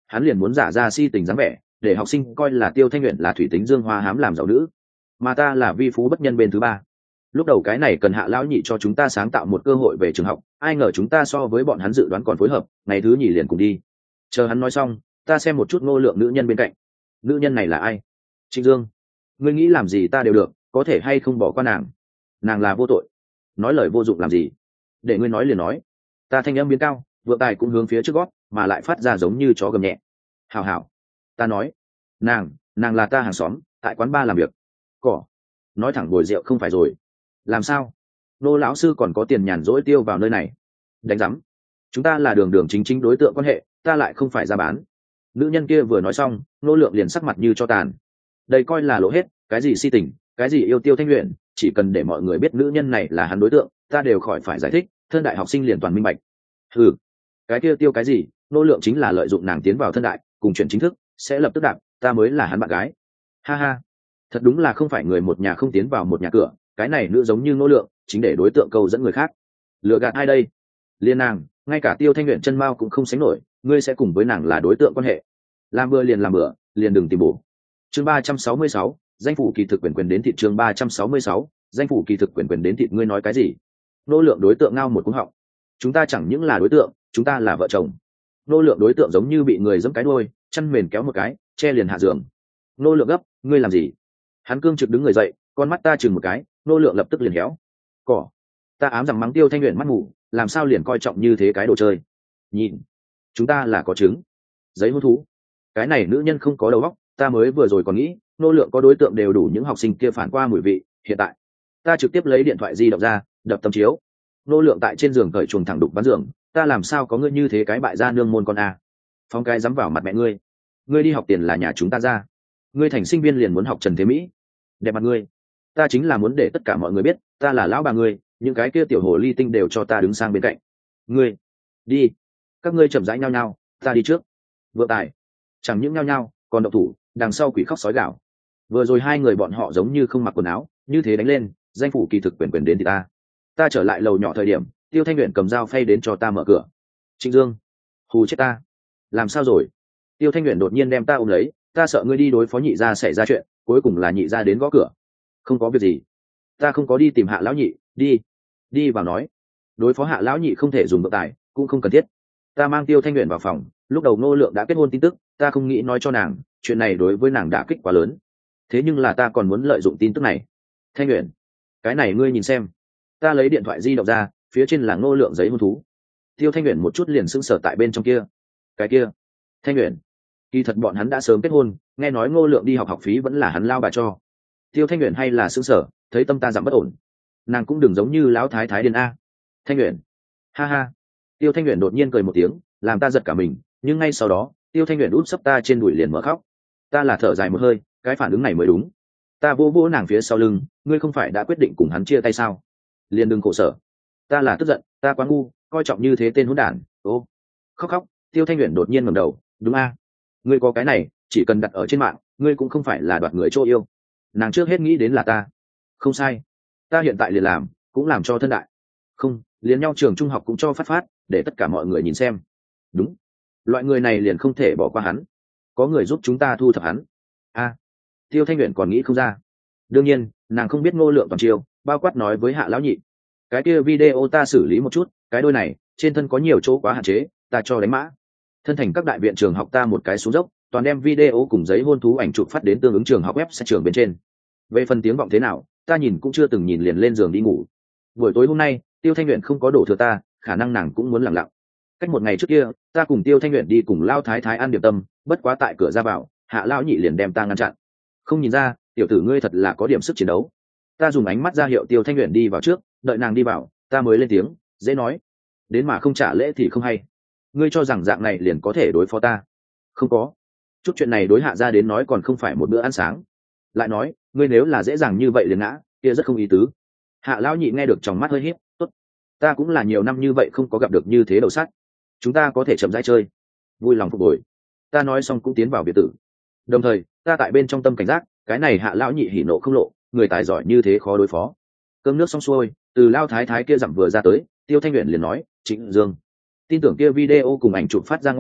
hắn liền muốn giả ra si tình dáng vẻ để học sinh coi là Tiêu Thanh Nguyện là thủy tính dương hoa hám làm giàu nữ, mà ta là vi phú bất nhân bên thứ ba. Lúc đầu cái này cần Hạ lão nhị cho chúng ta sáng tạo một cơ hội về trường học, ai ngờ chúng ta so với bọn hắn dự đoán còn phối hợp, ngày thứ nhì liền cùng đi. Chờ hắn nói xong, ta xem một chút Ngô Lượng nữ nhân bên cạnh. Nữ nhân này là ai? Trịnh Dương. Ngươi nghĩ làm gì ta đều được, có thể hay không bỏ qua nàng? Nàng là vô tội. Nói lời vô dụng làm gì? Để ngươi nói liền nói. Ta thanh âm biến cao, vượng tài cũng hướng phía trước gót, mà lại phát ra giống như chó gầm nhẹ. Hảo hảo. Ta nói, nàng, nàng là ta hàng xóm, tại quán bar làm việc. Cỏ. Nói thẳng bồi rượu không phải rồi. Làm sao? Nô lão sư còn có tiền nhàn rỗi tiêu vào nơi này. Đánh giám. Chúng ta là đường đường chính chính đối tượng quan hệ, ta lại không phải ra bán. Nữ nhân kia vừa nói xong, Nô Lượng liền sắc mặt như cho tàn. Đây coi là lỗ hết, cái gì si tình, cái gì yêu Tiêu Thanh Nguyện, chỉ cần để mọi người biết nữ nhân này là hắn đối tượng, ta đều khỏi phải giải thích, thân đại học sinh liền toàn minh bạch. Ừ, cái kia Tiêu cái gì, Nô Lượng chính là lợi dụng nàng tiến vào thân đại, cùng chuyện chính thức, sẽ lập tức đạp, ta mới là hắn bạn gái. Ha ha, thật đúng là không phải người một nhà không tiến vào một nhà cửa, cái này nữ giống như Nô Lượng, chính để đối tượng câu dẫn người khác. Lừa gạt ai đây? Liên nàng, ngay cả Tiêu Thanh Nguyện chân mao cũng không sánh nổi, ngươi sẽ cùng với nàng là đối tượng quan hệ. Làm bừa liền làm bừa, liền đừng tìm bổ. Chương ba trăm sáu mươi sáu, danh phủ kỳ thực quyền quyền đến thịt. Chương ba trăm sáu mươi sáu, danh phủ kỳ thực quyền quyền đến thịt. Ngươi nói cái gì? Nô Lượng đối tượng ngao một cú họng. Chúng ta chẳng những là đối tượng, chúng ta là vợ chồng. Nô Lượng đối tượng giống như bị người giẫm cái đuôi, chân mền kéo một cái, che liền hạ giường. Nô Lượng gấp, ngươi làm gì? Hắn cương trực đứng người dậy, con mắt ta chừng một cái, Nô Lượng lập tức liền héo. Cỏ. Ta ám rằng mắng Tiêu Thanh Nguyện mắt ngủ, làm sao liền coi trọng như thế cái đồ chơi? Nhìn, chúng ta là có chứng. Giấy hôn thú. Cái này nữ nhân không có đầu óc, ta mới vừa rồi còn nghĩ Nô Lượng có đối tượng đều đủ những học sinh kia phản qua mùi vị, hiện tại ta trực tiếp lấy điện thoại di động ra đập tấm chiếu. Nô Lượng tại trên giường cởi chuồng thẳng đục bắn giường, ta làm sao có ngươi như thế cái bại gia nương môn con a? Phong cái dám vào mặt mẹ ngươi, ngươi đi học tiền là nhà chúng ta ra, ngươi thành sinh viên liền muốn học Trần Thế Mỹ, đẹp mặt ngươi. Ta chính là muốn để tất cả mọi người biết ta là lão bà ngươi, những cái kia tiểu hồ ly tinh đều cho ta đứng sang bên cạnh. Ngươi đi, các ngươi chậm rãi nhau nhau, ta đi trước. Vượng tài chẳng những nhau nhau còn độc thủ, đằng sau quỷ khóc sói gạo. Vừa rồi hai người bọn họ giống như không mặc quần áo, như thế đánh lên, danh phủ kỳ thực quyền quyền đến thì ta. Ta trở lại lầu nhỏ thời điểm, Tiêu Thanh Nguyện cầm dao phay đến cho ta mở cửa. Trịnh Dương, hù chết ta. Làm sao rồi? Tiêu Thanh Nguyện đột nhiên đem ta ôm lấy, ta sợ ngươi đi đối phó nhị gia xảy ra chuyện, cuối cùng là nhị gia đến gõ cửa. Không có việc gì, ta không có đi tìm Hạ lão nhị, đi, đi vào nói. Đối phó Hạ lão nhị không thể dùng vượng tài, cũng không cần thiết. Ta mang Tiêu Thanh Nguyện vào phòng, lúc đầu Ngô Lượng đã kết hôn tin tức, ta không nghĩ nói cho nàng, chuyện này đối với nàng đã kích quá lớn. Thế nhưng là ta còn muốn lợi dụng tin tức này. Thanh Nguyện, cái này ngươi nhìn xem. Ta lấy điện thoại di động ra, phía trên là Ngô Lượng giấy hôn thú. Tiêu Thanh Nguyện một chút liền sững sờ tại bên trong kia. Cái kia, Thanh Nguyện, kỳ thật bọn hắn đã sớm kết hôn, nghe nói Ngô Lượng đi học học phí vẫn là hắn lao bà cho. Tiêu Thanh Nguyện hay là sững sờ, thấy tâm ta giảm bất ổn. Nàng cũng đừng giống như lão thái thái điên a. Thanh Nguyện, ha ha. Tiêu Thanh Nguyện đột nhiên cười một tiếng, làm ta giật cả mình, nhưng ngay sau đó, Tiêu Thanh Nguyện úp sấp ta trên đùi liền mở khóc. Ta là thở dài một hơi, cái phản ứng này mới đúng. Ta vô vô nàng phía sau lưng, ngươi không phải đã quyết định cùng hắn chia tay sao? Liền đừng khổ sở. Ta là tức giận, ta quá ngu, coi trọng như thế tên hỗn đản. Ô, khóc khóc. Tiêu Thanh Nguyện đột nhiên ngẩng đầu, đúng a, ngươi có cái này, chỉ cần đặt ở trên mạng, ngươi cũng không phải là đoạt người chỗ yêu. Nàng trước hết nghĩ đến là ta. Không sai, ta hiện tại liền làm, cũng làm cho thân đại. Không, liền nhau trường trung học cũng cho phát phát, để tất cả mọi người nhìn xem. Đúng, loại người này liền không thể bỏ qua hắn. Có người giúp chúng ta thu thập hắn. A, Tiêu Thanh Nguyện còn nghĩ không ra. Đương nhiên, nàng không biết Ngô Lượng toàn chiêu, bao quát nói với Hạ lão nhị. Cái kia video ta xử lý một chút, cái đôi này trên thân có nhiều chỗ quá hạn chế, ta cho đánh mã. Thân thành các đại viện trường học ta một cái xuống dốc, toàn đem video cùng giấy hôn thú ảnh chụp phát đến tương ứng trường học web sẽ trường bên trên. Về phần tiếng vọng thế nào, ta nhìn cũng chưa từng nhìn, liền lên giường đi ngủ. Buổi tối hôm nay, Tiêu Thanh Nguyện không có đổ thừa ta, khả năng nàng cũng muốn lặng lặng. Cách một ngày trước kia, ta cùng Tiêu Thanh Nguyện đi cùng Lao Thái Thái ăn điểm tâm, bất quá tại cửa ra vào, Hạ lão nhị liền đem ta ngăn chặn. Không nhìn ra, tiểu tử ngươi thật là có điểm sức chiến đấu. Ta dùng ánh mắt ra hiệu Tiêu Thanh Nguyện đi vào trước, đợi nàng đi vào, ta mới lên tiếng, dễ nói. Đến mà không trả lễ thì không hay. Ngươi cho rằng dạng này liền có thể đối phó ta? Không có. Chút chuyện này đối Hạ gia đến nói còn không phải một bữa ăn sáng. Lại nói, ngươi nếu là dễ dàng như vậy liền ngã, kia rất không ý tứ. Hạ lão nhị nghe được trong mắt hơi híp, tốt. Ta cũng là nhiều năm như vậy không có gặp được như thế đầu sắt. Chúng ta có thể chậm rãi chơi. Vui lòng phục hồi. Ta nói xong cũng tiến vào biệt tử. Đồng thời, ta tại bên trong tâm cảnh giác, cái này Hạ lão nhị hỉ nộ không lộ, người tài giỏi như thế khó đối phó. Cơm nước xong xuôi, từ Lao Thái Thái kia dặm vừa ra tới, Tiêu Thanh Nguyện liền nói, Trịnh Dương, tin tưởng kia video cùng ảnh chụp phát ra ngoài,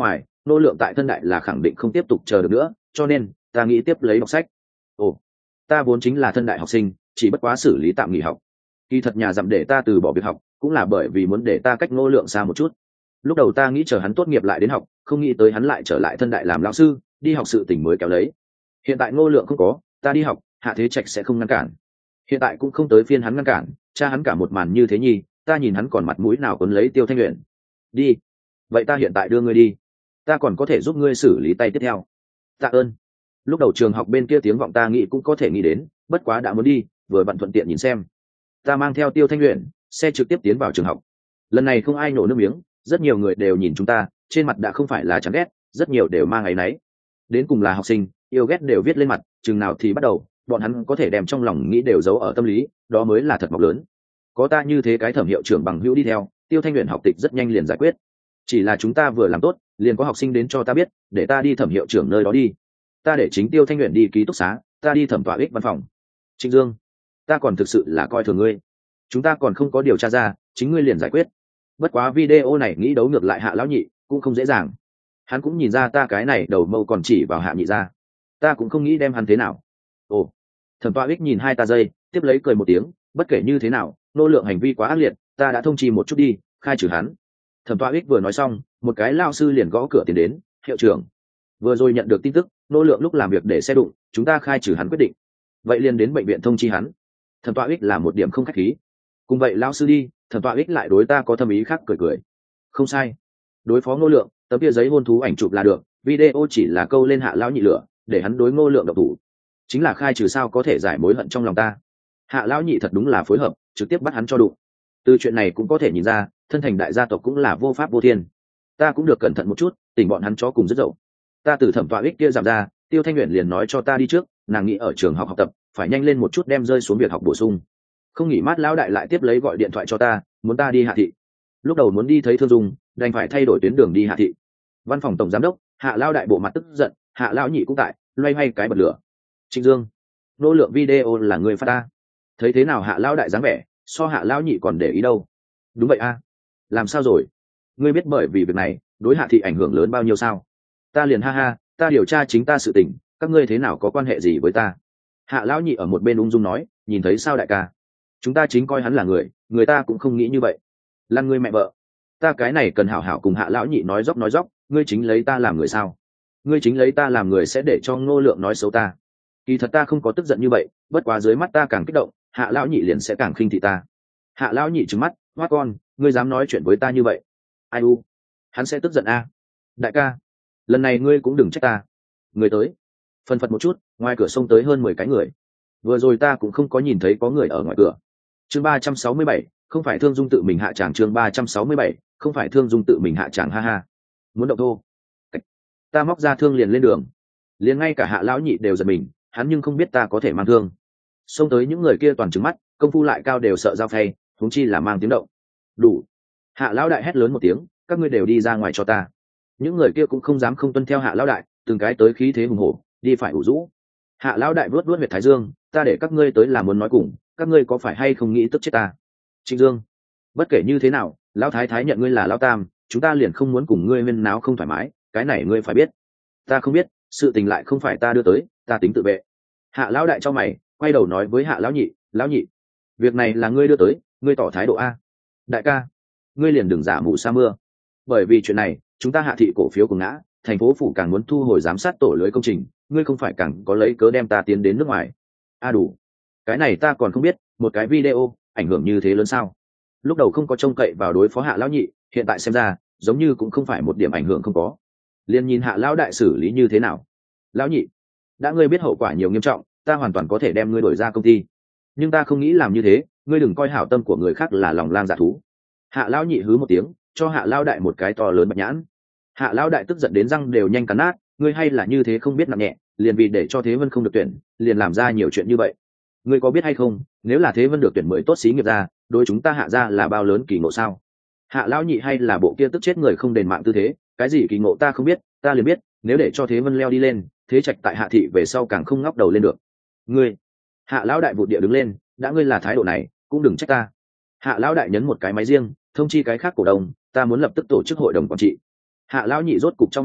nô lượng tại thân đại là khẳng định không tiếp tục chờ được nữa, cho nên ta nghĩ tiếp lấy đọc sách. Ồ, ta vốn chính là thân đại học sinh, chỉ bất quá xử lý tạm nghỉ học. Kỳ thật nhà dặm để ta từ bỏ việc học cũng là bởi vì muốn để ta cách nô lượng xa một chút. Lúc đầu ta nghĩ chờ hắn tốt nghiệp lại đến học, không nghĩ tới hắn lại trở lại thân đại làm lão sư, đi học sự tình mới kéo lấy. Hiện tại nô lượng không có, ta đi học, Hạ Thế Trạch sẽ không ngăn cản. Hiện tại cũng không tới phiên hắn ngăn cản, cha hắn cả một màn như thế nhi, ta nhìn hắn còn mặt mũi nào quấn lấy Tiêu Thanh Uyển. Đi, vậy ta hiện tại đưa ngươi đi, ta còn có thể giúp ngươi xử lý tay tiếp theo. Tạ ơn. Lúc đầu trường học bên kia tiếng vọng ta nghĩ cũng có thể nghĩ đến, bất quá đã muốn đi, vừa bận thuận tiện nhìn xem. Ta mang theo Tiêu Thanh Uyển, xe trực tiếp tiến vào trường học. Lần này không ai nổ nước miếng, rất nhiều người đều nhìn chúng ta, trên mặt đã không phải là chán ghét, rất nhiều đều mang áy náy. Đến cùng là học sinh, yêu ghét đều viết lên mặt, chừng nào thì bắt đầu, bọn hắn có thể đem trong lòng nghĩ đều giấu ở tâm lý, đó mới là thật mọc lớn. Có ta như thế cái thẩm hiệu trưởng bằng hữu đi theo, Tiêu Thanh Uyển học tịch rất nhanh liền giải quyết. Chỉ là chúng ta vừa làm tốt, liền có học sinh đến cho ta biết, để ta đi thẩm hiệu trưởng nơi đó đi. Ta để chính Tiêu Thanh Uyển đi ký túc xá, ta đi thẩm tọa ích văn phòng. Trịnh Dương, ta còn thực sự là coi thường ngươi. Chúng ta còn không có điều tra ra, chính ngươi liền giải quyết. Bất quá video này nghĩ đấu ngược lại Hạ lão nhị cũng không dễ dàng. Hắn cũng nhìn ra ta cái này đầu mâu còn chỉ vào Hạ nhị ra, ta cũng không nghĩ đem hắn thế nào. Ồ, thẩm tọa ích nhìn hai ta giây, tiếp lấy cười một tiếng, bất kể như thế nào, nô lượng hành vi quá ác liệt, ta đã thông trì một chút đi, khai trừ hắn. Thẩm tọa ích vừa nói xong, một cái lao sư liền gõ cửa tiến đến, hiệu trưởng, vừa rồi nhận được tin tức, nô lượng lúc làm việc để xe đụng, chúng ta khai trừ hắn quyết định, vậy liền đến bệnh viện thông chi hắn. Thẩm tọa ích là một điểm không khách khí. Cùng vậy lao sư đi. Thẩm tọa ích lại đối ta có thâm ý khác cười cười. Không sai, đối phó nô lượng, tấm kia giấy hôn thú ảnh chụp là được, video chỉ là câu lên Hạ lão nhị lửa, để hắn đối nô lượng độc thủ, chính là khai trừ sao có thể giải mối hận trong lòng ta. Hạ lão nhị thật đúng là phối hợp, trực tiếp bắt hắn cho đụng. Từ chuyện này cũng có thể nhìn ra, thân thành đại gia tộc cũng là vô pháp vô thiên. Ta cũng được cẩn thận một chút, tỉnh bọn hắn chó cùng rất dậu. Ta từ thẩm tọa ích kia giảm ra, Tiêu Thanh Uyển liền nói cho ta đi trước, nàng nghĩ ở trường học học tập, phải nhanh lên một chút đem rơi xuống việc học bổ sung. Không nghỉ mát lão đại lại tiếp lấy gọi điện thoại cho ta, muốn ta đi Hạ thị. Lúc đầu muốn đi thấy Thương Dung, đành phải thay đổi tuyến đường đi Hạ thị. Văn phòng tổng giám đốc, Hạ lão đại bộ mặt tức giận, Hạ lão nhị cũng tại, loay hoay cái bật lửa. Trịnh Dương, nô lượng video là người phát ta, thấy thế nào Hạ lão đại dáng vẻ, so Hạ lão nhị còn để ý đâu. Đúng vậy a. Làm sao rồi? Ngươi biết bởi vì việc này, đối Hạ thị ảnh hưởng lớn bao nhiêu sao? Ta liền ha ha, ta điều tra chính ta sự tình, các ngươi thế nào có quan hệ gì với ta? Hạ lão nhị ở một bên ung dung nói, nhìn thấy sao đại ca? Chúng ta chính coi hắn là người, người ta cũng không nghĩ như vậy. Lăn ngươi mẹ vợ, ta cái này cần hảo hảo cùng Hạ lão nhị nói dốc nói dốc, ngươi chính lấy ta làm người sao? Ngươi chính lấy ta làm người sẽ để cho Ngô Lượng nói xấu ta? Kỳ thật ta không có tức giận như vậy, bất quá dưới mắt ta càng kích động, Hạ lão nhị liền sẽ càng khinh thị ta. Hạ lão nhị trừng mắt, hoa con, ngươi dám nói chuyện với ta như vậy? Ai u, hắn sẽ tức giận a. Đại ca, lần này ngươi cũng đừng trách ta. Người tới, phân phật một chút, ngoài cửa sông tới hơn mười cái người. Vừa rồi ta cũng không có nhìn thấy có người ở ngoài cửa. Chương ba trăm sáu mươi bảy, không phải Thương Dung tự mình hạ tràng. Chương ba trăm sáu mươi bảy, không phải Thương Dung tự mình hạ tràng. Ha ha, muốn động thô. Ta móc ra thương liền lên đường, liền ngay cả Hạ lão nhị đều giật mình, hắn nhưng không biết ta có thể mang thương. Xông tới những người kia toàn trừng mắt, công phu lại cao đều sợ dao phay, huống chi là mang tiếng động. Đủ. Hạ lão đại hét lớn một tiếng, các ngươi đều đi ra ngoài cho ta. Những người kia cũng không dám không tuân theo Hạ lão đại, từng cái tới khí thế hùng hổ, đi phải ủ rũ. Hạ lão đại vuốt vuốt huyệt thái dương, ta để các ngươi tới là muốn nói cùng, các ngươi có phải hay không nghĩ tức chết ta? Trịnh Dương, bất kể như thế nào, lão thái thái nhận ngươi là lão tam, chúng ta liền không muốn cùng ngươi huyên náo không thoải mái, cái này ngươi phải biết. Ta không biết, sự tình lại không phải ta đưa tới, ta tính tự vệ. Hạ lão đại cho mày, quay đầu nói với Hạ lão nhị, lão nhị, việc này là ngươi đưa tới, ngươi tỏ thái độ a. Đại ca, ngươi liền đừng giả mù sa mưa. Bởi vì chuyện này, chúng ta Hạ thị cổ phiếu của ngã, thành phố phủ càng muốn thu hồi giám sát tổ lưới công trình, ngươi không phải càng có lấy cớ đem ta tiến đến nước ngoài. A đủ, cái này ta còn không biết, một cái video ảnh hưởng như thế lớn sao? Lúc đầu không có trông cậy vào đối phó Hạ lão nhị, hiện tại xem ra giống như cũng không phải một điểm ảnh hưởng không có. Liên nhìn Hạ lão đại xử lý như thế nào. Lão nhị, đã ngươi biết hậu quả nhiều nghiêm trọng, ta hoàn toàn có thể đem ngươi đổi ra công ty, nhưng ta không nghĩ làm như thế, ngươi đừng coi hảo tâm của người khác là lòng lang dạ thú. Hạ lão nhị hứ một tiếng, cho Hạ lão đại một cái to lớn bạch nhãn. Hạ lão đại tức giận đến răng đều nhanh cắn nát, ngươi hay là như thế không biết nặng nhẹ, liền vì để cho Thế Vân không được tuyển, liền làm ra nhiều chuyện như vậy. Ngươi có biết hay không, nếu là Thế Vân được tuyển mới tốt xí nghiệp ra, đối chúng ta Hạ ra là bao lớn kỳ ngộ sao? Hạ lão nhị hay là bộ kia tức chết người không đền mạng tư thế, cái gì kỳ ngộ ta không biết, ta liền biết, nếu để cho Thế Vân leo đi lên, Thế Trạch tại Hạ thị về sau càng không ngóc đầu lên được. Ngươi, Hạ lão đại vụt địa đứng lên, đã ngươi là thái độ này, cũng đừng trách ta. Hạ lão đại nhấn một cái máy riêng, thông chi cái khác cổ đông, ta muốn lập tức tổ chức hội đồng quản trị. Hạ lão nhị rốt cục trong mày,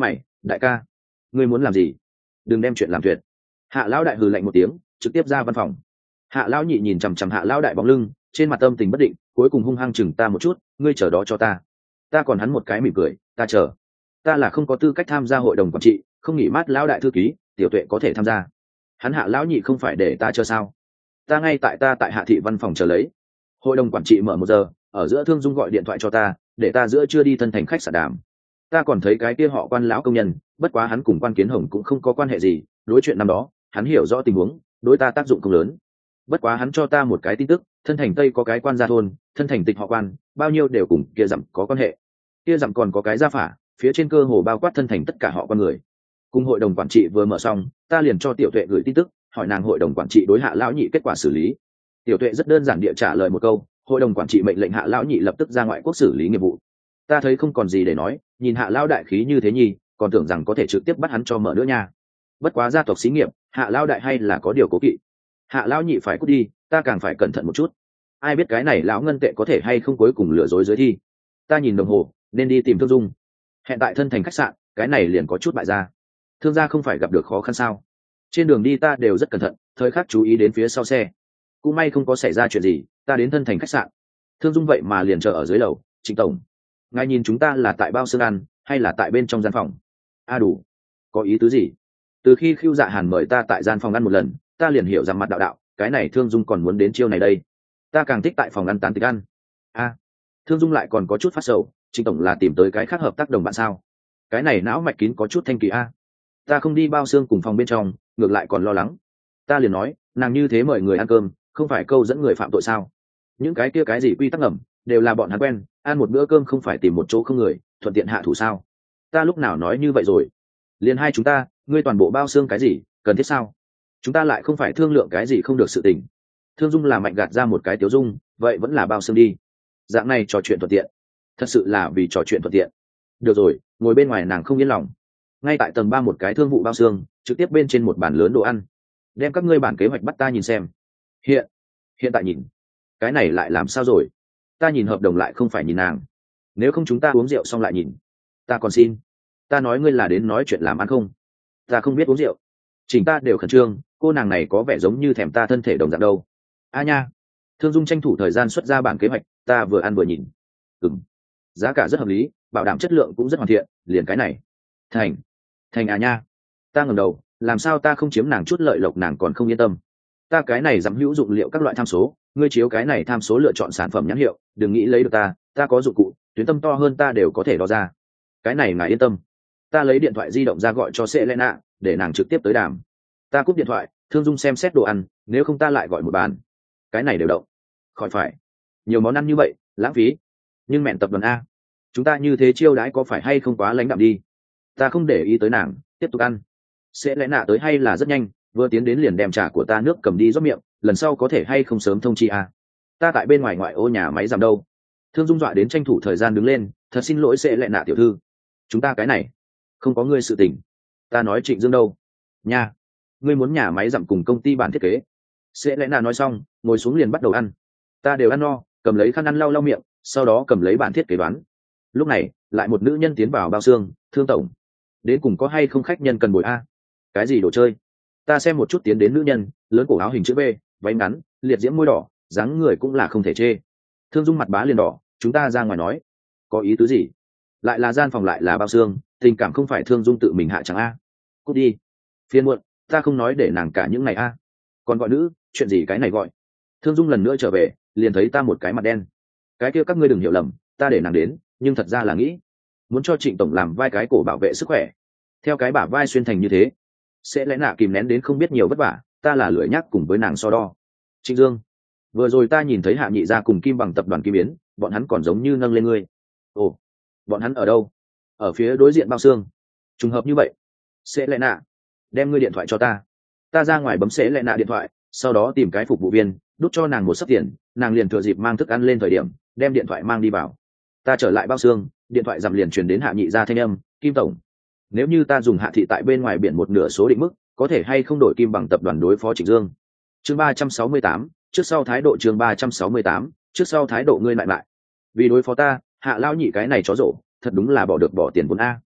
đại ca, ngươi muốn làm gì? Đừng đem chuyện làm tuyệt. Hạ lão đại hừ lạnh một tiếng, trực tiếp ra văn phòng. Hạ lão nhị nhìn chằm chằm hạ lão đại bóng lưng, trên mặt tâm tình bất định, cuối cùng hung hăng chừng ta một chút, ngươi chờ đó cho ta. Ta còn hắn một cái mỉm cười, ta chờ. Ta là không có tư cách tham gia hội đồng quản trị, không nghỉ mát lão đại thư ký, tiểu tuệ có thể tham gia. Hắn hạ lão nhị không phải để ta chờ sao? Ta ngay tại ta tại hạ thị văn phòng chờ lấy. Hội đồng quản trị mở một giờ, ở giữa Thương Dung gọi điện thoại cho ta, để ta giữa chưa đi thân thành khách sạn đàm. Ta còn thấy cái kia họ Quan lão công nhân, bất quá hắn cùng Quan Kiến Hồng cũng không có quan hệ gì, đối chuyện năm đó, hắn hiểu rõ tình huống, đối ta tác dụng không lớn. Bất quá hắn cho ta một cái tin tức, thân thành Tây có cái quan gia thôn, thân thành tịch họ Quan, bao nhiêu đều cùng kia dặm có quan hệ. Kia dặm còn có cái gia phả, phía trên cơ hồ bao quát thân thành tất cả họ con người. Cùng hội đồng quản trị vừa mở xong, ta liền cho tiểu tuệ gửi tin tức, hỏi nàng hội đồng quản trị đối hạ lão nhị kết quả xử lý. Tiểu tuệ rất đơn giản địa trả lời một câu, hội đồng quản trị mệnh lệnh hạ lão nhị lập tức ra ngoại quốc xử lý nghiệp vụ. Ta thấy không còn gì để nói, nhìn hạ lão đại khí như thế nhi, còn tưởng rằng có thể trực tiếp bắt hắn cho mở nữa nha. Bất quá gia tộc xí nghiệp, hạ lão đại hay là có điều cố kỵ. Hạ lão nhị phải cút đi, ta càng phải cẩn thận một chút. Ai biết cái này lão ngân tệ có thể hay không cuối cùng lừa dối dưới thi. Ta nhìn đồng hồ, nên đi tìm Thương Dung. Hẹn tại thân thành khách sạn, cái này liền có chút bại ra. Thương gia không phải gặp được khó khăn sao? Trên đường đi ta đều rất cẩn thận, thời khắc chú ý đến phía sau xe. Cũng may không có xảy ra chuyện gì, ta đến thân thành khách sạn. Thương Dung vậy mà liền chờ ở dưới lầu. Trịnh tổng, ngài nhìn chúng ta là tại bao xương ăn hay là tại bên trong gian phòng? A đủ, có ý tứ gì? Từ khi Khưu Dạ Hàn mời ta tại gian phòng ăn một lần, ta liền hiểu rằng mặt đạo đạo, cái này Thương Dung còn muốn đến chiêu này đây. Ta càng thích tại phòng ăn tán tịch ăn. A, Thương Dung lại còn có chút phát sầu, Trịnh tổng là tìm tới cái khác hợp tác đồng bạn sao? Cái này não mạch kín có chút thanh kỳ a. Ta không đi bao xương cùng phòng bên trong, ngược lại còn lo lắng. Ta liền nói, nàng như thế mời người ăn cơm, không phải câu dẫn người phạm tội sao? Những cái kia cái gì quy tắc ngầm, đều là bọn hắn quen, ăn một bữa cơm không phải tìm một chỗ không người, thuận tiện hạ thủ sao? Ta lúc nào nói như vậy rồi? Liền hai chúng ta, ngươi toàn bộ bao xương cái gì, cần thiết sao? Chúng ta lại không phải thương lượng cái gì không được sự tình. Thương Dung là mạnh gạt ra một cái Tiếu Dung, vậy vẫn là bao xương đi. Dạng này trò chuyện thuận tiện, thật sự là vì trò chuyện thuận tiện. Được rồi, ngồi bên ngoài nàng không yên lòng. Ngay tại tầng ba một cái thương vụ bao xương, trực tiếp bên trên một bàn lớn đồ ăn. Đem các ngươi bản kế hoạch bắt ta nhìn xem. Hiện, hiện tại nhìn, cái này lại làm sao rồi? Ta nhìn hợp đồng lại không phải nhìn nàng. Nếu không chúng ta uống rượu xong lại nhìn. Ta còn xin. Ta nói ngươi là đến nói chuyện làm ăn không? Ta không biết uống rượu. Chỉnh ta đều khẩn trương, cô nàng này có vẻ giống như thèm ta thân thể đồng dạng đâu. A nha. Thương Dung tranh thủ thời gian xuất ra bản kế hoạch, ta vừa ăn vừa nhìn. Ừm, giá cả rất hợp lý, bảo đảm chất lượng cũng rất hoàn thiện, liền cái này. Thành, thành à nha. Ta ngẩng đầu, làm sao ta không chiếm nàng chút lợi lộc nàng còn không yên tâm. Ta cái này dám hữu dụng liệu các loại tham số, ngươi chiếu cái này tham số lựa chọn sản phẩm nhãn hiệu, đừng nghĩ lấy được ta, ta có dụng cụ, tuyến tâm to hơn ta đều có thể đo ra. Cái này ngài yên tâm. Ta lấy điện thoại di động ra gọi cho Selena, để nàng trực tiếp tới đàm. Ta cúp điện thoại, Thương Dung xem xét đồ ăn, nếu không ta lại gọi một bàn. Cái này đều động. Khỏi phải. Nhiều món ăn như vậy, lãng phí. Nhưng mẹn tập đoàn A, chúng ta như thế chiêu đãi có phải hay không quá lãnh đạm đi? Ta không để ý tới nàng, tiếp tục ăn. Selena tới hay là rất nhanh, vừa tiến đến liền đem trà của ta nước cầm đi rót miệng, lần sau có thể hay không sớm thông chi A. Ta tại bên ngoài ngoại ô nhà máy giảm đâu. Thương Dung dọa đến tranh thủ thời gian đứng lên, thật xin lỗi Selena tiểu thư. Chúng ta cái này, không có ngươi sự tình. Ta nói Trịnh Dương đâu? Nha, ngươi muốn nhà máy giảm cùng công ty bản thiết kế. Selena nói xong, ngồi xuống liền bắt đầu ăn. Ta đều ăn no, cầm lấy khăn ăn lau lau miệng, sau đó cầm lấy bản thiết kế đoán. Lúc này, lại một nữ nhân tiến vào bao xương, Thương tổng, đến cùng có hay không khách nhân cần bồi A? Cái gì đồ chơi? Ta xem một chút tiến đến nữ nhân, lớn cổ áo hình chữ V, váy ngắn, liệt diễm môi đỏ, dáng người cũng là không thể chê. Thương Dung mặt bá liền đỏ, chúng ta ra ngoài nói. Có ý tứ gì? Lại là gian phòng lại là bao xương, tình cảm không phải Thương Dung tự mình hạ chẳng A. Cút đi. Phiên muộn, ta không nói để nàng cả những ngày A. Còn gọi nữ, chuyện gì cái này gọi? Thương Dung lần nữa trở về, liền thấy ta một cái mặt đen. Cái kia các ngươi đừng hiểu lầm, ta để nàng đến, nhưng thật ra là nghĩ muốn cho Trịnh tổng làm vai cái cổ bảo vệ sức khỏe. Theo cái bả vai xuyên thành như thế, sẽ lẽ nạ kìm nén đến không biết nhiều vất vả, ta là lưỡi nhắc cùng với nàng so đo. Trịnh Dương, vừa rồi ta nhìn thấy Hạ Nhị gia cùng Kim Bằng tập đoàn Kim Biến, bọn hắn còn giống như nâng lên ngươi. Ồ, bọn hắn ở đâu? Ở phía đối diện bao xương. Trùng hợp như vậy. Sẽ lẽ nạ, đem ngươi điện thoại cho ta. Ta ra ngoài bấm sẽ lẽ nạ điện thoại, sau đó tìm cái phục vụ viên, đút cho nàng một sấp tiền, nàng liền thừa dịp mang thức ăn lên thời điểm, đem điện thoại mang đi vào. Ta trở lại bao xương, điện thoại dằm liền truyền đến Hạ Nhị gia thanh âm, Kim tổng, nếu như ta dùng Hạ thị tại bên ngoài biển một nửa số định mức, có thể hay không đổi Kim Bằng tập đoàn đối phó Trịnh Dương? Chương ba trăm sáu mươi tám, trước sau thái độ chương ba trăm sáu mươi tám, trước sau thái độ ngươi lại lại. Vì đối phó ta, Hạ lao nhị cái này chó rổ, thật đúng là bỏ được bỏ tiền vốn a.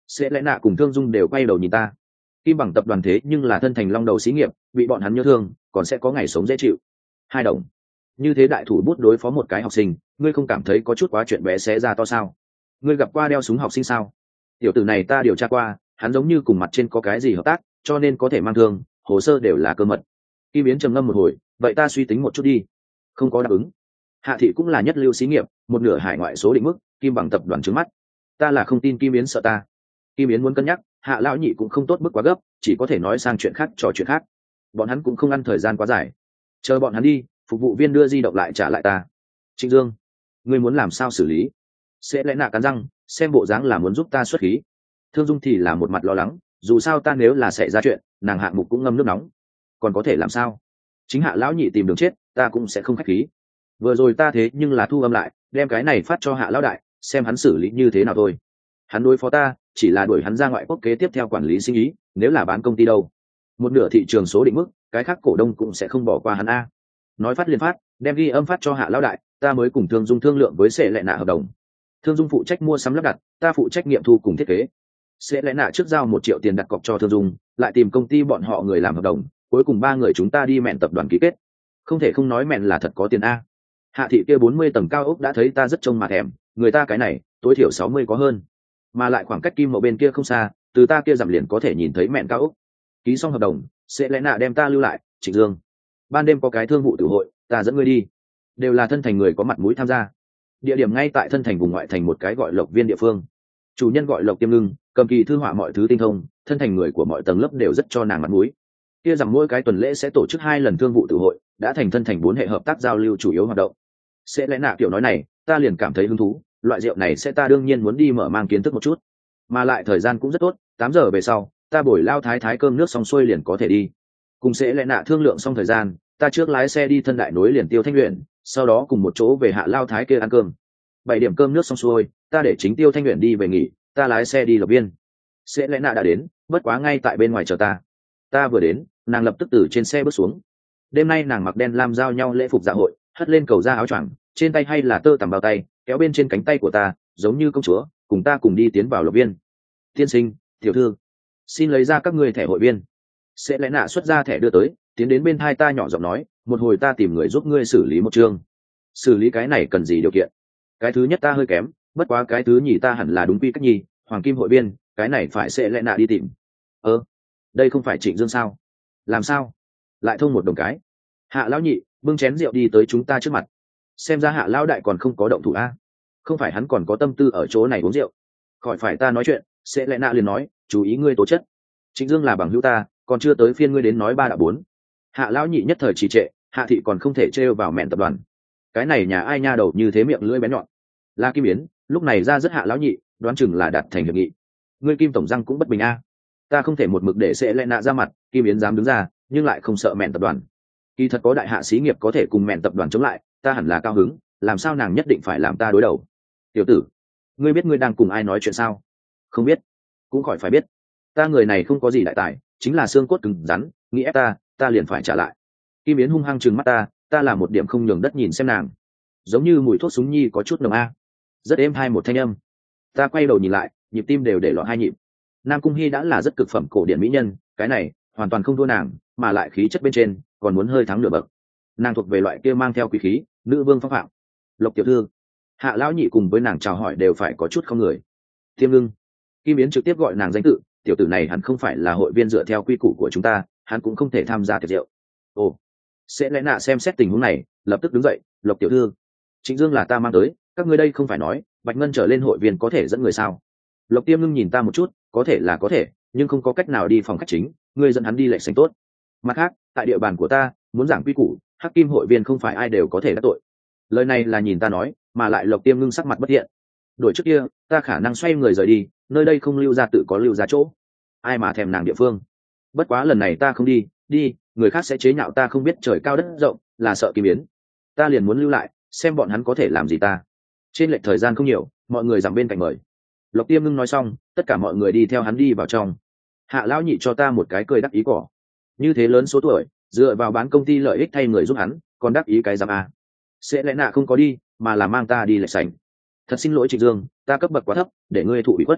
Sẽ lẽ nạ cùng Thương Dung đều quay đầu nhìn ta. Kim Bằng tập đoàn thế nhưng là thân thành long đầu xí nghiệp, bị bọn hắn nhớ thương còn sẽ có ngày sống dễ chịu. Hai đồng, như thế đại thủ bút đối phó một cái học sinh, ngươi không cảm thấy có chút quá chuyện bé xé ra to sao? Ngươi gặp qua đeo súng học sinh sao? Tiểu tử này ta điều tra qua, hắn giống như cùng mặt trên có cái gì hợp tác, cho nên có thể mang thương, hồ sơ đều là cơ mật. Kim Biến trầm ngâm một hồi, vậy ta suy tính một chút đi. Không có đáp ứng. Hạ thị cũng là nhất lưu xí nghiệp, một nửa hải ngoại số định mức, Kim Bằng tập đoàn trướng mắt. Ta là không tin Kim Biến sợ ta. Kim Biến muốn cân nhắc, Hạ lão nhị cũng không tốt bức quá gấp, chỉ có thể nói sang chuyện khác trò chuyện khác. Bọn hắn cũng không ăn thời gian quá dài. Chờ bọn hắn đi, phục vụ viên đưa di động lại trả lại ta. Trịnh Dương, ngươi muốn làm sao xử lý? Sẽ lẽ nạ cắn răng, xem bộ dáng là muốn giúp ta xuất khí. Thương Dung thì là một mặt lo lắng, dù sao ta nếu là xảy ra chuyện, nàng hạng mục cũng ngâm nước nóng. Còn có thể làm sao? Chính Hạ lão nhị tìm đường chết, ta cũng sẽ không khách khí. Vừa rồi ta thế nhưng là thu âm lại, đem cái này phát cho Hạ lão đại, xem hắn xử lý như thế nào thôi. Hắn đối phó ta, chỉ là đuổi hắn ra ngoại quốc kế tiếp theo quản lý sinh ý, nếu là bán công ty đâu, một nửa thị trường số định mức, cái khác cổ đông cũng sẽ không bỏ qua hắn a. Nói phát liền phát, đem ghi âm phát cho Hạ lão đại, ta mới cùng Thương Dung thương lượng với Sẽ lệ nạ hợp đồng. Thương Dung phụ trách mua sắm lắp đặt, ta phụ trách nghiệm thu cùng thiết kế. Sẽ lẽ nạ trước giao một triệu tiền đặt cọc cho Thương Dung, lại tìm công ty bọn họ người làm hợp đồng, cuối cùng ba người chúng ta đi Mẹn tập đoàn ký kết. Không thể không nói Mẹn là thật có tiền a. Hạ thị kia bốn mươi tầng cao ốc đã thấy ta rất trông mà thèm, người ta cái này tối thiểu sáu mươi có hơn, mà lại khoảng cách Kim Mậu bên kia không xa, từ ta kia giảm liền có thể nhìn thấy Mẹn cao ốc. Ký xong hợp đồng, Sẽ lẽ nạ đem ta lưu lại. Trịnh Dương, ban đêm có cái thương vụ tử hội, ta dẫn ngươi đi, đều là thân thành người có mặt mũi tham gia. Địa điểm ngay tại thân thành vùng ngoại thành một cái gọi Lộc Viên địa phương. Chủ nhân gọi Lộc Tiêm Ngưng, cầm kỳ thư họa mọi thứ tinh thông, thân thành người của mọi tầng lớp đều rất cho nàng mặt mũi. Kia rằng mỗi cái tuần lễ sẽ tổ chức hai lần thương vụ tự hội, đã thành thân thành bốn hệ hợp tác giao lưu chủ yếu hoạt động. Sẽ lẽ nạ kiểu nói này, ta liền cảm thấy hứng thú, loại rượu này sẽ ta đương nhiên muốn đi mở mang kiến thức một chút. Mà lại thời gian cũng rất tốt, tám giờ về sau, ta bồi lao thái thái cơm nước xong xuôi liền có thể đi. Cùng Sẽ lẽ nạ thương lượng xong thời gian, ta trước lái xe đi thân đại nối liền Tiêu Thanh Luyện, sau đó cùng một chỗ về Hạ lao thái kia ăn cơm. Bảy điểm cơm nước xong xuôi, ta để chính Tiêu Thanh Luyện đi về nghỉ, ta lái xe đi Lộc Viên. Sẽ lẽ nạ đã đến, bất quá ngay tại bên ngoài chờ ta. Ta vừa đến, nàng lập tức từ trên xe bước xuống. Đêm nay nàng mặc đen lam giao nhau lễ phục dạ hội, hất lên cầu ra áo choàng, trên tay hay là tơ tằm bao tay, kéo bên trên cánh tay của ta, giống như công chúa, cùng ta cùng đi tiến vào Lộc Viên. Tiên sinh, tiểu thư, xin lấy ra các người thẻ hội viên. Sẽ lẽ nạ xuất ra thẻ đưa tới, tiến đến bên hai ta nhỏ giọng nói, một hồi ta tìm người giúp ngươi xử lý một chương. Xử lý cái này cần gì điều kiện? Cái thứ nhất ta hơi kém, bất quá cái thứ nhì ta hẳn là đúng quy cách nhì, hoàng kim hội viên, cái này phải Sẽ lẽ nạ đi tìm. Ơ, đây không phải Trịnh Dương sao? Làm sao lại thông một đồng cái? Hạ lão nhị bưng chén rượu đi tới chúng ta trước mặt, xem ra Hạ lão đại còn không có động thủ a. Không phải hắn còn có tâm tư ở chỗ này uống rượu. Khỏi phải ta nói chuyện, Sẽ lẽ nạ liền nói, chú ý ngươi tố chất. Trịnh Dương là bằng hữu ta, còn chưa tới phiên ngươi đến nói ba đã bốn. Hạ lão nhị nhất thời trì trệ, Hạ thị còn không thể trêu vào Mẹn tập đoàn. Cái này nhà ai nha đầu như thế miệng lưỡi bén nhọn. La Kim Biến lúc này ra rất Hạ lão nhị, đoán chừng là đạt thành hiệp nghị. Ngươi Kim tổng răng cũng bất bình a. Ta không thể một mực để Sẽ lẽ nạ ra mặt, Kim Biến dám đứng ra, nhưng lại không sợ Mẹn tập đoàn. Kỳ thật có đại hạ xí nghiệp có thể cùng Mẹn tập đoàn chống lại, ta hẳn là cao hứng, làm sao nàng nhất định phải làm ta đối đầu? Tiểu tử, ngươi biết ngươi đang cùng ai nói chuyện sao? Không biết, cũng khỏi phải biết. Ta người này không có gì đại tài, chính là xương cốt cứng rắn, nghĩ ép ta, ta liền phải trả lại. Kim Biến hung hăng trừng mắt ta, ta là một điểm không nhường đất nhìn xem nàng, giống như mùi thuốc súng nhi có chút nồng a. Rất êm hai một thanh âm. Ta quay đầu nhìn lại, nhịp tim đều để lọt hai nhịp. Nam Cung Hi đã là rất cực phẩm cổ điển mỹ nhân, cái này hoàn toàn không thua nàng, mà lại khí chất bên trên còn muốn hơi thắng nửa bậc. Nàng thuộc về loại kia mang theo quý khí, nữ vương phong phạm. Lộc tiểu thư, Hạ lão nhị cùng với nàng chào hỏi đều phải có chút không người. Tiêm Ngưng, Kim Biến trực tiếp gọi nàng danh tự, tiểu tử này hẳn không phải là hội viên dựa theo quy củ của chúng ta, hắn cũng không thể tham gia tiệc rượu. Ồ, Sẽ lẽ nạ xem xét tình huống này, lập tức đứng dậy, Lộc tiểu thư, Trịnh Dương là ta mang tới, các ngươi đây không phải nói Bạch Ngân trở lên hội viên có thể dẫn người sao? Lộc Tiêm Ngưng nhìn ta một chút, có thể là có thể, nhưng không có cách nào đi phòng khách chính, ngươi dẫn hắn đi lệch xanh tốt. Mặt khác, tại địa bàn của ta, muốn giảng quy củ, hắc kim hội viên không phải ai đều có thể đắc tội. Lời này là nhìn ta nói, mà lại Lộc Tiêm Ngưng sắc mặt bất thiện. Đổi trước kia, ta khả năng xoay người rời đi, nơi đây không lưu ra tự có lưu ra chỗ. Ai mà thèm nàng địa phương. Bất quá lần này ta không đi, đi, người khác sẽ chế nhạo ta không biết trời cao đất rộng, là sợ Kim Biến. Ta liền muốn lưu lại, xem bọn hắn có thể làm gì ta. Trên lệch thời gian không nhiều, mọi người giảm bên cạnh mời. Lộc Tiêm Ngưng nói xong, tất cả mọi người đi theo hắn đi vào trong. Hạ lão nhị cho ta một cái cười đắc ý cỏ. Như thế lớn số tuổi, dựa vào bán công ty lợi ích thay người giúp hắn, còn đắc ý cái giám a. Sẽ lẽ nạ không có đi, mà là mang ta đi lệch sảnh. Thật xin lỗi Trịnh Dương, ta cấp bậc quá thấp, để ngươi thụ ủy khuất.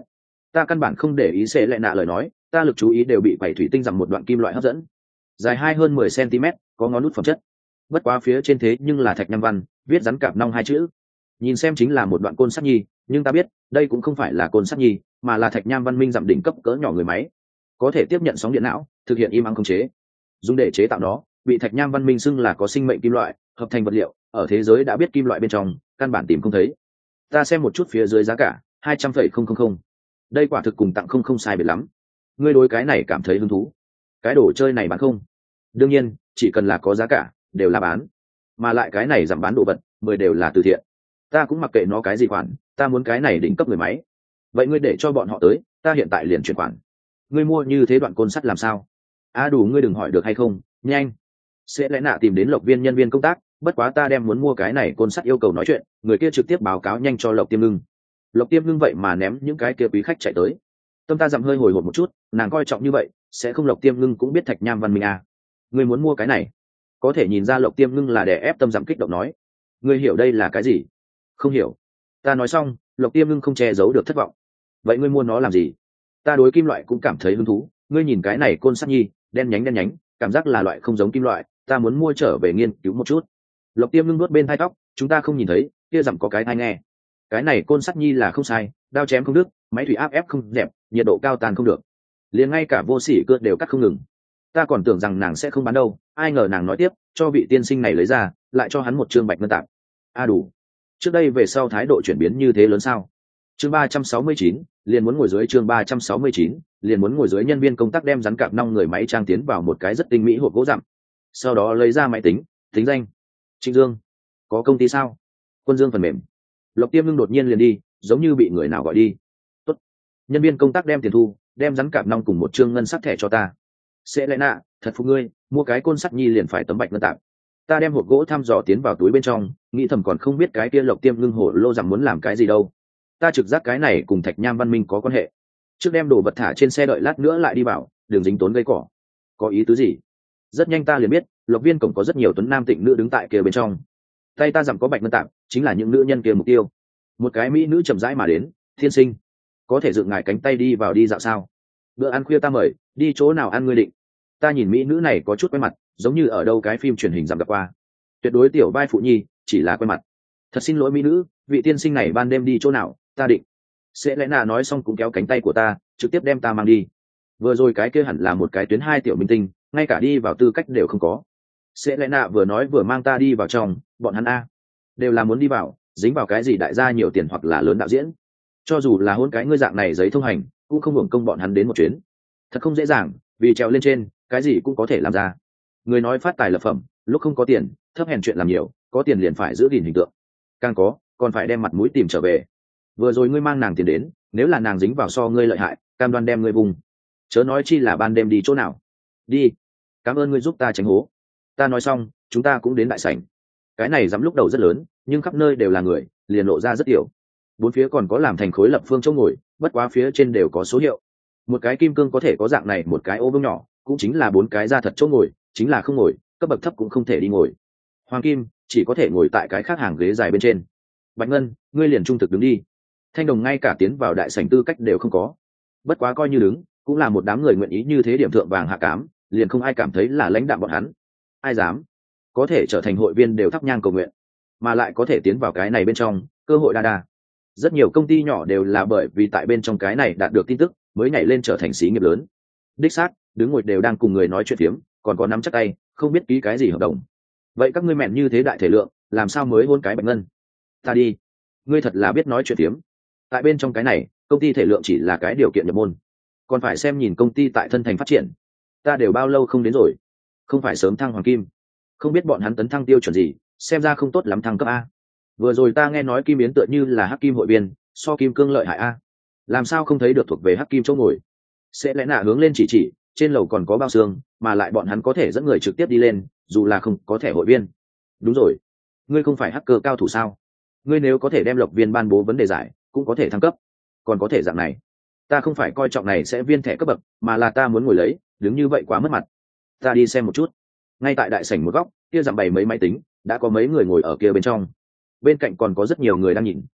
Ta căn bản không để ý sẽ lại nạ lời nói, ta lực chú ý đều bị quẩy thủy tinh rằng một đoạn kim loại hấp dẫn, dài hai hơn mười cm, có ngón nút phẩm chất. Bất quá phía trên thế nhưng là thạch nham văn, viết rắn cạp nong hai chữ. Nhìn xem chính là một đoạn côn sắt nhi, nhưng ta biết đây cũng không phải là côn sắt nhi, mà là thạch nham văn minh dặm đỉnh cấp cỡ nhỏ người máy, có thể tiếp nhận sóng điện não, thực hiện im ắng khống chế. Dùng để chế tạo nó, bị thạch nham văn minh xưng là có sinh mệnh kim loại, hợp thành vật liệu, ở thế giới đã biết kim loại bên trong, căn bản tìm không thấy. Ta xem một chút phía dưới giá cả, hai trăm phẩy không không không. Đây quả thực cùng tặng không không sai biệt lắm. Ngươi đối cái này cảm thấy hứng thú? Cái đồ chơi này bán không? Đương nhiên, chỉ cần là có giá cả, đều là bán. Mà lại cái này giảm bán đồ vật, mười đều là từ thiện. Ta cũng mặc kệ nó cái gì khoản, ta muốn cái này đỉnh cấp người máy. Vậy ngươi để cho bọn họ tới, ta hiện tại liền chuyển khoản. Ngươi mua như thế đoạn côn sắt làm sao? À đủ, ngươi đừng hỏi được hay không, nhanh. Sẽ lẽ nạ tìm đến Lộc Viên nhân viên công tác, bất quá ta đem muốn mua cái này côn sắt yêu cầu nói chuyện, người kia trực tiếp báo cáo nhanh cho Lộc Tiêm Ngưng. Lộc Tiêm Ngưng vậy mà ném những cái kia quý khách chạy tới. Tâm ta dặm hơi hồi hộp một chút, nàng coi trọng như vậy, sẽ không Lộc Tiêm Ngưng cũng biết thạch nham văn minh à. Ngươi muốn mua cái này? Có thể nhìn ra Lộc Tiêm Ngưng là đè ép tâm dặm kích động nói. Ngươi hiểu đây là cái gì? Không hiểu. Ta nói xong, Lộc Tiêm Ngưng không che giấu được thất vọng. Vậy ngươi mua nó làm gì? Ta đối kim loại cũng cảm thấy hứng thú, ngươi nhìn cái này côn sắt nhi, đen nhánh đen nhánh, cảm giác là loại không giống kim loại, ta muốn mua trở về nghiên cứu một chút. Lộc Tiêm Ngưng nuốt bên tai tóc, chúng ta không nhìn thấy, kia dặm có cái tai nghe. Cái này côn sắt nhi là không sai, đao chém không đứt, máy thủy áp ép không dẹp, nhiệt độ cao tàn không được, liền ngay cả vô sỉ cưa đều cắt không ngừng. Ta còn tưởng rằng nàng sẽ không bán đâu, ai ngờ nàng nói tiếp, cho vị tiên sinh này lấy ra, lại cho hắn một trương bạch ngân tạp. A à đủ. Trước đây về sau thái độ chuyển biến như thế lớn sao? Chương ba trăm sáu mươi chín, liền muốn ngồi dưới chương ba trăm sáu mươi chín, liền muốn ngồi dưới nhân viên công tác đem rắn cạp nong người máy trang tiến vào một cái rất tinh mỹ hộp gỗ dặm. Sau đó lấy ra máy tính, tính danh. Trịnh Dương. Có công ty sao? Quân Dương phần mềm. Lộc Tiêm Ngưng đột nhiên liền đi, giống như bị người nào gọi đi. Tốt. Nhân viên công tác đem tiền thu, đem rắn cạp nong cùng một trương ngân sắc thẻ cho ta. Sẽ lẽ nạ, thật phục ngươi, mua cái côn sắt nhi liền phải tấm bạch ngân tạp. Ta đem hộp gỗ thăm dò tiến vào túi bên trong, nghĩ thầm còn không biết cái kia Lộc Tiêm Ngưng hổ lô rằng muốn làm cái gì đâu. Ta trực giác cái này cùng thạch nham văn minh có quan hệ. Trước đem đồ vật thả trên xe đợi lát nữa lại đi bảo, đừng dính tốn gây cỏ. Có ý tứ gì? Rất nhanh ta liền biết, Lộc Viên cổng có rất nhiều tuấn nam tịnh nữ đứng tại kia bên trong. Tay ta dặm có bạch ngân tạm, chính là những nữ nhân kia mục tiêu. Một cái mỹ nữ chậm rãi mà đến, thiên sinh, có thể dựng ngài cánh tay đi vào đi dạo sao? Bữa ăn khuya ta mời, đi chỗ nào ăn ngươi định? Ta nhìn mỹ nữ này có chút quen mặt, giống như ở đâu cái phim truyền hình dặm gặp qua. Tuyệt đối tiểu vai phụ nhi, chỉ là quen mặt. Thật xin lỗi mỹ nữ, vị tiên sinh này ban đêm đi chỗ nào? Ta định. Sẽ lẽ nà nói xong cũng kéo cánh tay của ta, trực tiếp đem ta mang đi. Vừa rồi cái kia hẳn là một cái tuyến hai tiểu minh tinh, ngay cả đi vào tư cách đều không có. Sẽ lẽ nà vừa nói vừa mang ta đi vào trong, bọn hắn a đều là muốn đi vào, dính vào cái gì đại gia nhiều tiền hoặc là lớn đạo diễn. Cho dù là hôn cái ngươi dạng này giấy thông hành, cũng không hưởng công bọn hắn đến một chuyến. Thật không dễ dàng, vì trèo lên trên, cái gì cũng có thể làm ra. Người nói phát tài lập phẩm, lúc không có tiền, thấp hèn chuyện làm nhiều, có tiền liền phải giữ gìn hình tượng. Càng có, còn phải đem mặt mũi tìm trở về. Vừa rồi ngươi mang nàng tiền đến, nếu là nàng dính vào so ngươi lợi hại, cam đoan đem ngươi vùng. Chớ nói chi là ban đêm đi chỗ nào. Đi. Cảm ơn ngươi giúp ta tránh hố. Ta nói xong, chúng ta cũng đến đại sảnh. Cái này dám lúc đầu rất lớn, nhưng khắp nơi đều là người, liền lộ ra rất tiểu. Bốn phía còn có làm thành khối lập phương chỗ ngồi, bất quá phía trên đều có số hiệu. Một cái kim cương có thể có dạng này một cái ô vuông nhỏ, cũng chính là bốn cái ra thật chỗ ngồi, chính là không ngồi, cấp bậc thấp cũng không thể đi ngồi. Hoàng kim chỉ có thể ngồi tại cái khác hàng ghế dài bên trên. Bạch Ngân, ngươi liền trung thực đứng đi. Thanh Đồng ngay cả tiến vào đại sảnh tư cách đều không có. Bất quá coi như đứng, cũng là một đám người nguyện ý như thế điểm thượng vàng hạ cám, liền không ai cảm thấy là lãnh đạm bọn hắn. Ai dám? Có thể trở thành hội viên đều thắp nhang cầu nguyện, mà lại có thể tiến vào cái này bên trong, cơ hội đa đa. Rất nhiều công ty nhỏ đều là bởi vì tại bên trong cái này đạt được tin tức, mới nhảy lên trở thành xí nghiệp lớn. Đích xác, đứng ngồi đều đang cùng người nói chuyện phiếm, còn có nắm chắc tay, không biết ký cái gì hợp đồng. Vậy các ngươi mẹn như thế đại thể lượng, làm sao mới hôn cái Bạch Ngân? Ta đi, ngươi thật là biết nói chuyện phiếm. Tại bên trong cái này, công ty thể lượng chỉ là cái điều kiện nhập môn, còn phải xem nhìn công ty tại thân thành phát triển. Ta đều bao lâu không đến rồi, không phải sớm thăng hoàng kim, không biết bọn hắn tấn thăng tiêu chuẩn gì, xem ra không tốt lắm thăng cấp a. Vừa rồi ta nghe nói Kim Yến tựa như là hắc kim hội viên, so kim cương lợi hại a, làm sao không thấy được thuộc về hắc kim chỗ ngồi? Sẽ lẽ nạ hướng lên chỉ chỉ, trên lầu còn có bao xương, mà lại bọn hắn có thể dẫn người trực tiếp đi lên, dù là không có thẻ hội viên. Đúng rồi, ngươi không phải hacker cao thủ sao? Ngươi nếu có thể đem Lộc Viên ban bố vấn đề giải, cũng có thể thăng cấp, còn có thể dạng này. Ta không phải coi trọng này sẽ viên thẻ cấp bậc, mà là ta muốn ngồi lấy, đứng như vậy quá mất mặt. Ta đi xem một chút. Ngay tại đại sảnh một góc, kia dặm bày mấy máy tính, đã có mấy người ngồi ở kia bên trong. Bên cạnh còn có rất nhiều người đang nhìn.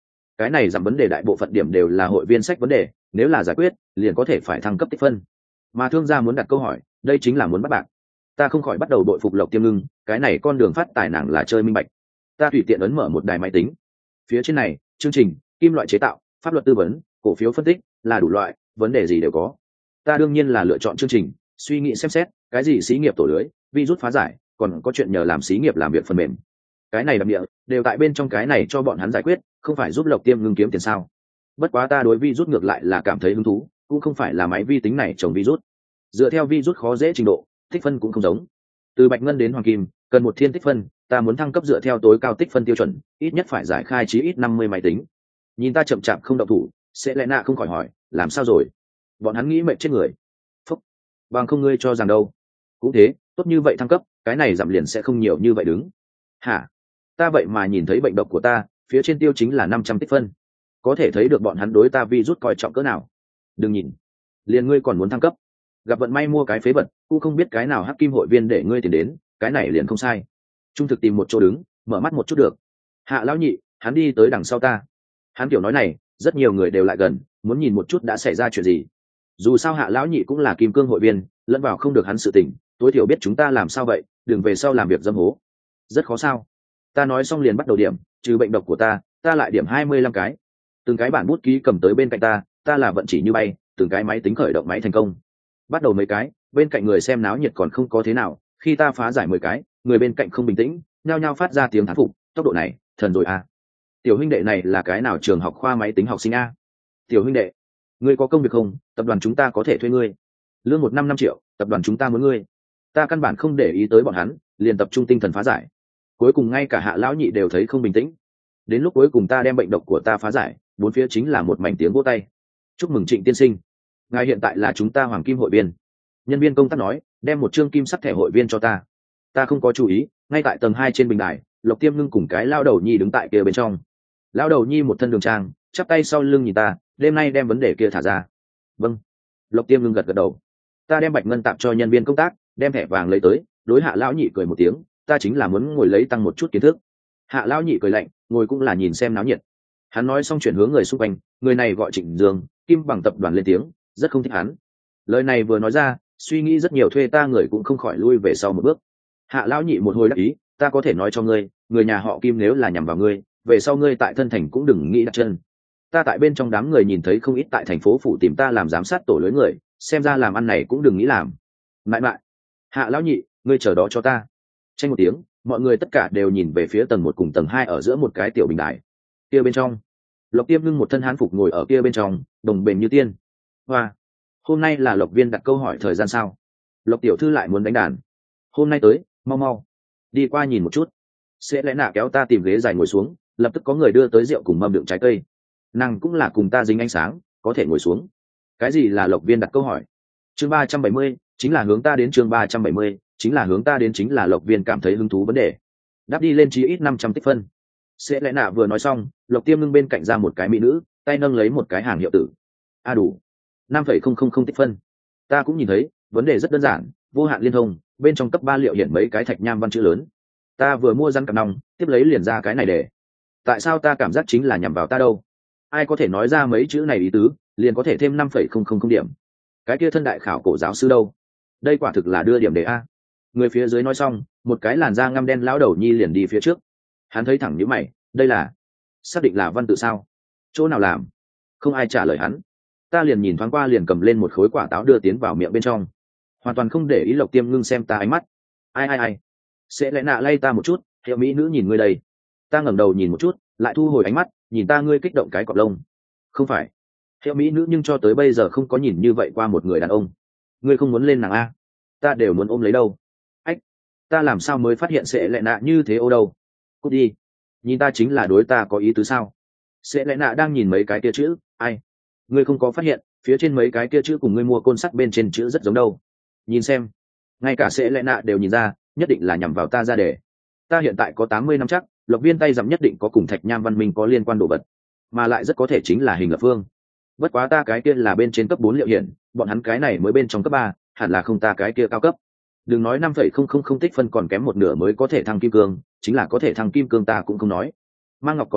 cái này giảm vấn đề đại bộ phận điểm đều là hội viên sách vấn đề, nếu là giải quyết liền có thể phải thăng cấp tích phân. Mà thương gia muốn đặt câu hỏi, đây chính là muốn bắt bạc. Ta không khỏi bắt đầu đội phục Lộc Tiêm Ngưng, cái này con đường phát tài nàng là chơi minh bạch. Ta tùy tiện ấn mở một đài máy tính, phía trên này chương trình, kim loại chế tạo, pháp luật tư vấn, cổ phiếu phân tích, là đủ loại vấn đề gì đều có. Ta đương nhiên là lựa chọn chương trình, suy nghĩ xem xét cái gì xí nghiệp tổ lưới, virus phá giải, còn có chuyện nhờ làm xí nghiệp làm việc phần mềm, cái này đặc địa đều tại bên trong cái này cho bọn hắn giải quyết, không phải giúp Lộc Tiêm Ngưng kiếm tiền sao. Bất quá ta đối virus ngược lại là cảm thấy hứng thú, cũng không phải là máy vi tính này trồng virus. Dựa theo virus khó dễ trình độ, tích phân cũng không giống. Từ bạch ngân đến hoàng kim cần một thiên tích phân, ta muốn thăng cấp dựa theo tối cao tích phân tiêu chuẩn, ít nhất phải giải khai chí ít năm mươi máy tính. Nhìn ta chậm chạp không động thủ, sẽ lẽ nạ không khỏi hỏi, làm sao rồi? Bọn hắn nghĩ mệt chết người. Phúc, bằng không ngươi cho rằng đâu? Cũng thế, tốt như vậy thăng cấp, cái này giảm liền sẽ không nhiều như vậy đứng. Hả? Ta vậy mà nhìn thấy bệnh độc của ta, phía trên tiêu chính là năm trăm tích phân. Có thể thấy được bọn hắn đối ta vi rút coi trọng cỡ nào. Đừng nhìn, liền ngươi còn muốn thăng cấp, gặp vận may mua cái phế vật, cũng không biết cái nào hắc kim hội viên để ngươi tiền đến, cái này liền không sai. Trung thực tìm một chỗ đứng, mở mắt một chút được. Hạ lão nhị, hắn đi tới đằng sau ta. Hắn kiểu nói này, rất nhiều người đều lại gần, muốn nhìn một chút đã xảy ra chuyện gì. Dù sao hạ lão nhị cũng là kim cương hội viên, lẫn vào không được hắn sự tình, tối thiểu biết chúng ta làm sao vậy, đừng về sau làm việc dâm hố. Rất khó sao? Ta nói xong liền bắt đầu điểm, trừ bệnh độc của ta, ta lại điểm hai mươi lăm cái. Từng cái bản bút ký cầm tới bên cạnh ta, ta là vận chỉ như bay, từng cái máy tính khởi động máy thành công. Bắt đầu mấy cái, bên cạnh người xem náo nhiệt còn không có thế nào, khi ta phá giải mười cái, người bên cạnh không bình tĩnh, nhao nhao phát ra tiếng thán phục, tốc độ này, thần rồi à. Tiểu huynh đệ này là cái nào trường học khoa máy tính học sinh a? Tiểu huynh đệ, ngươi có công việc không? Tập đoàn chúng ta có thể thuê ngươi. Lương một năm năm triệu, tập đoàn chúng ta muốn ngươi. Ta căn bản không để ý tới bọn hắn, liền tập trung tinh thần phá giải. Cuối cùng ngay cả hạ lão nhị đều thấy không bình tĩnh. Đến lúc cuối cùng ta đem bệnh độc của ta phá giải, bốn phía chính là một mảnh tiếng vỗ tay. Chúc mừng Trịnh tiên sinh, ngài hiện tại là chúng ta hoàng kim hội viên. Nhân viên công tác nói, đem một chương kim sắc thẻ hội viên cho ta. Ta không có chú ý, ngay tại tầng hai trên bình đài, Lộc Tiêm Ngưng cùng cái lao đầu nhi đứng tại kia bên trong. Lao đầu nhi một thân đường trang, chắp tay sau lưng nhìn ta, đêm nay đem vấn đề kia thả ra. Vâng. Lộc Tiêm Ngưng gật gật đầu. Ta đem bạch ngân tạm cho nhân viên công tác, đem thẻ vàng lấy tới, đối hạ lão nhị cười một tiếng, ta chính là muốn ngồi lấy tăng một chút kiến thức. Hạ lão nhị cười lạnh, ngồi cũng là nhìn xem náo nhiệt. Hắn nói xong chuyển hướng người xung quanh, người này gọi Trịnh Dương, kim bằng tập đoàn lên tiếng, rất không thích hắn. Lời này vừa nói ra, suy nghĩ rất nhiều thuê ta người cũng không khỏi lui về sau một bước. Hạ lão nhị một hồi đắc ý, ta có thể nói cho ngươi, người nhà họ Kim nếu là nhằm vào ngươi, về sau ngươi tại thân thành cũng đừng nghĩ đặt chân. Ta tại bên trong đám người nhìn thấy không ít tại thành phố phủ tìm ta làm giám sát tổ lưới người, xem ra làm ăn này cũng đừng nghĩ làm. Mãi mãi, Hạ lão nhị, ngươi chờ đó cho ta. Tranh một tiếng, mọi người tất cả đều nhìn về phía tầng một cùng tầng hai ở giữa một cái tiểu bình đài. Kia bên trong, Lộc Tiêm Ngưng một thân hán phục ngồi ở kia bên trong, đồng bền như tiên. Hoa, hôm nay là Lộc Viên đặt câu hỏi thời gian sao? Lộc tiểu thư lại muốn đánh đàn. Hôm nay tới, mau mau đi qua nhìn một chút. Sẽ lẽ nạ kéo ta tìm ghế dài ngồi xuống, lập tức có người đưa tới rượu cùng mâm đựng trái cây. Nàng cũng là cùng ta dính ánh sáng, có thể ngồi xuống. Cái gì là Lộc Viên đặt câu hỏi? Chương ba trăm bảy mươi chính là hướng ta đến, chương ba trăm bảy mươi chính là hướng ta đến chính là Lộc Viên cảm thấy hứng thú vấn đề. Đáp đi lên chí ít năm trăm tích phân. Sẽ lẽ nạ vừa nói xong, Lộc Tiêm Ngưng bên cạnh ra một cái mỹ nữ, tay nâng lấy một cái hàng hiệu tử. A à đủ, năm phẩy không không không tích phân. Ta cũng nhìn thấy, vấn đề rất đơn giản, vô hạn liên thông, bên trong cấp ba liệu hiện mấy cái thạch nham văn chữ lớn. Ta vừa mua răn cặp nòng, tiếp lấy liền ra cái này để. Tại sao ta cảm giác chính là nhằm vào ta đâu? Ai có thể nói ra mấy chữ này ý tứ, liền có thể thêm năm phẩy không không không điểm. Cái kia thân đại khảo cổ giáo sư đâu? Đây quả thực là đưa điểm đề a. Người phía dưới nói xong, một cái làn da ngăm đen lão đầu nhi liền đi phía trước. Hắn thấy thẳng nhíu mày, đây là xác định là văn tự sao? Chỗ nào làm? Không ai trả lời hắn. Ta liền nhìn thoáng qua liền cầm lên một khối quả táo đưa tiến vào miệng bên trong, hoàn toàn không để ý Lộc Tiêm Ngưng xem ta ánh mắt. Ai ai ai, sẽ lẽ nạ lay ta một chút, hiệu mỹ nữ nhìn ngươi đây. Ta ngẩng đầu nhìn một chút, lại thu hồi ánh mắt, nhìn ta ngươi kích động cái cọp lông. Không phải hiệu mỹ nữ, nhưng cho tới bây giờ không có nhìn như vậy qua một người đàn ông. Ngươi không muốn lên nàng a? Ta đều muốn ôm lấy đâu. Ách, ta làm sao mới phát hiện sẽ lẽ nạ như thế ô đâu? Cút đi, nhìn ta chính là đối ta có ý tứ sao? Sẽ lẽ nạ đang nhìn mấy cái kia chữ, ai? Ngươi không có phát hiện phía trên mấy cái kia chữ cùng ngươi mua côn sắt bên trên chữ rất giống đâu? Nhìn xem, ngay cả sẽ lẽ nạ đều nhìn ra, nhất định là nhằm vào ta ra để. Ta hiện tại có tám mươi năm chắc, Lộc Viên tay dặm nhất định có cùng thạch nham văn minh có liên quan đồ vật, mà lại rất có thể chính là hình lập phương. Bất quá ta cái kia là bên trên cấp bốn liệu hiện, bọn hắn cái này mới bên trong cấp ba, hẳn là không ta cái kia cao cấp. Đừng nói năm phẩy không không không tích phân còn kém một nửa mới có thể thăng kim cương, chính là có thể thăng kim cương ta cũng không nói. Mang Ngọc có tội,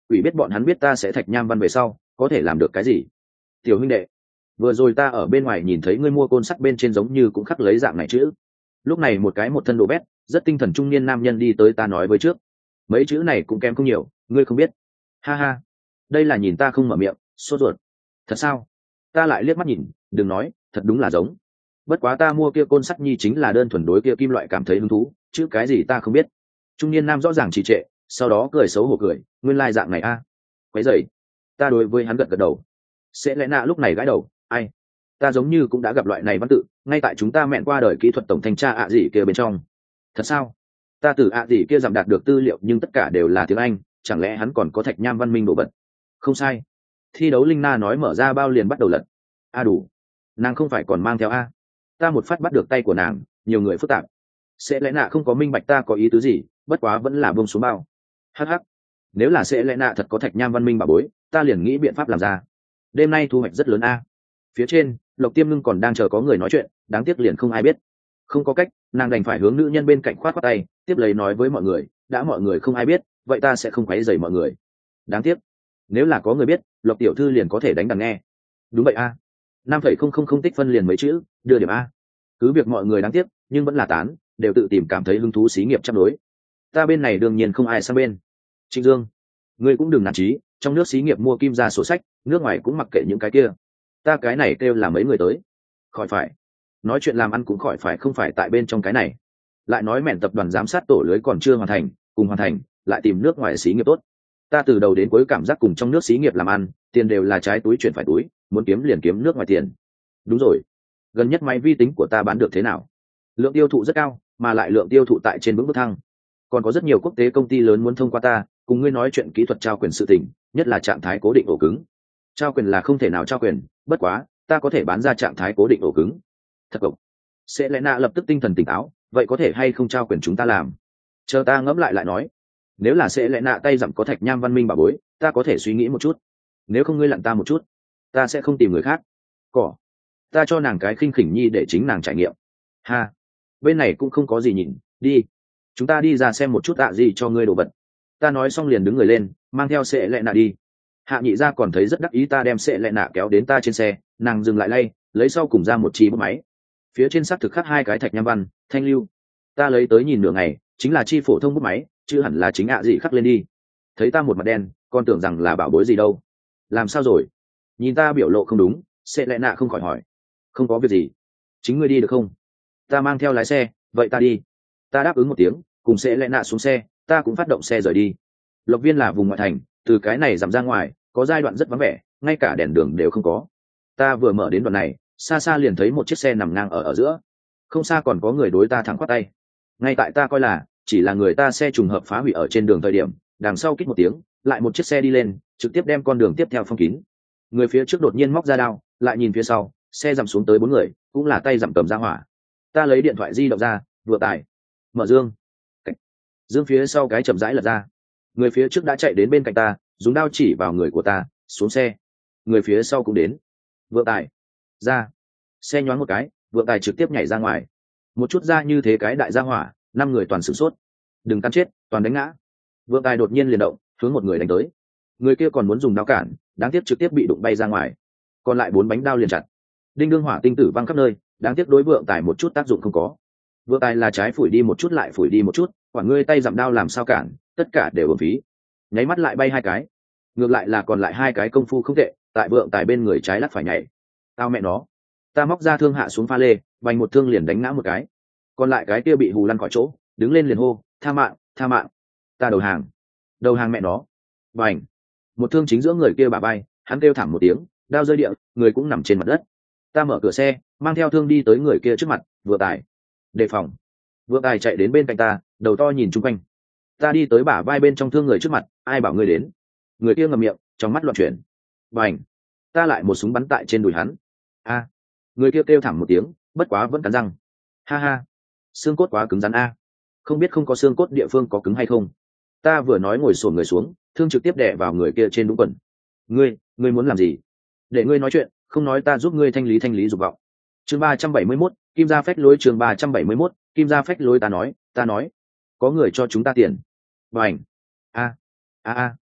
quỷ biết bọn hắn biết ta sẽ thạch nham văn về sau có thể làm được cái gì. Tiểu huynh đệ, vừa rồi ta ở bên ngoài nhìn thấy ngươi mua côn sắt bên trên giống như cũng khắc lấy dạng này chữ. Lúc này một cái một thân đồ bét rất tinh thần trung niên nam nhân đi tới ta nói với trước, mấy chữ này cũng kém không nhiều, ngươi không biết. Ha ha, đây là nhìn ta không mở miệng sốt ruột. Thật sao? Ta lại liếc mắt nhìn, đừng nói, thật đúng là giống. Bất quá ta mua kia côn sắt nhi chính là đơn thuần đối kia kim loại cảm thấy hứng thú, chứ cái gì ta không biết. Trung niên nam rõ ràng trì trệ, sau đó cười xấu hổ cười, nguyên lai dạng này a. À. Quấy dậy. Ta đối với hắn gật gật đầu. Sẽ lẽ nạ lúc này gãi đầu, ai? Ta giống như cũng đã gặp loại này văn tự, ngay tại chúng ta mẹn qua đời kỹ thuật tổng thanh tra ạ gì kia bên trong. Thật sao? Ta từ ạ gì kia giảm đạt được tư liệu nhưng tất cả đều là tiếng Anh, chẳng lẽ hắn còn có thạch nham văn minh đồ vật? Không sai. Thi đấu linh na nói mở ra bao liền bắt đầu lật. A đủ. Nàng không phải còn mang theo a? Ta một phát bắt được tay của nàng, nhiều người phức tạp. Sẽ lẽ nạ không có minh bạch ta có ý tứ gì, bất quá vẫn là buông xuống bao. Hắc hắc. Nếu là sẽ lẽ nạ thật có thạch nham văn minh bà bối, ta liền nghĩ biện pháp làm ra. Đêm nay thu hoạch rất lớn a. Phía trên, Lộc Tiêm Ngưng còn đang chờ có người nói chuyện, đáng tiếc liền không ai biết. Không có cách, nàng đành phải hướng nữ nhân bên cạnh khoát khoát tay, tiếp lấy nói với mọi người, đã mọi người không ai biết, vậy ta sẽ không quấy rầy mọi người. Đáng tiếc, nếu là có người biết, Lộc tiểu thư liền có thể đánh đàn nghe. Đúng vậy a. năm phẩy không không không tích phân liền mấy chữ, đưa điểm a. Cứ việc mọi người đáng tiếc, nhưng vẫn là tán, đều tự tìm cảm thấy hứng thú xí nghiệp chấp đối. Ta bên này đương nhiên không ai sang bên. Trịnh Dương, ngươi cũng đừng nản chí, trong nước xí nghiệp mua kim ra sổ sách, nước ngoài cũng mặc kệ những cái kia. Ta cái này kêu là mấy người tới. Khỏi phải. Nói chuyện làm ăn cũng khỏi phải, không phải tại bên trong cái này. Lại nói mẹn tập đoàn giám sát tổ lưới còn chưa hoàn thành, cùng hoàn thành, lại tìm nước ngoài xí nghiệp tốt. Ta từ đầu đến cuối cảm giác cùng trong nước xí nghiệp làm ăn, tiền đều là trái túi chuyển phải túi, muốn kiếm liền kiếm nước ngoài tiền. Đúng rồi. Gần nhất máy vi tính của ta bán được thế nào? Lượng tiêu thụ rất cao, mà lại lượng tiêu thụ tại trên bước bước thăng. Còn có rất nhiều quốc tế công ty lớn muốn thông qua ta, cùng ngươi nói chuyện kỹ thuật trao quyền sự tình, nhất là trạng thái cố định ổ cứng. Trao quyền là không thể nào trao quyền, bất quá, ta có thể bán ra trạng thái cố định ổ cứng. Thật cộc. Sẽ lẽ nạ lập tức tinh thần tỉnh táo, vậy có thể hay không trao quyền chúng ta làm? Chờ ta ngẫm lại lại nói. Nếu là sẽ lẽ nạ tay dặm có thạch nham văn minh bà bối, ta có thể suy nghĩ một chút. Nếu không ngươi lặn ta một chút, ta sẽ không tìm người khác. Cỏ. Ta cho nàng cái khinh khỉnh nhi để chính nàng trải nghiệm. Ha. Bên này cũng không có gì nhìn, đi. Chúng ta đi ra xem một chút ạ gì cho ngươi đồ vật. Ta nói xong liền đứng người lên, mang theo sẽ lẽ nạ đi. Hạ nhị ra còn thấy rất đắc ý ta đem sẽ lẽ nạ kéo đến ta trên xe, nàng dừng lại lay, lấy sau cùng ra một chi bút máy. Phía trên xác thực khắc hai cái thạch nham văn, thanh lưu. Ta lấy tới nhìn nửa ngày, chính là chi phổ thông bút máy, chứ hẳn là chính ạ gì khắc lên đi. Thấy ta một mặt đen, con tưởng rằng là bảo bối gì đâu. Làm sao rồi? Nhìn ta biểu lộ không đúng, sẽ lẽ nạ không khỏi hỏi. Không có việc gì. Chính ngươi đi được không? Ta mang theo lái xe, vậy ta đi. Ta đáp ứng một tiếng, cùng sẽ lẽ nạ xuống xe, ta cũng phát động xe rời đi. Lộc Viên là vùng ngoại thành, từ cái này giảm ra ngoài, có giai đoạn rất vắng vẻ, ngay cả đèn đường đều không có. Ta vừa mở đến đoạn này, xa xa liền thấy một chiếc xe nằm ngang ở ở giữa. Không xa còn có người đối ta thẳng khoát tay. Ngay tại ta coi là chỉ là người ta xe trùng hợp phá hủy ở trên đường thời điểm, đằng sau kích một tiếng, lại một chiếc xe đi lên, trực tiếp đem con đường tiếp theo phong kín. Người phía trước đột nhiên móc ra đao, lại nhìn phía sau, xe dằm xuống tới bốn người, cũng là tay dằm cầm ra hỏa. Ta lấy điện thoại di động ra, vừa tải, mở dương. Cảnh. Dương phía sau cái chậm rãi lật ra. Người phía trước đã chạy đến bên cạnh ta, dùng đao chỉ vào người của ta, xuống xe. Người phía sau cũng đến. Vừa tải, ra. Xe nhoáng một cái, vừa tải trực tiếp nhảy ra ngoài. Một chút ra như thế cái đại gia hỏa, năm người toàn sửng sốt. Đừng cắn chết, toàn đánh ngã. Vừa tải đột nhiên liền động, hướng một người đánh tới. Người kia còn muốn dùng đao cản, đáng tiếc trực tiếp bị đụng bay ra ngoài. Còn lại bốn bánh đao liền chặt. Đinh đương hỏa tinh tử văng khắp nơi, đáng tiếc đối vượng tài một chút tác dụng không có. Vượng tài là trái phủi đi một chút lại phủi đi một chút, quả ngươi tay dặm đao làm sao cản, tất cả đều uổng phí. Nháy mắt lại bay hai cái. Ngược lại là còn lại hai cái công phu không tệ, tại vượng tài bên người trái lắc phải nhảy. Tao mẹ nó. Ta móc ra thương hạ xuống pha lê, vành một thương liền đánh ngã một cái. Còn lại cái kia bị hù lăn khỏi chỗ, đứng lên liền hô, tha mạng, tha mạng. Ta đầu hàng. Đầu hàng mẹ nó. Vành. Một thương chính giữa người kia bả bay, hắn kêu thảm một tiếng, đao rơi địa, người cũng nằm trên mặt đất. Ta mở cửa xe, mang theo thương đi tới người kia trước mặt, vừa tài. Đề phòng. Vừa tài chạy đến bên cạnh ta, đầu to nhìn chung quanh. Ta đi tới bả vai bên trong thương người trước mặt, ai bảo ngươi đến? Người kia ngậm miệng, trong mắt loạn chuyển. Bành. Ta lại một súng bắn tại trên đùi hắn. A. Người kia kêu thảm một tiếng, bất quá vẫn cắn răng. Ha ha. Xương cốt quá cứng rắn a. Không biết không có xương cốt địa phương có cứng hay không. Ta vừa nói ngồi xổm người xuống, thương trực tiếp đè vào người kia trên đúng quần. Ngươi, ngươi muốn làm gì? Để ngươi nói chuyện, không nói ta giúp ngươi thanh lý thanh lý dục vọng. Chương ba trăm bảy mươi mốt, Kim gia phách lối chương ba trăm bảy mươi mốt, Kim gia phách lối ta nói, ta nói, có người cho chúng ta tiền. Bành. A. A a.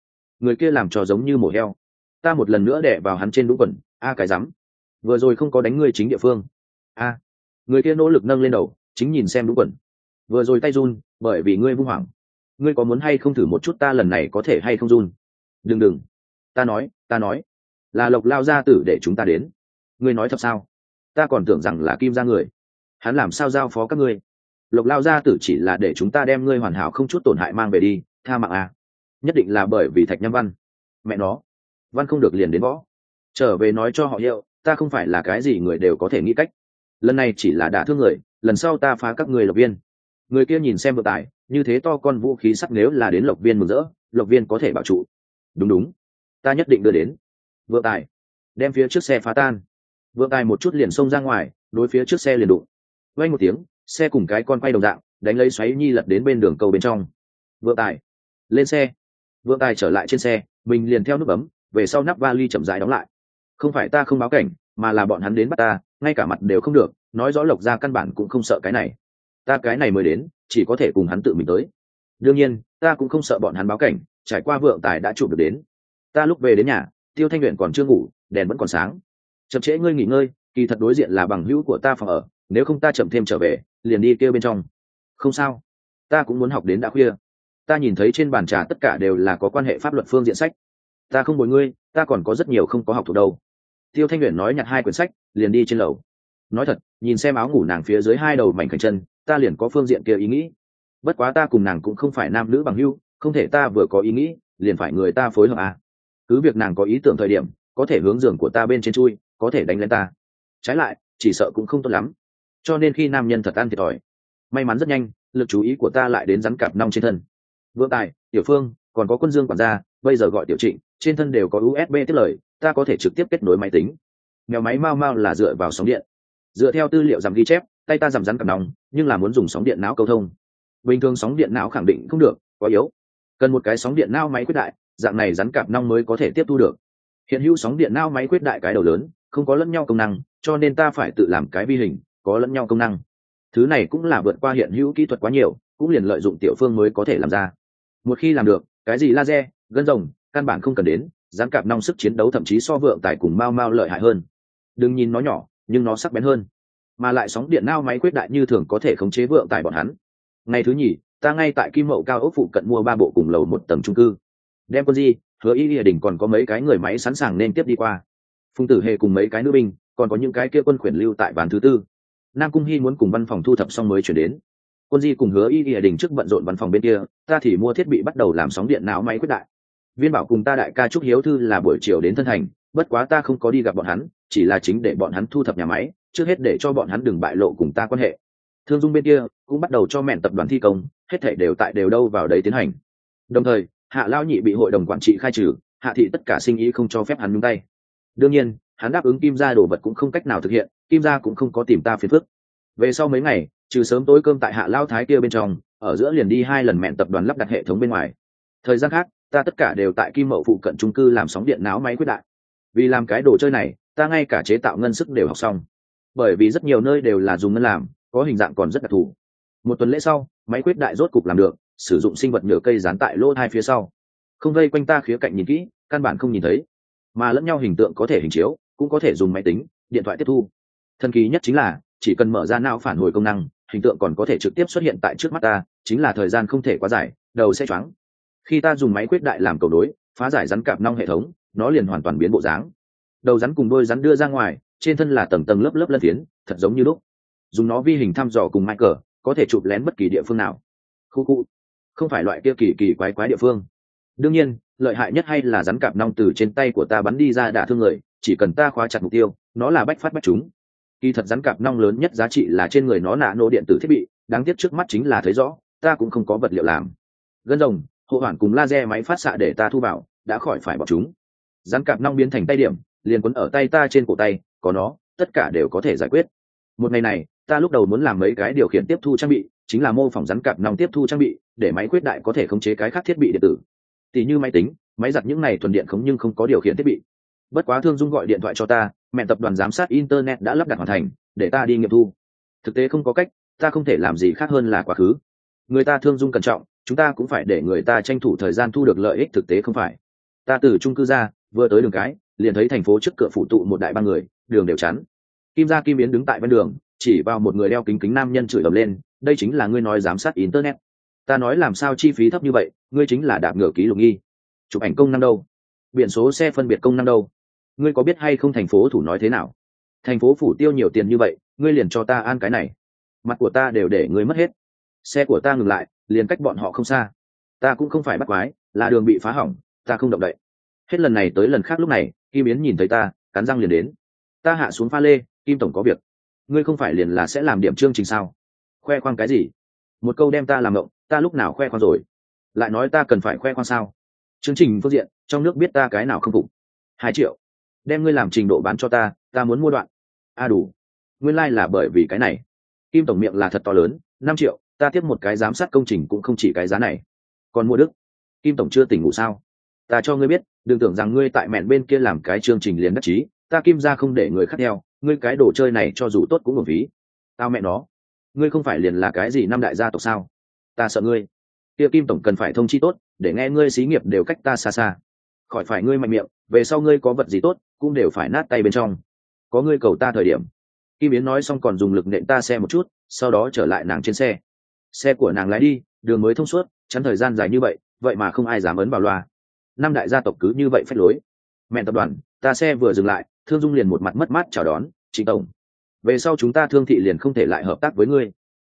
người kia làm trò giống như mổ heo. Ta một lần nữa đẻ vào hắn trên đúng quần. A cái rắm, vừa rồi không có đánh ngươi chính địa phương. A, người kia nỗ lực nâng lên đầu, chính nhìn xem đúng quần. Vừa rồi tay run bởi vì ngươi vung hoảng. Ngươi có muốn hay không thử một chút ta lần này có thể hay không run? Đừng đừng, ta nói ta nói là Lộc lao gia tử để chúng ta đến. Ngươi nói thật sao? Ta còn tưởng rằng là Kim gia người. Hắn làm sao giao phó các ngươi? Lộc lao gia tử chỉ là để chúng ta đem ngươi hoàn hảo không chút tổn hại mang về đi, tha mạng à? Nhất định là bởi vì Thạch Nham Văn. Mẹ nó, văn không được liền đến võ. Trở về nói cho họ hiệu, ta không phải là cái gì người đều có thể nghĩ cách. Lần này chỉ là đả thương người, lần sau ta phá các người Lộc Viên. Người kia nhìn xem Vượng Tài, như thế to con vũ khí sắt nếu là đến Lộc Viên mừng rỡ, Lộc Viên có thể bảo trụ. Đúng đúng, ta nhất định đưa đến. Vượng Tài, đem phía trước xe phá tan. Vượng Tài một chút liền xông ra ngoài, đối phía trước xe liền đụng. Vang một tiếng, xe cùng cái con quay đồng dạng, đánh lấy xoáy nhi lật đến bên đường cầu bên trong. Vượng Tài, lên xe. Vượng Tài trở lại trên xe, mình liền theo nút bấm, về sau nắp vali chậm rãi đóng lại. Không phải ta không báo cảnh, mà là bọn hắn đến bắt ta, ngay cả mặt đều không được, nói rõ Lộc gia căn bản cũng không sợ cái này. Ta cái này mới đến, chỉ có thể cùng hắn tự mình tới. Đương nhiên, ta cũng không sợ bọn hắn báo cảnh, trải qua Vượng Tài đã chụp được đến. Ta lúc về đến nhà, Tiêu Thanh Uyển còn chưa ngủ, đèn vẫn còn sáng. Chậm trễ ngươi nghỉ ngơi, kỳ thật đối diện là bằng hữu của ta phòng ở, nếu không ta chậm thêm trở về, liền đi kêu bên trong. Không sao, ta cũng muốn học đến đã khuya. Ta nhìn thấy trên bàn trà tất cả đều là có quan hệ pháp luật phương diện sách. Ta không bồi ngươi, ta còn có rất nhiều không có học thuộc đâu. Tiêu Thanh Uyển nói nhặt hai quyển sách, liền đi trên lầu. Nói thật, nhìn xem áo ngủ nàng phía dưới hai đầu mảnh khảnh chân, ta liền có phương diện kia ý nghĩ. Bất quá ta cùng nàng cũng không phải nam nữ bằng hữu, không thể ta vừa có ý nghĩ, liền phải người ta phối hợp à. Cứ việc nàng có ý tưởng thời điểm, có thể hướng giường của ta bên trên chui, có thể đánh lên ta. Trái lại, chỉ sợ cũng không tốt lắm. Cho nên khi nam nhân thật ăn thiệt thòi. May mắn rất nhanh, lực chú ý của ta lại đến rắn cạp nong trên thân. Vượng Tài, Tiểu Phương, còn có Quân Dương quản gia, bây giờ gọi Tiểu Trịnh, trên thân đều có u ét bê tiếp lời, ta có thể trực tiếp kết nối máy tính. Mèo máy mau mau là dựa vào sóng điện. Dựa theo tư liệu giảm ghi chép, tay ta giảm rắn cạp nong, nhưng là muốn dùng sóng điện não câu thông. Bình thường sóng điện não khẳng định không được, quá yếu. Cần một cái sóng điện não máy quyết đại, dạng này rắn cạp nong mới có thể tiếp thu được. Hiện hữu sóng điện não máy quyết đại cái đầu lớn, không có lẫn nhau công năng, cho nên ta phải tự làm cái vi hình, có lẫn nhau công năng. Thứ này cũng là vượt qua hiện hữu kỹ thuật quá nhiều, cũng liền lợi dụng Tiểu Phương mới có thể làm ra. Một khi làm được, cái gì laser, gân rồng, căn bản không cần đến, rắn cạp nong sức chiến đấu thậm chí so Vượng Tài cùng Mao Mao lợi hại hơn. Đừng nhìn nó nhỏ, nhưng nó sắc bén hơn. Mà lại sóng điện não máy quyết đại như thường có thể khống chế Vượng Tài bọn hắn. Ngày thứ nhì, ta ngay tại Kim Mậu cao ốc phụ cận mua ba bộ cùng lầu một tầng chung cư. Đem Quân Di, Hứa Y Lìa Đình còn có mấy cái người máy sẵn sàng nên tiếp đi qua. Phùng Tử Hề cùng mấy cái nữ binh, còn có những cái kia quân khuyển lưu tại ván thứ tư. Nam Cung Hi muốn cùng văn phòng thu thập xong mới chuyển đến. Quân Di cùng Hứa Y Lìa Đình trước bận rộn văn phòng bên kia, ta thì mua thiết bị bắt đầu làm sóng điện não máy quyết đại. Viên Bảo cùng ta đại ca Trúc Hiếu Thư là buổi chiều đến thân thành, bất quá ta không có đi gặp bọn hắn, chỉ là chính để bọn hắn thu thập nhà máy, trước hết để cho bọn hắn đừng bại lộ cùng ta quan hệ. Thương Dung bên kia cũng bắt đầu cho mẹn tập đoàn thi công, hết thảy đều tại đều đâu vào đấy tiến hành. Đồng thời, Hạ Lao Nhị bị hội đồng quản trị khai trừ, Hạ thị tất cả sinh ý không cho phép hắn nhúng tay. Đương nhiên, hắn đáp ứng Kim gia đồ vật cũng không cách nào thực hiện, Kim gia cũng không có tìm ta phiền phức. Về sau mấy ngày, trừ sớm tối cơm tại Hạ Lao Thái kia bên trong, ở giữa liền đi hai lần mẹn tập đoàn lắp đặt hệ thống bên ngoài. Thời gian khác, ta tất cả đều tại Kim Mậu phụ cận chung cư làm sóng điện não máy quyết đại. Vì làm cái đồ chơi này, ta ngay cả chế tạo ngân sức đều học xong. Bởi vì rất nhiều nơi đều là dùng ngân làm, có hình dạng còn rất đặc thù. Một tuần lễ sau, máy quyết đại rốt cục làm được, sử dụng sinh vật nhựa cây dán tại lỗ hai phía sau. Không vây quanh ta khía cạnh nhìn kỹ, căn bản không nhìn thấy. Mà lẫn nhau hình tượng có thể hình chiếu, cũng có thể dùng máy tính, điện thoại tiếp thu. Thần kỳ nhất chính là, chỉ cần mở ra não phản hồi công năng, hình tượng còn có thể trực tiếp xuất hiện tại trước mắt ta, chính là thời gian không thể quá dài, đầu sẽ choáng. Khi ta dùng máy quyết đại làm cầu đối, phá giải rắn cạp nong hệ thống, nó liền hoàn toàn biến bộ dáng. Đầu rắn cùng đôi rắn đưa ra ngoài, trên thân là tầng tầng lớp lớp lân phiến, thật giống như lúc. Dùng nó vi hình thăm dò cùng Michael, có thể chụp lén bất kỳ địa phương nào. Khu khu, không phải loại kia kỳ kỳ quái quái địa phương. Đương nhiên, lợi hại nhất hay là rắn cạp nong từ trên tay của ta bắn đi ra đả thương người, chỉ cần ta khóa chặt mục tiêu, nó là bách phát bách trúng. Kỳ thật rắn cạp nong lớn nhất giá trị là trên người nó nạ nổ điện tử thiết bị, đáng tiếc trước mắt chính là thấy rõ, ta cũng không có vật liệu làm. Gân rồng, hộ hoàn cùng laser máy phát xạ để ta thu vào, đã khỏi phải bỏ chúng. Rắn cạp nong biến thành tay điểm, liền quấn ở tay ta trên cổ tay, có nó, tất cả đều có thể giải quyết. Một ngày này, ta lúc đầu muốn làm mấy cái điều khiển tiếp thu trang bị, chính là mô phỏng rắn cạp nong tiếp thu trang bị, để máy quyết đại có thể khống chế cái khác thiết bị điện tử. Tỷ như máy tính, máy giặt những này thuần điện không nhưng không có điều khiển thiết bị. Bất quá Thương Dung gọi điện thoại cho ta, mẹ tập đoàn giám sát internet đã lắp đặt hoàn thành, để ta đi nghiệm thu. Thực tế không có cách, ta không thể làm gì khác hơn là quá khứ. Người ta Thương Dung cẩn trọng, chúng ta cũng phải để người ta tranh thủ thời gian thu được lợi ích thực tế không phải. Ta từ trung cư ra, vừa tới đường cái liền thấy thành phố trước cửa phủ tụ một đại ba người, đường đều chắn. Kim gia Kim Yến đứng tại bên đường, chỉ vào một người đeo kính kính nam nhân chửi ầm lên, đây chính là ngươi nói giám sát internet. Ta nói làm sao chi phí thấp như vậy, ngươi chính là đạp ngựa ký lục nghi. Chụp ảnh công năng đâu, biển số xe phân biệt công năng đâu, ngươi có biết hay không thành phố thủ nói thế nào? Thành phố phủ tiêu nhiều tiền như vậy, ngươi liền cho ta an cái này, mặt của ta đều để ngươi mất hết. Xe của ta ngừng lại, liền cách bọn họ không xa. Ta cũng không phải bắt quái, là đường bị phá hỏng, ta không động đậy. Hết lần này tới lần khác lúc này, Kim Yến nhìn thấy ta, cắn răng liền đến. Ta hạ xuống pha lê, Kim tổng có việc. Ngươi không phải liền là sẽ làm điểm chương trình sao? Khoe khoang cái gì? Một câu đem ta làm ngộng, ta lúc nào khoe khoang rồi? Lại nói ta cần phải khoe khoang sao? Chương trình phương diện, trong nước biết ta cái nào không phục. Hai triệu, đem ngươi làm trình độ bán cho ta, ta muốn mua đoạn. A à đủ, nguyên lai là bởi vì cái này. Kim tổng miệng là thật to lớn, năm triệu, ta tiếp một cái giám sát công trình cũng không chỉ cái giá này. Còn mua đức, Kim tổng chưa tỉnh ngủ sao? Ta cho ngươi biết, đừng tưởng rằng ngươi tại mẹn bên kia làm cái chương trình liền đắc chí, ta Kim gia không để người khác theo, ngươi cái đồ chơi này cho dù tốt cũng uổng phí. Tao mẹ nó, ngươi không phải liền là cái gì năm đại gia tộc sao? Ta sợ ngươi. Kia Kim tổng cần phải thông chi tốt, để nghe ngươi xí nghiệp đều cách ta xa xa. Khỏi phải ngươi mạnh miệng, về sau ngươi có vật gì tốt, cũng đều phải nát tay bên trong. Có ngươi cầu ta thời điểm. Kim Yến nói xong còn dùng lực nện ta xe một chút, sau đó trở lại nàng trên xe. Xe của nàng lái đi, đường mới thông suốt, chắn thời gian dài như vậy, vậy mà không ai dám ấn vào loa. Năm đại gia tộc cứ như vậy phách lối. Mẹ tập đoàn, ta xe vừa dừng lại, Thương Dung liền một mặt mất mát chào đón, "Trịnh tổng, về sau chúng ta Thương thị liền không thể lại hợp tác với ngươi."